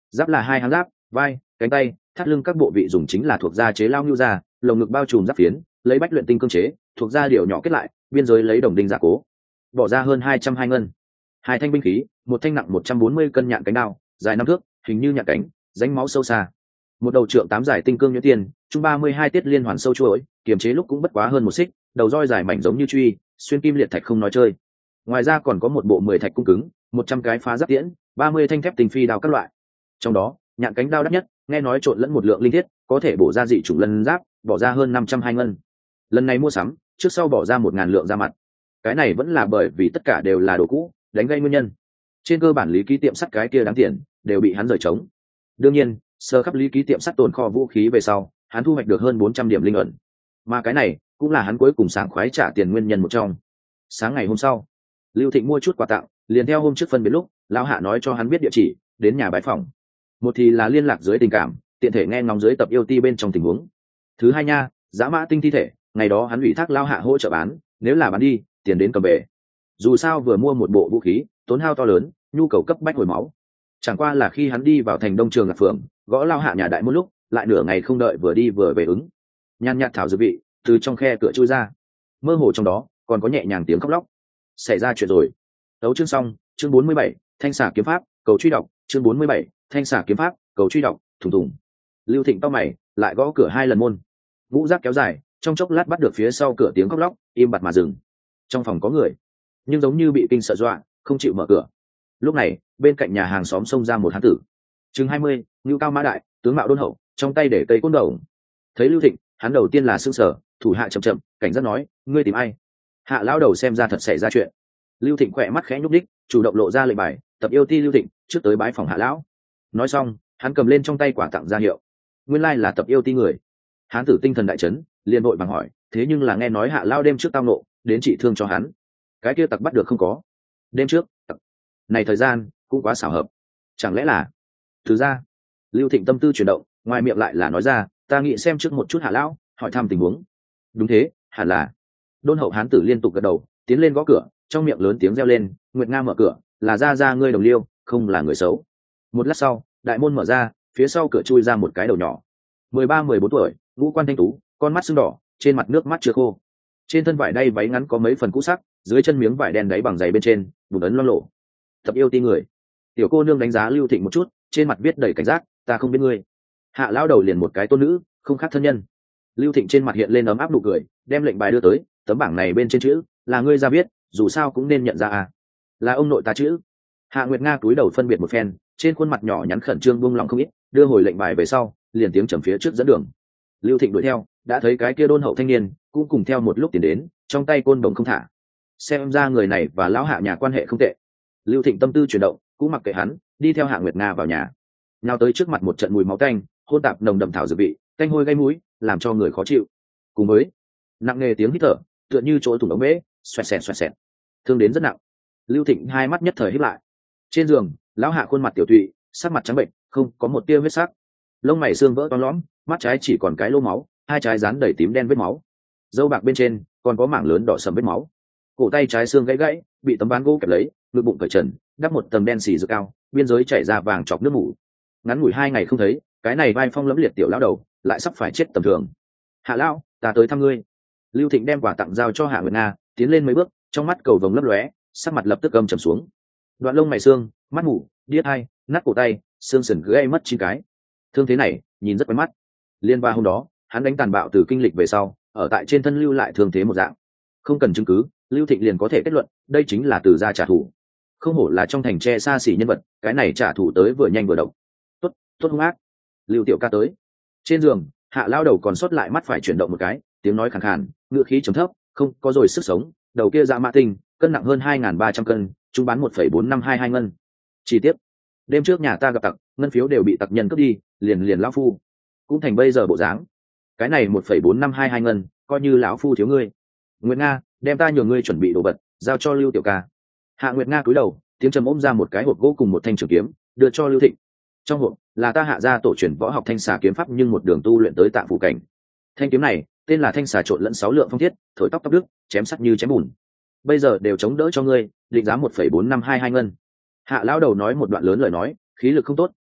Giáp là hai háng giáp, vai, cánh tay, thắt lưng các bộ vị dùng chính là thuộc da chế lao ngưu da, lồng ngực bao trùm giáp phiến, lấy bách luyện tinh cương chế, thuộc da điều nhỏ kết lại, biên giới lấy đồng đinh giả cố. Bỏ ra hơn 220 ngân. Hai thanh binh khí, một thanh nặng 140 cân nhạn cánh đao, dài 5 thước, hình như nhạn cánh, rãnh máu sâu xa. Một đầu trượng 8 giải tinh cương nhuyễn tiền, chung 32 tiết liên hoàn sâu chuỗi, kiềm chế lúc cũng bất quá hơn một xích, đầu roi dài mảnh giống như truy, xuyên kim liệt thạch không nói chơi. Ngoài ra còn có một bộ 10 thạch cung cứng, 100 cái phá giáp tiễn, 30 thanh thép tình phi đao các loại. Trong đó, nhạn cánh đao đắt nhất, nghe nói trộn lẫn một lượng linh thiết, có thể bổ ra dị chủng lân giáp, bỏ ra hơn 520 ngân. Lần này mua sắm, trước sau bỏ ra 1000 lượng ra mặt. Cái này vẫn là bởi vì tất cả đều là đồ cũ, đánh gây nguyên nhân. Trên cơ bản lý ký tiệm sắt cái kia đáng tiền, đều bị hắn rời trống. Đương nhiên, sơ khắp lý ký tiệm sắt tồn kho vũ khí về sau, hắn thu hoạch được hơn 400 điểm linh ẩn. Mà cái này cũng là hắn cuối cùng sảng khoái trả tiền nguyên nhân một trong. Sáng ngày hôm sau, Lưu Thịnh mua chút quà tặng, liền theo hôm trước phân biệt lúc, lão hạ nói cho hắn biết địa chỉ, đến nhà bái phòng. Một thì là liên lạc dưới tình cảm, tiện thể nghe ngóng dưới tập yêu ti bên trong tình huống. Thứ hai nha, giá mã tinh thi thể, ngày đó hắn ủy thác lão hạ hỗ trợ bán, nếu là bán đi, tiền đến cầm về. Dù sao vừa mua một bộ vũ khí, tốn hao to lớn, nhu cầu cấp bách hồi máu. Chẳng qua là khi hắn đi vào thành Đông Trường Lạc Phường, gõ lao hạ nhà đại một lúc, lại nửa ngày không đợi vừa đi vừa về ứng. Nhàn nhạt thảo dược vị từ trong khe cửa chui ra, mơ hồ trong đó còn có nhẹ nhàng tiếng khóc lóc. Xảy ra chuyện rồi. Đấu chương xong, chương 47, Thanh xà kiếm pháp, cầu truy đọc, chương 47, Thanh xà kiếm pháp, cầu truy đọc, thùng thùng. Lưu Thịnh tao mày, lại gõ cửa 2 lần môn. Vũ giác kéo dài, trong chốc lát bắt được phía sau cửa tiếng khóc lóc, im bặt mà dừng. Trong phòng có người, nhưng giống như bị kinh sợ dọa, không chịu mở cửa. Lúc này, bên cạnh nhà hàng xóm xông ra một hán tử, chừng 20, ngưu cao mã đại, tướng mạo đôn hậu, trong tay để cây côn đầu. Thấy Lưu Thịnh, hắn đầu tiên là sững sờ, thủ hạ chậm chậm, cảnh giác nói, ngươi tìm ai? Hạ lão đầu xem ra thật xảy ra chuyện. Lưu Thịnh khỏe mắt khẽ nhúc đích, chủ động lộ ra lệnh bài, tập yêu ti Lưu Thịnh, trước tới bái phòng Hạ lão. Nói xong, hắn cầm lên trong tay quả tặng ra hiệu. Nguyên lai là tập yêu ti người. Hán tử tinh thần đại chấn, liền vội vàng hỏi, thế nhưng là nghe nói Hạ lão đêm trước tao nộ, đến trị thương cho hắn. Cái kia tặc bắt được không có? Đêm trước, tặc. Này thời gian cũng quá xảo hợp. Chẳng lẽ là? Thứ ra, Lưu Thịnh tâm tư chuyển động, ngoài miệng lại là nói ra, ta nghĩ xem trước một chút Hạ lão, hỏi thăm tình huống. Đúng thế, hẳn là. Đôn hậu hán tử liên tục gật đầu, tiến lên gõ cửa, trong miệng lớn tiếng reo lên, Nguyệt Nga mở cửa, là ra ngươi đồng liêu, không là người xấu. Một lát sau, đại môn mở ra, phía sau cửa chui ra một cái đầu nhỏ, 13-14 tuổi, ngũ quan thanh tú, con mắt sưng đỏ, trên mặt nước mắt chưa khô. Trên thân vải đay váy ngắn có mấy phần cũ sắc, dưới chân miếng vải đen đáy bằng giày bên trên, bùn ấn loang lổ. Tập yêu ti người. Tiểu cô nương đánh giá Lưu Thịnh một chút, trên mặt viết đầy cảnh giác, ta không biết ngươi. Hạ lão đầu liền một cái tôn nữ, không khác thân nhân. Lưu Thịnh trên mặt hiện lên ấm áp nụ cười, đem lệnh bài đưa tới, tấm bảng này bên trên chữ, là ngươi ra biết, dù sao cũng nên nhận ra à. Là ông nội ta chữ. Hạ Nguyệt Nga cúi đầu phân biệt một phen, trên khuôn mặt nhỏ nhắn khẩn trương buông lòng không ít, đưa hồi lệnh bài về sau, liền tiếng trầm phía trước dẫn đường. Lưu Thịnh đuổi theo, đã thấy cái kia đôn hậu thanh niên, cũng cùng theo một lúc tiến đến, trong tay côn đồng không thả. Xem ra người này và lão Hạ nhà quan hệ không tệ. Lưu Thịnh tâm tư chuyển động, cũng mặc kệ hắn, đi theo Hạ Nguyệt Nga vào nhà. Nào tới trước mặt một trận mùi máu tanh, hôn tạp nồng đậm thảo dược vị, tanh hôi gây mũi, làm cho người khó chịu. Cùng với nặng nề tiếng hít thở, tựa như chỗ thủng ống bể, xoẹt xẹt, thương đến rất nặng. Lưu Thịnh hai mắt nhất thời híp lại. Trên giường, lão Hạ khuôn mặt tiểu tụy, sắc mặt trắng bệnh, không có một tia huyết sắc, lông mày xương vỡ toang lõm, mắt trái chỉ còn cái lỗ máu, hai trái dán đầy tím đen vết máu, dâu bạc bên trên còn có mảng lớn đỏ sầm vết máu. Cổ tay trái xương gãy, bị tấm ván gỗ kẹp lấy, ngực bụng cởi trần, đắp một tầng đen xì dược cao, biên giới chảy ra vàng chọc nước mủ. Ngắn ngủi 2 ngày không thấy, cái này vai phong lẫm liệt tiểu lão đầu lại sắp phải chết tầm thường. Hạ lão, ta tới thăm ngươi. Lưu Thịnh đem quà tặng giao cho Hạ Nguyệt Nga, tiến lên mấy bước, trong mắt cầu vồng lấp lóe, sắc mặt lập tức âm trầm xuống. Đoạn lông mày xương, mắt mù, điếc hai, nát cổ tay, xương sườn gãy mất 9 cái. Thương thế này, nhìn rất quen mắt. Liên ba hôm đó, hắn đánh tàn bạo từ kinh lịch về sau, ở tại trên thân lưu lại thương thế một dạng. Không cần chứng cứ, Lưu Thịnh liền có thể kết luận, đây chính là từ gia trả thù. Không hổ là trong thành tre xa xỉ nhân vật, cái này trả thù tới vừa nhanh vừa độc. Tốt hung ác. Lưu tiểu ca tới. Trên giường, Hạ lao đầu còn sót lại mắt phải chuyển động một cái, tiếng nói khàn khàn, ngựa khí trầm thấp, không có rồi sức sống. Đầu kia dạ mã tinh, cân nặng hơn 2.300 cân, chúng bán 1,4522 ngân. Chi tiết, đêm trước nhà ta gặp tặc, ngân phiếu đều bị tặc nhân cướp đi, liền lão phu cũng thành bây giờ bộ dáng. Cái này 1,4522 ngân, coi như lão phu thiếu ngươi. Nguyệt Nga, đem ta nhờ ngươi chuẩn bị đồ vật, giao cho Lưu tiểu ca. Hạ Nguyệt Nga cúi đầu, tiếng trầm ôm ra một cái hộp gỗ cùng một thanh trường kiếm, đưa cho Lưu Thịnh. Trong hộp là ta Hạ gia tổ truyền võ học thanh xà kiếm pháp, nhưng một đường tu luyện tới Tạng phủ cảnh. Thanh kiếm này tên là thanh xà trộn lẫn 6 lượng phong thiết, thổi tóc đức, chém sắt như chém bùn. Bây giờ đều chống đỡ cho ngươi, định giá 1,4522 ngân. Hạ lão đầu nói một đoạn lớn lời nói, khí lực không tốt,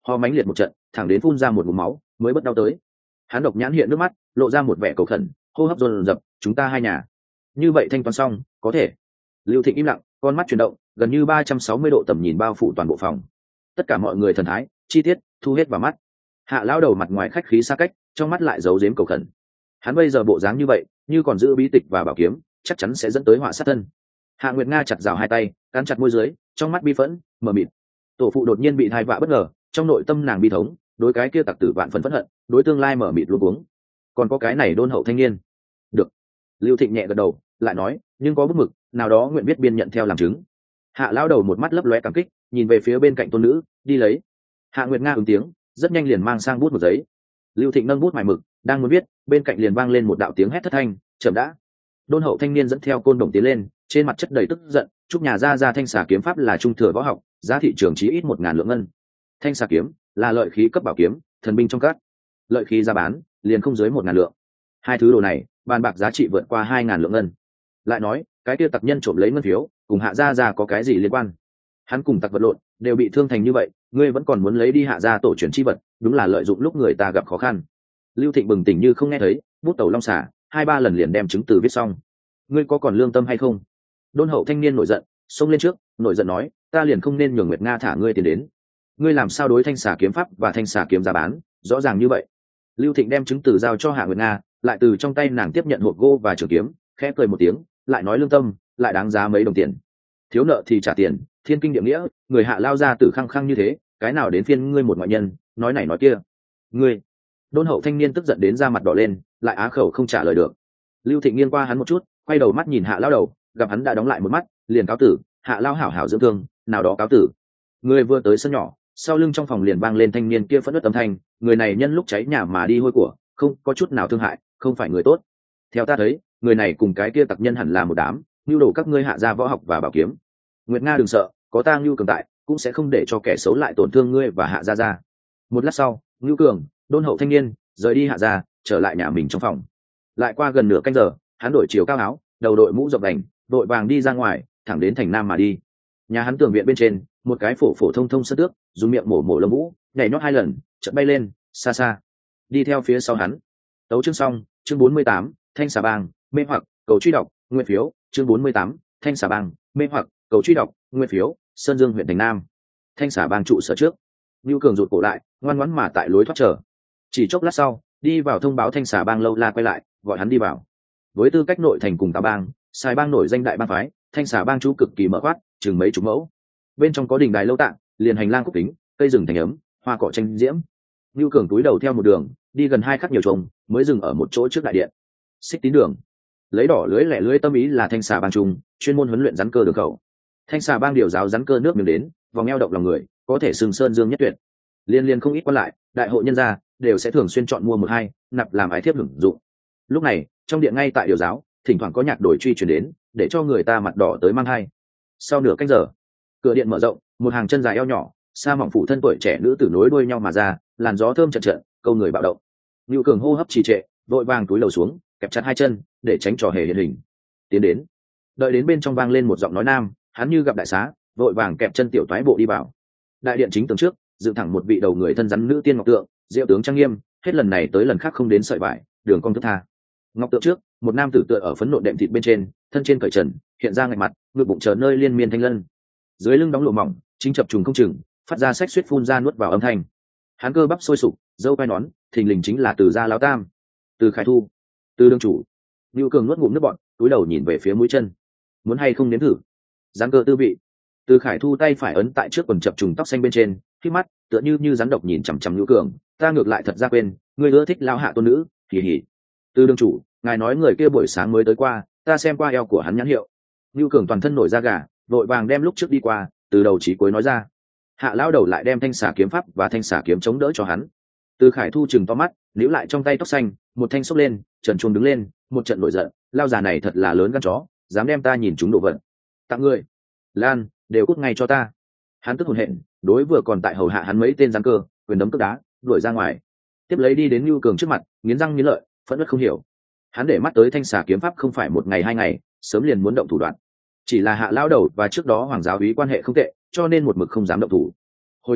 ho mãnh liệt một trận thẳng đến phun ra một ngụm máu mới bất đau tới. Hắn độc nhãn hiện nước mắt lộ ra một vẻ cầu khẩn, hô hấp dồn dập, chúng ta hai nhà như vậy thanh toán xong có thể. Lưu Thịnh im lặng, con mắt chuyển động, gần như 360 độ tầm nhìn bao phủ toàn bộ phòng. Tất cả mọi người thần thái chi tiết thu hết vào mắt. Hạ lão đầu mặt ngoài khách khí xa cách, trong mắt lại giấu giếm cầu khẩn. Hắn bây giờ bộ dáng như vậy, như còn giữ bí tịch và bảo kiếm, chắc chắn sẽ dẫn tới họa sát thân. Hạ Nguyệt Nga chặt rào hai tay, cắn chặt môi dưới, trong mắt bi phẫn mờ mịt. Tổ phụ đột nhiên bị thai vạ bất ngờ, trong nội tâm nàng bi thống, đối cái kia tặc tử vạn phần phẫn hận, đối tương lai mờ mịt luống cuống. Còn có cái này đôn hậu thanh niên. Được. Lưu Thịnh nhẹ gật đầu, lại nói, nhưng có bút mực, nào đó nguyện viết biên nhận theo làm chứng. Hạ lão đầu một mắt lấp lóe cảm kích, nhìn về phía bên cạnh tôn nữ, đi lấy. Hạ Nguyệt Nga ứng tiếng, rất nhanh liền mang sang bút một giấy. Lưu Thịnh nâng bút mài mực, đang muốn viết, bên cạnh liền vang lên một đạo tiếng hét thất thanh, chậm đã. Đôn hậu thanh niên dẫn theo côn đồng tiến lên, trên mặt chất đầy tức giận, chúc nhà ra thanh xà kiếm pháp là trung thừa võ học, giá thị trường chí ít 1000 lượng ngân. Thanh xà kiếm là lợi khí cấp bảo kiếm, thần binh trong các. Lợi khí ra bán, liền không dưới 1000 lượng. Hai thứ đồ này, bàn bạc giá trị vượt qua 2000 lượng ngân. Lại nói, cái kia tặc nhân trộm lấy ngân phiếu, cùng hạ gia có cái gì liên quan? Hắn cùng tặc vật lộn, đều bị thương thành như vậy, ngươi vẫn còn muốn lấy đi hạ gia tổ truyền chi vật, đúng là lợi dụng lúc người ta gặp khó khăn. Lưu Thịnh bừng tỉnh như không nghe thấy, bút tẩu long xả, 2-3 lần liền đem chứng từ viết xong. Ngươi có còn lương tâm hay không? Đôn hậu thanh niên nổi giận, xông lên trước, nổi giận nói, ta liền không nên nhường Nguyệt Nga thả ngươi tiền đến. Ngươi làm sao đối thanh xà kiếm pháp và thanh xà kiếm giá bán rõ ràng như vậy? Lưu Thịnh đem chứng từ giao cho Hạ Nguyệt Nga, lại từ trong tay nàng tiếp nhận hộp gỗ và trường kiếm, khẽ cười một tiếng, lại nói lương tâm, lại đáng giá mấy đồng tiền. Thiếu nợ thì trả tiền, thiên kinh địa nghĩa, người Hạ lao ra tử khăng khăng như thế, cái nào đến phiên ngươi một ngoại nhân, nói này nói kia. Ngươi. Đôn hậu thanh niên tức giận đến da mặt đỏ lên, lại á khẩu không trả lời được. Lưu Thịnh nghiêng qua hắn một chút, quay đầu mắt nhìn Hạ lao đầu, gặp hắn đã đóng lại một mắt, liền cáo tử. Hạ lao hảo hảo dưỡng thương, nào đó cáo tử. Người vừa tới sân nhỏ, sau lưng trong phòng liền vang lên thanh niên kia phẫn nộ âm thanh, người này nhân lúc cháy nhà mà đi hôi của, không có chút nào thương hại, không phải người tốt. Theo ta thấy, người này cùng cái kia tặc nhân hẳn là một đám, nhu đồ các ngươi hạ gia võ học và bảo kiếm. Nguyệt Nga đừng sợ, có ta Nưu cường tại, cũng sẽ không để cho kẻ xấu lại tổn thương ngươi và hạ gia gia. Một lát sau, Nưu cường, đôn hậu thanh niên rời đi hạ gia, trở lại nhà mình trong phòng. Lại qua gần nửa canh giờ, hắn đổi chiều cao áo, đầu đội mũ rộng đành, đội vàng đi ra ngoài, thẳng đến thành nam mà đi. Nhà hắn tường viện bên trên, một cái phổ phổ thông thông sân tước, dùng miệng mổ mổ lông vũ, nhảy nhót 2 lần, chợt bay lên, xa xa. Đi theo phía sau hắn. Tấu chương xong, chương 48, Thanh xà bang, mê hoặc, cầu truy đọc, nguyên phiếu, chương 48, Thanh xà bang, mê hoặc, cầu truy đọc, nguyên phiếu, Sơn Dương huyện thành Nam. Thanh xà bang trụ sở trước. Nưu Cường rụt cổ lại, ngoan ngoãn mà tại lối thoát chờ. Chỉ chốc lát sau, đi vào thông báo Thanh xà bang lâu la quay lại, gọi hắn đi vào. Với tư cách nội thành cùng Tào bang, Sài bang nổi danh đại bang phái, Thanh xà bang chú cực kỳ mở khoát, chừng mấy chục mẫu. Bên trong có đình đài lâu tạng, liền hành lang cúc kính, cây rừng thành ấm, hoa cỏ tranh diễm. Nưu Cường túi đầu theo một đường, đi gần 2 khắc nhiều trùng, mới dừng ở một chỗ trước đại điện. Xích Tín đường. Lấy đỏ lưới lẻ lưới tâm ý là Thanh xà bang trung, chuyên môn huấn luyện rắn cơ đường khẩu. Thanh xà bang điều giáo rắn cơ nước miếng đến, vòng eo động lòng người, có thể sừng sơn dương nhất tuyệt. Liên liên không ít quan lại, đại hội nhân gia đều sẽ thường xuyên chọn mua một hai, nạp làm ái thiếp hưởng dụng. Lúc này, trong điện ngay tại điều giáo, thỉnh thoảng có nhạc đổi truy truyền đến, để cho người ta mặt đỏ tới mang hai. Sau nửa canh giờ, cửa điện mở rộng, một hàng chân dài eo nhỏ, sa mỏng phụ thân tuổi trẻ nữ tử nối đuôi nhau mà ra, làn gió thơm chợt chợt, câu người bạo động. Nưu Cường hô hấp trì trệ, vội vàng túi lầu xuống, kẹp chặt 2 chân, để tránh trò hề hiện hình. Tiến đến, đợi đến bên trong vang lên một giọng nói nam, hắn như gặp đại xá, vội vàng kẹp chân tiểu toái bộ đi vào. Đại điện chính tường trước, dựng thẳng một vị đầu người thân rắn nữ tiên ngọc tượng, diệu tướng trang nghiêm, hết lần này tới lần khác không đến sợi vải, đường cong thức tha. Ngọc tượng trước, một nam tử tựa ở phấn nộn đệm thịt bên trên, thân trên cởi trần, hiện ra ngạch mặt, ngực bụng chờ nơi liên miên thanh lân. Dưới lưng đóng lụa mỏng, chính chập trùng không chừng, phát ra xách xuýt phun ra nuốt vào âm thanh. Hắn cơ bắp sôi sục, dâu quai nón, thình lình chính là Từ gia lão tam, Từ Khải Thu, Từ đương chủ. Nưu Cường nuốt ngụm nước bọt, cúi đầu nhìn về phía mũi chân. Muốn hay không nếm thử? Rắn cơ tư vị. Từ Khải Thu tay phải ấn tại trước quần chập trùng tóc xanh bên trên, khi mắt tựa như rắn độc nhìn chằm chằm Nưu Cường, ta ngược lại thật ra quên, ngươi ưa thích lão hạ tôn nữ, hỉ hỉ. Từ đương chủ, ngài nói người kia buổi sáng mới tới qua, ta xem qua eo của hắn nhãn hiệu. Nưu Cường toàn thân nổi da gà, vội vàng đem lúc trước đi qua, từ đầu chí cuối nói ra. Hạ lão đầu lại đem thanh xà kiếm pháp và thanh xà kiếm chống đỡ cho hắn. Từ Khải Thu chừng to mắt, níu lại trong tay tóc xanh, một thanh xốc lên, trần truồng đứng lên, một trận nổi giận, lao già này thật là lớn gan chó, dám đem ta nhìn chúng đồ vật. Tặng ngươi, Lan, đều cút ngay cho ta. Hắn tức hồn hện, đối vừa còn tại hầu hạ hắn mấy tên giang cơ, quyền đấm cước đá, đuổi ra ngoài. Tiếp lấy đi đến Nưu Cường trước mặt, nghiến răng nghiến lợi, phẫn nộ không hiểu. Hắn để mắt tới thanh xà kiếm pháp không phải 1 ngày 2 ngày, sớm liền muốn động thủ đoạn. Chỉ là hạ lão đầu và trước đó hoàng giáo úy quan hệ không tệ, cho nên một mực không dám động thủ. Hồi trước,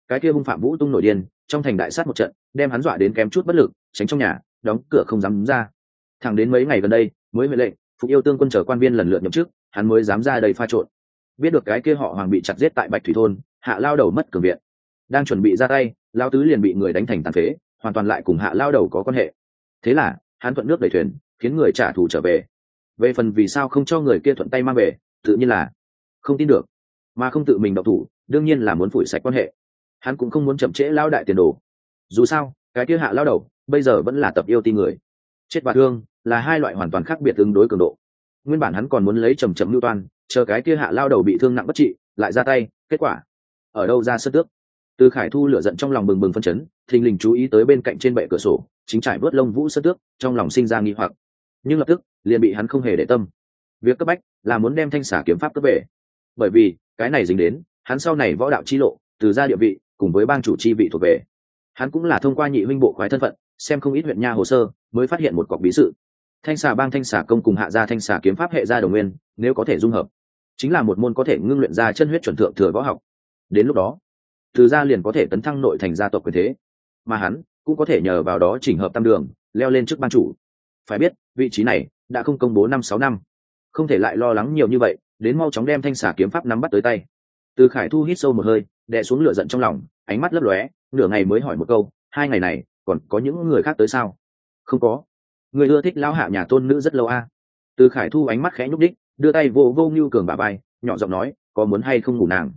cái kia hung phạm vũ tung nổi điên, trong thành đại sát một trận, đem hắn dọa đến kém chút bất lực, tránh trong nhà, đóng cửa không dám ra. Thẳng đến mấy ngày gần đây mới mệnh lệnh Phục Yêu Tương quân chờ quan viên lần lượt nhậm chức, hắn mới dám ra đây pha trộn. Biết được cái kia họ Hoàng bị chặt giết tại Bạch Thủy thôn, Hạ lao đầu mất cường viện, đang chuẩn bị ra tay, lao tứ liền bị người đánh thành tàn phế, hoàn toàn lại cùng Hạ lao đầu có quan hệ. Thế là hắn thuận nước đẩy thuyền, khiến người trả thù trở về. Về phần vì sao không cho người kia thuận tay mang về, tự nhiên là không tin được, mà không tự mình động thủ, đương nhiên là muốn phủi sạch quan hệ. Hắn cũng không muốn chậm trễ lao đại tiền đồ. Dù sao cái kia Hạ lao đầu bây giờ vẫn là tập yêu ti người, chết và thương là hai loại hoàn toàn khác biệt tương đối cường độ. Nguyên bản hắn còn muốn lấy chậm chậm lưu toan, chờ cái kia Hạ lao đầu bị thương nặng bất trị lại ra tay, kết quả ở đâu ra sơn tước. Từ Khải Thu lửa giận trong lòng bừng bừng phân chấn, thình lình chú ý tới bên cạnh trên bệ cửa sổ chính trải vớt lông vũ sơn tước, trong lòng sinh ra nghi hoặc, nhưng lập tức liền bị hắn không hề để tâm. Việc cấp bách là muốn đem thanh xả kiếm pháp cướp về, bởi vì cái này dính đến hắn sau này võ đạo chi lộ, từ gia địa vị cùng với bang chủ chi vị thuộc về. Hắn cũng là thông qua nhị huynh bộ khoái thân phận, xem không ít huyện nha hồ sơ, mới phát hiện một cọc bí sự. Thanh xà bang thanh xà công cùng Hạ gia thanh xà kiếm pháp hệ gia đồng nguyên, nếu có thể dung hợp, chính là một môn có thể ngưng luyện ra chân huyết chuẩn thượng thừa võ học. Đến lúc đó từ gia liền có thể tấn thăng nội thành gia tộc quyền thế, mà hắn cũng có thể nhờ vào đó chỉnh hợp tam đường, leo lên chức ban chủ. Phải biết vị trí này đã không công bố 5-6 năm, không thể lại lo lắng nhiều như vậy, đến mau chóng đem thanh xà kiếm pháp nắm bắt tới tay. Từ Khải Thu hít sâu một hơi, đè xuống lửa giận trong lòng, ánh mắt lấp lóe, nửa ngày mới hỏi một câu: 2 ngày này còn có những người khác tới sao? Không có. Người ưa thích lão Hạ nhà tôn nữ rất lâu a. Từ Khải Thu ánh mắt khẽ nhúc đích, đưa tay vô vô Nưu Cường bả vai, nhỏ giọng nói: có muốn hay không ngủ nàng?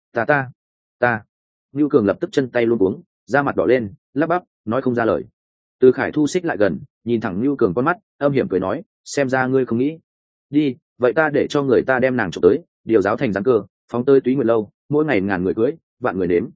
Ta. Nưu Cường lập tức chân tay luống cuống, da mặt đỏ lên, lắp bắp nói không ra lời. Từ Khải Thu xích lại gần, nhìn thẳng Nưu Cường con mắt, âm hiểm cười nói: xem ra ngươi không nghĩ. Đi, vậy ta để cho người ta đem nàng trộm tới, điều giáo thành giáng cơ, phóng tới Túy Nguyệt lâu, mỗi ngày ngàn người cưới, vạn người nếm.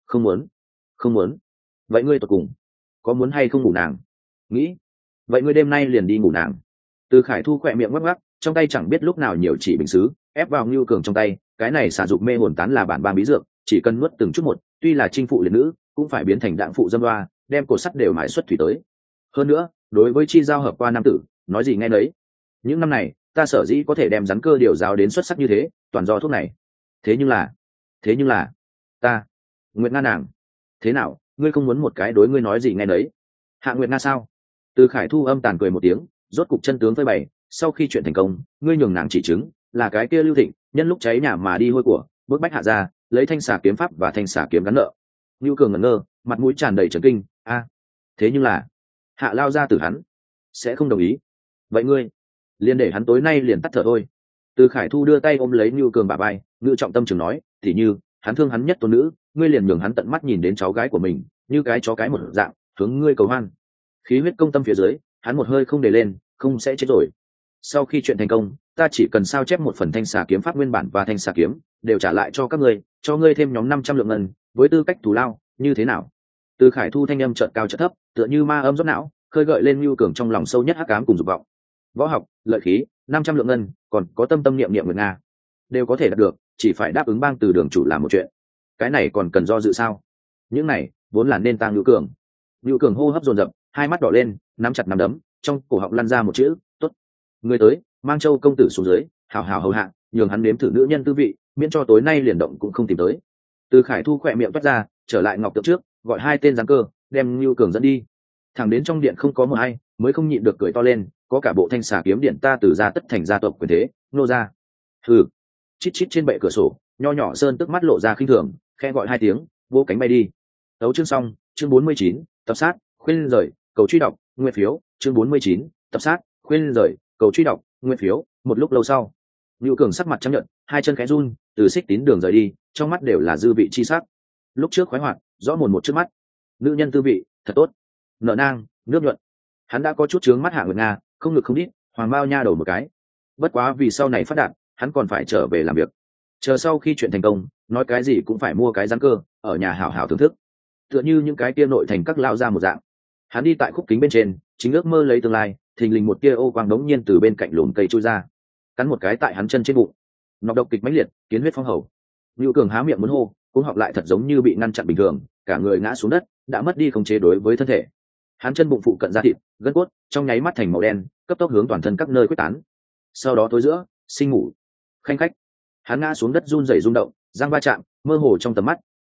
Không muốn. Vậy ngươi tụt cùng có muốn hay không ngủ nàng? Nghĩ. Vậy ngươi đêm nay liền đi ngủ nàng. Từ Khải Thu khỏe miệng ngắc ngắc, trong tay chẳng biết lúc nào nhiều chỉ bình sứ, ép vào Nưu Cường trong tay. Cái này xả dụng mê hồn tán là bản bang bí dược, chỉ cần nuốt từng chút một, tuy là chinh phụ liệt nữ, cũng phải biến thành đạng phụ dâm loa, đem cột sắt đều mài xuất thủy tới. Hơn nữa, đối với chi giao hợp qua nam tử, nói gì nghe nấy. Những năm này, ta sở dĩ có thể đem rắn cơ điều giáo đến xuất sắc như thế, toàn do thuốc này. Thế nhưng là, ta, Nguyệt Nga nàng, thế nào, ngươi không muốn một cái đối ngươi nói gì nghe nấy? Hạ Nguyệt Nga sao? Từ Khải Thu âm tàn cười một tiếng, rốt cục chân tướng phơi bày, sau khi chuyện thành công, ngươi nhường nàng chỉ chứng, là cái kia Lưu Thịnh, nhân lúc cháy nhà mà đi hôi của, bước bách Hạ gia, lấy thanh xà kiếm pháp và thanh xà kiếm gắn nợ. Nưu Cường ngẩn ngơ, mặt mũi tràn đầy trấn kinh. Thế nhưng là Hạ lao ra từ hắn sẽ không đồng ý. Vậy ngươi liền để hắn tối nay liền tắt thở thôi. Từ Khải Thu đưa tay ôm lấy Nưu Cường bả vai, ngự trọng tâm trường nói: thì như hắn thương hắn nhất tôn nữ, ngươi liền nhường hắn tận mắt nhìn đến cháu gái của mình như cái chó cái một dạng hướng ngươi cầu hoan. Khí huyết công tâm phía dưới, hắn một hơi không để lên, không sẽ chết rồi. Sau khi chuyện thành công, ta chỉ cần sao chép một phần thanh xà kiếm pháp nguyên bản và thanh xà kiếm đều trả lại cho các ngươi, cho ngươi thêm nhóm 500 lượng ngân với tư cách thù lao, như thế nào? Từ Khải Thu thanh âm chợt cao chợt thấp, tựa như ma âm rót não, khơi gợi lên Nưu Cường trong lòng sâu nhất hắc ám cùng dục vọng. Võ học, lợi khí, 500 lượng ngân, còn có tâm tâm niệm niệm Nguyệt Nga, đều có thể đạt được, chỉ phải đáp ứng bang từ đường chủ làm một chuyện. Cái này còn cần do dự sao? Những này vốn là nên tăng Nưu Cường. Nưu Cường hô hấp dồn dập, hai mắt đỏ lên, nắm chặt nắm đấm, trong cổ họng lăn ra một chữ: tốt. Người tới, mang Châu công tử xuống dưới, hảo hảo hầu hạ, nhường hắn nếm thử nữ nhân tư vị, miễn cho tối nay liền động cũng không tìm tới. Từ Khải Thu khỏe miệng toát ra, trở lại ngọc tượng trước, gọi 2 tên giáng cơ, đem Nưu Cường dẫn đi. Thẳng đến trong điện không có một ai, mới không nhịn được cười to lên: có cả bộ thanh xà kiếm điện ta từ gia tất thành gia tộc quyền thế, nô gia. Hừ. Chít chít trên bệ cửa sổ, nho nhỏ Sơn tức mắt lộ ra khinh thường, khẽ gọi 2 tiếng, vô cánh bay đi. Tấu chương xong, chương 49, tập sát, khuyên rời, cầu truy đọc, nguyên phiếu, chương 49, tập sát, khuyên rời, cầu truy đọc, nguyên phiếu. Một lúc lâu sau, Nưu Cường sắc mặt trắng nhợt, 2 chân khẽ run, từ xích tín đường rời đi, trong mắt đều là dư vị chi sắc. Lúc trước khoái hoạt, rõ mồn một trước mắt. Nữ nhân tư vị, thật tốt. Nợ nang, nước nhuận. Hắn đã có chút chướng mắt Hạ Nguyệt Nga, không ngực không đít, hoàng bao nha đầu một cái. Bất quá vì sau này phát đạt, hắn còn phải trở về làm việc. Chờ sau khi chuyện thành công, nói cái gì cũng phải mua cái giáng cơ, ở nhà hảo hảo thưởng thức. Tựa như những cái kia nội thành các lao ra một dạng. Hắn đi tại khúc kính bên trên, chính ước mơ lấy tương lai, thình lình một tia ô quang đống nhiên từ bên cạnh lùm cây trôi ra, cắn một cái tại hắn chân trên bụng. Nọc độc kịch mãnh liệt, kiến huyết phong hầu. Nưu Cường há miệng muốn hô, cũng họng lại thật giống như bị ngăn chặn bình thường, cả người ngã xuống đất, đã mất đi khống chế đối với thân thể. Hắn chân bụng phụ cận da thịt, gân cốt, trong nháy mắt thành màu đen, cấp tốc hướng toàn thân các nơi quyết tán. Sau đó tối giữa, sinh ngủ. Khanh khách. Hắn ngã xuống đất run rẩy rung động, răng va chạm, mơ hồ trong tầm mắt,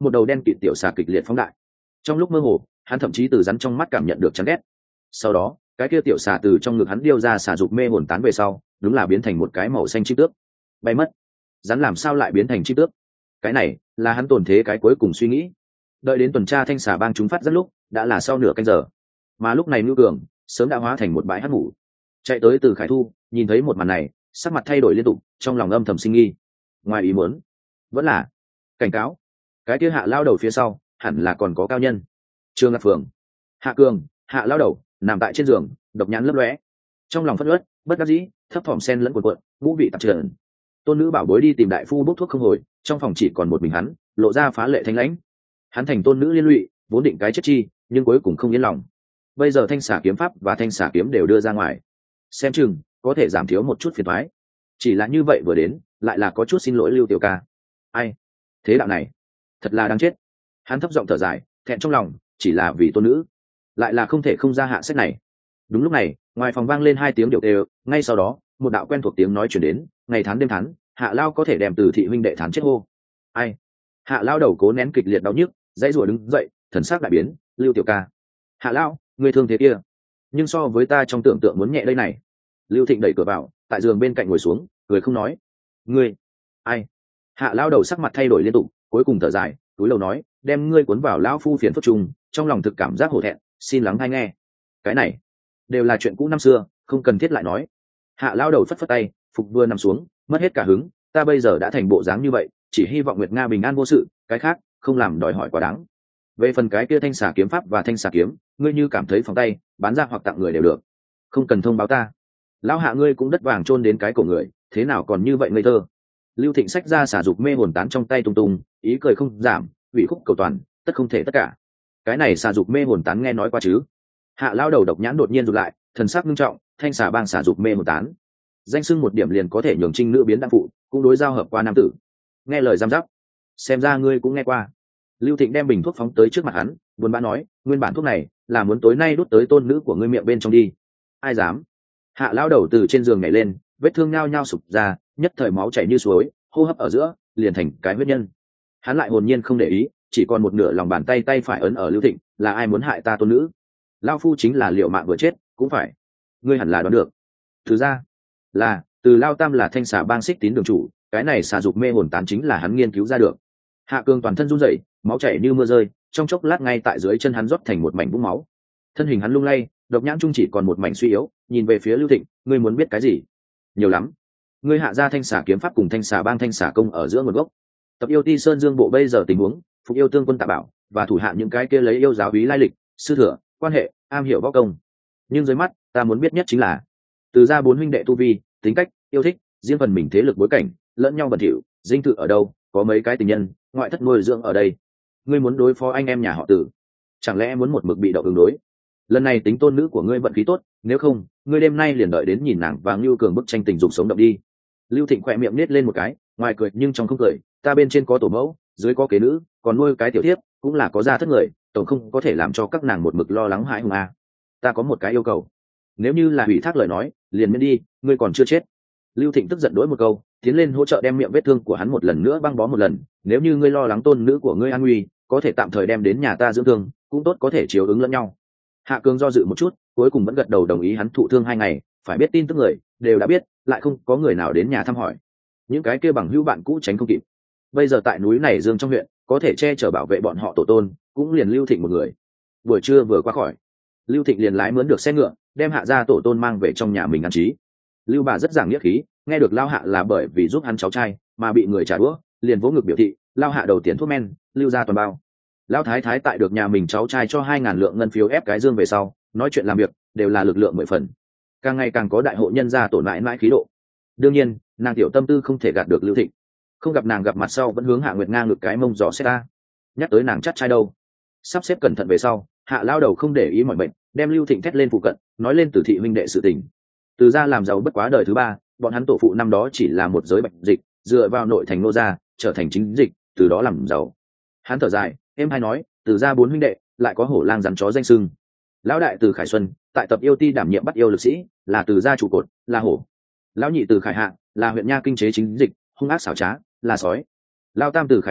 một đầu đen kịt tiểu xà kịch liệt phóng đại. Trong lúc mơ hồ, hắn thậm chí từ rắn trong mắt cảm nhận được chán ghét. Sau đó, cái kia tiểu xà từ trong ngực hắn điêu ra xà dục mê hồn tán về sau, đúng là biến thành một cái màu xanh chim tước, bay mất. Rắn làm sao lại biến thành chim tước? Cái này là hắn tồn thế cái cuối cùng suy nghĩ. Đợi đến tuần tra thanh xà bang chúng phát rất lúc, đã là sau nửa canh giờ. Mà lúc này Nưu Cường sớm đã hóa thành một bãi hắc ngủ. Chạy tới Từ Khải Thu, nhìn thấy một màn này, sắc mặt thay đổi liên tục, trong lòng âm thầm sinh nghi. Ngoài ý muốn, vẫn là cảnh cáo. Cái kia Hạ lao đầu phía sau, hẳn là còn có cao nhân. Trương Ngạc Phường, Hạ Cường, Hạ lao đầu nằm tại trên giường, độc nhãn lấp lóe. Trong lòng phẫn uất, bất đắc dĩ, thấp thỏm sen lẫn cuộn cuộn, ngũ vị tạp trần. Tôn nữ bảo bối đi tìm đại phu bốc thuốc không hồi, trong phòng chỉ còn một mình hắn, lộ ra phá lệ thanh lãnh. Hắn thành tôn nữ liên lụy, vốn định cái chết chi, nhưng cuối cùng không yên lòng. Bây giờ thanh xà kiếm pháp và thanh xà kiếm đều đưa ra ngoài, xem chừng có thể giảm thiếu một chút phiền toái. Chỉ là như vậy vừa đến, lại là có chút xin lỗi Lưu tiểu ca. Ai, thế đạo này thật là đáng chết. Hắn thấp giọng thở dài, thẹn trong lòng, chỉ là vì tôn nữ, lại là không thể không ra hạ sách này. Đúng lúc này, ngoài phòng vang lên hai tiếng điệu đều, ngay sau đó, một đạo quen thuộc tiếng nói chuyển đến, ngày tháng đêm tháng, Hạ lao có thể đem Từ thị huynh đệ thán chết hô. Ai? Hạ lao đầu cố nén kịch liệt đau nhức, dãy rủa đứng dậy, thần sắc đại biến. Lưu tiểu ca, Hạ lao, người thương thế kia, nhưng so với ta trong tưởng tượng muốn nhẹ đây này. Lưu Thịnh đẩy cửa vào, tại giường bên cạnh ngồi xuống, cười không nói. Ngươi? Ai? Hạ lao đầu sắc mặt thay đổi liên tục, cuối cùng thở dài, túi lầu nói, đem ngươi cuốn vào lão phu phiền phức trùng, trong lòng thực cảm giác hổ thẹn, xin lắng hay nghe. Cái này đều là chuyện cũ năm xưa, không cần thiết lại nói. Hạ lao đầu phất phất tay, phục vừa nằm xuống, mất hết cả hứng. Ta bây giờ đã thành bộ dáng như vậy, chỉ hy vọng Nguyệt Nga bình an vô sự, cái khác không làm đòi hỏi quá đáng. Về phần cái kia thanh xà kiếm pháp và thanh xà kiếm, ngươi như cảm thấy phòng tay, bán ra hoặc tặng người đều được, không cần thông báo ta. Lão Hạ ngươi cũng đất vàng chôn đến cái cổ người, thế nào còn như vậy ngây thơ. Lưu Thịnh xách ra xả dục mê hồn tán trong tay tung tung, ý cười không giảm, ủy khúc cầu toàn, tất không thể tất cả. Cái này xả dục mê hồn tán nghe nói qua chứ? Hạ lao đầu độc nhãn đột nhiên rụt lại, thần sắc nghiêm trọng, thanh xà bang xả dục mê hồn tán, danh xưng một điểm liền có thể nhường trinh nữ biến đăng phụ, cũng đối giao hợp qua nam tử. Nghe lời giam giáp, xem ra ngươi cũng nghe qua. Lưu Thịnh đem bình thuốc phóng tới trước mặt hắn, buồn bã nói, nguyên bản thuốc này là muốn tối nay đút tới tôn nữ của ngươi miệng bên trong đi. Ai dám? Hạ lao đầu từ trên giường nhảy lên, vết thương nhao nhao sụp ra, nhất thời máu chảy như suối, hô hấp ở giữa liền thành cái huyết nhân. Hắn lại hồn nhiên không để ý, chỉ còn một nửa lòng bàn tay tay phải ấn ở Lưu Thịnh, là ai muốn hại ta tôn nữ? Lao phu chính là liệu mạng vừa chết cũng phải. Ngươi hẳn là đoán được. Thứ ra là từ Lao Tam là thanh xà bang xích tín đường chủ, cái này xà dục mê hồn tán chính là hắn nghiên cứu ra được. Hạ Cường toàn thân run rẩy, máu chảy như mưa rơi, trong chốc lát ngay tại dưới chân hắn rót thành một mảnh vũng máu. Thân hình hắn lung lay, độc nhãn trung chỉ còn một mảnh suy yếu, nhìn về phía Lưu Thịnh, ngươi muốn biết cái gì? Nhiều lắm. Ngươi hạ ra thanh xà kiếm pháp cùng thanh xà bang thanh xà công ở giữa nguồn gốc. Tập yêu ti sơn dương bộ bây giờ tình huống, phục yêu tương quân Tạ Bảo và thủ hạ những cái kia lấy yêu giáo úy lai lịch, sư thừa, quan hệ, am hiểu võ công. Nhưng dưới mắt, ta muốn biết nhất chính là từ gia bốn huynh đệ tu vi, tính cách, yêu thích, riêng phần mình thế lực bối cảnh, lẫn nhau bẩn thỉu, dinh thự ở đâu, có mấy cái tình nhân, ngoại thất nuôi dưỡng ở đây. Ngươi muốn đối phó anh em nhà họ Tử, chẳng lẽ muốn một mực bị động ứng đối? Lần này tính tôn nữ của ngươi vận khí tốt, nếu không, ngươi đêm nay liền đợi đến nhìn nàng và Ngưu Cường bức tranh tình dục sống động đi. Lưu Thịnh khỏe miệng nết lên một cái, ngoài cười nhưng trong không cười, ta bên trên có tổ mẫu, dưới có kế nữ, còn nuôi cái tiểu thiếp, cũng là có gia thất người, tổng không có thể làm cho các nàng một mực lo lắng hãi hùng a. Ta có một cái yêu cầu, nếu như là hủy thác lời nói, liền miễn đi, ngươi còn chưa chết. Lưu Thịnh tức giận đối một câu, tiến lên hỗ trợ đem miệng vết thương của hắn một lần nữa băng bó một lần. Nếu như ngươi lo lắng tôn nữ của ngươi an nguy, có thể tạm thời đem đến nhà ta dưỡng thương, cũng tốt có thể chiếu ứng lẫn nhau. Hạ Cường do dự một chút, cuối cùng vẫn gật đầu đồng ý hắn thụ thương 2 ngày, phải biết tin tức người đều đã biết, lại không có người nào đến nhà thăm hỏi. Những cái kia bằng hữu bạn cũ tránh không kịp. Bây giờ tại núi này Dương trong huyện, có thể che chở bảo vệ bọn họ tổ tôn, cũng liền Lưu Thịnh một người. Buổi trưa vừa qua khỏi, Lưu Thịnh liền lái mướn được xe ngựa, đem Hạ gia tổ tôn mang về trong nhà mình ăn trí. Lưu bà rất giảng nghĩa khí, nghe được Lao Hạ là bởi vì giúp hắn cháu trai mà bị người trả đũa, liền vỗ ngực biểu thị, Lao Hạ đầu tiền thuốc men, Lưu gia toàn bao. Lão thái thái tại được nhà mình cháu trai cho 2.000 lượng ngân phiếu ép cái dương về sau, nói chuyện làm việc đều là lực lượng 10 phần, càng ngày càng có đại hộ nhân gia tổn mãi mãi khí độ. Đương nhiên, nàng tiểu tâm tư không thể gạt được Lưu Thịnh, không gặp nàng gặp mặt sau vẫn hướng Hạ Nguyệt ngang ngược cái mông giò xét ta, nhắc tới nàng chắt trai đâu. Sắp xếp cẩn thận về sau, Hạ lao đầu không để ý mọi bệnh, đem Lưu Thịnh thét lên phụ cận, nói lên Từ thị huynh đệ sự tình. Từ gia làm giàu bất quá đời thứ 3, bọn hắn tổ phụ năm đó chỉ là một giới bệnh dịch, dựa vào nội thành nô gia trở thành chính dịch, từ đó làm giàu. Hắn thở dài, em hay nói, Từ gia 4 huynh đệ lại có hổ lang rắn chó danh sưng. Lão đại Từ Khải Xuân tại tập yêu ti đảm nhiệm bắt yêu lực sĩ, là Từ gia trụ cột, là hổ. Lão nhị Từ Khải Hạ là huyện nha kinh chế chính dịch, hung ác xảo trá, là sói. Lão tam Từ Khải Thu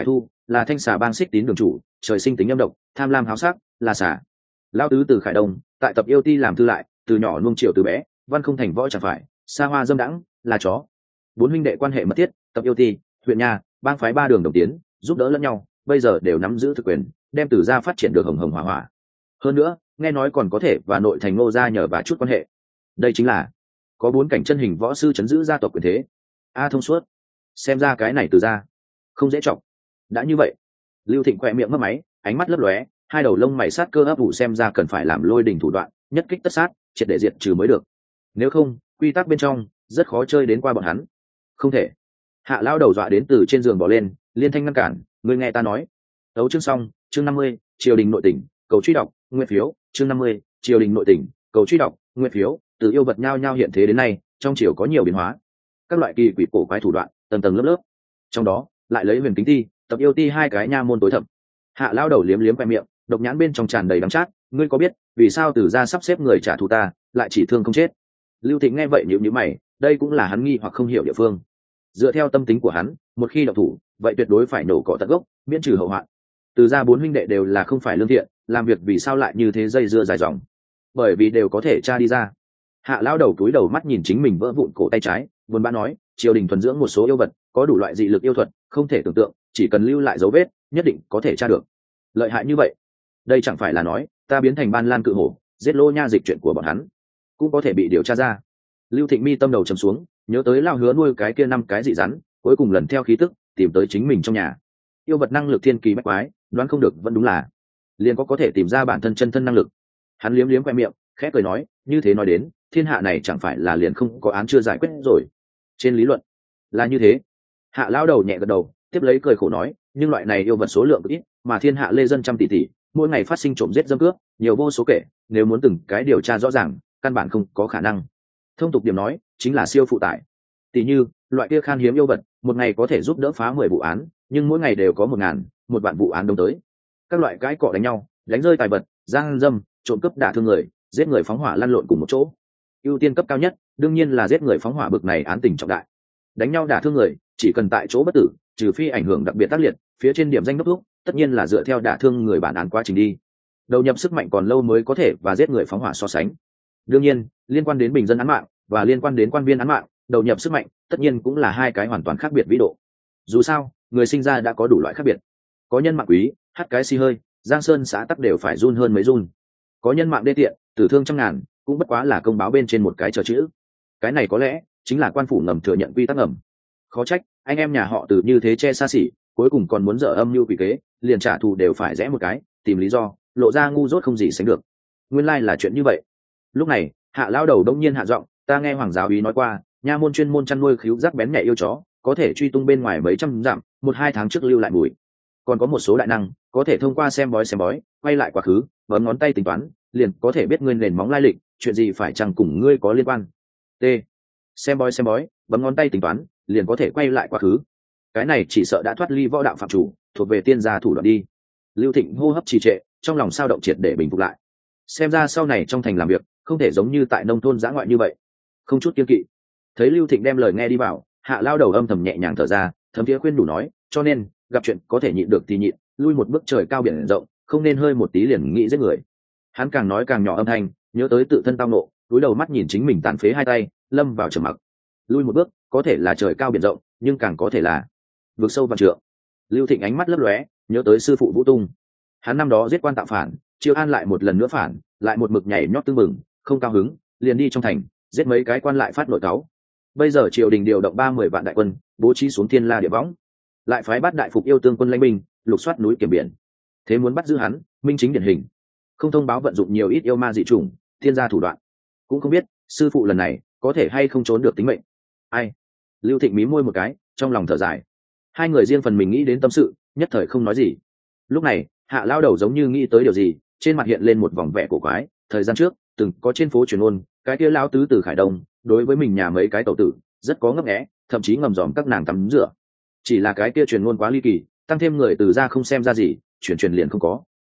là thanh xà bang xích tín đường chủ, trời sinh tính âm độc, tham lam háo sắc, là xà. Lão tứ từ Khải Đông, tại tập yêu ti làm thư lại, từ nhỏ nuông chiều từ bé, văn không thành võ chẳng phải, xa hoa dâm đãng, là chó. Bốn huynh đệ quan hệ mật thiết, tập yêu ti, huyện nhà, bang phái ba đường đồng tiến, giúp đỡ lẫn nhau, bây giờ đều nắm giữ thực quyền, đem Từ gia phát triển được hồng hồng hỏa hỏa. Hơn nữa, nghe nói còn có thể và nội thành Ngô gia nhờ và chút quan hệ. Đây chính là có bốn cảnh chân hình võ sư chấn giữ gia tộc quyền thế. Thông suốt. Xem ra cái này Từ gia không dễ trọng. Đã như vậy, Lưu Thịnh khỏe miệng mấp máy, ánh mắt lấp lóe, hai đầu lông mày sát cơ ấp ủ, xem ra cần phải làm lôi đình thủ đoạn, nhất kích tất sát, triệt để diệt trừ mới được. Nếu không, quy tắc bên trong rất khó chơi đến qua bọn hắn. Không thể. Hạ lão đầu dọa đến từ trên giường bỏ lên, liên thanh ngăn cản, ngươi nghe ta nói. Đấu chương xong, chương 50, triều đình nội tỉnh, cầu truy đọc, nguyên phiếu, chương 50, triều đình nội tỉnh, cầu truy đọc, nguyên phiếu, từ yêu vật nhao nhao hiện thế đến nay, trong triều có nhiều biến hóa. Các loại kỳ quỷ cổ quái thủ đoạn, tầng tầng lớp lớp. Trong đó, lại lấy Huyền Kính Ti, tập yêu ti hai cái nha môn tối thẩm. Hạ lão đầu liếm liếm khoe miệng, độc nhãn bên trong tràn đầy đắng chát, ngươi có biết vì sao Từ gia sắp xếp người trả thù ta, lại chỉ thương không chết? Lưu Thịnh nghe vậy nhíu nhíu mày, đây cũng là hắn nghi hoặc không hiểu địa phương. Dựa theo tâm tính của hắn, một khi động thủ, vậy tuyệt đối phải nổ cỏ tận gốc, miễn trừ hậu hoạn. Từ gia bốn huynh đệ đều là không phải lương thiện, làm việc vì sao lại như thế dây dưa dài dòng? Bởi vì đều có thể tra đi ra. Hạ lão đầu cúi đầu mắt nhìn chính mình vỡ vụn cổ tay trái, buồn bã nói, triều đình thuần dưỡng một số yêu vật, có đủ loại dị lực yêu thuật, không thể tưởng tượng, chỉ cần lưu lại dấu vết, nhất định có thể tra được. Lợi hại như vậy, đây chẳng phải là nói ta biến thành Ban Lan cự hổ, giết Lô Nha Dịch chuyện của bọn hắn cũng có thể bị điều tra ra. Lưu Thịnh mi tâm đầu trầm xuống, nhớ tới lao hứa nuôi cái kia 5 cái dị rắn, cuối cùng lần theo khí tức tìm tới chính mình trong nhà. Yêu vật năng lực thiên kỳ bách quái, đoán không được vẫn đúng là liền có thể tìm ra bản thân chân thân năng lực. Hắn liếm liếm khoe miệng, khẽ cười nói, như thế nói đến, thiên hạ này chẳng phải là liền không có án chưa giải quyết rồi? Trên lý luận là như thế. Hạ lão đầu nhẹ gật đầu, tiếp lấy cười khổ nói, nhưng loại này yêu vật số lượng ít, mà thiên hạ lê dân trăm tỷ tỷ, mỗi ngày phát sinh trộm giết dâm cướp, nhiều vô số kể, nếu muốn từng cái điều tra rõ ràng, căn bản không có khả năng. Thông tục điểm nói, chính là siêu phụ tải. Tỷ như loại kia khan hiếm yêu vật, một ngày có thể giúp đỡ phá 10 vụ án, nhưng mỗi ngày đều có 1000, 1 vạn vụ án đông tới. Các loại cãi cọ đánh nhau, đánh rơi tài vật, giang dâm, trộm cướp đả thương người, giết người phóng hỏa lăn lộn cùng một chỗ. Ưu tiên cấp cao nhất, đương nhiên là giết người phóng hỏa bực này án tình trọng đại. Đánh nhau đả thương người, chỉ cần tại chỗ bất tử, trừ phi ảnh hưởng đặc biệt tác liệt, phía trên điểm danh đốc thúc, tất nhiên là dựa theo đả thương người bản án quá trình đi. Đầu nhập sức mạnh còn lâu mới có thể và giết người phóng hỏa so sánh. Đương nhiên, liên quan đến bình dân án mạng và liên quan đến quan viên án mạng, đầu nhập sức mạnh tất nhiên cũng là hai cái hoàn toàn khác biệt vĩ độ. Dù sao, người sinh ra đã có đủ loại khác biệt. Có nhân mạng quý, hắt cái xi hơi, Giang Sơn xã tắc đều phải run hơn mấy run. Có nhân mạng đê tiện, tử thương trăm ngàn, cũng bất quá là công báo bên trên một cái chờ chữ. Cái này có lẽ chính là quan phủ ngầm thừa nhận quy tắc ngầm. Khó trách anh em nhà họ Từ như thế che xa xỉ, cuối cùng còn muốn dở âm mưu quỷ kế, liền trả thù đều phải rẽ một cái, tìm lý do, lộ ra ngu dốt không gì sánh được. Nguyên lai là chuyện như vậy. Lúc này, Hạ lão đầu đông nhiên hạ giọng, ta nghe Hoàng giáo úy nói qua, nha môn chuyên môn chăn nuôi khíu giác bén nhạy yêu chó, có thể truy tung bên ngoài mấy trăm dặm, 1-2 tháng trước lưu lại mùi. Còn có một số đại năng, có thể thông qua xem bói, quay lại quá khứ, bấm ngón tay tính toán, liền có thể biết ngươi nền móng lai lịch, chuyện gì phải chăng cùng ngươi có liên quan. T. Xem bói, bấm ngón tay tính toán, liền có thể quay lại quá khứ. Cái này chỉ sợ đã thoát ly võ đạo phạm chủ, thuộc về tiên gia thủ đoạn đi. Lưu Thịnh hô hấp trì trệ, trong lòng sao động triệt để bình phục lại. Xem ra sau này trong thành làm việc, không thể giống như tại nông thôn dã ngoại như vậy, không chút kiêng kỵ. Thấy Lưu Thịnh đem lời nghe đi vào, Hạ lao đầu âm thầm nhẹ nhàng thở ra, thấm thiế khuyên đủ nói, cho nên gặp chuyện có thể nhịn được thì nhịn, lui một bước trời cao biển rộng, không nên hơi một tí liền nghĩ giết người. Hắn càng nói càng nhỏ âm thanh, nhớ tới tự thân tao nộ, cúi đầu mắt nhìn chính mình tàn phế hai tay, lâm vào trầm mặc. Lui một bước, có thể là trời cao biển rộng, nhưng càng có thể là vực sâu vạn trượng. Lưu Thịnh ánh mắt lấp lóe, nhớ tới sư phụ Vũ Tung. Hắn năm đó giết quan tạo phản, Chiêu An lại một lần nữa phản, lại một mực nhảy nhót tưng bừng, không cao hứng, liền đi trong thành, giết mấy cái quan lại phát nội cáu. Bây giờ triều đình điều động 30 vạn đại quân, bố trí xuống Thiên La Địa Võng, lại phái bắt đại phục yêu tương quân lãnh binh, lục soát núi kiểm biển. Thế muốn bắt giữ hắn, minh chính điển hình. Không thông báo vận dụng nhiều ít yêu ma dị chủng, thiên gia thủ đoạn. Cũng không biết sư phụ lần này có thể hay không trốn được tính mệnh. Ai? Lưu Thịnh mí môi một cái, trong lòng thở dài. Hai người riêng phần mình nghĩ đến tâm sự, nhất thời không nói gì. Lúc này, Hạ lao đầu giống như nghĩ tới điều gì, trên mặt hiện lên một vòng vẻ cổ quái. Thời gian trước, từng có trên phố truyền ngôn, cái kia lão tứ từ Khải Đông, đối với mình nhà mấy cái tẩu tử, rất có ngấp nghé, thậm chí ngầm dòm các nàng tắm rửa. Chỉ là cái kia truyền ngôn quá ly kỳ, tăng thêm người từ ra không xem ra gì, truyền liền không có.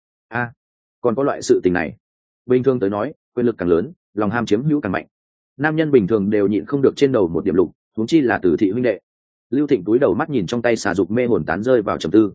Còn có loại sự tình này. Bình thường tới nói, quyền lực càng lớn, lòng ham chiếm hữu càng mạnh. Nam nhân bình thường đều nhịn không được trên đầu một điểm lục, huống chi là Từ thị huynh đệ. Lưu Thịnh túi đầu mắt nhìn trong tay xà dục mê hồn tán rơi vào trầm tư.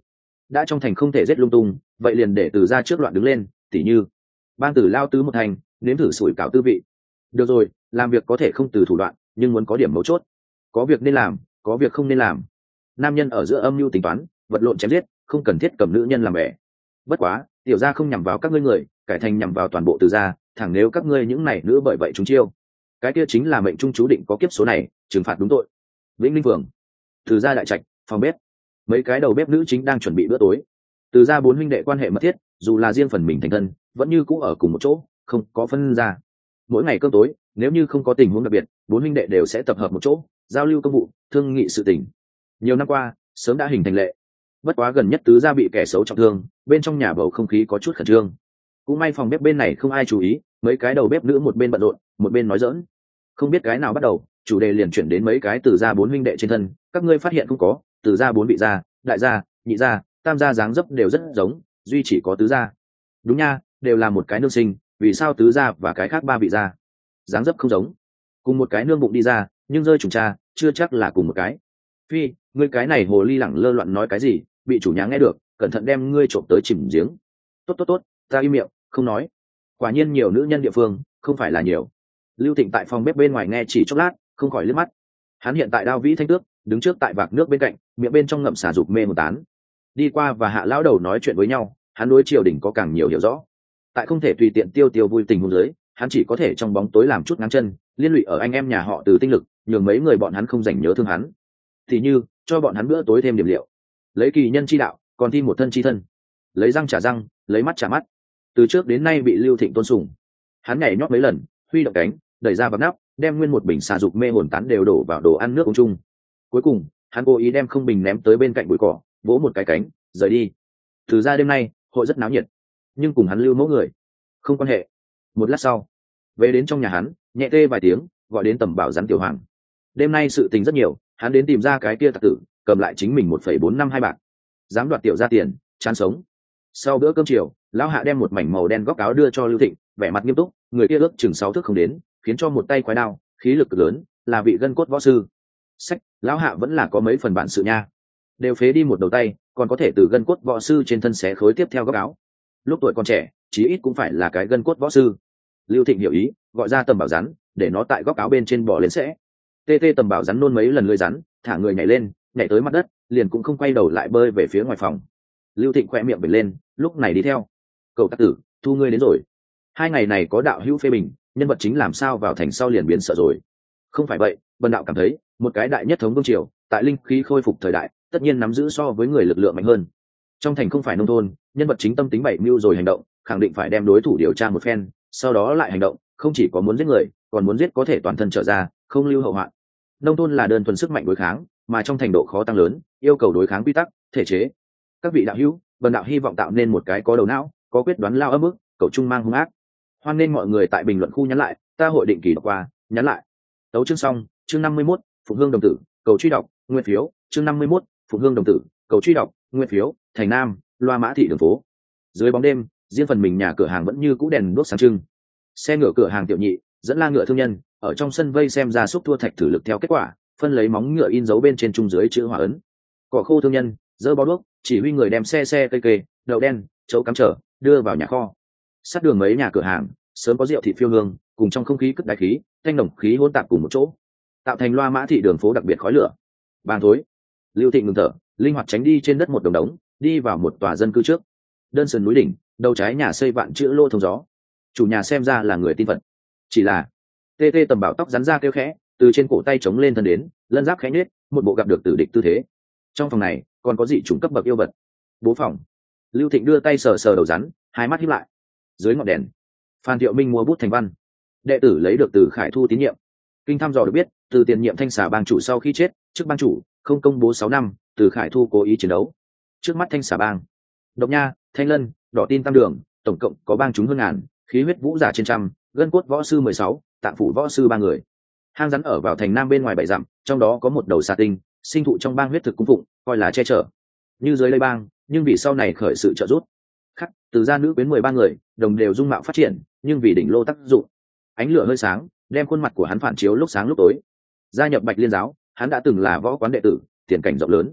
đã trong thành không thể giết lung tung, vậy liền để từ gia trước loạn đứng lên, tỉ như bang tử lao tứ một thành, nếm thử sủi cảo tư vị. Được rồi, làm việc có thể không từ thủ đoạn, nhưng muốn có điểm mấu chốt. Có việc nên làm, có việc không nên làm. Nam nhân ở giữa âm mưu tính toán, vật lộn chém giết, không cần thiết cầm nữ nhân làm bè. Bất quá, tiểu gia không nhằm vào các ngươi người, cải thành nhằm vào toàn bộ từ gia, thẳng nếu các ngươi những này nữ bởi vậy chúng chiêu, cái kia chính là mệnh trung chú định có kiếp số này, trừng phạt đúng tội. Vĩnh Linh Phường, từ gia đại trạch, phòng bếp, mấy cái đầu bếp nữ chính đang chuẩn bị bữa tối. Từ gia bốn huynh đệ quan hệ mật thiết, dù là riêng phần mình thành thân, vẫn như cũ ở cùng một chỗ, không có phân ra. Mỗi ngày cơm tối, nếu như không có tình huống đặc biệt, bốn huynh đệ đều sẽ tập hợp một chỗ, giao lưu công vụ, thương nghị sự tình. Nhiều năm qua, sớm đã hình thành lệ. Bất quá gần nhất tứ gia bị kẻ xấu trọng thương, bên trong nhà bầu không khí có chút khẩn trương. Cũng may phòng bếp bên này không ai chú ý, mấy cái đầu bếp nữ một bên bận rộn, một bên nói giỡn. Không biết cái nào bắt đầu, chủ đề liền chuyển đến mấy cái từ gia bốn huynh đệ trên thân. Các ngươi phát hiện không có, từ gia bốn vị gia, đại gia, nhị gia, tam gia dáng dấp đều rất giống, duy chỉ có tứ gia. Đúng nha, đều là một cái nương sinh, vì sao tứ gia và cái khác ba vị gia dáng dấp không giống? Cùng một cái nương bụng đi ra, nhưng rơi trùng cha, chưa chắc là cùng một cái. Phi, ngươi cái này hồ ly lẳng lơ loạn nói cái gì, bị chủ nhà nghe được, cẩn thận đem ngươi trộm tới chìm giếng. Tốt, ta im miệng, không nói. Quả nhiên nhiều nữ nhân địa phương, không phải là nhiều. Lưu Thịnh tại phòng bếp bên ngoài nghe chỉ chốc lát, không khỏi liếc mắt. Hắn hiện tại đao vĩ thanh tước, đứng trước tại vạc nước bên cạnh, miệng bên trong ngậm xả dục mê một tán. Đi qua và Hạ lão đầu nói chuyện với nhau, hắn đối triều đình có càng nhiều hiểu rõ. Tại không thể tùy tiện tiêu tiêu vui tình huống dưới, hắn chỉ có thể trong bóng tối làm chút ngáng chân, liên lụy ở anh em nhà họ Từ tinh lực, nhường mấy người bọn hắn không dành nhớ thương hắn. Thì như cho bọn hắn bữa tối thêm điểm liệu, lấy kỳ nhân chi đạo, còn thi một thân chi thân, lấy răng trả răng, lấy mắt trả mắt. Từ trước đến nay bị Lưu Thịnh tôn sùng, hắn nhảy nhót mấy lần, huy động cánh, đẩy ra vạc nắp, đem nguyên một bình xà dục mê hồn tán đều đổ vào đồ ăn nước uống chung. Cuối cùng, hắn cố ý đem không bình ném tới bên cạnh bụi cỏ, vỗ một cái cánh, rời đi. Từ ra đêm nay, hội rất náo nhiệt, nhưng cùng hắn Lưu mẫu người không quan hệ. Một lát sau, về đến trong nhà hắn, nhẹ tê vài tiếng, gọi đến Tầm Bảo Rắn tiểu hoàng. Đêm nay sự tình rất nhiều, hắn đến tìm ra cái kia tặc tử, cầm lại chính mình 1,452 bạc, dám đoạt tiểu ra tiền, chán sống. Sau bữa cơm chiều, lão Hạ đem một mảnh màu đen góc áo đưa cho Lưu Thịnh, vẻ mặt nghiêm túc, người kia ước chừng 6 thước không đến, khiến cho một tay quái đao, khí lực cực lớn, là vị gân cốt võ sư. Sách, lão Hạ vẫn là có mấy phần bản sự nha, đều phế đi một đầu tay, còn có thể từ gân cốt võ sư trên thân xé khối tiếp theo góc áo. Lúc tuổi còn trẻ, chí ít cũng phải là cái gân cốt võ sư. Lưu Thịnh hiểu ý, gọi ra Tầm Bảo Rắn, để nó tại góc áo bên trên bỏ lên sẽ. Tê Tầm Bảo Rắn nôn mấy lần lưỡi rắn, thả người nhảy lên, nhảy tới mặt đất, liền cũng không quay đầu lại bơi về phía ngoài phòng. Lưu Thịnh khẽ miệng bật lên, lúc này đi theo. Cậu tặc tử, thu ngươi đến rồi. 2 ngày này có đạo hữu phê bình, nhân vật chính làm sao vào thành sau liền biến sợ rồi. Không phải vậy, Bần đạo cảm thấy, một cái đại nhất thống vương triều, tại linh khí khôi phục thời đại, tất nhiên nắm giữ so với người lực lượng mạnh hơn. Trong thành không phải nông thôn, nhân vật chính tâm tính bảy mưu rồi hành động, khẳng định phải đem đối thủ điều tra một phen, sau đó lại hành động, không chỉ có muốn giết người, còn muốn giết có thể toàn thân trở ra, không lưu hậu hoạn. Nông thôn là đơn thuần sức mạnh đối kháng, mà trong thành độ khó tăng lớn, yêu cầu đối kháng quy tắc, thể chế. Các vị đạo hữu, Bần đạo hy vọng tạo nên một cái có đầu não, có quyết đoán lao ấm ức, cậu trung mang hung ác. Hoan nên mọi người tại bình luận khu nhắn lại, ta hội định kỳ đọc qua, nhắn lại. Tấu chương xong, chương 51, Phụng Hương đồng tử, cầu truy đọc, nguyên phiếu, chương 51, Phụng Hương đồng tử, cầu truy đọc, nguyên phiếu, thành Nam, Loa Mã thị đường phố. Dưới bóng đêm, riêng phần mình nhà cửa hàng vẫn như cũ đèn đuốc sáng trưng. Xe ngựa cửa hàng tiểu nhị, dẫn la ngựa thương nhân, ở trong sân vây xem ra xúc thua thạch thử lực theo kết quả, phân lấy móng ngựa in dấu bên trên trung dưới chữ hỏa ấn. Cỏ khô thương nhân, dơ bó đuốc, chỉ huy người đem xe cây kê, đậu đen, chấu cắm trở, đưa vào nhà kho. Sát đường mấy nhà cửa hàng, sớm có rượu thịt phiêu hương, cùng trong không khí cất đại khí, thanh nồng khí hỗn tạp cùng một chỗ, tạo thành Loa Mã thị đường phố đặc biệt khói lửa. Bàn thối, Lưu Thịnh ngừng thở, linh hoạt tránh đi trên đất một đồng đống, đi vào một tòa dân cư trước. Đơn sườn núi đỉnh, đầu trái nhà xây vạn chữ lô thông gió. Chủ nhà xem ra là người tin phật, chỉ là Tê Tầm Bảo tóc rắn ra kêu khẽ, từ trên cổ tay chống lên thân đến, lân giáp khẽ nhếch, một bộ gặp được tử địch tư thế. Trong phòng này còn có dị chủng cấp bậc yêu vật. Bố phòng. Lưu Thịnh đưa tay sờ sờ đầu rắn, hai mắt híp lại. Dưới ngọn đèn, Phan Thiệu Minh mua bút thành văn. Đệ tử lấy được từ Khải Thu tín nhiệm. Kinh thăm dò được biết, từ tiền nhiệm Thanh Xà bang chủ sau khi chết, trước bang chủ không công bố 6 năm, từ Khải Thu cố ý chiến đấu. Trước mắt Thanh Xà bang, Độc Nha, Thanh Lân, Đỏ Tin Tam Đường, tổng cộng có bang chúng hơn ngàn, khí huyết vũ giả trên trăm, gân cốt võ sư 16, tạng phủ võ sư 3 người. Hang rắn ở vào thành Nam bên ngoài 7 dặm, trong đó có một đầu xà tinh, sinh thụ trong bang huyết thực cung phụng, coi là che chở. Như dưới đây bang, nhưng vì sau này khởi sự trợ giúp. Khắc, từ gia nữ quyến 13 người, đồng đều dung mạo phát triển, nhưng vì đỉnh lô tác dụng. Ánh lửa hơi sáng, đem khuôn mặt của hắn phản chiếu lúc sáng lúc tối. Gia nhập Bạch Liên giáo, hắn đã từng là võ quán đệ tử, tiền cảnh rộng lớn.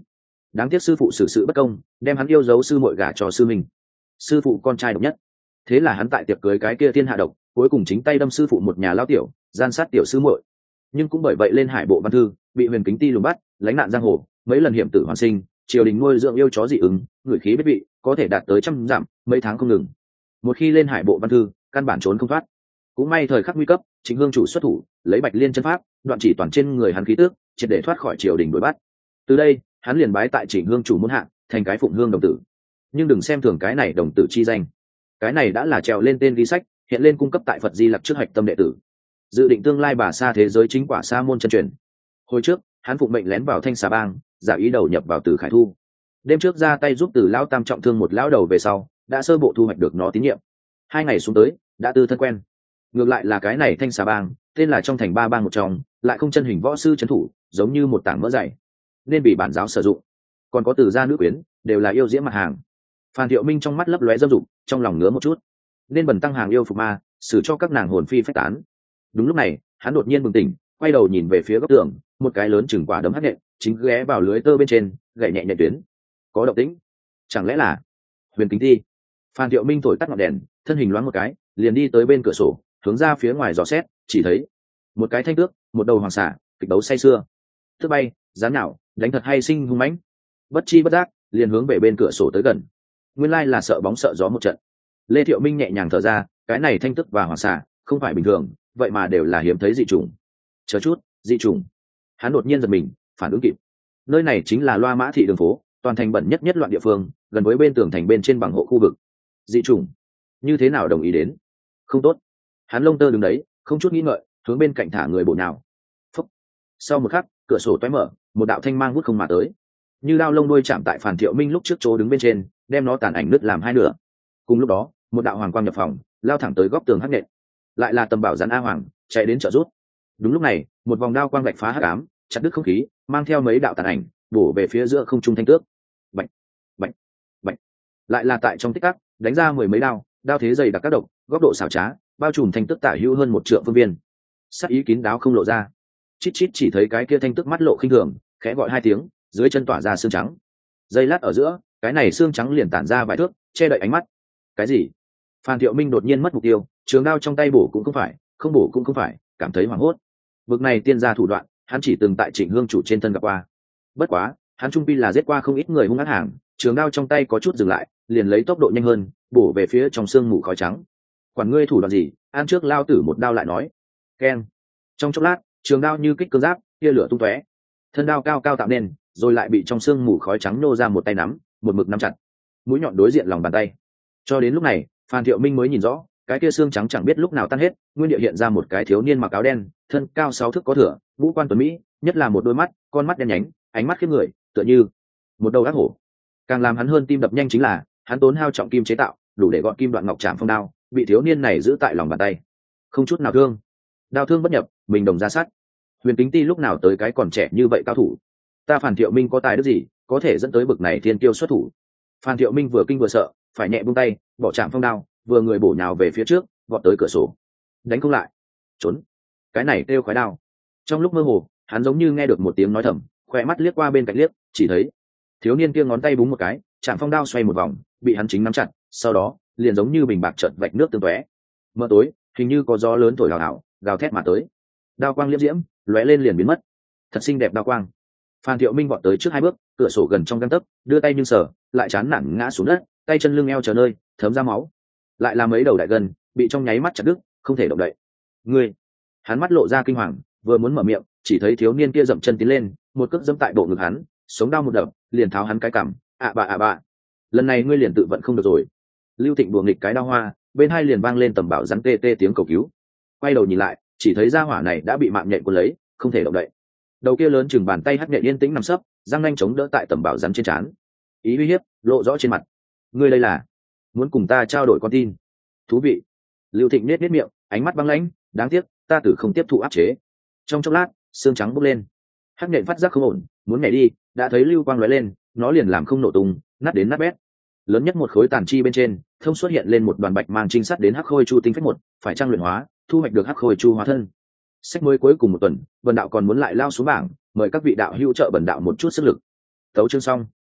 đáng tiếc sư phụ xử sự bất công, đem hắn yêu dấu sư muội gả cho sư minh. Sư phụ con trai độc nhất, thế là hắn tại tiệc cưới cái kia thiên hạ độc, cuối cùng chính tay đâm sư phụ một nhà lao tiểu, gian sát tiểu sư muội. Nhưng cũng bởi vậy lên Hải Bộ Văn Thư bị Huyền Kính Ti lùng bắt, lánh nạn giang hồ, mấy lần hiểm tử hoàn sinh, triều đình nuôi dưỡng yêu chó dị ứng, người khí biết vị, có thể đạt tới 100 dặm, mấy tháng không ngừng. Một khi lên Hải Bộ Văn Thư, căn bản trốn không thoát. Cũng may thời khắc nguy cấp, Trịnh Hương chủ xuất thủ, lấy Bạch Liên chân pháp, đoạn chỉ toàn trên người hắn khí tước, triệt để thoát khỏi triều đình đuổi bắt. Từ đây, hắn liền bái tại Trịnh Hương chủ môn hạ, thành cái phụng hương đồng tử. Nhưng đừng xem thường cái này đồng tử chi danh, cái này đã là trèo lên tên ghi sách, hiện lên cung cấp tại Phật Di Lặc trước hạch tâm đệ tử, dự định tương lai bà sa thế giới chính quả sa môn chân truyền. Hồi trước, hắn phụng mệnh lén vào Thanh Xà Bang, giả ý đầu nhập vào Từ Khải Thu. Đêm trước ra tay giúp Từ lão tam trọng thương một lão đầu về sau, đã sơ bộ thu hoạch được nó tín nhiệm. 2 ngày xuống tới, đã tư thân quen. Ngược lại là cái này Thanh Xà Bang, tên là trong thành 3 bang một trong, lại không chân hình võ sư trấn thủ, giống như một tảng mỡ dày, nên bị bản giáo sử dụng. Còn có Từ gia nữ quyến, đều là yêu diễm mặt hàng. Phan Thiệu Minh trong mắt lấp lóe dâm dục, trong lòng ngứa một chút. Nên bần tăng hàng yêu phục ma, xử cho các nàng hồn phi phách tán. Đúng lúc này, hắn đột nhiên bừng tỉnh, quay đầu nhìn về phía góc tường, một cái lớn chừng quả đấm hắc nhện, chính ghé vào lưới tơ bên trên, gảy nhẹ nhẹ tuyến. Có động tĩnh, chẳng lẽ là Huyền Kính Ti? Phan Thiệu Minh thổi tắt ngọn đèn, thân hình loáng một cái, liền đi tới bên cửa sổ, hướng ra phía ngoài dò xét, chỉ thấy một cái thanh tước, một đầu hoàng xà, kịch đấu say sưa. Thức bay, dám nhạo, đánh thật hay sinh hung mãnh. Bất chi bất giác, liền hướng về bên cửa sổ tới gần. Nguyên lai là sợ bóng sợ gió một trận. Lê Thiệu Minh nhẹ nhàng thở ra, cái này thanh tước và hoàng xà không phải bình thường, vậy mà đều là hiếm thấy dị chủng. Chờ chút, dị chủng. Hắn đột nhiên giật mình, phản ứng kịp. Nơi này chính là Loa Mã thị đường phố, toàn thành bẩn nhất loạn địa phương, gần với bên tường thành bên trên bằng hộ khu vực. Dị chủng, như thế nào đồng ý đến? Không tốt. Hắn lông tơ đứng đấy, không chút nghĩ ngợi, hướng bên cạnh thả người bổ nhào. Phúc. Sau một khắc, cửa sổ toé mở, một đạo thanh mang vút không mà tới, như lao lông đuôi chạm tại Phan Thiệu Minh lúc trước chỗ đứng bên trên, đem nó tàn ảnh nứt làm hai nửa. Cùng lúc đó, một đạo hoàng quang nhập phòng, lao thẳng tới góc tường hắc nện. Lại là Tầm Bảo Gián A Hoàng chạy đến trợ giúp. Đúng lúc này, một vòng đao quang vạch phá hắc ám, chặt đứt không khí, mang theo mấy đạo tàn ảnh, bổ về phía giữa không trung thanh tước. Bạch, bạch, bạch. Lại là tại trong tích tắc, đánh ra 10 mấy đao, đao thế dày đặc các độc, góc độ xảo trá, bao trùm thanh tước tả hữu hơn 1 trượng phương viên. Sát ý kín đáo không lộ ra. Chít chít chỉ thấy cái kia thanh tước mắt lộ khinh thường, khẽ gọi 2 tiếng, dưới chân tỏa ra xương trắng. Giây lát ở giữa, cái này xương trắng liền tản ra vài thước, che đậy ánh mắt. Cái gì? Phan Thiệu Minh đột nhiên mất mục tiêu, trường đao trong tay bổ cũng không phải, không bổ cũng không phải, cảm thấy hoảng hốt. Vực này tiên gia thủ đoạn, hắn chỉ từng tại Trịnh Hương chủ trên thân gặp qua. Bất quá, hắn trung pi là giết qua không ít người hung ác hàng, trường đao trong tay có chút dừng lại, liền lấy tốc độ nhanh hơn, bổ về phía trong xương mù khói trắng. Quản ngươi thủ đoạn gì, ăn trước lao tử một đao lại nói. Keng. Trong chốc lát, trường đao như kích cương giáp, tia lửa tung tóe. Thân đao cao cao tạo nên, rồi lại bị trong xương mù khói trắng nô ra một tay nắm, một mực nắm chặt. Mũi nhọn đối diện lòng bàn tay. Cho đến lúc này, Phan Thiệu Minh mới nhìn rõ, cái kia xương trắng chẳng biết lúc nào tan hết, nguyên địa hiện ra một cái thiếu niên mặc áo đen, thân cao 6 thước có thửa, ngũ quan tuấn mỹ, nhất là một đôi mắt, con mắt đen nhánh, ánh mắt khiếp người, tựa như một đầu ác hổ. Càng làm hắn hơn tim đập nhanh chính là, hắn tốn hao trọng kim chế tạo, đủ để gọn kim đoạn ngọc trảm phong đao, bị thiếu niên này giữ tại lòng bàn tay, không chút nào thương. Đao thương bất nhập, mình đồng ra sát. Huyền Kính Ti lúc nào tới cái còn trẻ như vậy cao thủ? Ta Phan Thiệu Minh có tài đức gì, có thể dẫn tới bực này thiên kiêu xuất thủ? Phan Thiệu Minh vừa kinh vừa sợ, phải nhẹ buông tay, bỏ trảm phong đao, vừa người bổ nhào về phía trước, vọt tới cửa sổ. Đánh không lại, trốn. Cái này kêu khói đao. Trong lúc mơ hồ, hắn giống như nghe được một tiếng nói thầm, khỏe mắt liếc qua bên cạnh liếc, chỉ thấy thiếu niên kia ngón tay búng một cái, trảm phong đao xoay một vòng, bị hắn chính nắm chặt, sau đó liền giống như bình bạc chợt vạch nước tương tóe. Mơ tối, hình như có gió lớn thổi hào hào, gào thét mà tới. Đao quang liễm diễm, lóe lên liền biến mất. Thật xinh đẹp đao quang. Phan Thiệu Minh vọt tới trước 2 bước, cửa sổ gần trong gang tấc, đưa tay nhưng sờ, lại chán nản ngã xuống đất, tay chân lưng eo chờ nơi, thấm ra máu. Lại là mấy đầu đại gân, bị trong nháy mắt chặt đứt, không thể động đậy. Ngươi! Hắn mắt lộ ra kinh hoàng, vừa muốn mở miệng, chỉ thấy thiếu niên kia dậm chân tiến lên, một cước dẫm tại bộ ngực hắn, sống đau một đập, liền tháo hắn cái cằm. À bà. Lần này ngươi liền tự vận không được rồi. Lưu Thịnh đùa nghịch cái đao hoa, bên hai liền vang lên Tầm Bảo Gián tê tê tiếng cầu cứu. Quay đầu nhìn lại, chỉ thấy gia hỏa này đã bị mạng nhện cuốn lấy, không thể động đậy. Đầu kia lớn chừng bàn tay hắc nhện yên tĩnh nằm sấp, răng nanh chống đỡ tại Tầm Bảo Gián trên trán. Ý uy hiếp lộ rõ trên mặt. Ngươi đây là muốn cùng ta trao đổi con tin? Thú vị. Lưu Thịnh nết miệng, ánh mắt băng lãnh, đáng tiếc ta tử không tiếp thụ áp chế. Trong chốc lát, xương trắng bốc lên, hắc nhện phát giác không ổn, muốn nhảy đi, đã thấy lưu quang lóe lên, nó liền làm không nổ tung, nát đến nát bét. Lớn nhất một khối tàn chi bên trên, thông xuất hiện lên một đoàn bạch mang trinh sát đến hắc khôi chu tinh phách 1, phải trang luyện hóa, thu hoạch được hắc khôi chu hóa thân. Sách mới cuối cùng một tuần, Bần đạo còn muốn lại lao xuống bảng, mời các vị đạo hữu trợ Bần đạo một chút sức lực. Tấu chương xong.